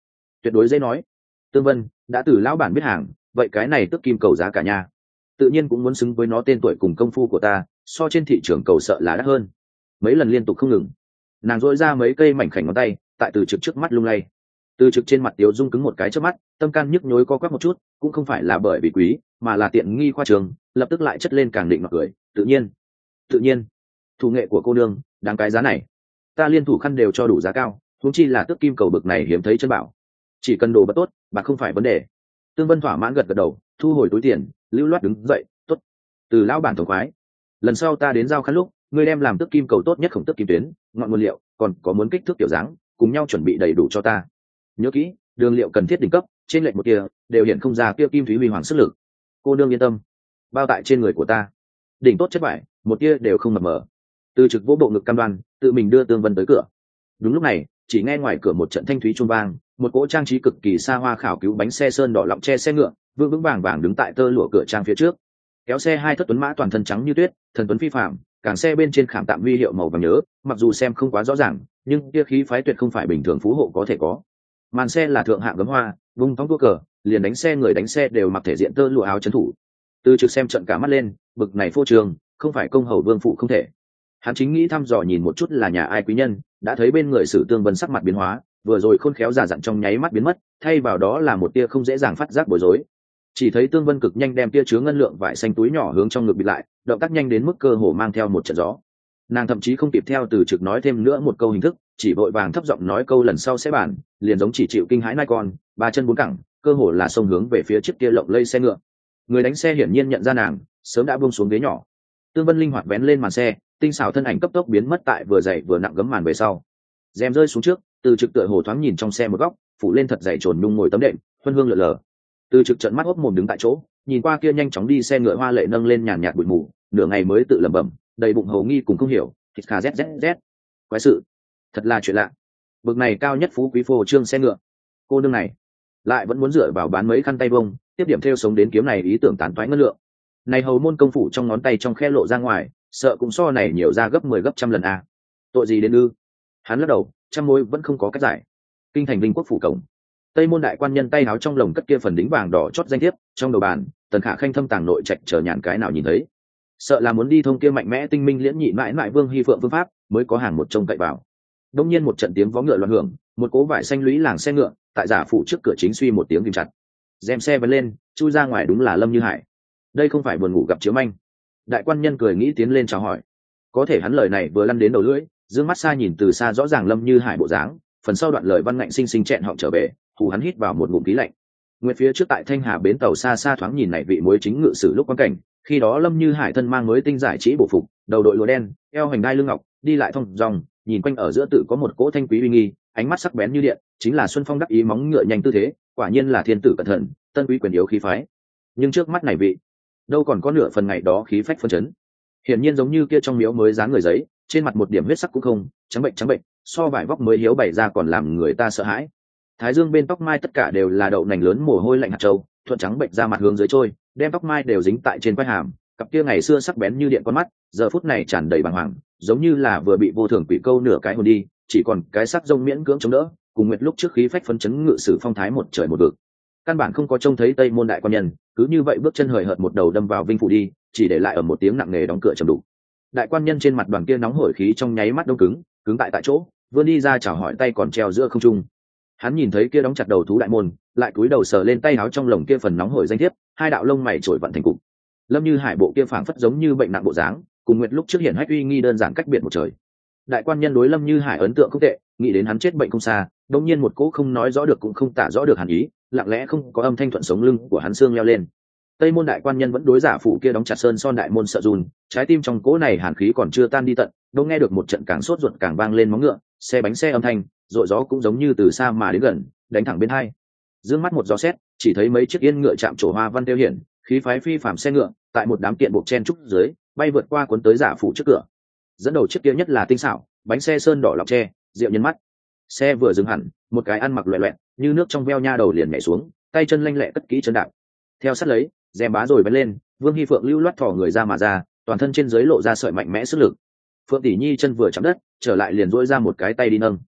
tuyệt đối dễ nói. Tương Vân đã từ lão bản biết hàng, vậy cái này tức kim cầu giá cả nhà tự nhiên cũng muốn xứng với nó tên tuổi cùng công phu của ta, so trên thị trường cầu sợ là đắt hơn. Mấy lần liên tục không ngừng, nàng dội ra mấy cây mảnh khảnh ngón tay tại Từ Trực trước mắt lung lay. Từ Trực trên mặt tiếu dung cứng một cái trước mắt, tâm can nhức nhối co quắp một chút, cũng không phải là bởi vì quý mà là tiện nghi khoa trường, lập tức lại chất lên càng định mặc cười. Tự nhiên tự nhiên thủ nghệ của cô nương đáng cái giá này, ta liên thủ khăn đều cho đủ giá cao, huống chi là tước kim cầu bực này hiếm thấy chân bảo. Chỉ cần đồ bất tốt bạc không phải vấn đề. Tương Vân thỏa mãn gật gật đầu, thu hồi túi tiền, lưu loát đứng dậy. Tốt, từ lão bản thống khoái, lần sau ta đến giao khăn lúc ngươi đem làm tước kim cầu tốt nhất khổng tước kim tuyến, ngọn nguyên liệu còn có muốn kích thước tiểu dáng cùng nhau chuẩn bị đầy đủ cho ta. Nhớ kỹ, đường liệu cần thiết đỉnh cấp, trên lệnh một kia đều hiện không ra kia kim thúy huy hoàng sức lực. Cô nương yên tâm, bao tại trên người của ta đỉnh tốt chất vải, một kia đều không mập mờ. Từ Trực vỗ bộ ngực cam đoan, tự mình đưa Tương Vân tới cửa. Đúng lúc này, chỉ nghe ngoài cửa một trận thanh thúy chuông vang, một cỗ trang trí cực kỳ xa hoa khảo cứu bánh xe sơn đỏ lọng che xe ngựa vững vững vàng vàng đứng tại tơ lụa cửa trang phía trước. Kéo xe hai thất tuấn mã toàn thân trắng như tuyết, thần tuấn phi phạm, càng xe bên trên khảm tạm huy hiệu màu vàng nhớ, mặc dù xem không quá rõ ràng, nhưng kia khí phái tuyệt không phải bình thường phú hộ có thể có. Màn xe là thượng hạng gấm hoa, vung thóng tua cờ, liền đánh xe người đánh xe đều mặc thể diện tơ lụa áo trấn thủ. Từ Trực xem trận cả mắt lên, bực này phô trường, không phải công hầu vương phụ không thể. Hắn chính nghĩ thăm dò nhìn một chút là nhà ai quý nhân, đã thấy bên người Sử Tương Vân sắc mặt biến hóa, vừa rồi khôn khéo giả dặn trong nháy mắt biến mất, thay vào đó là một tia không dễ dàng phát giác bối rối. Chỉ thấy Tương Vân cực nhanh đem tia chứa ngân lượng vải xanh túi nhỏ hướng trong ngực bịt lại, động tác nhanh đến mức cơ hồ mang theo một trận gió. Nàng thậm chí không kịp theo Từ Trực nói thêm nữa một câu hình thức, chỉ vội vàng thấp giọng nói câu lần sau sẽ bàn, liền giống chỉ chịu kinh hãi nai con, ba chân bốn cẳng, cơ hồ là xông hướng về phía chiếc kia lộng lây xe ngựa. Người đánh xe hiển nhiên nhận ra nàng, sớm đã buông xuống ghế nhỏ. Tương Vân linh hoạt vén lên màn xe, tinh xảo thân ảnh cấp tốc biến mất tại vừa dày vừa nặng gấm màn về sau. Rèm rơi xuống trước, Từ Trực tựa hồ thoáng nhìn trong xe một góc, phủ lên thật dày trồn nhung ngồi tấm đệm, huân hương lượn lờ. Từ Trực trợn mắt hốc mồm đứng tại chỗ, nhìn qua kia nhanh chóng đi xe ngựa hoa lệ nâng lên nhàn nhạt bụi mù, nửa ngày mới tự lẩm bẩm, đầy bụng hầu nghi cùng không hiểu, thịt khà zzz. Quái sự, thật là chuyện lạ. Bực này cao nhất phú quý phô trương xe ngựa, cô nương này lại vẫn muốn dựa vào bán mấy khăn tay bông, tiếp điểm theo sống đến kiếm này ý tưởng tán toái ngân lượng. Này hầu môn công phủ trong ngón tay trong khe lộ ra ngoài, sợ cũng so này nhiều ra gấp mười gấp trăm lần a. Tội gì đến ư? Hắn lắc đầu, trăm mối vẫn không có cách giải. Kinh thành Vinh Quốc phủ cổng, Tây môn đại quan nhân tay áo trong lồng cất kia phần đính vàng đỏ chót danh thiếp, trong đầu bàn, Tần Khả Khanh thâm tàng nội trạch chờ nhàn cái nào nhìn thấy. Sợ là muốn đi thông kia mạnh mẽ tinh minh liễn nhị mãi mãi Vương Hy Phượng phương pháp, mới có hàng một trông cậy vào. Đông nhiên một trận tiếng vó ngựa loạn hưởng, một cố vải xanh lũy làng xe ngựa, tại giả phủ trước cửa chính suy một tiếng kìm chặt. Rèm xe vén lên, chui ra ngoài đúng là Lâm Như Hải. Đây không phải buồn ngủ gặp chiếu manh. Đại quan nhân cười nghĩ tiến lên chào hỏi. Có thể hắn lời này vừa lăn đến đầu lưỡi, dương mắt xa nhìn từ xa rõ ràng Lâm Như Hải bộ dáng, phần sau đoạn lời văn ngạnh sinh sinh chẹn họng trở về, hù hắn hít vào một ngụm khí lạnh. Nguyệt phía trước tại Thanh Hà bến tàu xa xa thoáng nhìn này vị muối chính ngự sử lúc quan cảnh, khi đó Lâm Như Hải thân mang mới tinh giải chỉ bổ phục, đầu đội lụa đen, eo hành đai lưng ngọc, đi lại thong dong, nhìn quanh ở giữa tự có một cỗ thanh quý uy nghi, ánh mắt sắc bén như điện, chính là Xuân Phong đắc ý móng ngựa nhanh tư thế, quả nhiên là thiên tử cẩn thận, tân quý quyền yếu khí phái. Nhưng trước mắt này vị, đâu còn có nửa phần ngày đó khí phách phân chấn. Hiển nhiên giống như kia trong miếu mới dán người giấy, trên mặt một điểm huyết sắc cũng không, trắng bệnh trắng bệnh, so vải vóc mới hiếu bày ra còn làm người ta sợ hãi. Thái dương bên tóc mai tất cả đều là đậu nành lớn mồ hôi lạnh hạt châu, thuận trắng bệnh ra mặt hướng dưới trôi, đem tóc mai đều dính tại trên quai hàm, cặp kia ngày xưa sắc bén như điện con mắt, giờ phút này tràn đầy bàng hoàng, giống như là vừa bị vô thường quỷ câu nửa cái hồn đi, chỉ còn cái sắc rông miễn cưỡng chống đỡ, cùng Nguyệt lúc trước khí phách phấn chấn ngự sử phong thái một trời một vực. Căn bản không có trông thấy Tây môn đại quan nhân, cứ như vậy bước chân hời hợt một đầu đâm vào Vinh phủ đi, chỉ để lại ở một tiếng nặng nề đóng cửa trầm đục. Đại quan nhân trên mặt đoàn kia nóng hổi khí trong nháy mắt đông cứng, cứng tại tại chỗ, vươn đi ra chào hỏi tay còn treo giữa không trung. Hắn nhìn thấy kia đóng chặt đầu thú đại môn, lại cúi đầu sờ lên tay áo trong lồng kia phần nóng hổi danh thiếp, hai đạo lông mày trội vận thành cục. Lâm Như Hải bộ kia phảng phất giống như bệnh nặng bộ dáng, cùng Nguyệt lúc trước hiện hách uy nghi đơn giản cách biệt một trời. Đại quan nhân đối Lâm Như Hải ấn tượng không tệ, nghĩ đến hắn chết bệnh không xa, đột nhiên một cỗ không nói rõ được cũng không tả rõ được hàn ý, lặng lẽ không có âm thanh thuận sống lưng của hắn xương leo lên. Tây môn đại quan nhân vẫn đối giả phủ kia đóng chặt sơn son đại môn sợ run, trái tim trong cỗ này hàn khí còn chưa tan đi tận, đâu nghe được một trận càng sốt ruột càng vang lên móng ngựa, xe bánh xe âm thanh, rội gió cũng giống như từ xa mà đến gần, đánh thẳng bên hai. Dương mắt một gió xét, chỉ thấy mấy chiếc yên ngựa chạm trổ hoa văn tiêu hiển, khí phái phi phàm xe ngựa, tại một đám kiện buộc chen trúc dưới, bay vượt qua cuốn tới giả phủ trước cửa. Dẫn đầu chiếc kia nhất là tinh xảo, bánh xe sơn đỏ lọc tre, rượu nhân mắt. Xe vừa dừng hẳn, một cái ăn mặc loẹt loẹt, như nước trong veo nha đầu liền nhảy xuống, tay chân lanh lẹ cất kỹ chân đạp. Theo sát lấy, rèm bá rồi bén lên, Vương Hy Phượng lưu loát thò người ra mà ra, toàn thân trên dưới lộ ra sợi mạnh mẽ sức lực. Phượng tỷ nhi chân vừa chạm đất, trở lại liền duỗi ra một cái tay đi nâng.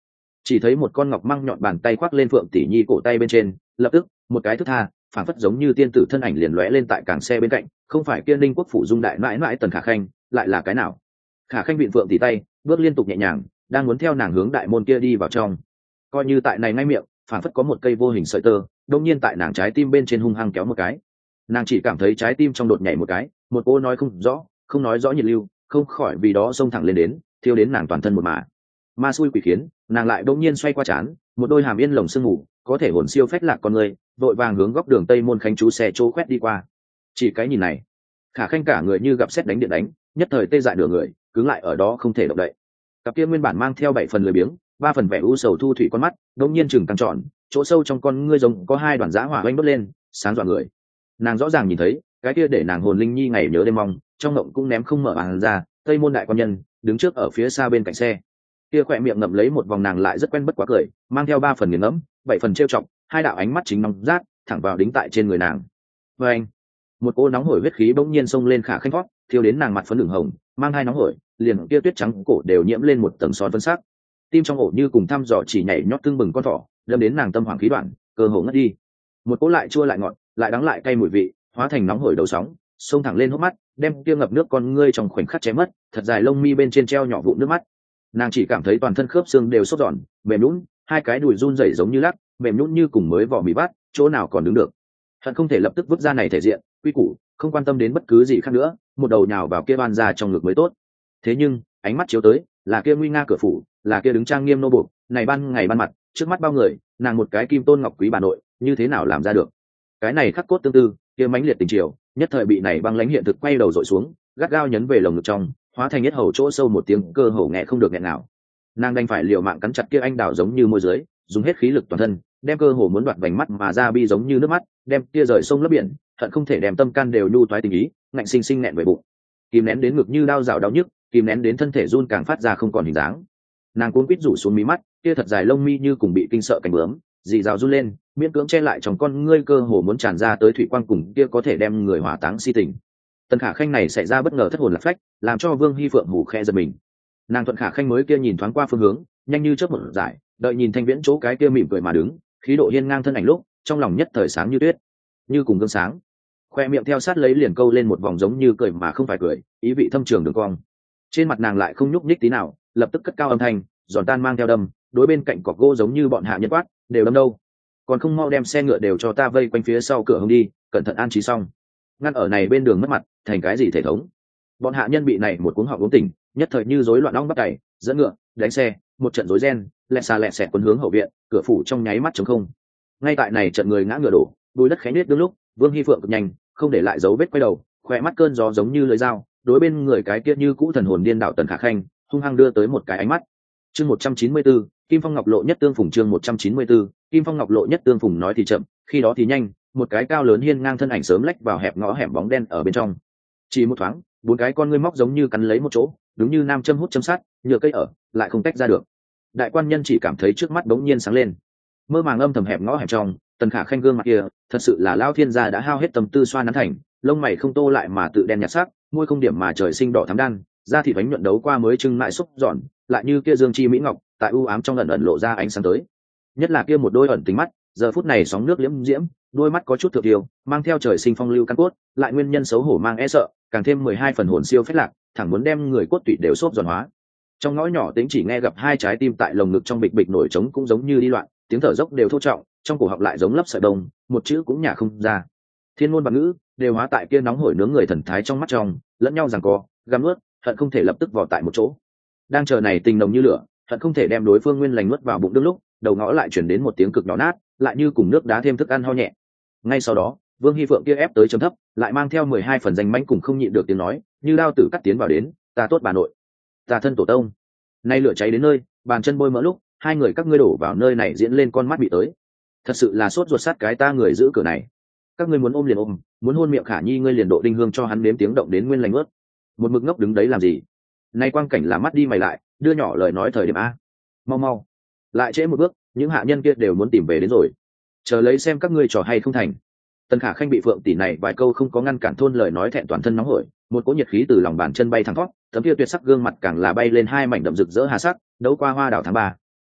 chỉ thấy một con ngọc măng nhọn bàn tay khoác lên phượng tỷ nhi cổ tay bên trên, lập tức một cái thức tha phản phất giống như tiên tử thân ảnh liền lóe lên tại cảng xe bên cạnh. Không phải kia Ninh Quốc phủ dung đại mãi mãi Tần Khả Khanh, lại là cái nào? Khả Khanh vịn phượng tỷ tay, bước liên tục nhẹ nhàng, đang muốn theo nàng hướng đại môn kia đi vào trong. Coi như tại này ngay miệng phản phất có một cây vô hình sợi tơ đông nhiên tại nàng trái tim bên trên hung hăng kéo một cái. Nàng chỉ cảm thấy trái tim trong đột nhảy một cái, một cô nói không rõ không nói rõ nhiệt lưu không khỏi vì đó xông thẳng lên đến, thiêu đến nàng toàn thân một mả. Ma xui quỷ khiến, nàng lại đông nhiên xoay qua chán, một đôi hàm yên lồng sương ngủ có thể hồn siêu phách lạc con người, vội vàng hướng góc đường tây môn khánh chú xe chỗ quét đi qua. Chỉ cái nhìn này, Khả Khanh cả người như gặp sét đánh điện đánh, nhất thời tê dại nửa người, cứng lại ở đó không thể động đậy. Cặp kia nguyên bản mang theo bảy phần lười biếng, ba phần vẻ u sầu thu thủy con mắt đông nhiên chừng căng tròn, chỗ sâu trong con ngươi giống có hai đoàn giã hỏa oanh bớt lên, sáng dọa người. Nàng rõ ràng nhìn thấy cái kia để nàng hồn linh nhi ngày nhớ đêm mong, trong ngộng cũng ném không mở bàn ra, tây môn đại quan nhân đứng trước ở phía xa bên cạnh xe, kia khỏe miệng ngậm lấy một vòng nàng lại rất quen bất quá cười, mang theo ba phần nghiền ngẫm, bảy phần trêu chọc, hai đạo ánh mắt chính nóng rát thẳng vào đính tại trên người nàng. Và anh, một cô nóng hổi huyết khí bỗng nhiên xông lên Khả Khanh thoát, thiêu đến nàng mặt phấn đường hồng, mang hai nóng hổi, liền kia tuyết trắng cổ đều nhiễm lên một tầng son phấn sắc. Tim trong ổ như cùng thăm dò chỉ nhảy nhót tương bừng con thỏ, đâm đến nàng tâm hoàng khí đoạn, cơ hồ ngất đi. Một cỗ lại chua lại ngọt, lại đắng lại cay mùi vị, hóa thành nóng hổi đầu sóng, xông thẳng lên hốc mắt, đem kia ngập nước con ngươi trong khoảnh khắc chém mất, thật dài lông mi bên trên treo nhỏ vụn nước mắt. Nàng chỉ cảm thấy toàn thân khớp xương đều sốt giòn, mềm nhũn, hai cái đùi run rẩy giống như lắc, mềm nhũn như cùng mới vỏ mì bát, chỗ nào còn đứng được. Hận không thể lập tức vứt ra này thể diện, quy củ, không quan tâm đến bất cứ gì khác nữa, một đầu nhào vào kia ban ra trong ngực mới tốt. Thế nhưng, ánh mắt chiếu tới, là kia nguy nga cửa phủ, là kia đứng trang nghiêm nô buộc, này ban ngày ban mặt, trước mắt bao người, nàng một cái kim tôn ngọc quý bà nội, như thế nào làm ra được? Cái này khắc cốt tương tư, kia mãnh liệt tình chiều, nhất thời bị này băng lãnh hiện thực quay đầu dội xuống, gắt gao nhấn về lồng ngực trong, hóa thành nhất hầu chỗ sâu một tiếng cơ hồ nghe không được nghẹn nào. Nàng đành phải liều mạng cắn chặt kia anh đào giống như môi dưới, dùng hết khí lực toàn thân, đem cơ hồ muốn đoạt vành mắt mà ra bi giống như nước mắt, đem kia rời sông lấp biển, hận không thể đem tâm can đều nhu toái tình ý, ngạnh sinh sinh nghẹn về bụng. Kìm nén đến ngực như đau rào đau nhức, kìm nén đến thân thể run càng phát ra không còn hình dáng. Nàng cuống quýt rủ xuống mí mắt, kia thật dài lông mi như cùng bị kinh sợ cánh bướm, dị rào run lên, miễn cưỡng che lại trong con ngươi cơ hồ muốn tràn ra tới thủy quang cùng kia có thể đem người hỏa táng si tình. Tần Khả Khanh này xảy ra bất ngờ thất hồn lạc phách, làm cho Vương Hi Phượng hù khe giật mình. Nàng thuận Khả Khanh mới kia nhìn thoáng qua phương hướng, nhanh như chớp một giải, đợi nhìn Thanh Viễn chỗ cái kia mỉm cười mà đứng, khí độ hiên ngang thân ảnh lúc, trong lòng nhất thời sáng như tuyết, như cùng gương sáng. Khoe miệng theo sát lấy liền câu lên một vòng giống như cười mà không phải cười, ý vị thâm trường đường cong. Trên mặt nàng lại không nhúc nhích tí nào, lập tức cất cao âm thanh, giòn tan mang theo đâm, đối bên cạnh cọc gỗ giống như bọn hạ nhân quát, đều đâm đâu, còn không mau đem xe ngựa đều cho ta vây quanh phía sau cửa hông đi, cẩn thận an trí xong, ngăn ở này bên đường mất mặt, thành cái gì thể thống. Bọn hạ nhân bị này một cuống họng uống tỉnh, nhất thời như rối loạn ong bắt cày, dẫn ngựa, đánh xe, một trận rối ren, lẹ xa lẹ xẹt cuốn hướng hậu viện, cửa phủ trong nháy mắt trống không. Ngay tại này trận người ngã ngựa đổ, bùi đất khẽ nết đương lúc, Vương Hi Phượng cực nhanh, không để lại dấu vết quay đầu, khỏe mắt cơn gió giống như lưỡi dao, đối bên người cái kia như cũ thần hồn điên đảo Tần Khả Khanh, hung hăng đưa tới một cái ánh mắt. Chương một trăm chín mươi tư, Kim Phong Ngọc Lộ nhất tương phùng. Chương một trăm chín mươi tư, Kim Phong Ngọc Lộ nhất tương phùng. Nói thì chậm, khi đó thì nhanh, một cái cao lớn hiên ngang thân ảnh sớm lách vào hẹp ngõ hẻm bóng đen ở bên trong. Chỉ một thoáng, bốn cái con ngươi móc giống như cắn lấy một chỗ, đúng như nam châm hút châm sát, nhựa cây ở, lại không tách ra được. Đại quan nhân chỉ cảm thấy trước mắt bỗng nhiên sáng lên. Mơ màng âm thầm hẹp ngõ hẻm trong, Tần Khả Khanh gương mặt kia, thật sự là lao thiên gia đã hao hết tâm tư xoa nắn thành, lông mày không tô lại mà tự đen nhạt sắc, môi không điểm mà trời sinh đỏ thắm đan, da thịt bánh nhuận đấu qua mới trưng lại xúc giòn, lại như kia dương chi mỹ ngọc, tại u ám trong ẩn ẩn lộ ra ánh sáng tới. Nhất là kia một đôi ẩn tính mắt, giờ phút này sóng nước liễm diễm, đôi mắt có chút thượng tiêu, mang theo trời sinh phong lưu căn cốt, lại nguyên nhân xấu hổ mang e sợ, càng thêm mười hai phần hồn siêu phách lạc, thẳng muốn đem người cốt tủy đều xốp giòn hóa. Trong ngõ nhỏ tính chỉ nghe gặp hai trái tim tại lồng ngực trong bịch bịch nổi trống cũng giống như đi loạn, tiếng thở dốc đều thô trọng, trong cổ họng lại giống lấp sợi đông, một chữ cũng nhả không ra. Thiên ngôn bạt ngữ đều hóa tại kia nóng hổi nướng người thần thái trong mắt trong, lẫn nhau giằng co, găm nuốt, hận không thể lập tức vào tại một chỗ. Đang chờ này tình nồng như lửa, hận không thể đem đối phương nguyên lành nuốt vào bụng đương lúc, đầu ngõ lại chuyển đến một tiếng cực nhỏ nát, lại như cùng nước đá thêm thức ăn ho nhẹ. Ngay sau đó, Vương Hi Phượng kia ép tới chấm thấp, lại mang theo mười hai phần danh mãnh cùng không nhịn được tiếng nói, như đao tử cắt tiến vào đến, ta tốt bà nội, ta thân tổ tông. Nay lửa cháy đến nơi, bàn chân bôi mỡ lúc, hai người các ngươi đổ vào nơi này diễn lên con mắt bị tới. Thật sự là sốt ruột sát cái ta người giữ cửa này. Các ngươi muốn ôm liền ôm, muốn hôn miệng Khả Nhi ngươi liền độ đinh hương cho hắn đếm tiếng động đến nguyên lành ướt. Một mực ngốc đứng đấy làm gì? Nay quang cảnh là mắt đi mày lại, đưa nhỏ lời nói thời điểm a. Mau mau, lại trễ một bước, những hạ nhân kia đều muốn tìm về đến rồi. Chờ lấy xem các ngươi trò hay không thành. Tần Khả Khanh bị Phượng tỷ này vài câu không có ngăn cản thôn lời nói thẹn toàn thân nóng hổi, một cỗ nhiệt khí từ lòng bàn chân bay thẳng thoát, tấm kia tuyệt sắc gương mặt càng là bay lên hai mảnh đậm rực rỡ hà sắc, đấu qua hoa đảo tháng ba.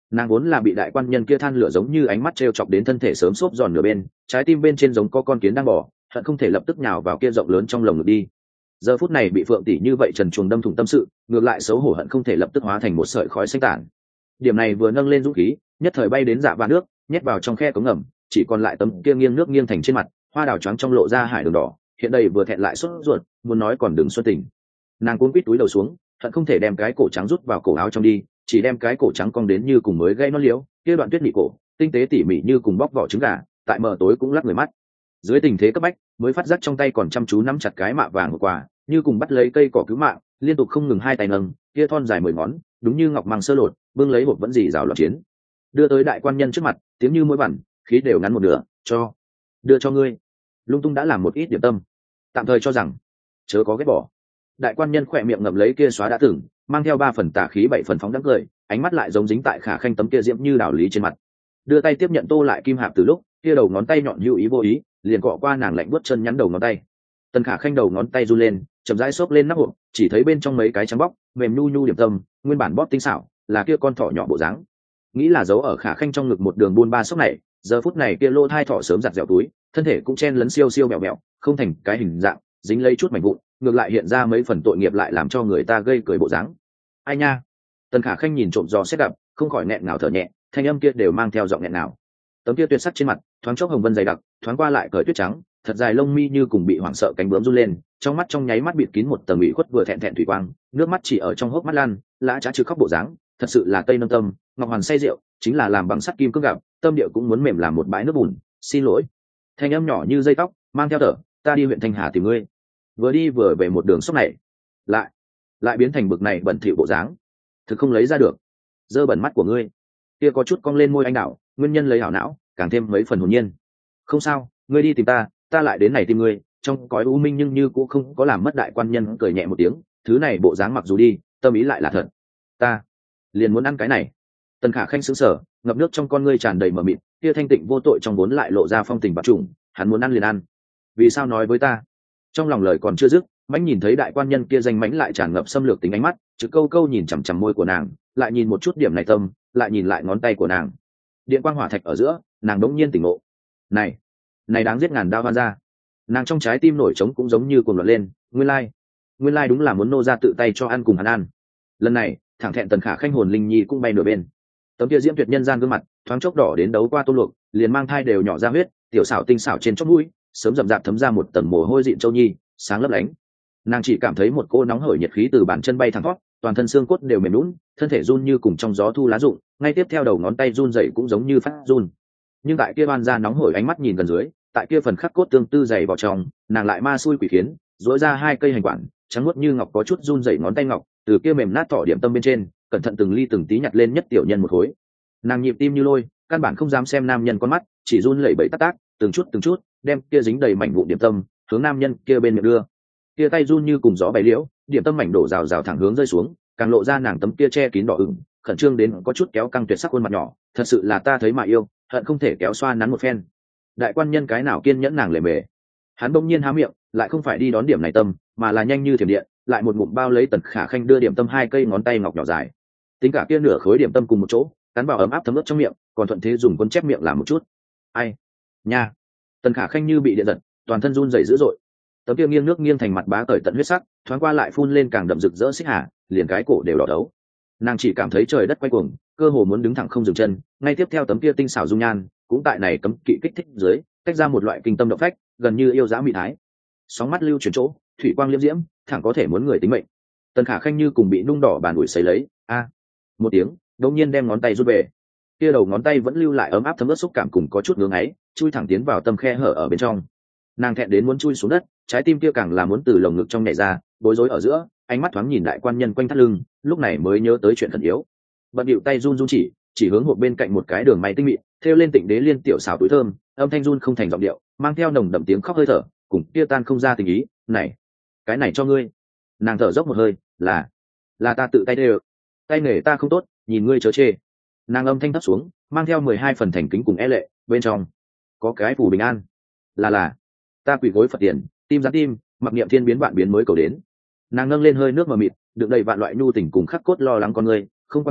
Nàng vốn là bị đại quan nhân kia than lửa giống như ánh mắt t r e o chọc đến thân thể sớm xốp giòn nửa bên, trái tim bên trên giống có con kiến đang bỏ, hận không thể lập tức nhào vào kia rộng lớn trong lồng ngực đi. Giờ phút này bị Phượng tỷ như vậy trần truồng đâm thủng tâm sự, ngược lại xấu hổ hận không thể lập tức hóa thành một sợi khói xanh tản. Điểm này vừa nâng lên dũng khí, nhất thời bay đến dạ vạn nước, nhét vào trong khe cống ngầm, chỉ còn lại tấm kia nghiêng nước nghiêng thành trên mặt, hoa đào choáng trong lộ ra hải đường đỏ, hiện đây vừa thẹn lại sốt ruột, muốn nói còn đừng xuân tình. Nàng cuống quít túi đầu xuống, hận không thể đem cái cổ trắng rút vào cổ áo trong đi, chỉ đem cái cổ trắng cong đến như cùng mới gây nó liếu, kia đoạn tuyết nị cổ, tinh tế tỉ mỉ như cùng bóc vỏ trứng gà, tại mờ tối cũng lắc người mắt. Dưới tình thế cấp bách, mới phát giác trong tay còn chăm chú nắm chặt cái mạ vàng của quả, như cùng bắt lấy cây cỏ cứu mạng, liên tục không ngừng hai tay nâng, kia thon dài mười ngón, đúng như ngọc màng sơ lột, bưng lấy hộp vẫn dì rào loạn chiến, đưa tới đại quan nhân trước mặt, tiếng như mũi vằn, khí đều ngắn một nửa, cho, đưa cho ngươi. Lung tung đã làm một ít điểm tâm, tạm thời cho rằng, chớ có ghét bỏ. Đại quan nhân khỏe miệng ngậm lấy kia xóa đã từng, mang theo ba phần tà khí bảy phần phóng đắng cười, ánh mắt lại giống dính tại khả khanh tấm kia diễm như đảo lý trên mặt. Đưa tay tiếp nhận tô lại kim hạp từ lúc, kia đầu ngón tay nhọn hữu ý vô ý, liền cọ qua nàng lạnh buốt chân nhắn đầu ngón tay. Tần khả khanh đầu ngón tay run lên, chậm rãi xốc lên nắp hộp, chỉ thấy bên trong mấy cái trắng bóc, mềm nhu nhu điểm tâm, nguyên bản bóp tinh xảo, là kia con thỏ nhỏ bộ dáng. Nghĩ là giấu ở khả khanh trong ngực một đường buôn ba sốc này, giờ phút này kia lô thai thỏ sớm giặt dẻo túi, thân thể cũng chen lấn siêu siêu mèo mèo, không thành cái hình dạng, dính lấy chút mảnh vụn, ngược lại hiện ra mấy phần tội nghiệp lại làm cho người ta gây cười bộ dáng. Ai nha. Tần khả khanh nhìn trộm dò xét gặp, không khỏi nghẹn ngào thở nhẹ, thanh âm kia đều mang theo giọng nghẹn ngào. Tấm kia tuyệt sắc trên mặt, thoáng chốc hồng vân dày đặc, thoáng qua lại cởi tuyết trắng, thật dài lông mi như cùng bị hoảng sợ cánh bướm run lên, trong mắt trong nháy mắt bịt kín một tầng ủy khuất vừa thẹn thẹn thủy quang, nước mắt chỉ ở trong hốc mắt lan, lã chả chữ khóc bộ dáng, thật sự là tây nâng tâm, ngọc hoàn say rượu, chính là làm bằng sắt kim cương gặp, tâm địa cũng muốn mềm làm một bãi nước bùn, xin lỗi. Thanh âm nhỏ như dây tóc, mang theo thở, ta đi huyện Thanh Hà tìm ngươi. Vừa đi vừa về một đường sốc này, lại lại biến thành bực này bẩn thỉu bộ dáng, thực không lấy ra được. Dơ bẩn mắt của ngươi, kia có chút cong lên môi anh đạo, nguyên nhân lấy hảo não, càng thêm mấy phần hồn nhiên. Không sao, ngươi đi tìm ta, ta lại đến này tìm ngươi. Trong cõi u minh nhưng như cũng không có làm mất đại quan nhân cười nhẹ một tiếng, thứ này bộ dáng mặc dù đi, tâm ý lại là thật. Ta liền muốn ăn cái này. Tần khả khanh sững sờ, ngập nước trong con ngươi tràn đầy mờ mịt, kia thanh tịnh vô tội trong vốn lại lộ ra phong tình bạc trùng, hắn muốn ăn liền ăn. Vì sao nói với ta? Trong lòng lời còn chưa dứt, mãnh nhìn thấy đại quan nhân kia danh mãnh lại tràn ngập xâm lược tính ánh mắt, chữ câu câu nhìn chằm chằm môi của nàng, lại nhìn một chút điểm này tâm, lại nhìn lại ngón tay của nàng. Điện quang hỏa thạch ở giữa, nàng đống nhiên tỉnh ngộ. Này, này đáng giết ngàn đao hoan ra. Nàng trong trái tim nổi trống cũng giống như cuồng loạn lên, nguyên lai, nguyên lai đúng là muốn nô ra tự tay cho ăn cùng hắn ăn. Lần này, thẳng thẹn tần khả khanh hồn linh nhi cũng bay nửa bên. Tấm kia diễm tuyệt nhân gian gương mặt, thoáng chốc đỏ đến đấu qua tô luộc, liền mang thai đều nhỏ ra huyết, tiểu xảo tinh xảo trên chóp mũi, sớm rậm rạp thấm ra một tầng mồ hôi dịn châu nhi, sáng lấp lánh. Nàng chỉ cảm thấy một cô nóng hởi nhiệt khí từ bàn chân bay thẳng thoát, toàn thân xương cốt đều mềm nhũn, thân thể run như cùng trong gió thu lá rụng, ngay tiếp theo đầu ngón tay run rẩy cũng giống như phát run. Nhưng tại kia ban ra nóng hổi ánh mắt nhìn gần dưới, tại kia phần khắc cốt tương tư dày vào trong, nàng lại ma xui quỷ khiến, duỗi ra hai cây hành quản, trắng muốt như ngọc có chút run rẩy ngón tay ngọc, từ kia mềm nát tỏ điểm tâm bên trên, cẩn thận từng ly từng tí nhặt lên nhất tiểu nhân một khối. Nàng nhịp tim như lôi, căn bản không dám xem nam nhân con mắt, chỉ run lẩy bẩy tắc tác, từng chút từng chút, đem kia dính đầy mảnh vụn điểm tâm hướng nam nhân kia bên miệng đưa. Kia tay run như cùng gió bay liễu, điểm tâm mảnh đổ rào rào thẳng hướng rơi xuống, càng lộ ra nàng tấm kia che kín đỏ ửng, khẩn trương đến có chút kéo căng tuyệt sắc khuôn mặt nhỏ, thật sự là ta thấy mà yêu, hận không thể kéo xoa nắn một phen. Đại quan nhân cái nào kiên nhẫn nàng lề mề, hắn bỗng nhiên há miệng, lại không phải đi đón điểm này tâm, mà là nhanh như thiểm điện, lại một ngụm bao lấy tần khả khanh đưa điểm tâm hai cây ngón tay ngọc nhỏ dài, tính cả kia nửa khối điểm tâm cùng một chỗ, cắn vào ấm áp thấm ướt trong miệng, còn thuận thế dùng cuốn chép miệng làm một chút. Ai nha. Tần khả khanh như bị điện giật, toàn thân run rẩy dữ dội. Tấm kia nghiêng nước nghiêng thành mặt bá cởi tận huyết sắc, thoáng qua lại phun lên càng đậm rực rỡ xích hà, liền cái cổ đều đỏ đấu. Nàng chỉ cảm thấy trời đất quay cuồng, cơ hồ muốn đứng thẳng không dừng chân, ngay tiếp theo tấm kia tinh xảo dung nhan cũng tại này cấm kỵ kích thích dưới tách ra một loại kinh tâm động phách, gần như yêu dã mị thái. Sóng mắt lưu chuyển chỗ, thủy quang liễm diễm, thẳng có thể muốn người tính mệnh. Tần khả khanh như cùng bị nung đỏ bàn ủi sấy lấy, a một tiếng, đột nhiên đem ngón tay rút về. Kia đầu ngón tay vẫn lưu lại ấm áp thấm ướt xúc cảm cùng có chút ngưỡng ấy, chui thẳng tiến vào tâm khe hở ở bên trong. Nàng thẹn đến muốn chui xuống đất, trái tim kia càng là muốn từ lồng ngực trong nhảy ra, bối rối ở giữa, ánh mắt thoáng nhìn đại quan nhân quanh thắt lưng, lúc này mới nhớ tới chuyện khẩn yếu. Bận điệu tay run run chỉ, chỉ hướng hộp bên cạnh một cái đường may tinh mịn, thêu lên tịnh đế liên tiểu xảo túi thơm, âm thanh run không thành giọng điệu, mang theo nồng đậm tiếng khóc hơi thở, cùng kia tan không ra tình ý, "Này, cái này cho ngươi." Nàng thở dốc một hơi, "Là, là ta tự tay đeo. Tay nghề ta không tốt, nhìn ngươi chớ chê." Nàng âm thanh thấp xuống, mang theo mười hai phần thành kính cùng e lệ, bên trong có cái phù bình an. "Là là, ta quỳ gối Phật tiền, tim gián tim, mặc niệm thiên biến vạn biến mới cầu đến." Nàng nâng lên hơi nước mờ mịt, đựng đầy vạn loại nhu tình cùng khắc cốt lo lắng con người, không quan tâm,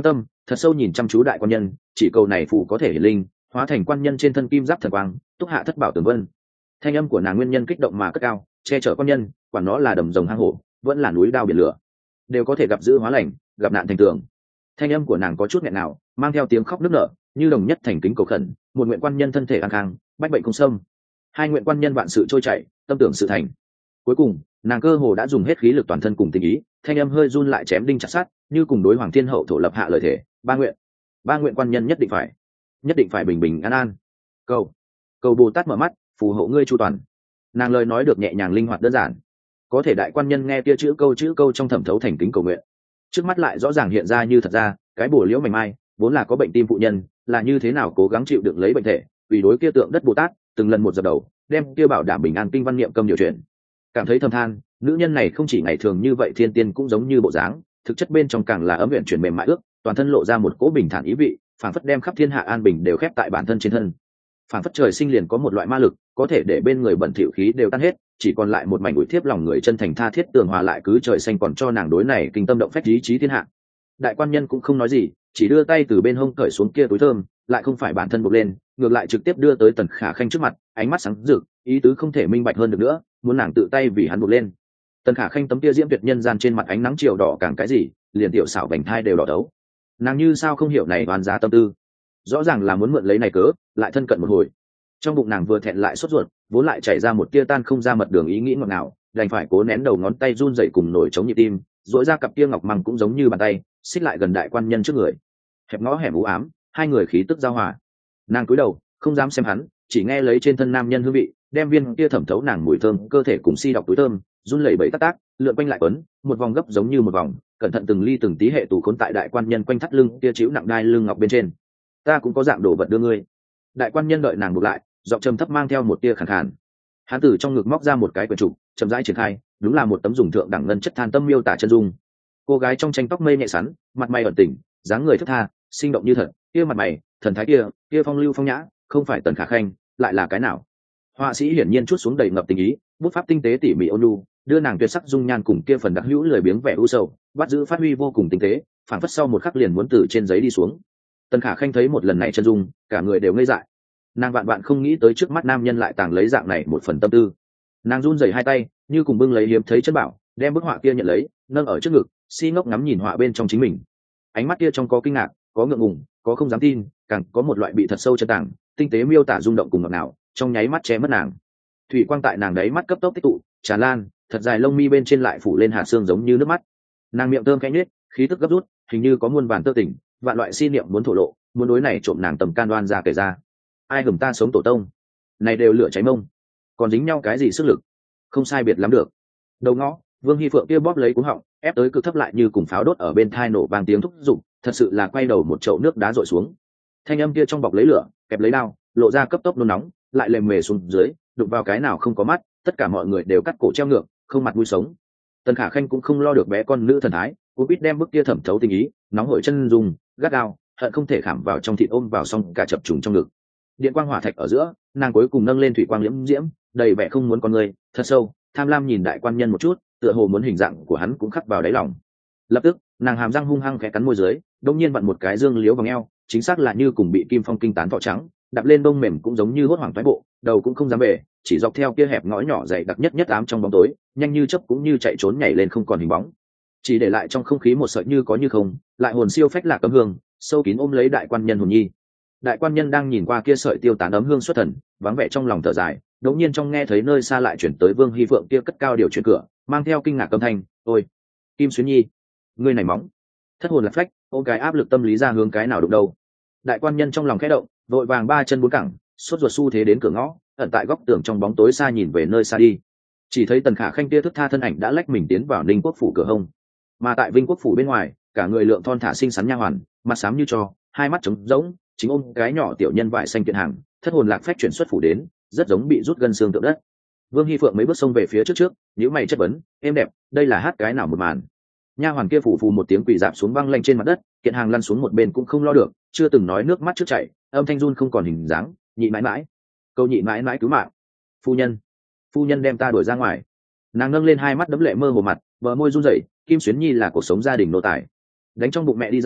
thật sâu nhìn chăm chú đại quan nhân, chỉ cầu này phụ có thể hiển linh, hóa thành quan nhân trên thân kim giáp thần quang, túc hạ thất bảo tường vân. Thanh âm của nàng nguyên nhân kích động mà cất cao, che chở quan nhân, quản nó là đầm rồng hang hổ, vẫn là núi đao biển lửa, đều có thể gặp dữ hóa lành, gặp nạn thành tường. Thanh âm của nàng có chút nghẹn nào, mang theo tiếng khóc nức nở, như đồng nhất thành kính cầu khẩn, một nguyện quan nhân thân thể an khang, bách bệnh không xâm, hai nguyện quan nhân vạn sự trôi chảy, tâm tưởng sự thành. Cuối cùng nàng cơ hồ đã dùng hết khí lực toàn thân cùng tình ý, thanh âm hơi run lại chém đinh chặt sắt, như cùng đối hoàng thiên hậu thổ lập hạ lời thể. Ba nguyện, ba nguyện quan nhân nhất định phải, nhất định phải bình bình an an. Cầu, cầu Bồ Tát mở mắt, phù hộ ngươi chu toàn. Nàng lời nói được nhẹ nhàng linh hoạt đơn giản, có thể đại quan nhân nghe kia chữ câu chữ câu trong thẩm thấu thành kính cầu nguyện. Trước mắt lại rõ ràng hiện ra như thật ra, cái bổ liễu mảnh mai vốn là có bệnh tim phụ nhân, là như thế nào cố gắng chịu đựng lấy bệnh thể, vì đối kia tượng đất Bồ Tát, từng lần một dập đầu, đem kia bảo đảm bình an kinh văn niệm cầm điều chuyển. Cảm thấy thầm than, nữ nhân này không chỉ ngày thường như vậy thiên tiên cũng giống như bộ dáng, thực chất bên trong càng là ấm uyển chuyển mềm mại ước, toàn thân lộ ra một cỗ bình thản ý vị, phảng phất đem khắp thiên hạ an bình đều khép tại bản thân trên thân. Phảng phất trời sinh liền có một loại ma lực, có thể để bên người bẩn thỉu khí đều tan hết, chỉ còn lại một mảnh ủi thiếp lòng người chân thành tha thiết tường hòa lại cứ trời xanh còn cho nàng đối này kinh tâm động phách ý chí thiên hạ. Đại quan nhân cũng không nói gì, chỉ đưa tay từ bên hông cởi xuống kia túi thơm, lại không phải bản thân buộc lên, ngược lại trực tiếp đưa tới Tần Khả Khanh trước mặt, ánh mắt sáng rực, ý tứ không thể minh bạch hơn được nữa, muốn nàng tự tay vì hắn buộc lên. Tần Khả Khanh tấm kia diễm tuyệt nhân gian trên mặt ánh nắng chiều đỏ càng cái gì, liền tiểu xảo bành thai đều đỏ đấu. Nàng như sao không hiểu này đoán giá tâm tư, rõ ràng là muốn mượn lấy này cớ, lại thân cận một hồi. Trong bụng nàng vừa thẹn lại sốt ruột, vốn lại chảy ra một tia tan không ra mật đường ý nghĩ ngọt ngào, đành phải cố nén đầu ngón tay run rẩy cùng nổi chống nhịp tim, duỗi ra cặp kia ngọc măng cũng giống như bàn tay, xích lại gần đại quan nhân trước người. Hẹp ngõ hẻm u ám, hai người khí tức giao hòa. Nàng cúi đầu, không dám xem hắn, chỉ nghe lấy trên thân nam nhân hương vị, đem viên kia thẩm thấu nàng mùi thơm cơ thể cùng si đọc túi thơm, run lẩy bẩy tác tác, lượn quanh lại quấn, một vòng gấp giống như một vòng, cẩn thận từng ly từng tí hệ tù khốn tại đại quan nhân quanh thắt lưng kia chịu nặng đai lưng ngọc bên trên. Ta cũng có dạng đồ vật đưa ngươi. Đại quan nhân đợi nàng buộc lại, giọng trầm thấp mang theo một tia khàn khàn. Hắn từ trong ngực móc ra một cái quyển trục, chậm rãi triển khai, đúng là một tấm dùng thượng đẳng ngân chất than tâm miêu tả chân dung. Cô gái trong tranh tóc mây nhẹ sắn, mặt mày ẩn tỉnh, dáng người thướt tha, sinh động như thật, kia mặt mày, thần thái kia, kia phong lưu phong nhã, không phải Tần Khả Khanh, lại là cái nào? Họa sĩ hiển nhiên chút xuống đầy ngập tình ý, bút pháp tinh tế tỉ mỉ ôn nhu, đưa nàng tuyệt sắc dung nhan cùng kia phần đặc hữu lười biếng vẻ u sầu, bắt giữ phát huy vô cùng tinh tế, phản phất sau một khắc liền muốn từ trên giấy đi xuống. Tần Khả Khanh thấy một lần này chân dung, cả người đều ngây dại. Nàng vạn vạn không nghĩ tới trước mắt nam nhân lại tàng lấy dạng này một phần tâm tư. Nàng run rẩy hai tay, như cùng bưng lấy hiếm thấy chân bảo, đem bức họa kia nhận lấy, nâng ở trước ngực, si ngốc ngắm nhìn họa bên trong chính mình. Ánh mắt kia trong có kinh ngạc, có ngượng ngùng, có không dám tin, càng có một loại bị thật sâu chân tàng, tinh tế miêu tả rung động cùng ngọt ngào, trong nháy mắt che mất nàng. Thủy quang tại nàng đấy mắt cấp tốc tích tụ, tràn lan, thật dài lông mi bên trên lại phủ lên hạ xương giống như nước mắt. Nàng miệng thơm khẽ nhếch, khí tức gấp rút, hình như có muôn vàn tơ tình, vạn loại si niệm muốn thổ lộ, muốn đối này trộm nàng tầm can đoan ra kể ra. Ai hầm ta sống tổ tông, này đều lửa cháy mông, còn dính nhau cái gì sức lực? Không sai biệt lắm được. Đầu ngõ, Vương Hi Phượng kia bóp lấy cú họng, ép tới cực thấp lại như cùng pháo đốt ở bên thai nổ vang tiếng thúc giục, thật sự là quay đầu một chậu nước đá rội xuống. Thanh âm kia trong bọc lấy lửa, kẹp lấy đao, lộ ra cấp tốc nôn nóng, lại lềm mề xuống dưới, đụng vào cái nào không có mắt, tất cả mọi người đều cắt cổ treo ngược, không mặt mũi sống. Tần Khả Khanh cũng không lo được bé con nữ thần thái, cô biết đem bức kia thẩm thấu tình ý, nóng hổi chân dùng, gắt gao, hận không thể khảm vào trong thịt ôm vào xong cả chập trùng trong ngực. Điện quang hỏa thạch ở giữa, nàng cuối cùng nâng lên thủy quang liễm diễm, đầy vẻ không muốn con người, thật sâu, tham lam nhìn đại quan nhân một chút, tựa hồ muốn hình dạng của hắn cũng khắc vào đáy lòng. Lập tức, nàng hàm răng hung hăng khẽ cắn môi dưới, đột nhiên vặn một cái dương liếu vòng eo, chính xác là như cùng bị kim phong kinh tán thọ trắng, đạp lên bông mềm cũng giống như hốt hoảng toái bộ, đầu cũng không dám bể, chỉ dọc theo kia hẹp ngõ nhỏ dày đặc nhất nhất ám trong bóng tối, nhanh như chớp cũng như chạy trốn nhảy lên không còn hình bóng, chỉ để lại trong không khí một sợi như có như không, lại hồn siêu phách lạc cấm hương, sâu kín ôm lấy đại quan nhân hồn nhi. Đại quan nhân đang nhìn qua kia sợi tiêu tán ấm hương xuất thần, vắng vẻ trong lòng thở dài, đột nhiên trong nghe thấy nơi xa lại chuyển tới Vương Hi Phượng kia cất cao điều chuyển cửa, mang theo kinh ngạc âm thanh, "Ôi, Kim Xuyến Nhi, ngươi này móng." Thất hồn lạc phách, ôm cái áp lực tâm lý ra hướng cái nào đụng đâu. Đại quan nhân trong lòng khẽ động, vội vàng ba chân bốn cẳng, sốt ruột xu thế đến cửa ngõ, ẩn tại góc tường trong bóng tối xa nhìn về nơi xa đi. Chỉ thấy Tần Khả Khanh kia thức tha thân ảnh đã lách mình tiến vào Ninh Quốc phủ cửa hông. Mà tại Vinh Quốc phủ bên ngoài, cả người lượng thon thả xinh xắn nha hoàn, mặt xám như tro, hai mắt trống rỗng, chính ôm cái nhỏ tiểu nhân vải xanh kiện hàng, thất hồn lạc phách chuyển xuất phủ đến, rất giống bị rút gân xương tượng đất. Vương Hi Phượng mấy bước xông về phía trước trước, nhíu mày chất vấn, "Em đẹp, đây là hát cái nào một màn?" Nha hoàn kia phủ phù một tiếng quỳ dạp xuống băng lanh trên mặt đất, kiện hàng lăn xuống một bên cũng không lo được, chưa từng nói nước mắt trước chảy, âm thanh run không còn hình dáng, "Nhị mãi mãi, câu nhị mãi mãi cứu mạng, phu nhân, phu nhân đem ta đuổi ra ngoài." Nàng nâng lên hai mắt đẫm lệ mơ hồ mặt, bờ môi run rẩy, Kim Xuyến Nhi là cuộc sống gia đình nô tài, đánh trong bụng mẹ đi ra,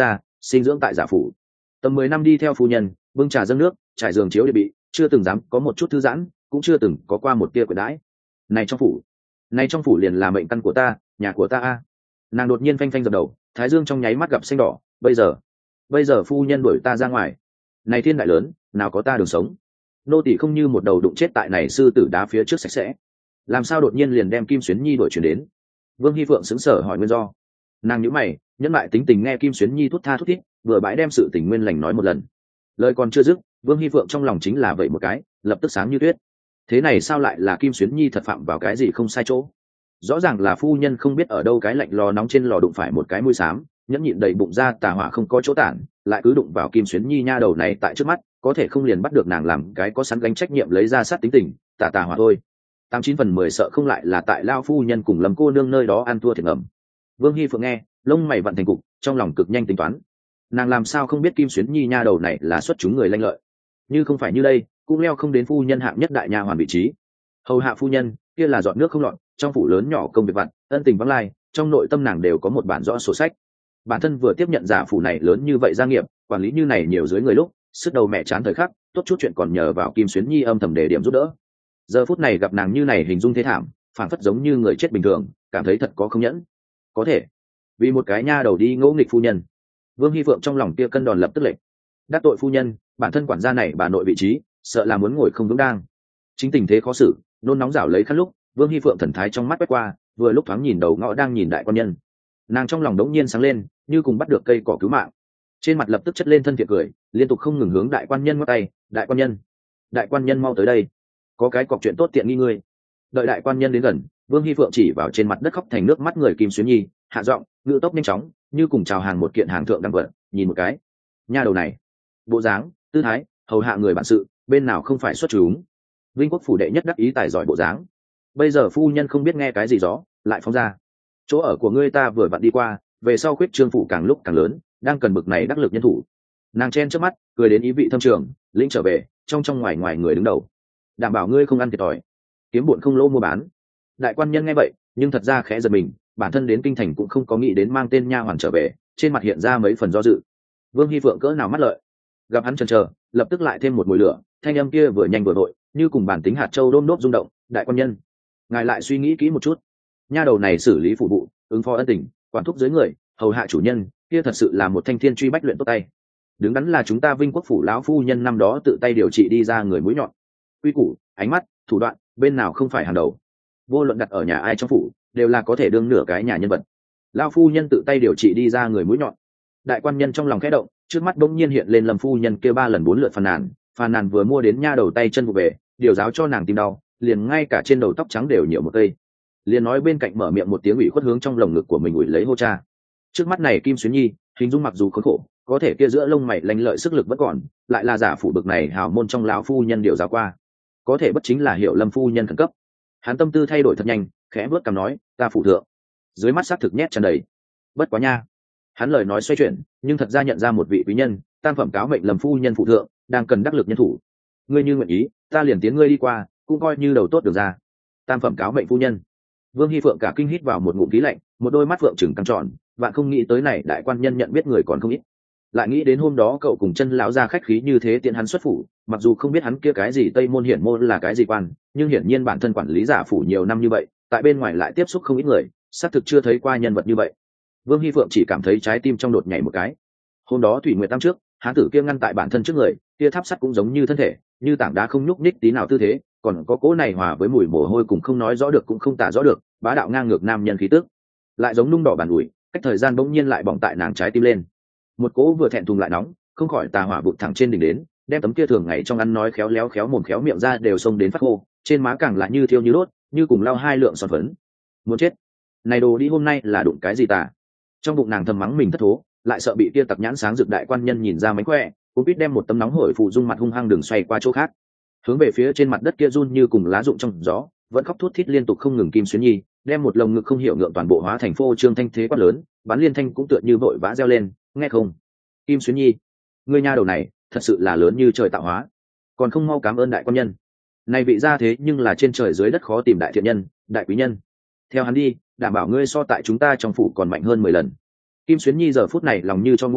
sinh dưỡng tại giả phủ. Tầm mười năm đi theo phu nhân, bưng trà dâng nước, trải giường chiếu địa bị, chưa từng dám có một chút thư giãn, cũng chưa từng có qua một tia quyền đãi. Này trong phủ, này trong phủ liền là mệnh căn của ta, nhà của ta a. Nàng đột nhiên phanh phanh dập đầu, thái dương trong nháy mắt gặp xanh đỏ. Bây giờ, bây giờ phu nhân đuổi ta ra ngoài. Này thiên đại lớn, nào có ta đường sống. Nô tỳ không như một đầu đụng chết tại này sư tử đá phía trước sạch sẽ. Làm sao đột nhiên liền đem Kim Xuyến Nhi đuổi chuyển đến? Vương Hi Phượng sững sờ hỏi nguyên do. Nàng nhíu mày, nhẫn lại tính tình nghe Kim Xuyến Nhi thút tha thút thít, vừa bãi đem sự tình nguyên lành nói một lần. Lời còn chưa dứt, Vương Hi Phượng trong lòng chính là vậy một cái, lập tức sáng như tuyết. Thế này sao lại là Kim Xuyến Nhi thật phạm vào cái gì không sai chỗ? Rõ ràng là phu nhân không biết ở đâu cái lạnh lò nóng trên lò đụng phải một cái mũi xám, nhẫn nhịn đầy bụng ra tà hỏa không có chỗ tản, lại cứ đụng vào Kim Xuyến Nhi nha đầu này tại trước mắt, có thể không liền bắt được nàng làm cái có sẵn gánh trách nhiệm lấy ra sát tính tình, tà tà hỏa thôi. Tám chín phần mười sợ không lại là tại lao phu nhân cùng Lâm cô nương nơi đó ăn thua thiệt ngầm. Vương Hi Phượng nghe, lông mày vặn thành cục, trong lòng cực nhanh tính toán. Nàng làm sao không biết Kim Xuyến Nhi nha đầu này là xuất chúng người lanh lợi, như không phải như đây, cũng leo không đến phu nhân hạng nhất đại nha hoàn vị trí. Hầu hạ phu nhân, kia là dọn nước không lọt, trong phủ lớn nhỏ công việc vặt, ân tình vắng lai, trong nội tâm nàng đều có một bản rõ sổ sách. Bản thân vừa tiếp nhận giả phủ này lớn như vậy gia nghiệp, quản lý như này nhiều dưới người lúc, sức đầu mẹ chán thời khắc, tốt chút chuyện còn nhờ vào Kim Xuyến Nhi âm thầm đề điểm giúp đỡ. Giờ phút này gặp nàng như này hình dung thế thảm, phảng phất giống như người chết bình thường, cảm thấy thật có không nhẫn. Có thể, vì một cái nha đầu đi ngỗ nghịch phu nhân. Vương Hi Phượng trong lòng kia cân đòn lập tức lệnh. Đắc tội phu nhân, bản thân quản gia này bà nội vị trí, sợ là muốn ngồi không vững đang. Chính tình thế khó xử, nôn nóng rảo lấy khăn lúc, Vương Hi Phượng thần thái trong mắt quét qua, vừa lúc thoáng nhìn đầu ngõ đang nhìn đại quan nhân. Nàng trong lòng đống nhiên sáng lên, như cùng bắt được cây cỏ cứu mạng. Trên mặt lập tức chất lên thân thiện cười, liên tục không ngừng hướng đại quan nhân ngắt tay, đại quan nhân, đại quan nhân mau tới đây, có cái cọc chuyện tốt tiện nghi ngươi. Đợi đại quan nhân đến gần, Vương Hi Phượng chỉ vào trên mặt đất khóc thành nước mắt người Kim Xuyến Nhi, hạ giọng, ngự tốc nhanh chóng, như cùng chào hàng một kiện hàng thượng đăng vật, nhìn một cái, nha đầu này, bộ dáng, tư thái, hầu hạ người bản sự, bên nào không phải xuất chúng. Vinh Quốc phủ đệ nhất đắc ý tài giỏi bộ dáng. Bây giờ phu nhân không biết nghe cái gì gió, lại phóng ra. Chỗ ở của ngươi ta vừa vặn đi qua, về sau khuyết trương phủ càng lúc càng lớn, đang cần bực này đắc lực nhân thủ. Nàng chen trước mắt, cười đến ý vị thâm trường, lĩnh trở về, trong trong ngoài ngoài người đứng đầu, đảm bảo ngươi không ăn thiệt thòi, kiếm bộn không lỗ mua bán. Đại quan nhân nghe vậy, nhưng thật ra khẽ giật mình, bản thân đến kinh thành cũng không có nghĩ đến mang tên nha hoàn trở về, trên mặt hiện ra mấy phần do dự. Vương Hi Phượng cỡ nào mắt lợi, gặp hắn chần chờ, lập tức lại thêm một mùi lửa, thanh âm kia vừa nhanh vừa vội, như cùng bản tính hạt châu đôm đốp rung động. Đại quan nhân, ngài lại suy nghĩ kỹ một chút, nha đầu này xử lý phụ vụ, ứng phó ân tình, quản thúc dưới người, hầu hạ chủ nhân, kia thật sự là một thanh thiên truy bách luyện tốt tay. Đứng đắn là chúng ta Vinh Quốc phủ lão phu nhân năm đó tự tay điều trị đi ra người mũi nhọn, quy củ, ánh mắt, thủ đoạn, bên nào không phải hàng đầu. Vô luận đặt ở nhà ai trong phủ, đều là có thể đương nửa cái nhà nhân vật. Lão phu nhân tự tay điều trị đi ra người mũi nhọn. Đại quan nhân trong lòng khẽ động, trước mắt bỗng nhiên hiện lên Lâm phu nhân kêu ba lần bốn lượt phàn nàn, phàn nàn vừa mua đến nha đầu tay chân vụ về, điều giáo cho nàng tim đau, liền ngay cả trên đầu tóc trắng đều nhiều một cây. Liền nói bên cạnh mở miệng một tiếng ủy khuất hướng trong lồng ngực của mình ủi lấy hô cha. Trước mắt này Kim Xuyến Nhi, hình dung mặc dù khốn khổ, có thể kia giữa lông mày lanh lợi sức lực vẫn còn, lại là giả phủ bực này hào môn trong lão phu nhân điều giáo qua, có thể bất chính là hiểu Lâm phu nhân khẩn cấp. Hắn tâm tư thay đổi thật nhanh, khẽ vớt cằm nói, ta phụ thượng. Dưới mắt xác thực nhét tràn đầy. Bất quá nha. Hắn lời nói xoay chuyển, nhưng thật ra nhận ra một vị quý nhân, tam phẩm cáo mệnh Lâm phu nhân phụ thượng, đang cần đắc lực nhân thủ. Ngươi như nguyện ý, ta liền tiến ngươi đi qua, cũng coi như đầu tốt được ra. Tam phẩm cáo mệnh phu nhân. Vương Hi Phượng cả kinh hít vào một ngụm khí lạnh, một đôi mắt phượng trừng căng tròn, vạn không nghĩ tới này đại quan nhân nhận biết người còn không ít. Lại nghĩ đến hôm đó cậu cùng chân lão ra khách khí như thế tiện hắn xuất phủ, mặc dù không biết hắn kia cái gì tây môn hiển môn là cái gì quan, nhưng hiển nhiên bản thân quản lý giả phủ nhiều năm như vậy, tại bên ngoài lại tiếp xúc không ít người, xác thực chưa thấy qua nhân vật như vậy. Vương Hi Phượng chỉ cảm thấy trái tim trong đột nhảy một cái. Hôm đó Thủy Nguyệt Tam trước, hán tử kia ngăn tại bản thân trước người, kia tháp sắt cũng giống như thân thể, như tảng đá không nhúc nhích tí nào tư thế, còn có cỗ này hòa với mùi mồ hôi cùng không nói rõ được cũng không tả rõ được, bá đạo ngang ngược nam nhân khí tức, lại giống nung đỏ bàn ủi, cách thời gian bỗng nhiên lại bỏng tại nàng trái tim lên. Một cỗ vừa thẹn thùng lại nóng, không khỏi tà hỏa vụt thẳng trên đỉnh đến, đem tấm kia thường ngày trong ăn nói khéo léo khéo mồm khéo miệng ra đều xông đến phát khô, trên má càng là như thiêu như đốt, như cùng lau hai lượng son phấn. Muốn chết, này đồ đi hôm nay là đụng cái gì tà? Trong bụng nàng thầm mắng mình thất thố, lại sợ bị kia tặc nhãn sáng rực đại quan nhân nhìn ra mánh khỏe, cũng biết đem một tấm nóng hổi phụ dung mặt hung hăng đường xoay qua chỗ khác, hướng về phía trên mặt đất kia run như cùng lá rụng trong gió, vẫn khóc thút thít liên tục không ngừng Kim Xuyến Nhi, đem một lồng ngực không hiểu ngượng toàn bộ hóa thành phô trương thanh thế quát lớn, bán liên thanh cũng tựa như vội vã reo lên, nghe không? Kim Xuyến Nhi, ngươi nha đầu này, thật sự là lớn như trời tạo hóa, còn không mau cảm ơn đại quan nhân. Này vị gia thế nhưng là trên trời dưới đất khó tìm đại thiện nhân, đại quý nhân. Theo hắn đi, đảm bảo ngươi so tại chúng ta trong phủ còn mạnh hơn mười lần. Kim Xuyến Nhi giờ phút này lòng như cho nguội,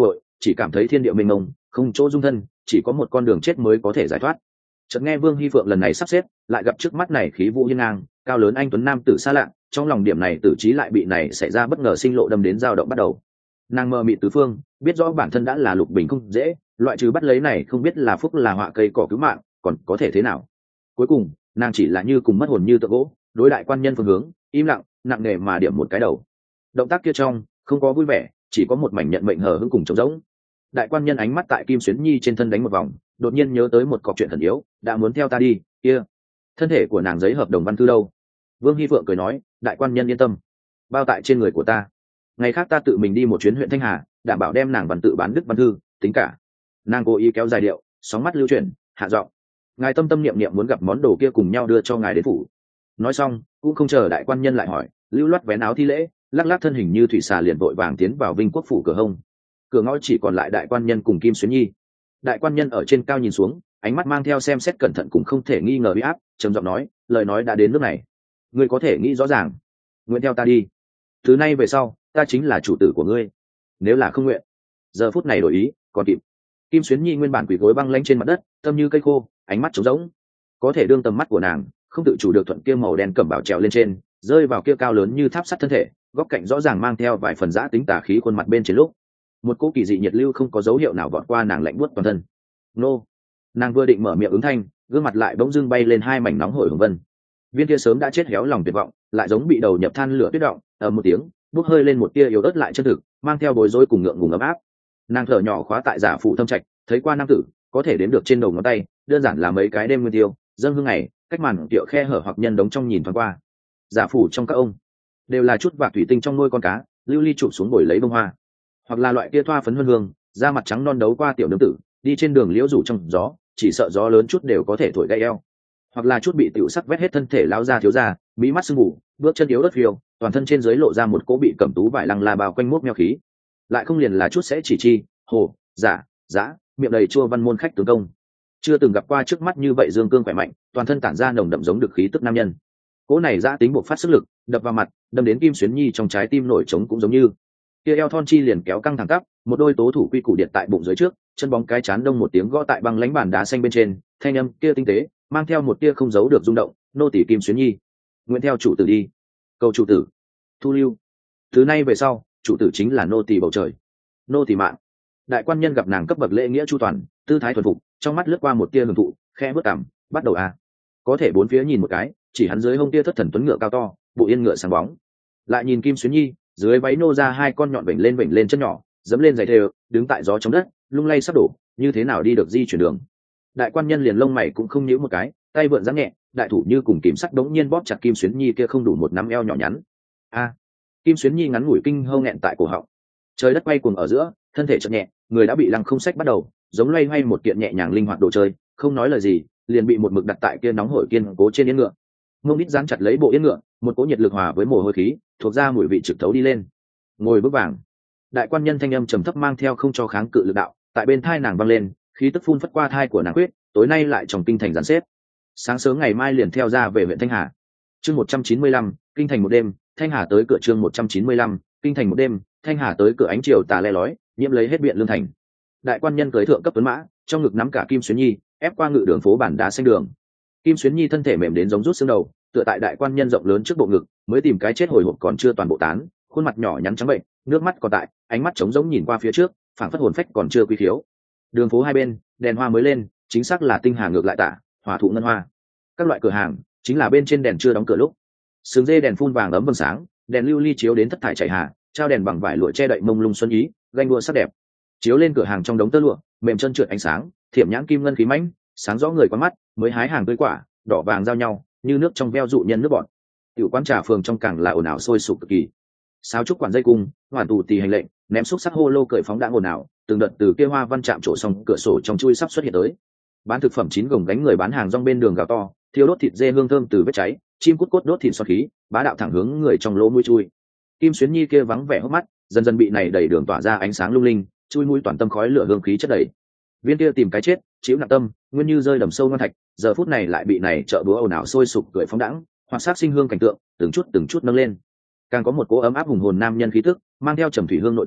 chỉ cảm thấy thiên địa mênh mông, không chỗ dung thân, chỉ có một con đường chết mới có thể giải thoát. Chợt nghe Vương Hy Phượng lần này sắp xếp, lại gặp trước mắt này khí vũ hiên ngang, cao lớn anh tuấn nam tử xa lạ, trong lòng điểm này tử trí lại bị này xảy ra bất ngờ sinh lộ đâm đến dao động bắt đầu. Nàng mơ mịt tứ phương, biết rõ bản thân đã là lục bình không dễ, loại trừ bắt lấy này không biết là phúc là họa cây cỏ cứu mạng, còn có thể thế nào. Cuối cùng nàng chỉ là như cùng mất hồn như tượng gỗ, đối đại quan nhân phương hướng im lặng nặng nề mà điểm một cái đầu. Động tác kia trong không có vui vẻ, chỉ có một mảnh nhận mệnh hờ hững cùng trống rỗng. Đại quan nhân ánh mắt tại Kim Xuyến Nhi trên thân đánh một vòng, đột nhiên nhớ tới một cọc chuyện thần yếu, đã muốn theo ta đi kia thân thể của nàng giấy hợp đồng văn thư đâu. Vương Hy Phượng cười nói, đại quan nhân yên tâm, bao tại trên người của ta, ngày khác ta tự mình đi một chuyến huyện Thanh Hà, đảm bảo đem nàng văn tự bán đức văn thư tính cả. Nàng cố ý kéo dài điệu, sóng mắt lưu chuyển, hạ giọng, ngài tâm tâm niệm niệm muốn gặp món đồ kia cùng nhau đưa cho ngài đến phủ. Nói xong cũng không chờ đại quan nhân lại hỏi, lưu loát vén áo thi lễ, lắc lắc thân hình như thủy xà liền vội vàng tiến vào Vinh Quốc phủ cửa hông. Cửa ngõ chỉ còn lại đại quan nhân cùng Kim Xuyến Nhi. Đại quan nhân ở trên cao nhìn xuống, ánh mắt mang theo xem xét cẩn thận cũng không thể nghi ngờ uy áp, trầm giọng nói, lời nói đã đến nước này, ngươi có thể nghĩ rõ ràng, nguyện theo ta đi, từ nay về sau ta chính là chủ tử của ngươi. Nếu là không nguyện, giờ phút này đổi ý còn kịp. Kim Xuyến Nhi nguyên bản quỳ gối băng lanh trên mặt đất, tâm như cây khô, ánh mắt trống rỗng, có thể đương tầm mắt của nàng không tự chủ được thuận kia màu đen cẩm bảo trèo lên trên, rơi vào kia cao lớn như tháp sắt thân thể, góc cạnh rõ ràng mang theo vài phần giã tính tà khí khuôn mặt bên trên lúc, một cỗ kỳ dị nhiệt lưu không có dấu hiệu nào vọt qua nàng lạnh buốt toàn thân. Nô, nàng vừa định mở miệng ứng thanh, gương mặt lại bỗng dưng bay lên hai mảnh nóng hổi hồng vân. Viên kia sớm đã chết héo lòng tuyệt vọng, lại giống bị đầu nhập than lửa tuyết động, ầm một tiếng, bốc hơi lên một tia yếu ớt lại chân thực, mang theo bối rối cùng ngượng ngùng ấm áp. Nàng thở nhỏ khóa tại giả phụ thâm trạch, thấy qua nam tử, có thể đếm được trên đầu ngón tay, đơn giản là mấy cái đêm nguyên tiêu, dâng hương ngày, cách màn tiệu khe hở hoặc nhân đống trong nhìn thoáng qua. Giả phủ trong các ông đều là chút vạc thủy tinh trong nuôi con cá, lưu ly chụp xuống bồi lấy bông hoa, hoặc là loại kia thoa phấn hương hương, da mặt trắng non đấu qua tiểu nương tử, đi trên đường liễu rủ trong gió, chỉ sợ gió lớn chút đều có thể thổi gãy eo, hoặc là chút bị tiểu sắc vét hết thân thể lao ra thiếu ra, mỹ mắt sưng mù, bước chân yếu đất phiêu, toàn thân trên dưới lộ ra một cỗ bị cẩm tú vải lăng la bao quanh mốt meo khí. Lại không liền là chút sẽ chỉ chi hồ giả giã miệng đầy chua văn môn khách tướng công, chưa từng gặp qua trước mắt như vậy dương cương khỏe mạnh, toàn thân tản ra nồng đậm giống được khí tức nam nhân. Cỗ này giã tính buộc phát sức lực, đập vào mặt, đâm đến Kim Xuyến Nhi trong trái tim nổi trống cũng giống như kia eo thon chi liền kéo căng thẳng tắp, một đôi tố thủ quy củ điện tại bụng dưới trước, chân bóng cái chán đông một tiếng gõ tại băng lánh bàn đá xanh bên trên, thanh âm kia tinh tế, mang theo một tia không giấu được rung động, nô tỳ Kim Xuyến Nhi, nguyện theo chủ tử đi. Cầu chủ tử thu lưu, thứ nay về sau chủ tử chính là nô tỳ bầu trời, nô tỳ mạng. Đại quan nhân gặp nàng cấp bậc lễ nghĩa chu toàn, tư thái thuần phục, trong mắt lướt qua một tia hưởng thụ, khẽ bước cảm, bắt đầu à. Có thể bốn phía nhìn một cái, chỉ hắn dưới hông tia thất thần tuấn ngựa cao to, bộ yên ngựa sáng bóng. Lại nhìn Kim Xuyến Nhi, dưới váy nô ra hai con nhọn vểnh lên vểnh lên chân nhỏ, dẫm lên giày thêu, đứng tại gió trong đất, lung lay sắp đổ, như thế nào đi được di chuyển đường. Đại quan nhân liền lông mày cũng không nhíu một cái, tay vượn giãn nhẹ, đại thủ như cùng kìm sắt đống nhiên bóp chặt Kim Xuyến Nhi kia không đủ một nắm eo nhỏ nhắn. A! Kim Xuyến Nhi ngắn ngủi kinh hâu nghẹn tại cổ họng. Trời đất quay cuồng ở giữa, thân thể chợt nhẹ, người đã bị lăng không sách bắt đầu, giống loay hoay một kiện nhẹ nhàng linh hoạt đồ chơi, không nói lời gì, liền bị một mực đặt tại kia nóng hổi kiên cố trên yên ngựa. Mông đít dán chặt lấy bộ yên ngựa, một cỗ nhiệt lực hòa với mồ hôi khí, thuộc ra mùi vị trực thấu đi lên. Ngồi bước vàng. Đại quan nhân thanh âm trầm thấp mang theo không cho kháng cự lực đạo, tại bên thai nàng vang lên, khí tức phun phất qua thai của nàng quyết, tối nay lại trong kinh thành giàn xếp. Sáng sớm ngày mai liền theo ra về huyện Thanh Hà. Chương một trăm chín mươi lăm, kinh thành một đêm, Thanh Hà tới cửa. Chương một trăm chín mươi lăm, kinh thành một đêm, Thanh Hà tới cửa. Ánh chiều tà le lói, nhiễm lấy hết biện lương thành. Đại quan nhân cưới thượng cấp tuấn mã, trong ngực nắm cả Kim Xuyến Nhi, ép qua ngự đường phố bản đá xanh đường. Kim Xuyến Nhi thân thể mềm đến giống rút xương đầu, tựa tại đại quan nhân rộng lớn trước bộ ngực, mới tìm cái chết hồi hộp còn chưa toàn bộ tán, khuôn mặt nhỏ nhắn trắng bệnh, nước mắt còn tại, ánh mắt trống rỗng nhìn qua phía trước, phảng phất hồn phách còn chưa quy khiếu. Đường phố hai bên, đèn hoa mới lên, chính xác là tinh hà ngược lại tả, hỏa thụ ngân hoa. Các loại cửa hàng, chính là bên trên đèn chưa đóng cửa lúc. Sừng dê đèn phun vàng ấm vầng sáng, đèn lưu ly chiếu đến thất thải chảy hà, trao đèn bằng vải lụa che đậy mông lung xuân ý, ganh đua sắc đẹp. Chiếu lên cửa hàng trong đống tơ lụa, mềm chân trượt ánh sáng, thiểm nhãn kim ngân khí mãnh, sáng rõ người qua mắt, mới hái hàng tươi quả, đỏ vàng giao nhau, như nước trong veo dụ nhân nước bọt. Tiểu quán trà phường trong càng là ồn ào sôi sục cực kỳ. Sáo trúc quản dây cung, hoàn tù tì hành lệnh, ném xúc sắc hô lô cởi phóng đã ồn ào, từng đợt từ kia hoa văn chạm trổ xong cửa sổ trong chui sắp xuất hiện tới. Bán thực phẩm chín gồng gánh người bán hàng rong bên đường gào to, thiêu đốt thịt dê hương thơm từ vết cháy, chim cút cốt đốt thịt xoát khí, bá đạo thẳng hướng người trong lỗ mũi chui. Kim Xuyến Nhi kia vắng vẻ hốc mắt, dần dần bị này đầy đường tỏa ra ánh sáng lung linh, chui mũi toàn tâm khói lửa hương khí chất đầy. Viên kia tìm cái chết, chịu nặng tâm, nguyên như rơi đầm sâu ngon thạch, giờ phút này lại bị này chợ búa ồn ào sôi sục cười phóng đãng, hoặc sát sinh hương cảnh tượng, từng chút từng chút nâng lên. Càng có một cỗ ấm áp hùng hồn nam nhân khí tức, mang theo trầm thủy hương nội tình,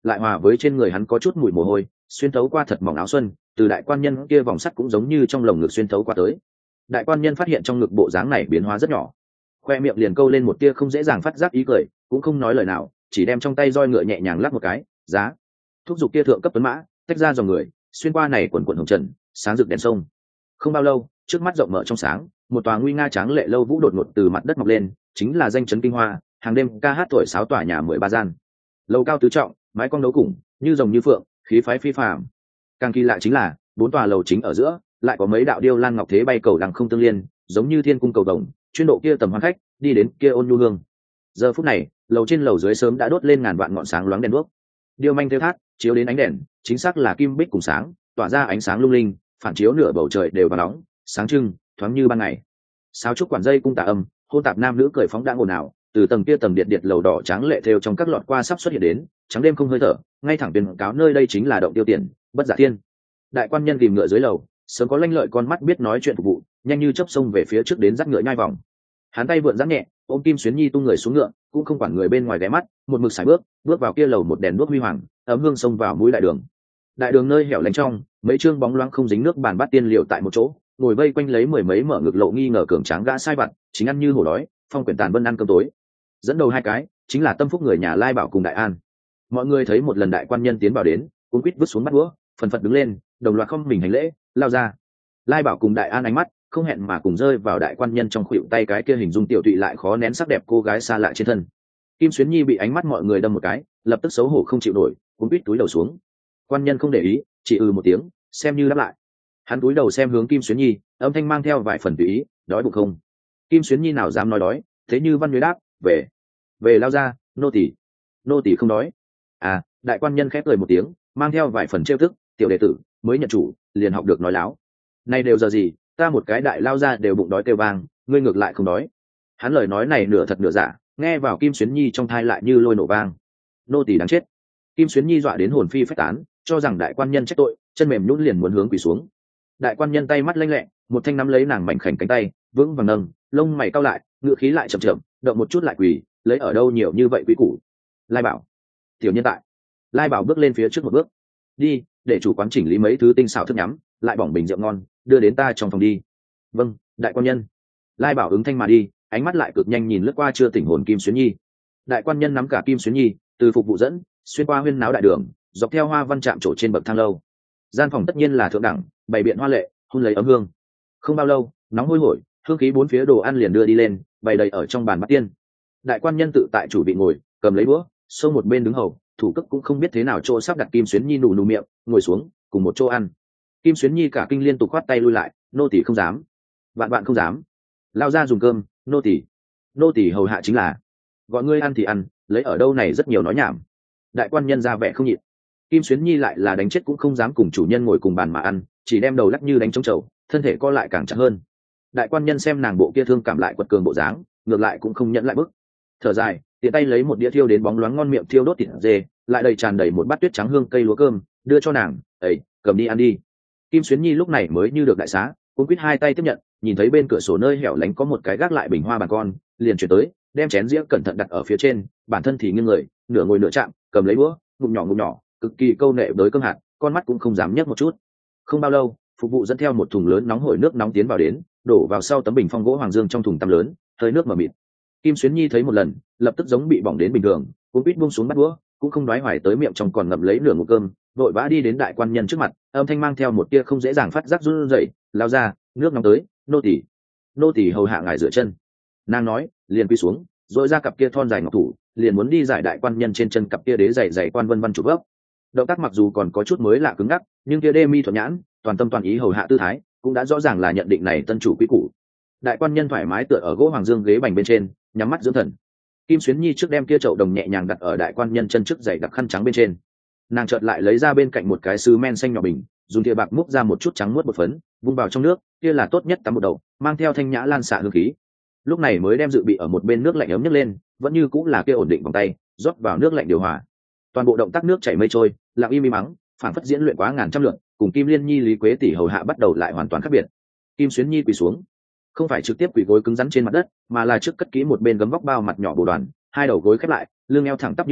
lại hòa với trên người hắn có chút mùi mồ hôi xuyên thấu qua thật mỏng áo xuân, từ đại quan nhân kia vòng sắt cũng giống như trong lồng ngực xuyên thấu qua tới. Đại quan nhân phát hiện trong ngực bộ dáng này biến hóa rất nhỏ, khoe miệng liền câu lên một tia không dễ dàng phát giác ý cười, cũng không nói lời nào, chỉ đem trong tay roi ngựa nhẹ nhàng lắc một cái, giá thúc giục kia thượng cấp tuấn mã tách ra dòng người xuyên qua này quần quần hồng trần, sáng rực đèn sông. Không bao lâu, trước mắt rộng mở trong sáng, một tòa nguy nga tráng lệ lâu vũ đột ngột từ mặt đất mọc lên, chính là danh chấn kinh hoa, hàng đêm ca hát tuổi sáo tòa nhà mười ba gian. Lầu cao tứ trọng, mái cong đấu củng, như rồng như phượng, khí phái phi phàm. Càng kỳ lạ chính là, bốn tòa lầu chính ở giữa, lại có mấy đạo điêu lan ngọc thế bay cầu đằng không tương liên, giống như thiên cung cầu đồng, chuyên độ kia tầm hoan khách, đi đến kia ôn nhu hương. Giờ phút này, lầu trên lầu dưới sớm đã đốt lên ngàn vạn ngọn sáng loáng đèn đuốc. Điêu manh theo thác, chiếu đến ánh đèn, chính xác là kim bích cùng sáng, tỏa ra ánh sáng lung linh, phản chiếu nửa bầu trời đều vàng nóng, sáng trưng, thoáng như ban ngày. Sáo trúc quản dây cung tà âm, hôn tạp nam nữ cười phóng đãng ồn ào, từ tầng kia tầng điện điện lầu đỏ trắng lệ theo trong các lọt qua sắp xuất hiện đến, trắng đêm không hơi thở, ngay thẳng tuyên cáo nơi đây chính là động tiêu tiền, bất giả tiên. Đại quan nhân tìm ngựa dưới lầu, sớm có lanh lợi con mắt biết nói chuyện phục vụ, nhanh như chớp xông về phía trước đến dắt ngựa nhai vòng. Hắn tay vượn giãn nhẹ, ôm Kim Xuyến Nhi tung người xuống ngựa, cũng không quản người bên ngoài ghé mắt, một mực sải bước, bước vào kia lầu một đèn đuốc huy hoàng, ấm hương xông vào mũi đại đường. Đại đường nơi hẻo lánh trong, mấy trương bóng loáng không dính nước bàn bát tiên liệu tại một chỗ, ngồi vây quanh lấy mười mấy mở ngực lộ nghi ngờ cường tráng gã sai vặt, chính ăn như hổ đói, phong quyển tàn vân ăn cơm tối. Dẫn đầu hai cái, chính là tâm phúc người nhà Lai Bảo cùng Đại An. Mọi người thấy một lần đại quan nhân tiến vào đến, cuống quýt vứt xuống bát đũa, phần phật đứng lên, đồng loạt không mình hành lễ, lao ra. Lai Bảo cùng Đại An ánh mắt không hẹn mà cùng rơi vào đại quan nhân trong khuỷu tay cái kia hình dung tiểu tụy lại khó nén sắc đẹp cô gái xa lạ trên thân. Kim Xuyến Nhi bị ánh mắt mọi người đâm một cái, lập tức xấu hổ không chịu nổi, cuống quýt túi đầu xuống. Quan nhân không để ý, chỉ ừ một tiếng, xem như đáp lại. Hắn túi đầu xem hướng Kim Xuyến Nhi, âm thanh mang theo vài phần tùy ý, đói bụng không? Kim Xuyến Nhi nào dám nói đói, thế như văn nhuế đáp, về, về lao ra, nô tỳ, nô tỳ không đói. À, đại quan nhân khép cười một tiếng, mang theo vài phần trêu tức, tiểu đệ tử mới nhận chủ, liền học được nói láo. Này đều giờ gì, ta một cái đại lao ra đều bụng đói kêu vang, ngươi ngược lại không đói. Hắn lời nói này nửa thật nửa giả, nghe vào Kim Xuyến Nhi trong thai lại như lôi nổ vang. Nô tỳ đáng chết. Kim Xuyến Nhi dọa đến hồn phi phách tán, cho rằng đại quan nhân trách tội, chân mềm nhũn liền muốn hướng quỳ xuống. Đại quan nhân tay mắt lanh lẹ, một thanh nắm lấy nàng mảnh khảnh cánh tay, vững vàng nâng, lông mày cau lại, ngựa khí lại chậm chậm, động một chút lại quỳ, lấy ở đâu nhiều như vậy quý củ. Lai Bảo, tiểu nhân tại. Lai Bảo bước lên phía trước một bước, đi, để chủ quán chỉnh lý mấy thứ tinh xảo thức nhắm, lại bỏng bình rượu ngon, đưa đến ta trong phòng đi. Vâng, đại quan nhân. Lai Bảo ứng thanh mà đi, ánh mắt lại cực nhanh nhìn lướt qua chưa tỉnh hồn Kim Xuyến Nhi. Đại quan nhân nắm cả Kim Xuyến Nhi, từ phục vụ dẫn, xuyên qua huyên náo đại đường, dọc theo hoa văn chạm trổ trên bậc thang lâu. Gian phòng tất nhiên là thượng đẳng, bày biện hoa lệ, hun lấy ấm hương. Không bao lâu, nóng hôi hổi, hương khí bốn phía đồ ăn liền đưa đi lên, bày đầy ở trong bàn bát tiên. Đại quan nhân tự tại chủ vị ngồi, cầm lấy đũa, xông một bên đứng hầu, thủ cấp cũng không biết thế nào chỗ sắp đặt Kim Xuyến Nhi nụ nụ miệng, ngồi xuống, cùng một chỗ ăn. Kim Xuyến Nhi cả kinh liên tục khoát tay lui lại, nô tỳ không dám, vạn vạn không dám. Lao ra dùng cơm, nô tỳ, nô tỳ hầu hạ chính là, gọi ngươi ăn thì ăn, lấy ở đâu này rất nhiều nói nhảm. Đại quan nhân ra vẻ không nhịn. Kim Xuyến Nhi lại là đánh chết cũng không dám cùng chủ nhân ngồi cùng bàn mà ăn, chỉ đem đầu lắc như đánh trống trầu, thân thể co lại càng chặt hơn. Đại quan nhân xem nàng bộ kia thương cảm lại quật cường bộ dáng, ngược lại cũng không nhận lại bức. Thở dài, tiện tay lấy một đĩa thiêu đến bóng loáng ngon miệng thiêu đốt thịt dê, lại đầy tràn đầy một bát tuyết trắng hương cây lúa cơm, đưa cho nàng, "Ấy, cầm đi ăn đi." Kim Xuyến Nhi lúc này mới như được đại xá, cuống quýt hai tay tiếp nhận, nhìn thấy bên cửa sổ nơi hẻo lánh có một cái gác lại bình hoa bàn con, liền chuyển tới, đem chén dĩa cẩn thận đặt ở phía trên, bản thân thì nghiêng người, nửa ngồi nửa chạm, cầm lấy đũa, ngụm nhỏ ngụm nhỏ, cực kỳ câu nệ với cơm hạt, con mắt cũng không dám nhấc một chút. Không bao lâu, phục vụ dẫn theo một thùng lớn nóng hổi nước nóng tiến vào đến, đổ vào sau tấm bình phong gỗ hoàng dương trong thùng tăm lớn, hơi nước mờ mịt. Kim Xuyến Nhi thấy một lần, lập tức giống bị bỏng đến bình thường, cuống quýt buông xuống bắt đũa, cũng không đoái hoài tới miệng trong còn ngậm lấy nửa ngụm cơm, vội vã đi đến đại quan nhân trước mặt, âm thanh mang theo một tia không dễ dàng phát giác run rẩy, lao ra, nước nóng tới, nô tỳ, nô tỳ hầu hạ ngài rửa chân. Nàng nói, liền quy xuống, rồi ra cặp kia thon dài ngọc thủ, liền muốn đi giải đại quan nhân trên chân cặp kia đế dày dày quan vân văn chụp gốc. Động tác mặc dù còn có chút mới lạ cứng ngắc, nhưng kia đê mi thuận nhãn, toàn tâm toàn ý hầu hạ tư thái, cũng đã rõ ràng là nhận định này tân chủ quý cũ. Đại quan nhân thoải mái tựa ở gỗ hoàng dương ghế bành bên trên, nhắm mắt dưỡng thần. Kim Xuyến Nhi trước đem kia chậu đồng nhẹ nhàng đặt ở đại quan nhân chân trước giày đặc khăn trắng bên trên. Nàng chợt lại lấy ra bên cạnh một cái sứ men xanh nhỏ bình, dùng thìa bạc múc ra một chút trắng muốt bột phấn, vung vào trong nước, kia là tốt nhất tắm một đầu, mang theo thanh nhã lan xạ hương khí. Lúc này mới đem dự bị ở một bên nước lạnh ấm nhấc lên, vẫn như cũng là kia ổn định vòng tay, rót vào nước lạnh điều hòa. Toàn bộ động tác nước chảy mây trôi, lặng im im mắng, phản phất diễn luyện quá ngàn trăm lượt, cùng Kim Liên Nhi Lý Quế tỷ hầu hạ bắt đầu lại hoàn toàn khác biệt. Kim Xuyến Nhi quỳ xuống, không phải trực tiếp quỳ gối cứng rắn trên mặt đất, mà là trước cất kỹ một bên gấm vóc bao mặt nhỏ bồ đoàn, hai đầu gối khép lại, lưng eo thẳng tắp như thước,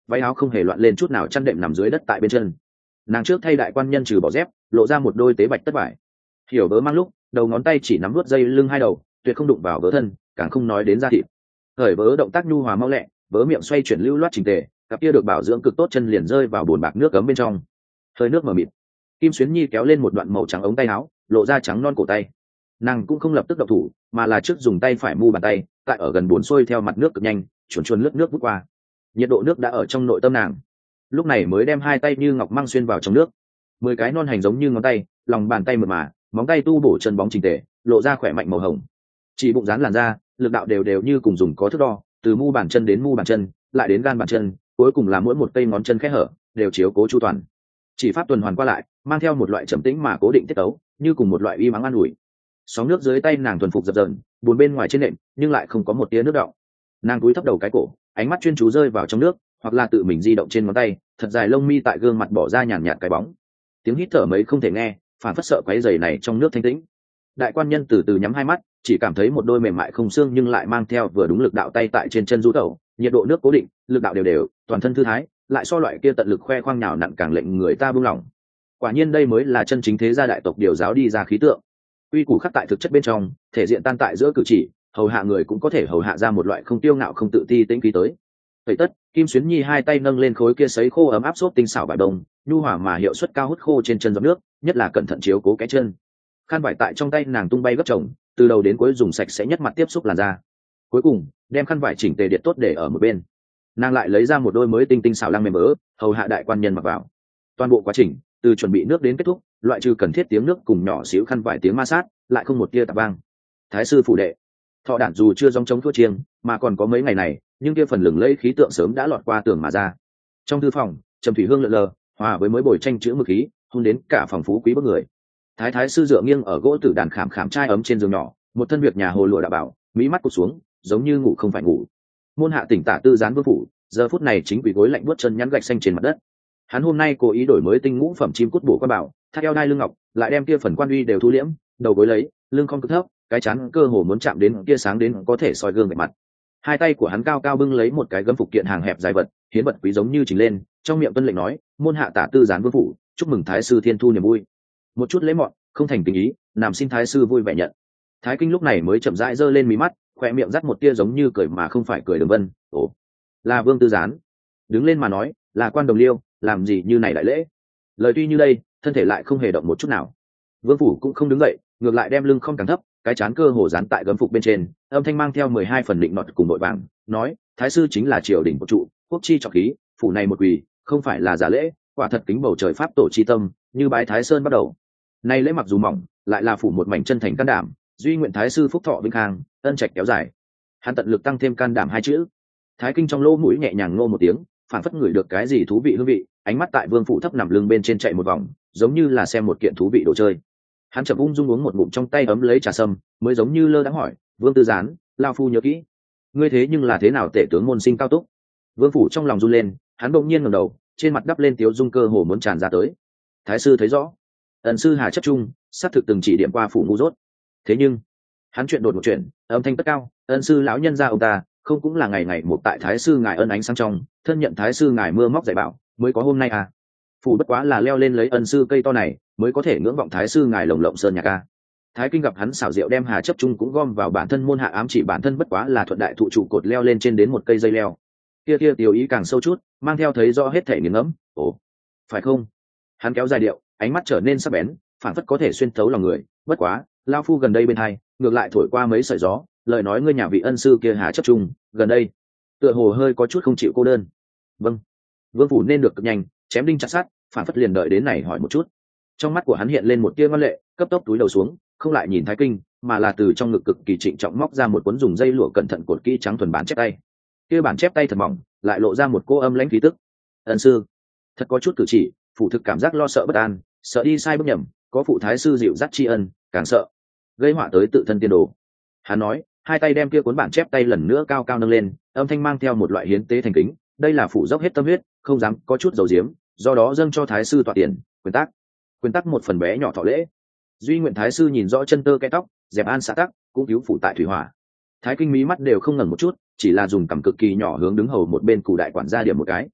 váy áo không hề loạn lên chút nào, chăn đệm nằm dưới đất tại bên chân. Nàng trước thay đại quan nhân trừ bỏ dép, lộ ra một đôi tế bạch tất vải. Hiểu vớ mang lúc, đầu ngón tay chỉ nắm nuốt dây lưng hai đầu, tuyệt không đụng vào vớ thân, càng không nói đến da thịt. Thời vớ động tác nhu hòa mau lẹ, vớ miệng xoay chuyển lưu loát chỉnh tề, cặp kia được bảo dưỡng cực tốt chân liền rơi vào bồn bạc nước cấm bên trong. Hơi nước mờ mịt. Kim Xuyến Nhi kéo lên một đoạn màu trắng ống tay áo, lộ ra trắng non cổ tay. Nàng cũng không lập tức động thủ, mà là trước dùng tay phải mu bàn tay, tại ở gần bốn xuôi theo mặt nước cực nhanh, chuồn chuồn lướt nước vút qua. Nhiệt độ nước đã ở trong nội tâm nàng. Lúc này mới đem hai tay như ngọc mang xuyên vào trong nước. Mười cái non hành giống như ngón tay, lòng bàn tay mượt mà, móng tay tu bổ chân bóng chỉnh tề, lộ ra khỏe mạnh màu hồng. Chỉ bụng dán làn ra, lực đạo đều đều như cùng dùng có thước đo, từ mu bàn chân đến mu bàn chân, lại đến gan bàn chân, cuối cùng là mỗi một cây ngón chân khẽ hở, đều chiếu cố chu toàn. Chỉ pháp tuần hoàn qua lại, mang theo một loại trầm tĩnh mà cố định tiết tấu, như cùng một loại uy mắng an ủi. Sóng nước dưới tay nàng thuần phục dập dờn, buồn bên ngoài trên nệm, nhưng lại không có một tia nước đọng. Nàng cúi thấp đầu cái cổ, ánh mắt chuyên chú rơi vào trong nước, hoặc là tự mình di động trên ngón tay, thật dài lông mi tại gương mặt bỏ ra nhàn nhạt cái bóng. Tiếng hít thở mấy không thể nghe, phản phất sợ quấy rầy này trong nước thanh tĩnh. Đại quan nhân từ từ nhắm hai mắt, chỉ cảm thấy một đôi mềm mại không xương nhưng lại mang theo vừa đúng lực đạo tay tại trên chân du tẩu, nhiệt độ nước cố định, lực đạo đều đều, toàn thân thư thái, lại so loại kia tận lực khoe khoang nhào nặn càng lệnh người ta buông lỏng. Quả nhiên đây mới là chân chính thế gia đại tộc điều giáo đi ra khí tượng. Uy củ khắc tại thực chất bên trong, thể diện tan tại giữa cử chỉ, hầu hạ người cũng có thể hầu hạ ra một loại không tiêu ngạo không tự ti tĩnh khí tới. Tẩy tất, Kim Xuyến Nhi hai tay nâng lên khối kia sấy khô ấm áp xốp tinh xảo vải bông, nhu hòa mà hiệu suất cao hút khô trên chân giọt nước, nhất là cẩn thận chiếu cố cái chân. Khăn vải tại trong tay nàng tung bay gấp chồng, từ đầu đến cuối dùng sạch sẽ nhất mặt tiếp xúc làn da. Cuối cùng, đem khăn vải chỉnh tề điện tốt để ở một bên. Nàng lại lấy ra một đôi mới tinh tinh xảo lăng mềm mỡ, hầu hạ đại quan nhân mặc vào. Toàn bộ quá trình, từ chuẩn bị nước đến kết thúc, loại trừ cần thiết tiếng nước cùng nhỏ xíu khăn vải tiếng ma sát, lại không một tia tạp vang. Thái sư phủ đệ, Thọ Đản dù chưa dòng chống thua chiêng, mà còn có mấy ngày này, nhưng kia phần lừng lẫy khí tượng sớm đã lọt qua tường mà ra. Trong thư phòng, trầm thủy hương lượn lờ, hòa với mới bồi tranh chữ mực khí, hôn đến cả phòng phú quý bức người. Thái thái sư dựa nghiêng ở gỗ tử đàn khảm khảm trai ấm trên giường nhỏ, một thân việc nhà hồ lụa đã bảo, mỹ mắt cụp xuống, giống như ngủ không phải ngủ. Môn hạ tỉnh tả tư gián vương phủ, giờ phút này chính quỳ gối lạnh buốt chân nhắn gạch xanh trên mặt đất. Hắn hôm nay cố ý đổi mới tinh ngũ phẩm chim cút bổ quan bảo, thắt eo đai lưng ngọc, lại đem kia phần quan uy đều thu liễm, đầu gối lấy, lưng không cực thấp, cái chán cơ hồ muốn chạm đến kia sáng đến có thể soi gương bề mặt. Hai tay của hắn cao cao bưng lấy một cái gấm phục kiện hàng hẹp dài vật, hiến vật quý giống như chỉnh lên, trong miệng tuân lệnh nói, môn hạ tả tư gián vương phủ, chúc mừng thái sư thiên thu niềm vui. Một chút lễ mọn, không thành tình ý, làm xin thái sư vui vẻ nhận. Thái kinh lúc này mới chậm rãi giơ lên mí mắt, khoe miệng dắt một tia giống như cười mà không phải cười đường vân. Ồ, là vương tư gián. Đứng lên mà nói, là quan đồng liêu, làm gì như này đại lễ. Lời tuy như đây, thân thể lại không hề động một chút nào. Vương phủ cũng không đứng dậy, ngược lại đem lưng không càng thấp, cái chán cơ hồ dán tại gấm phục bên trên, âm thanh mang theo mười hai phần định nọt cùng nội vàng, nói, thái sư chính là triều đình của trụ, quốc chi trọng khí, phủ này một quỳ, không phải là giả lễ, quả thật kính bầu trời pháp tổ chi tâm, như bái thái sơn bắt đầu. Nay lễ mặc dù mỏng, lại là phủ một mảnh chân thành can đảm, duy nguyện thái sư phúc thọ vĩnh khang, ân trạch kéo dài. Hắn tận lực tăng thêm can đảm hai chữ. Thái kinh trong lỗ mũi nhẹ nhàng ngô một tiếng, phản phất ngửi được cái gì thú vị hương vị, ánh mắt tại vương phủ thấp nằm lưng bên trên chạy một vòng, giống như là xem một kiện thú vị đồ chơi. Hắn chậm ung dung uống một ngụm trong tay ấm lấy trà sâm, mới giống như lơ đãng hỏi, vương tư gián, lao phu nhớ kỹ, ngươi thế nhưng là thế nào tể tướng môn sinh cao túc. Vương phủ trong lòng run lên, hắn bỗng nhiên ngẩng đầu, trên mặt đắp lên tiếu dung cơ hồ muốn tràn ra tới. Thái sư thấy rõ, ẩn sư hà chấp trung, xác thực từng chỉ điểm qua phủ ngu dốt. Thế nhưng hắn chuyện đột một chuyện, âm thanh tất cao, ân sư lão nhân gia ông ta không cũng là ngày ngày một tại thái sư ngài ân ánh sáng trong, thân nhận thái sư ngài mưa móc dạy bảo mới có hôm nay à. Phủ bất quá là leo lên lấy ân sư cây to này mới có thể ngưỡng vọng thái sư ngài lồng lộng sơn nhạc ca. Thái kinh gặp hắn xảo diệu đem hà chấp trung cũng gom vào bản thân môn hạ, ám chỉ bản thân bất quá là thuận đại thụ trụ cột leo lên trên đến một cây dây leo. Kia kia tiểu ý càng sâu chút, mang theo thấy rõ hết thể nghiền ngẫm. Ồ, phải không? Hắn kéo dài điệu, ánh mắt trở nên sắc bén, phản phất có thể xuyên thấu lòng người. Bất quá, lao phu gần đây bên hai, ngược lại thổi qua mấy sợi gió, lời nói ngươi nhà vị ân sư kia hà chấp trung gần đây tựa hồ hơi có chút không chịu cô đơn. Vâng, vương phủ nên được cực nhanh, chém đinh chặt sát, phản phất liền đợi đến này hỏi một chút. Trong mắt của hắn hiện lên một tia ngoan lệ, cấp tốc túi đầu xuống, không lại nhìn Thái kinh, mà là từ trong ngực cực kỳ trịnh trọng móc ra một cuốn dùng dây lụa cẩn thận cột kỹ trắng thuần bản chép tay. Kia bản chép tay thật mỏng, lại lộ ra một cô âm lãnh khí tức. Ân sư, thật có chút cử chỉ, phủ thực cảm giác lo sợ bất an, sợ đi sai bước nhầm, có phụ thái sư dịu dắt tri ân, càng sợ gây họa tới tự thân tiên đồ. Hắn nói, hai tay đem kia cuốn bản chép tay lần nữa cao cao nâng lên, âm thanh mang theo một loại hiến tế thành kính, đây là phủ dốc hết tâm huyết, không dám có chút dầu diếm, do đó dâng cho thái sư tọa tiền, quyền tác quyền tác một phần bé nhỏ thọ lễ. Duy nguyện thái sư nhìn rõ chân tơ cái tóc, dẹp an xã tắc, cũng cứu phủ tại thủy hỏa. Thái kinh mí mắt đều không ngẩng một chút, chỉ là dùng cằm cực kỳ nhỏ hướng đứng hầu một bên cụ đại quản gia điểm một cái.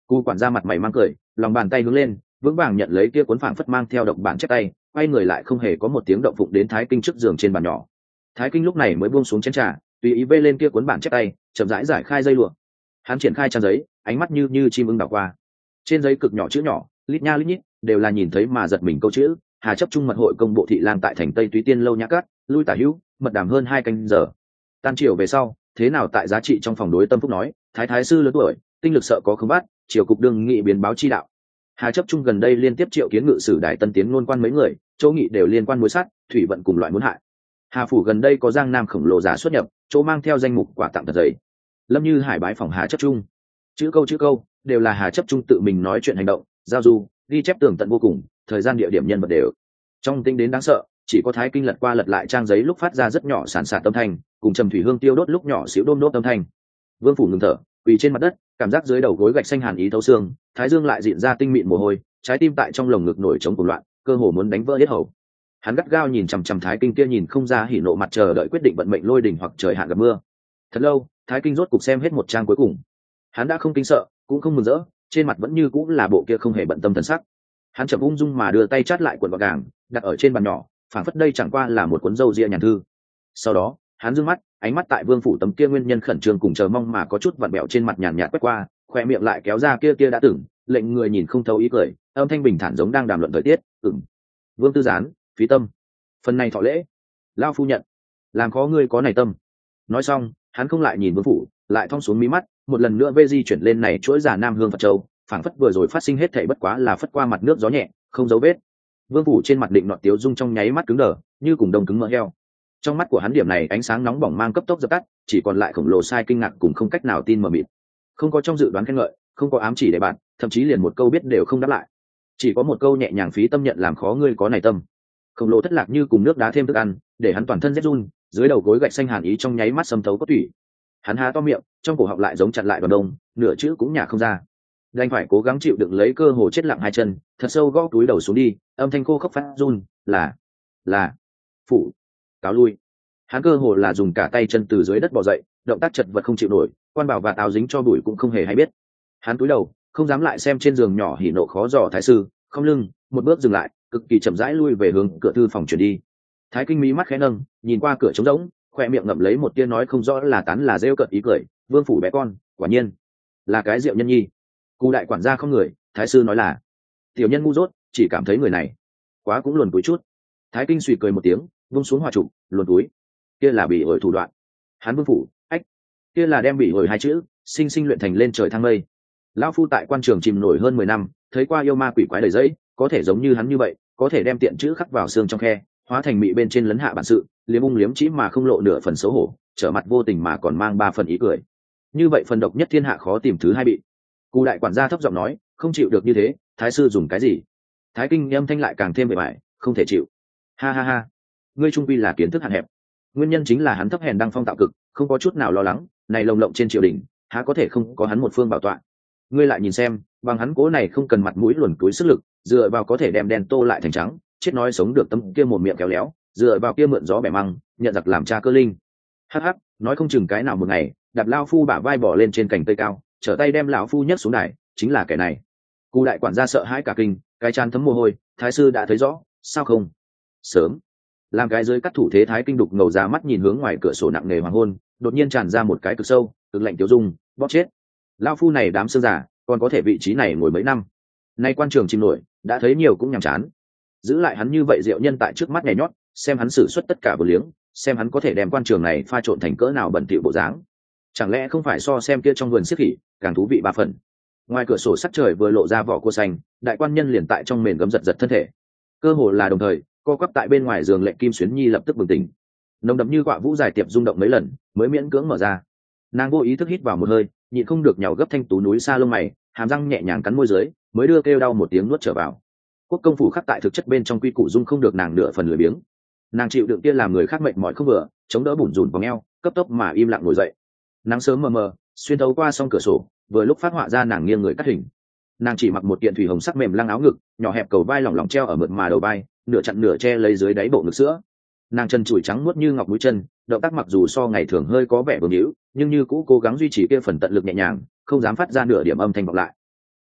Cu quản gia mặt mày mang cười, lòng bàn tay hướng lên, vững vàng nhận lấy kia cuốn phảng phất mang theo độc bản chép tay, quay người lại không hề có một tiếng động phụng đến Thái Kinh trước giường trên bàn nhỏ. Thái Kinh lúc này mới buông xuống chén trà, tùy ý vê lên kia cuốn bản chép tay, chậm rãi giải khai dây lụa. Hắn triển khai trang giấy, ánh mắt như như chim ưng đảo qua. Trên giấy cực nhỏ chữ nhỏ, lít nha lít nhít, đều là nhìn thấy mà giật mình câu chữ. Hà chấp trung mật hội công bộ thị lang tại thành Tây Túy Tiên lâu nhã cát, lui tả hữu, mật đàm hơn hai canh giờ. Tan chiều về sau, thế nào tại giá trị trong phòng đối tâm phúc nói, thái thái sư lớn tuổi, tinh lực sợ có không bắt, triều cục đương nghị biến báo chi đạo. Hà chấp trung gần đây liên tiếp triệu kiến ngự sử đại tân tiến ngôn quan mấy người, chỗ nghị đều liên quan mối sát, thủy vận cùng loại muốn hại. Hà phủ gần đây có giang nam khổng lồ giả xuất nhập, chỗ mang theo danh mục quà tặng thật dày. Lâm Như Hải bái phòng Hà chấp trung, chữ câu chữ câu đều là Hà chấp trung tự mình nói chuyện hành động, giao du, ghi chép tường tận vô cùng, thời gian địa điểm nhân vật đều trong tinh đến đáng sợ. Chỉ có Thái Kinh lật qua lật lại trang giấy lúc phát ra rất nhỏ sản sạt âm thanh, cùng trầm thủy hương tiêu đốt lúc nhỏ xíu đôm đốt âm thanh. Vương phủ ngừng thở, quỳ trên mặt đất, cảm giác dưới đầu gối gạch xanh hàn ý thấu xương, thái dương lại dịn ra tinh mịn mồ hôi, trái tim tại trong lồng ngực nổi trống cuồng loạn, cơ hồ muốn đánh vỡ hết hầu. Hắn gắt gao nhìn chằm chằm Thái Kinh kia nhìn không ra hỉ nộ mặt chờ đợi quyết định vận mệnh lôi đình hoặc trời hạn gặp mưa. Thật lâu, Thái Kinh rốt cục xem hết một trang cuối cùng. Hắn đã không kinh sợ, cũng không mừng rỡ, trên mặt vẫn như cũng là bộ kia không hề bận tâm thần sắc. Hắn chậm ung dung mà đưa tay chát lại cuộn bạc gàng, đặt ở trên bàn nhỏ, phảng phất đây chẳng qua là một cuốn dâu ria nhàn thư. Sau đó, hắn dương mắt, ánh mắt tại Vương phủ tấm kia nguyên nhân khẩn trương cùng chờ mong mà có chút vặn bẹo trên mặt nhàn nhạt quét qua, khoe miệng lại kéo ra kia kia đã từng, lệnh người nhìn không thấu ý cười, âm thanh bình thản giống đang đàm luận thời tiết. Ừm. Vương Tư Gián, phí tâm. Phần này thọ lễ, lao phu nhận. Làm khó ngươi có này tâm. Nói xong, hắn không lại nhìn Vương phủ, lại thong xuống mí mắt, một lần nữa vê di chuyển lên này chuỗi giả Nam Hương Phật Châu, phảng phất vừa rồi phát sinh hết thảy bất quá là phất qua mặt nước gió nhẹ, không dấu vết. Vương phủ trên mặt định nọt tiếu dung trong nháy mắt cứng đờ, như cùng đông cứng mỡ heo. Trong mắt của hắn điểm này ánh sáng nóng bỏng mang cấp tốc dập tắt, chỉ còn lại khổng lồ sai kinh ngạc cùng không cách nào tin mờ mịt. Không có trong dự đoán khen ngợi, không có ám chỉ để bạn, thậm chí liền một câu biết đều không đáp lại. Chỉ có một câu nhẹ nhàng phí tâm nhận làm khó ngươi có này tâm. Khổng lồ thất lạc như cùng nước đá thêm thức ăn, để hắn toàn thân rét run, dưới đầu gối gạch xanh hàn ý trong nháy mắt xâm thấu cốt tủy. Hắn há to miệng, trong cổ họng lại giống chặn lại đoàn đông, nửa chữ cũng nhả không ra. Đành phải cố gắng chịu đựng lấy cơ hồ chết lặng hai chân, thật sâu gõ túi đầu xuống đi, âm thanh khô khốc phát run, là là phủ cáo lui. Hắn cơ hồ là dùng cả tay chân từ dưới đất bò dậy, động tác chật vật không chịu nổi, quan bảo và áo dính cho bụi cũng không hề hay biết. Hắn cúi đầu, không dám lại xem trên giường nhỏ hỉ nộ khó dò thái sư, không lưng, một bước dừng lại, cực kỳ chậm rãi lui về hướng cửa thư phòng chuyển đi. Thái Kinh mí mắt khẽ nâng, nhìn qua cửa trống rỗng, khoe miệng ngậm lấy một tia nói không rõ là tán là rêu cợt ý cười. Vương phủ bé con, quả nhiên là cái rượu nhân nhi. Cù đại quản gia không người, thái sư nói là tiểu nhân ngu dốt, chỉ cảm thấy người này quá cũng luồn túi chút. Thái Kinh suy cười một tiếng, vung xuống hòa trụ, luồn túi, kia là bị ổi thủ đoạn. Hắn Vương phủ, ách, kia là đem bị ổi hai chữ sinh sinh luyện thành lên trời thang mây. Lão phu tại quan trường chìm nổi hơn mười năm, thấy qua yêu ma quỷ quái đầy giấy, có thể giống như hắn như vậy, có thể đem tiện chữ khắc vào xương trong khe, hóa thành mị bên trên lấn hạ bản sự, liếm ung liếm chỉ mà không lộ nửa phần xấu hổ, trở mặt vô tình mà còn mang ba phần ý cười. Như vậy phần độc nhất thiên hạ khó tìm thứ hai bị. Cù đại quản gia thấp giọng nói, không chịu được như thế, thái sư dùng cái gì? Thái Kinh âm thanh lại càng thêm bề bại, không thể chịu. Ha ha ha, ngươi trung quy là kiến thức hạn hẹp. Nguyên nhân chính là hắn thấp hèn đăng phong tạo cực, không có chút nào lo lắng, này lồng lộng trên triều đình, há có thể không có hắn một phương bảo tọa. Ngươi lại nhìn xem, bằng hắn cố này không cần mặt mũi luồn túi sức lực, dựa vào có thể đem đen tô lại thành trắng, chết nói sống được tấm kia một miệng kéo léo, dựa vào kia mượn gió bẻ măng, nhận giặc làm cha cơ linh. Hắc hắc, nói không chừng cái nào một ngày, đạp lao phu bả vai bỏ lên trên cành cây cao, trở tay đem lão phu nhấc xuống đài, chính là kẻ này. Cù đại quản gia sợ hãi cả kinh, cái chán thấm mồ hôi, thái sư đã thấy rõ, sao không? Sớm. Làm cái dưới cắt thủ thế Thái Kinh đục ngầu ra mắt nhìn hướng ngoài cửa sổ nặng nề hoàng hôn, đột nhiên tràn ra một cái cực sâu, cực lạnh tiêu dung, bóp chết. Lão phu này đám xương giả, còn có thể vị trí này ngồi mấy năm. Nay quan trường chìm nổi, đã thấy nhiều cũng nhàm chán. Giữ lại hắn như vậy diệu nhân tại trước mắt nhảy nhót, xem hắn sử xuất tất cả vô liếng, xem hắn có thể đem quan trường này pha trộn thành cỡ nào bẩn thỉu bộ dáng. Chẳng lẽ không phải so xem kia trong vườn xiếc khỉ, càng thú vị ba phần. Ngoài cửa sổ sắc trời vừa lộ ra vỏ cua xanh, đại quan nhân liền tại trong mền gấm giật giật thân thể. Cơ hồ là đồng thời, co quắp tại bên ngoài giường lệnh Kim Xuyến Nhi lập tức bừng tỉnh, nồng đậm như quạ vũ dài tiệp rung động mấy lần mới miễn cưỡng mở ra. Nàng vô ý thức hít vào một hơi, nhịn không được nhàu gấp thanh tú núi xa lông mày, hàm răng nhẹ nhàng cắn môi dưới, mới đưa kêu đau một tiếng nuốt trở vào. Quốc công phủ khắc tại thực chất bên trong quy củ dung không được nàng nửa phần lười biếng. Nàng chịu đựng kia làm người khác mệt mỏi không vừa, chống đỡ bủn rủn vòng eo, cấp tốc mà im lặng ngồi dậy. Nắng sớm mờ mờ xuyên thấu qua song cửa sổ, vừa lúc phát họa ra nàng nghiêng người cắt hình. Nàng chỉ mặc một kiện thủy hồng sắc mềm lăng áo ngực, nhỏ hẹp cầu vai lỏng lỏng treo ở mượt mà đầu vai, nửa chặn nửa che lấy dưới đáy bộ ngực sữa. Nàng chân chùi trắng muốt như ngọc mũi chân, động tác mặc dù so ngày thường hơi có vẻ bướng hữu, nhưng như cũ cố gắng duy trì kia phần tận lực nhẹ nhàng, không dám phát ra nửa điểm âm thanh vọng lại.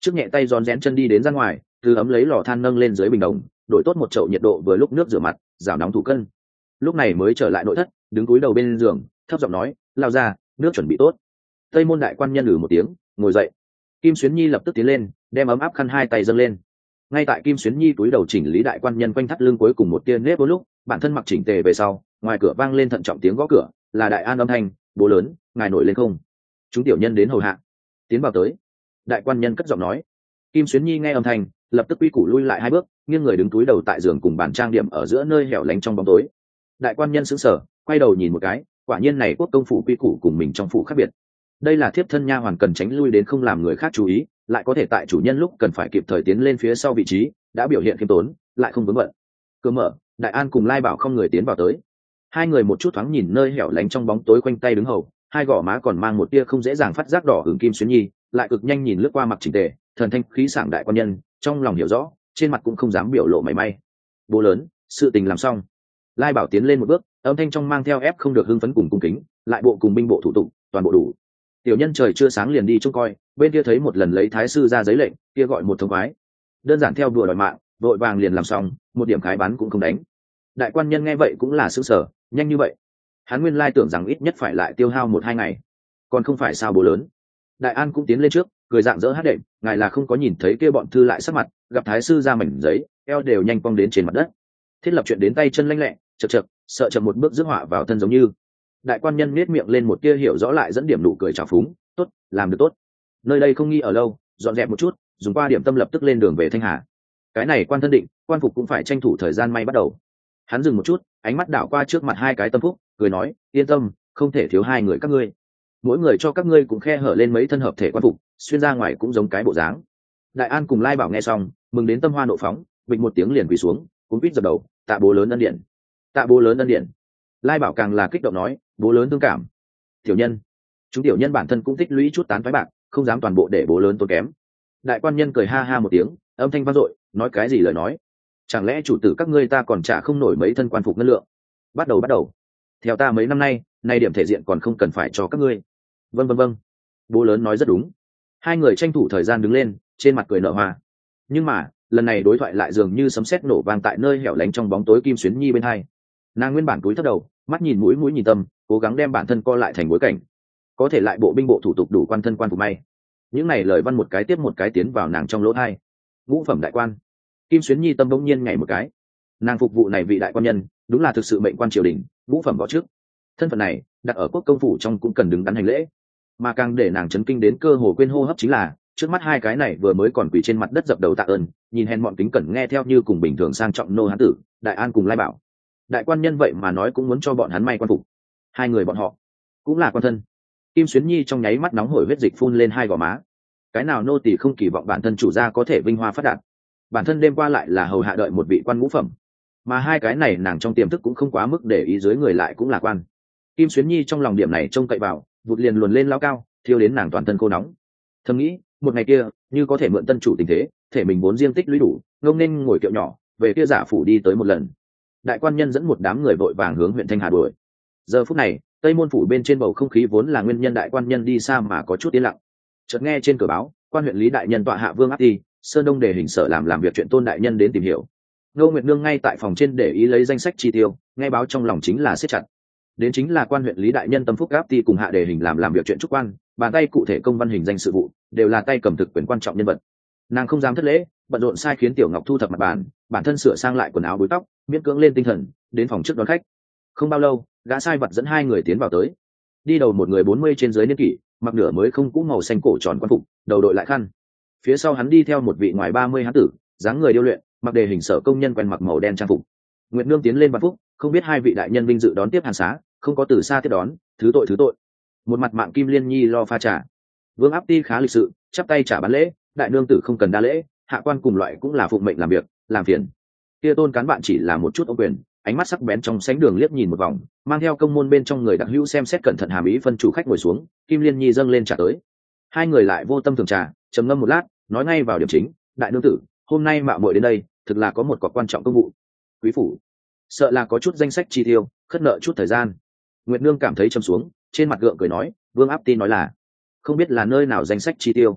trước nhẹ tay rón rén chân đi đến ra ngoài, từ ấm lấy lò than nâng lên dưới bình đồng, đổi tốt một chậu nhiệt độ vừa lúc nước rửa mặt, rào nóng thủ cân. Lúc này mới trở lại nội thất, đứng cúi đầu bên giường, thấp giọng nói, lao ra, nước chuẩn bị tốt. Tây môn đại quan nhân lử một tiếng, ngồi dậy. Kim Xuyến Nhi lập tức tiến lên, đem ấm áp khăn hai tay dâng lên. Ngay tại Kim Xuyến Nhi túi đầu chỉnh lý đại quan nhân quanh thắt lưng cuối cùng một tia nếp vô lúc, bản thân mặc chỉnh tề về sau, ngoài cửa vang lên thận trọng tiếng gõ cửa, là Đại An âm thanh, bố lớn, ngài nổi lên không? Chúng tiểu nhân đến hầu hạ. Tiến vào tới. Đại quan nhân cất giọng nói. Kim Xuyến Nhi nghe âm thanh, lập tức quy củ lui lại hai bước, nghiêng người đứng túi đầu tại giường cùng bàn trang điểm ở giữa nơi hẻo lánh trong bóng tối. Đại quan nhân sững sờ, quay đầu nhìn một cái, quả nhiên này quốc công phủ quy củ cùng mình trong phủ khác biệt. Đây là thiếp thân nha hoàn cần tránh lui đến không làm người khác chú ý, lại có thể tại chủ nhân lúc cần phải kịp thời tiến lên phía sau vị trí, đã biểu hiện khiêm tốn, lại không vướng bận. Cửa mở, Đại An cùng Lai Bảo không người tiến vào tới. Hai người một chút thoáng nhìn nơi hẻo lánh trong bóng tối quanh tay đứng hầu, hai gò má còn mang một tia không dễ dàng phát giác đỏ hửng. Kim Xuyến Nhi lại cực nhanh nhìn lướt qua mặc chỉnh tề, thần thanh khí sảng đại quan nhân, trong lòng hiểu rõ, trên mặt cũng không dám biểu lộ mảy may. Bố lớn, sự tình làm xong. Lai Bảo tiến lên một bước, âm thanh trong mang theo ép không được hưng phấn cùng cung kính, lại bộ cùng binh bộ thủ tục, toàn bộ đủ. Tiểu nhân trời chưa sáng liền đi trông coi, bên kia thấy một lần lấy thái sư ra giấy lệnh, kia gọi một thông khoái. Đơn giản theo đùa đòi mạng, vội vàng liền làm xong, một điểm khái bán cũng không đánh. Đại quan nhân nghe vậy cũng là sững sờ, nhanh như vậy. Hắn nguyên lai tưởng rằng ít nhất phải lại tiêu hao một hai ngày, còn không phải sao bố lớn. Đại An cũng tiến lên trước, cười dạng dỡ hát đệm, ngài là không có nhìn thấy kia bọn thư lại sắc mặt, gặp thái sư ra mảnh giấy, eo đều nhanh cong đến trên mặt đất. Thiết lập chuyện đến tay chân lanh lẹ, chật chật, sợ chậm một bước rước họa vào thân giống như. Đại quan nhân nết miệng lên một tia hiểu rõ lại dẫn điểm nụ cười trào phúng, tốt, làm được tốt. Nơi đây không nghi ở lâu, dọn dẹp một chút, dùng qua điểm tâm lập tức lên đường về Thanh Hà. Cái này quan thân định, quan phục cũng phải tranh thủ thời gian may bắt đầu. Hắn dừng một chút, ánh mắt đảo qua trước mặt hai cái tâm phúc, cười nói, yên tâm, không thể thiếu hai người các ngươi. Mỗi người cho các ngươi cũng khe hở lên mấy thân hợp thể quan phục, xuyên ra ngoài cũng giống cái bộ dáng. Đại An cùng Lai Bảo nghe xong, mừng đến tâm hoa nộ phóng, bịch một tiếng liền quỳ xuống, cuống quýt dập đầu, tạ bố lớn ân điện, tạ bố lớn ân điện. Lai Bảo càng là kích động nói, bố lớn thương cảm. Tiểu nhân, chúng tiểu nhân bản thân cũng tích lũy chút tán phái bạc, không dám toàn bộ để bố lớn tốn kém. Đại quan nhân cười ha ha một tiếng, âm thanh vang dội, nói cái gì lời nói? Chẳng lẽ chủ tử các ngươi ta còn trả không nổi mấy thân quan phục ngân lượng? Bắt đầu bắt đầu. Theo ta mấy năm nay, nay điểm thể diện còn không cần phải cho các ngươi. Vâng vâng vâng. Bố lớn nói rất đúng. Hai người tranh thủ thời gian đứng lên, trên mặt cười nở hoa. Nhưng mà, lần này đối thoại lại dường như sấm sét nổ vang tại nơi hẻo lánh trong bóng tối. Kim Xuyến Nhi bên hai. Nàng nguyên bản cúi thấp đầu, mắt nhìn mũi mũi nhìn tâm, cố gắng đem bản thân co lại thành bối cảnh. Có thể lại bộ binh bộ thủ tục đủ quan thân quan phục may. Những này lời văn một cái tiếp một cái tiến vào nàng trong lỗ tai. Ngũ phẩm đại quan. Kim Xuyến Nhi tâm bỗng nhiên nhảy một cái. Nàng phục vụ này vị đại quan nhân, đúng là thực sự mệnh quan triều đình, ngũ phẩm vào trước. Thân phận này, đặt ở quốc công phủ trong cũng cần đứng đắn hành lễ. Mà càng để nàng chấn kinh đến cơ hồ quên hô hấp chính là, trước mắt hai cái này vừa mới còn quỳ trên mặt đất dập đầu tạ ơn, nhìn hèn mọn kính cẩn nghe theo như cùng bình thường sang trọng nô hán tử, Đại An cùng Lai Bảo. Đại quan nhân vậy mà nói cũng muốn cho bọn hắn may quan phục. Hai người bọn họ cũng là quan thân. Kim Xuyến Nhi trong nháy mắt nóng hổi huyết dịch phun lên hai gò má. Cái nào nô tỳ không kỳ vọng bản thân chủ gia có thể vinh hoa phát đạt. Bản thân đêm qua lại là hầu hạ đợi một vị quan ngũ phẩm, mà hai cái này nàng trong tiềm thức cũng không quá mức để ý dưới người lại cũng là quan. Kim Xuyến Nhi trong lòng điểm này trông cậy vào, vụt liền luồn lên lao cao, thiêu đến nàng toàn thân khô nóng. Thầm nghĩ, một ngày kia, như có thể mượn tân chủ tình thế, thể mình vốn riêng tích lũy đủ, ngông nên ngồi kiệu nhỏ, về kia giả phủ đi tới một lần. Đại quan nhân dẫn một đám người vội vàng hướng huyện Thanh Hà đuổi. Giờ phút này, Tây môn phủ bên trên bầu không khí vốn là nguyên nhân đại quan nhân đi xa mà có chút yên lặng. Chợt nghe trên cửa báo, quan huyện Lý đại nhân tọa hạ Vương Áp Ti, Sơn Đông đề hình sở làm làm việc chuyện Tôn đại nhân đến tìm hiểu. Ngô Nguyệt Nương ngay tại phòng trên để ý lấy danh sách chi tiêu, nghe báo trong lòng chính là siết chặt. Đến chính là quan huyện Lý đại nhân tâm phúc Áp Ti cùng hạ đề hình làm làm việc chuyện trúc quan, bàn tay cụ thể công văn hình danh sự vụ, đều là tay cầm thực quyền quan trọng nhân vật. Nàng không dám thất lễ, bận rộn sai khiến Tiểu Ngọc thu thập mặt bàn, bản thân sửa sang lại quần áo búi tóc, miễn cưỡng lên tinh thần, đến phòng trước đón khách. Không bao lâu, gã sai vật dẫn hai người tiến vào tới. Đi đầu một người bốn mươi trên dưới niên kỷ, mặc nửa mới không cũ màu xanh cổ tròn quan phục, đầu đội lại khăn. Phía sau hắn đi theo một vị ngoài ba mươi hán tử, dáng người điêu luyện, mặc đề hình sở công nhân quen mặc màu đen trang phục. Nguyệt Nương tiến lên ban phúc, không biết hai vị đại nhân vinh dự đón tiếp hàn xá, không có từ xa tiếp đón, thứ tội thứ tội. Một mặt mạng Kim Liên Nhi lo pha trà. Vương Áp Ti khá lịch sự, chắp tay trả bán lễ, đại nương tử không cần đa lễ, hạ quan cùng loại cũng là phụng mệnh làm việc, làm phiền. Kia Tôn cán bạn chỉ là một chút ô quyền, ánh mắt sắc bén trong sánh đường liếc nhìn một vòng, mang theo công môn bên trong người đặc hữu xem xét cẩn thận hàm ý phân chủ khách ngồi xuống, Kim Liên Nhi dâng lên trà tới. Hai người lại vô tâm thường trà, trầm ngâm một lát, nói ngay vào điểm chính, đại nương tử, hôm nay mạo muội đến đây, thực là có một cọc quan trọng công vụ. Quý phủ sợ là có chút danh sách chi tiêu, khất nợ chút thời gian. Nguyệt Nương cảm thấy trầm xuống, trên mặt gượng cười nói, Vương Áp Ti nói là, không biết là nơi nào danh sách chi tiêu.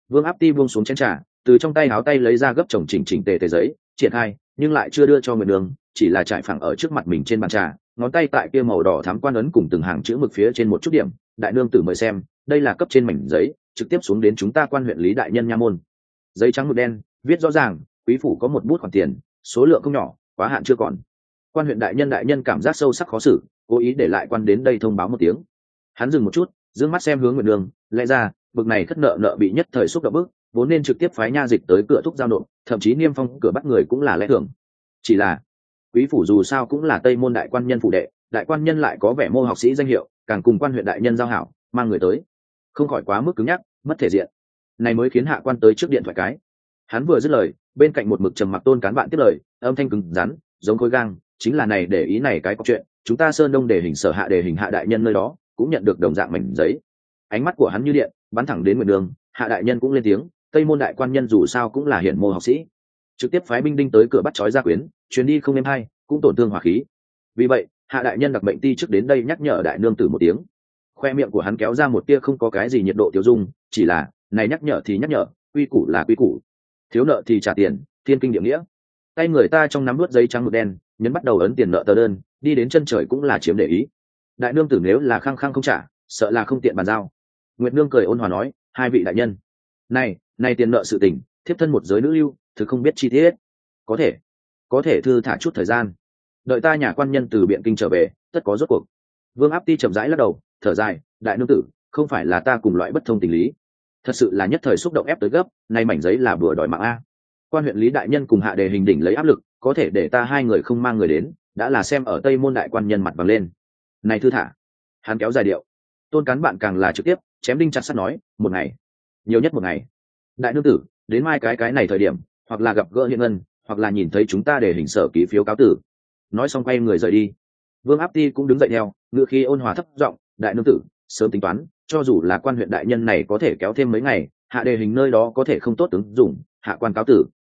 Vương Áp Ti buông xuống chén trà, từ trong tay áo tay lấy ra gấp chồng chỉnh chỉnh tề tề giấy, triển khai, nhưng lại chưa đưa cho Nguyệt Nương, chỉ là trải phẳng ở trước mặt mình trên bàn trà, ngón tay tại kia màu đỏ thắm quan ấn cùng từng hàng chữ mực phía trên một chút điểm. Đại nương tử mời xem, đây là cấp trên mảnh giấy, trực tiếp xuống đến chúng ta quan huyện lý đại nhân nha môn. Giấy trắng mực đen, viết rõ ràng, quý phủ có một bút khoản tiền, số lượng không nhỏ, quá hạn chưa còn. Quan huyện đại nhân đại nhân cảm giác sâu sắc khó xử, cố ý để lại quan đến đây thông báo một tiếng. Hắn dừng một chút, dương mắt xem hướng Nguyệt Nương, lẽ ra bực này khất nợ nợ bị nhất thời xúc động bức, vốn nên trực tiếp phái nha dịch tới cửa thúc giao nộp, thậm chí niêm phong cửa bắt người cũng là lẽ thường. Chỉ là quý phủ dù sao cũng là tây môn đại quan nhân phủ đệ, đại quan nhân lại có vẻ mô học sĩ danh hiệu, càng cùng quan huyện đại nhân giao hảo, mang người tới không khỏi quá mức cứng nhắc, mất thể diện. Này mới khiến hạ quan tới trước điện thoại cái. Hắn vừa dứt lời, bên cạnh một mực trầm mặc Tôn Cán Bạn tiếp lời, âm thanh cứng rắn giống khối gang, chính là này để ý này cái có chuyện, chúng ta sơn đông để hình sở hạ để hình hạ đại nhân nơi đó cũng nhận được đồng dạng mảnh giấy. Ánh mắt của hắn như điện bắn thẳng đến Nguyệt Nương, hạ đại nhân cũng lên tiếng, tây môn đại quan nhân dù sao cũng là hiển mô học sĩ, trực tiếp phái binh đinh tới cửa bắt trói gia quyến, chuyến đi không êm hay, cũng tổn thương hỏa khí. Vì vậy hạ đại nhân đặc mệnh ti trước đến đây nhắc nhở đại nương tử một tiếng. Khoe miệng của hắn kéo ra một tia không có cái gì nhiệt độ tiêu dung, chỉ là này nhắc nhở thì nhắc nhở, quy củ là quy củ, thiếu nợ thì trả tiền, thiên kinh địa nghĩa. Tay người ta trong nắm nuốt giấy trắng mực đen, nhấn bắt đầu ấn tiền nợ tờ đơn, đi đến chân trời cũng là chiếm để ý. Đại nương tử nếu là khăng khăng không trả, sợ là không tiện bàn giao. Nguyệt Nương cười ôn hòa nói, hai vị đại nhân, này này tiền nợ sự tình, thiếp thân một giới nữ lưu, thực không biết chi tiết, có thể có thể thư thả chút thời gian, đợi ta nhà quan nhân từ biện kinh trở về, tất có rốt cuộc. Vương Áp Ti chậm rãi lắc đầu, thở dài, đại nương tử, không phải là ta cùng loại bất thông tình lý, thật sự là nhất thời xúc động ép tới gấp, nay mảnh giấy là bừa đòi mạng a. Quan huyện lý đại nhân cùng hạ đề hình đỉnh lấy áp lực, có thể để ta hai người không mang người đến, đã là xem ở tây môn đại quan nhân mặt bằng lên. Này thư thả. Hắn kéo dài điệu. Tôn Cán Bạn càng là trực tiếp chém đinh chặt sắt nói, một ngày, nhiều nhất một ngày. Đại nương tử, đến mai cái cái này thời điểm, hoặc là gặp gỡ hiện ngân, hoặc là nhìn thấy chúng ta để hình sở ký phiếu cáo tử. Nói xong quay người rời đi. Vương Áp Ti cũng đứng dậy theo, ngựa khí ôn hòa thấp giọng, đại nương tử, sớm tính toán, cho dù là quan huyện đại nhân này có thể kéo thêm mấy ngày, hạ đề hình nơi đó có thể không tốt ứng dụng, hạ quan cáo tử.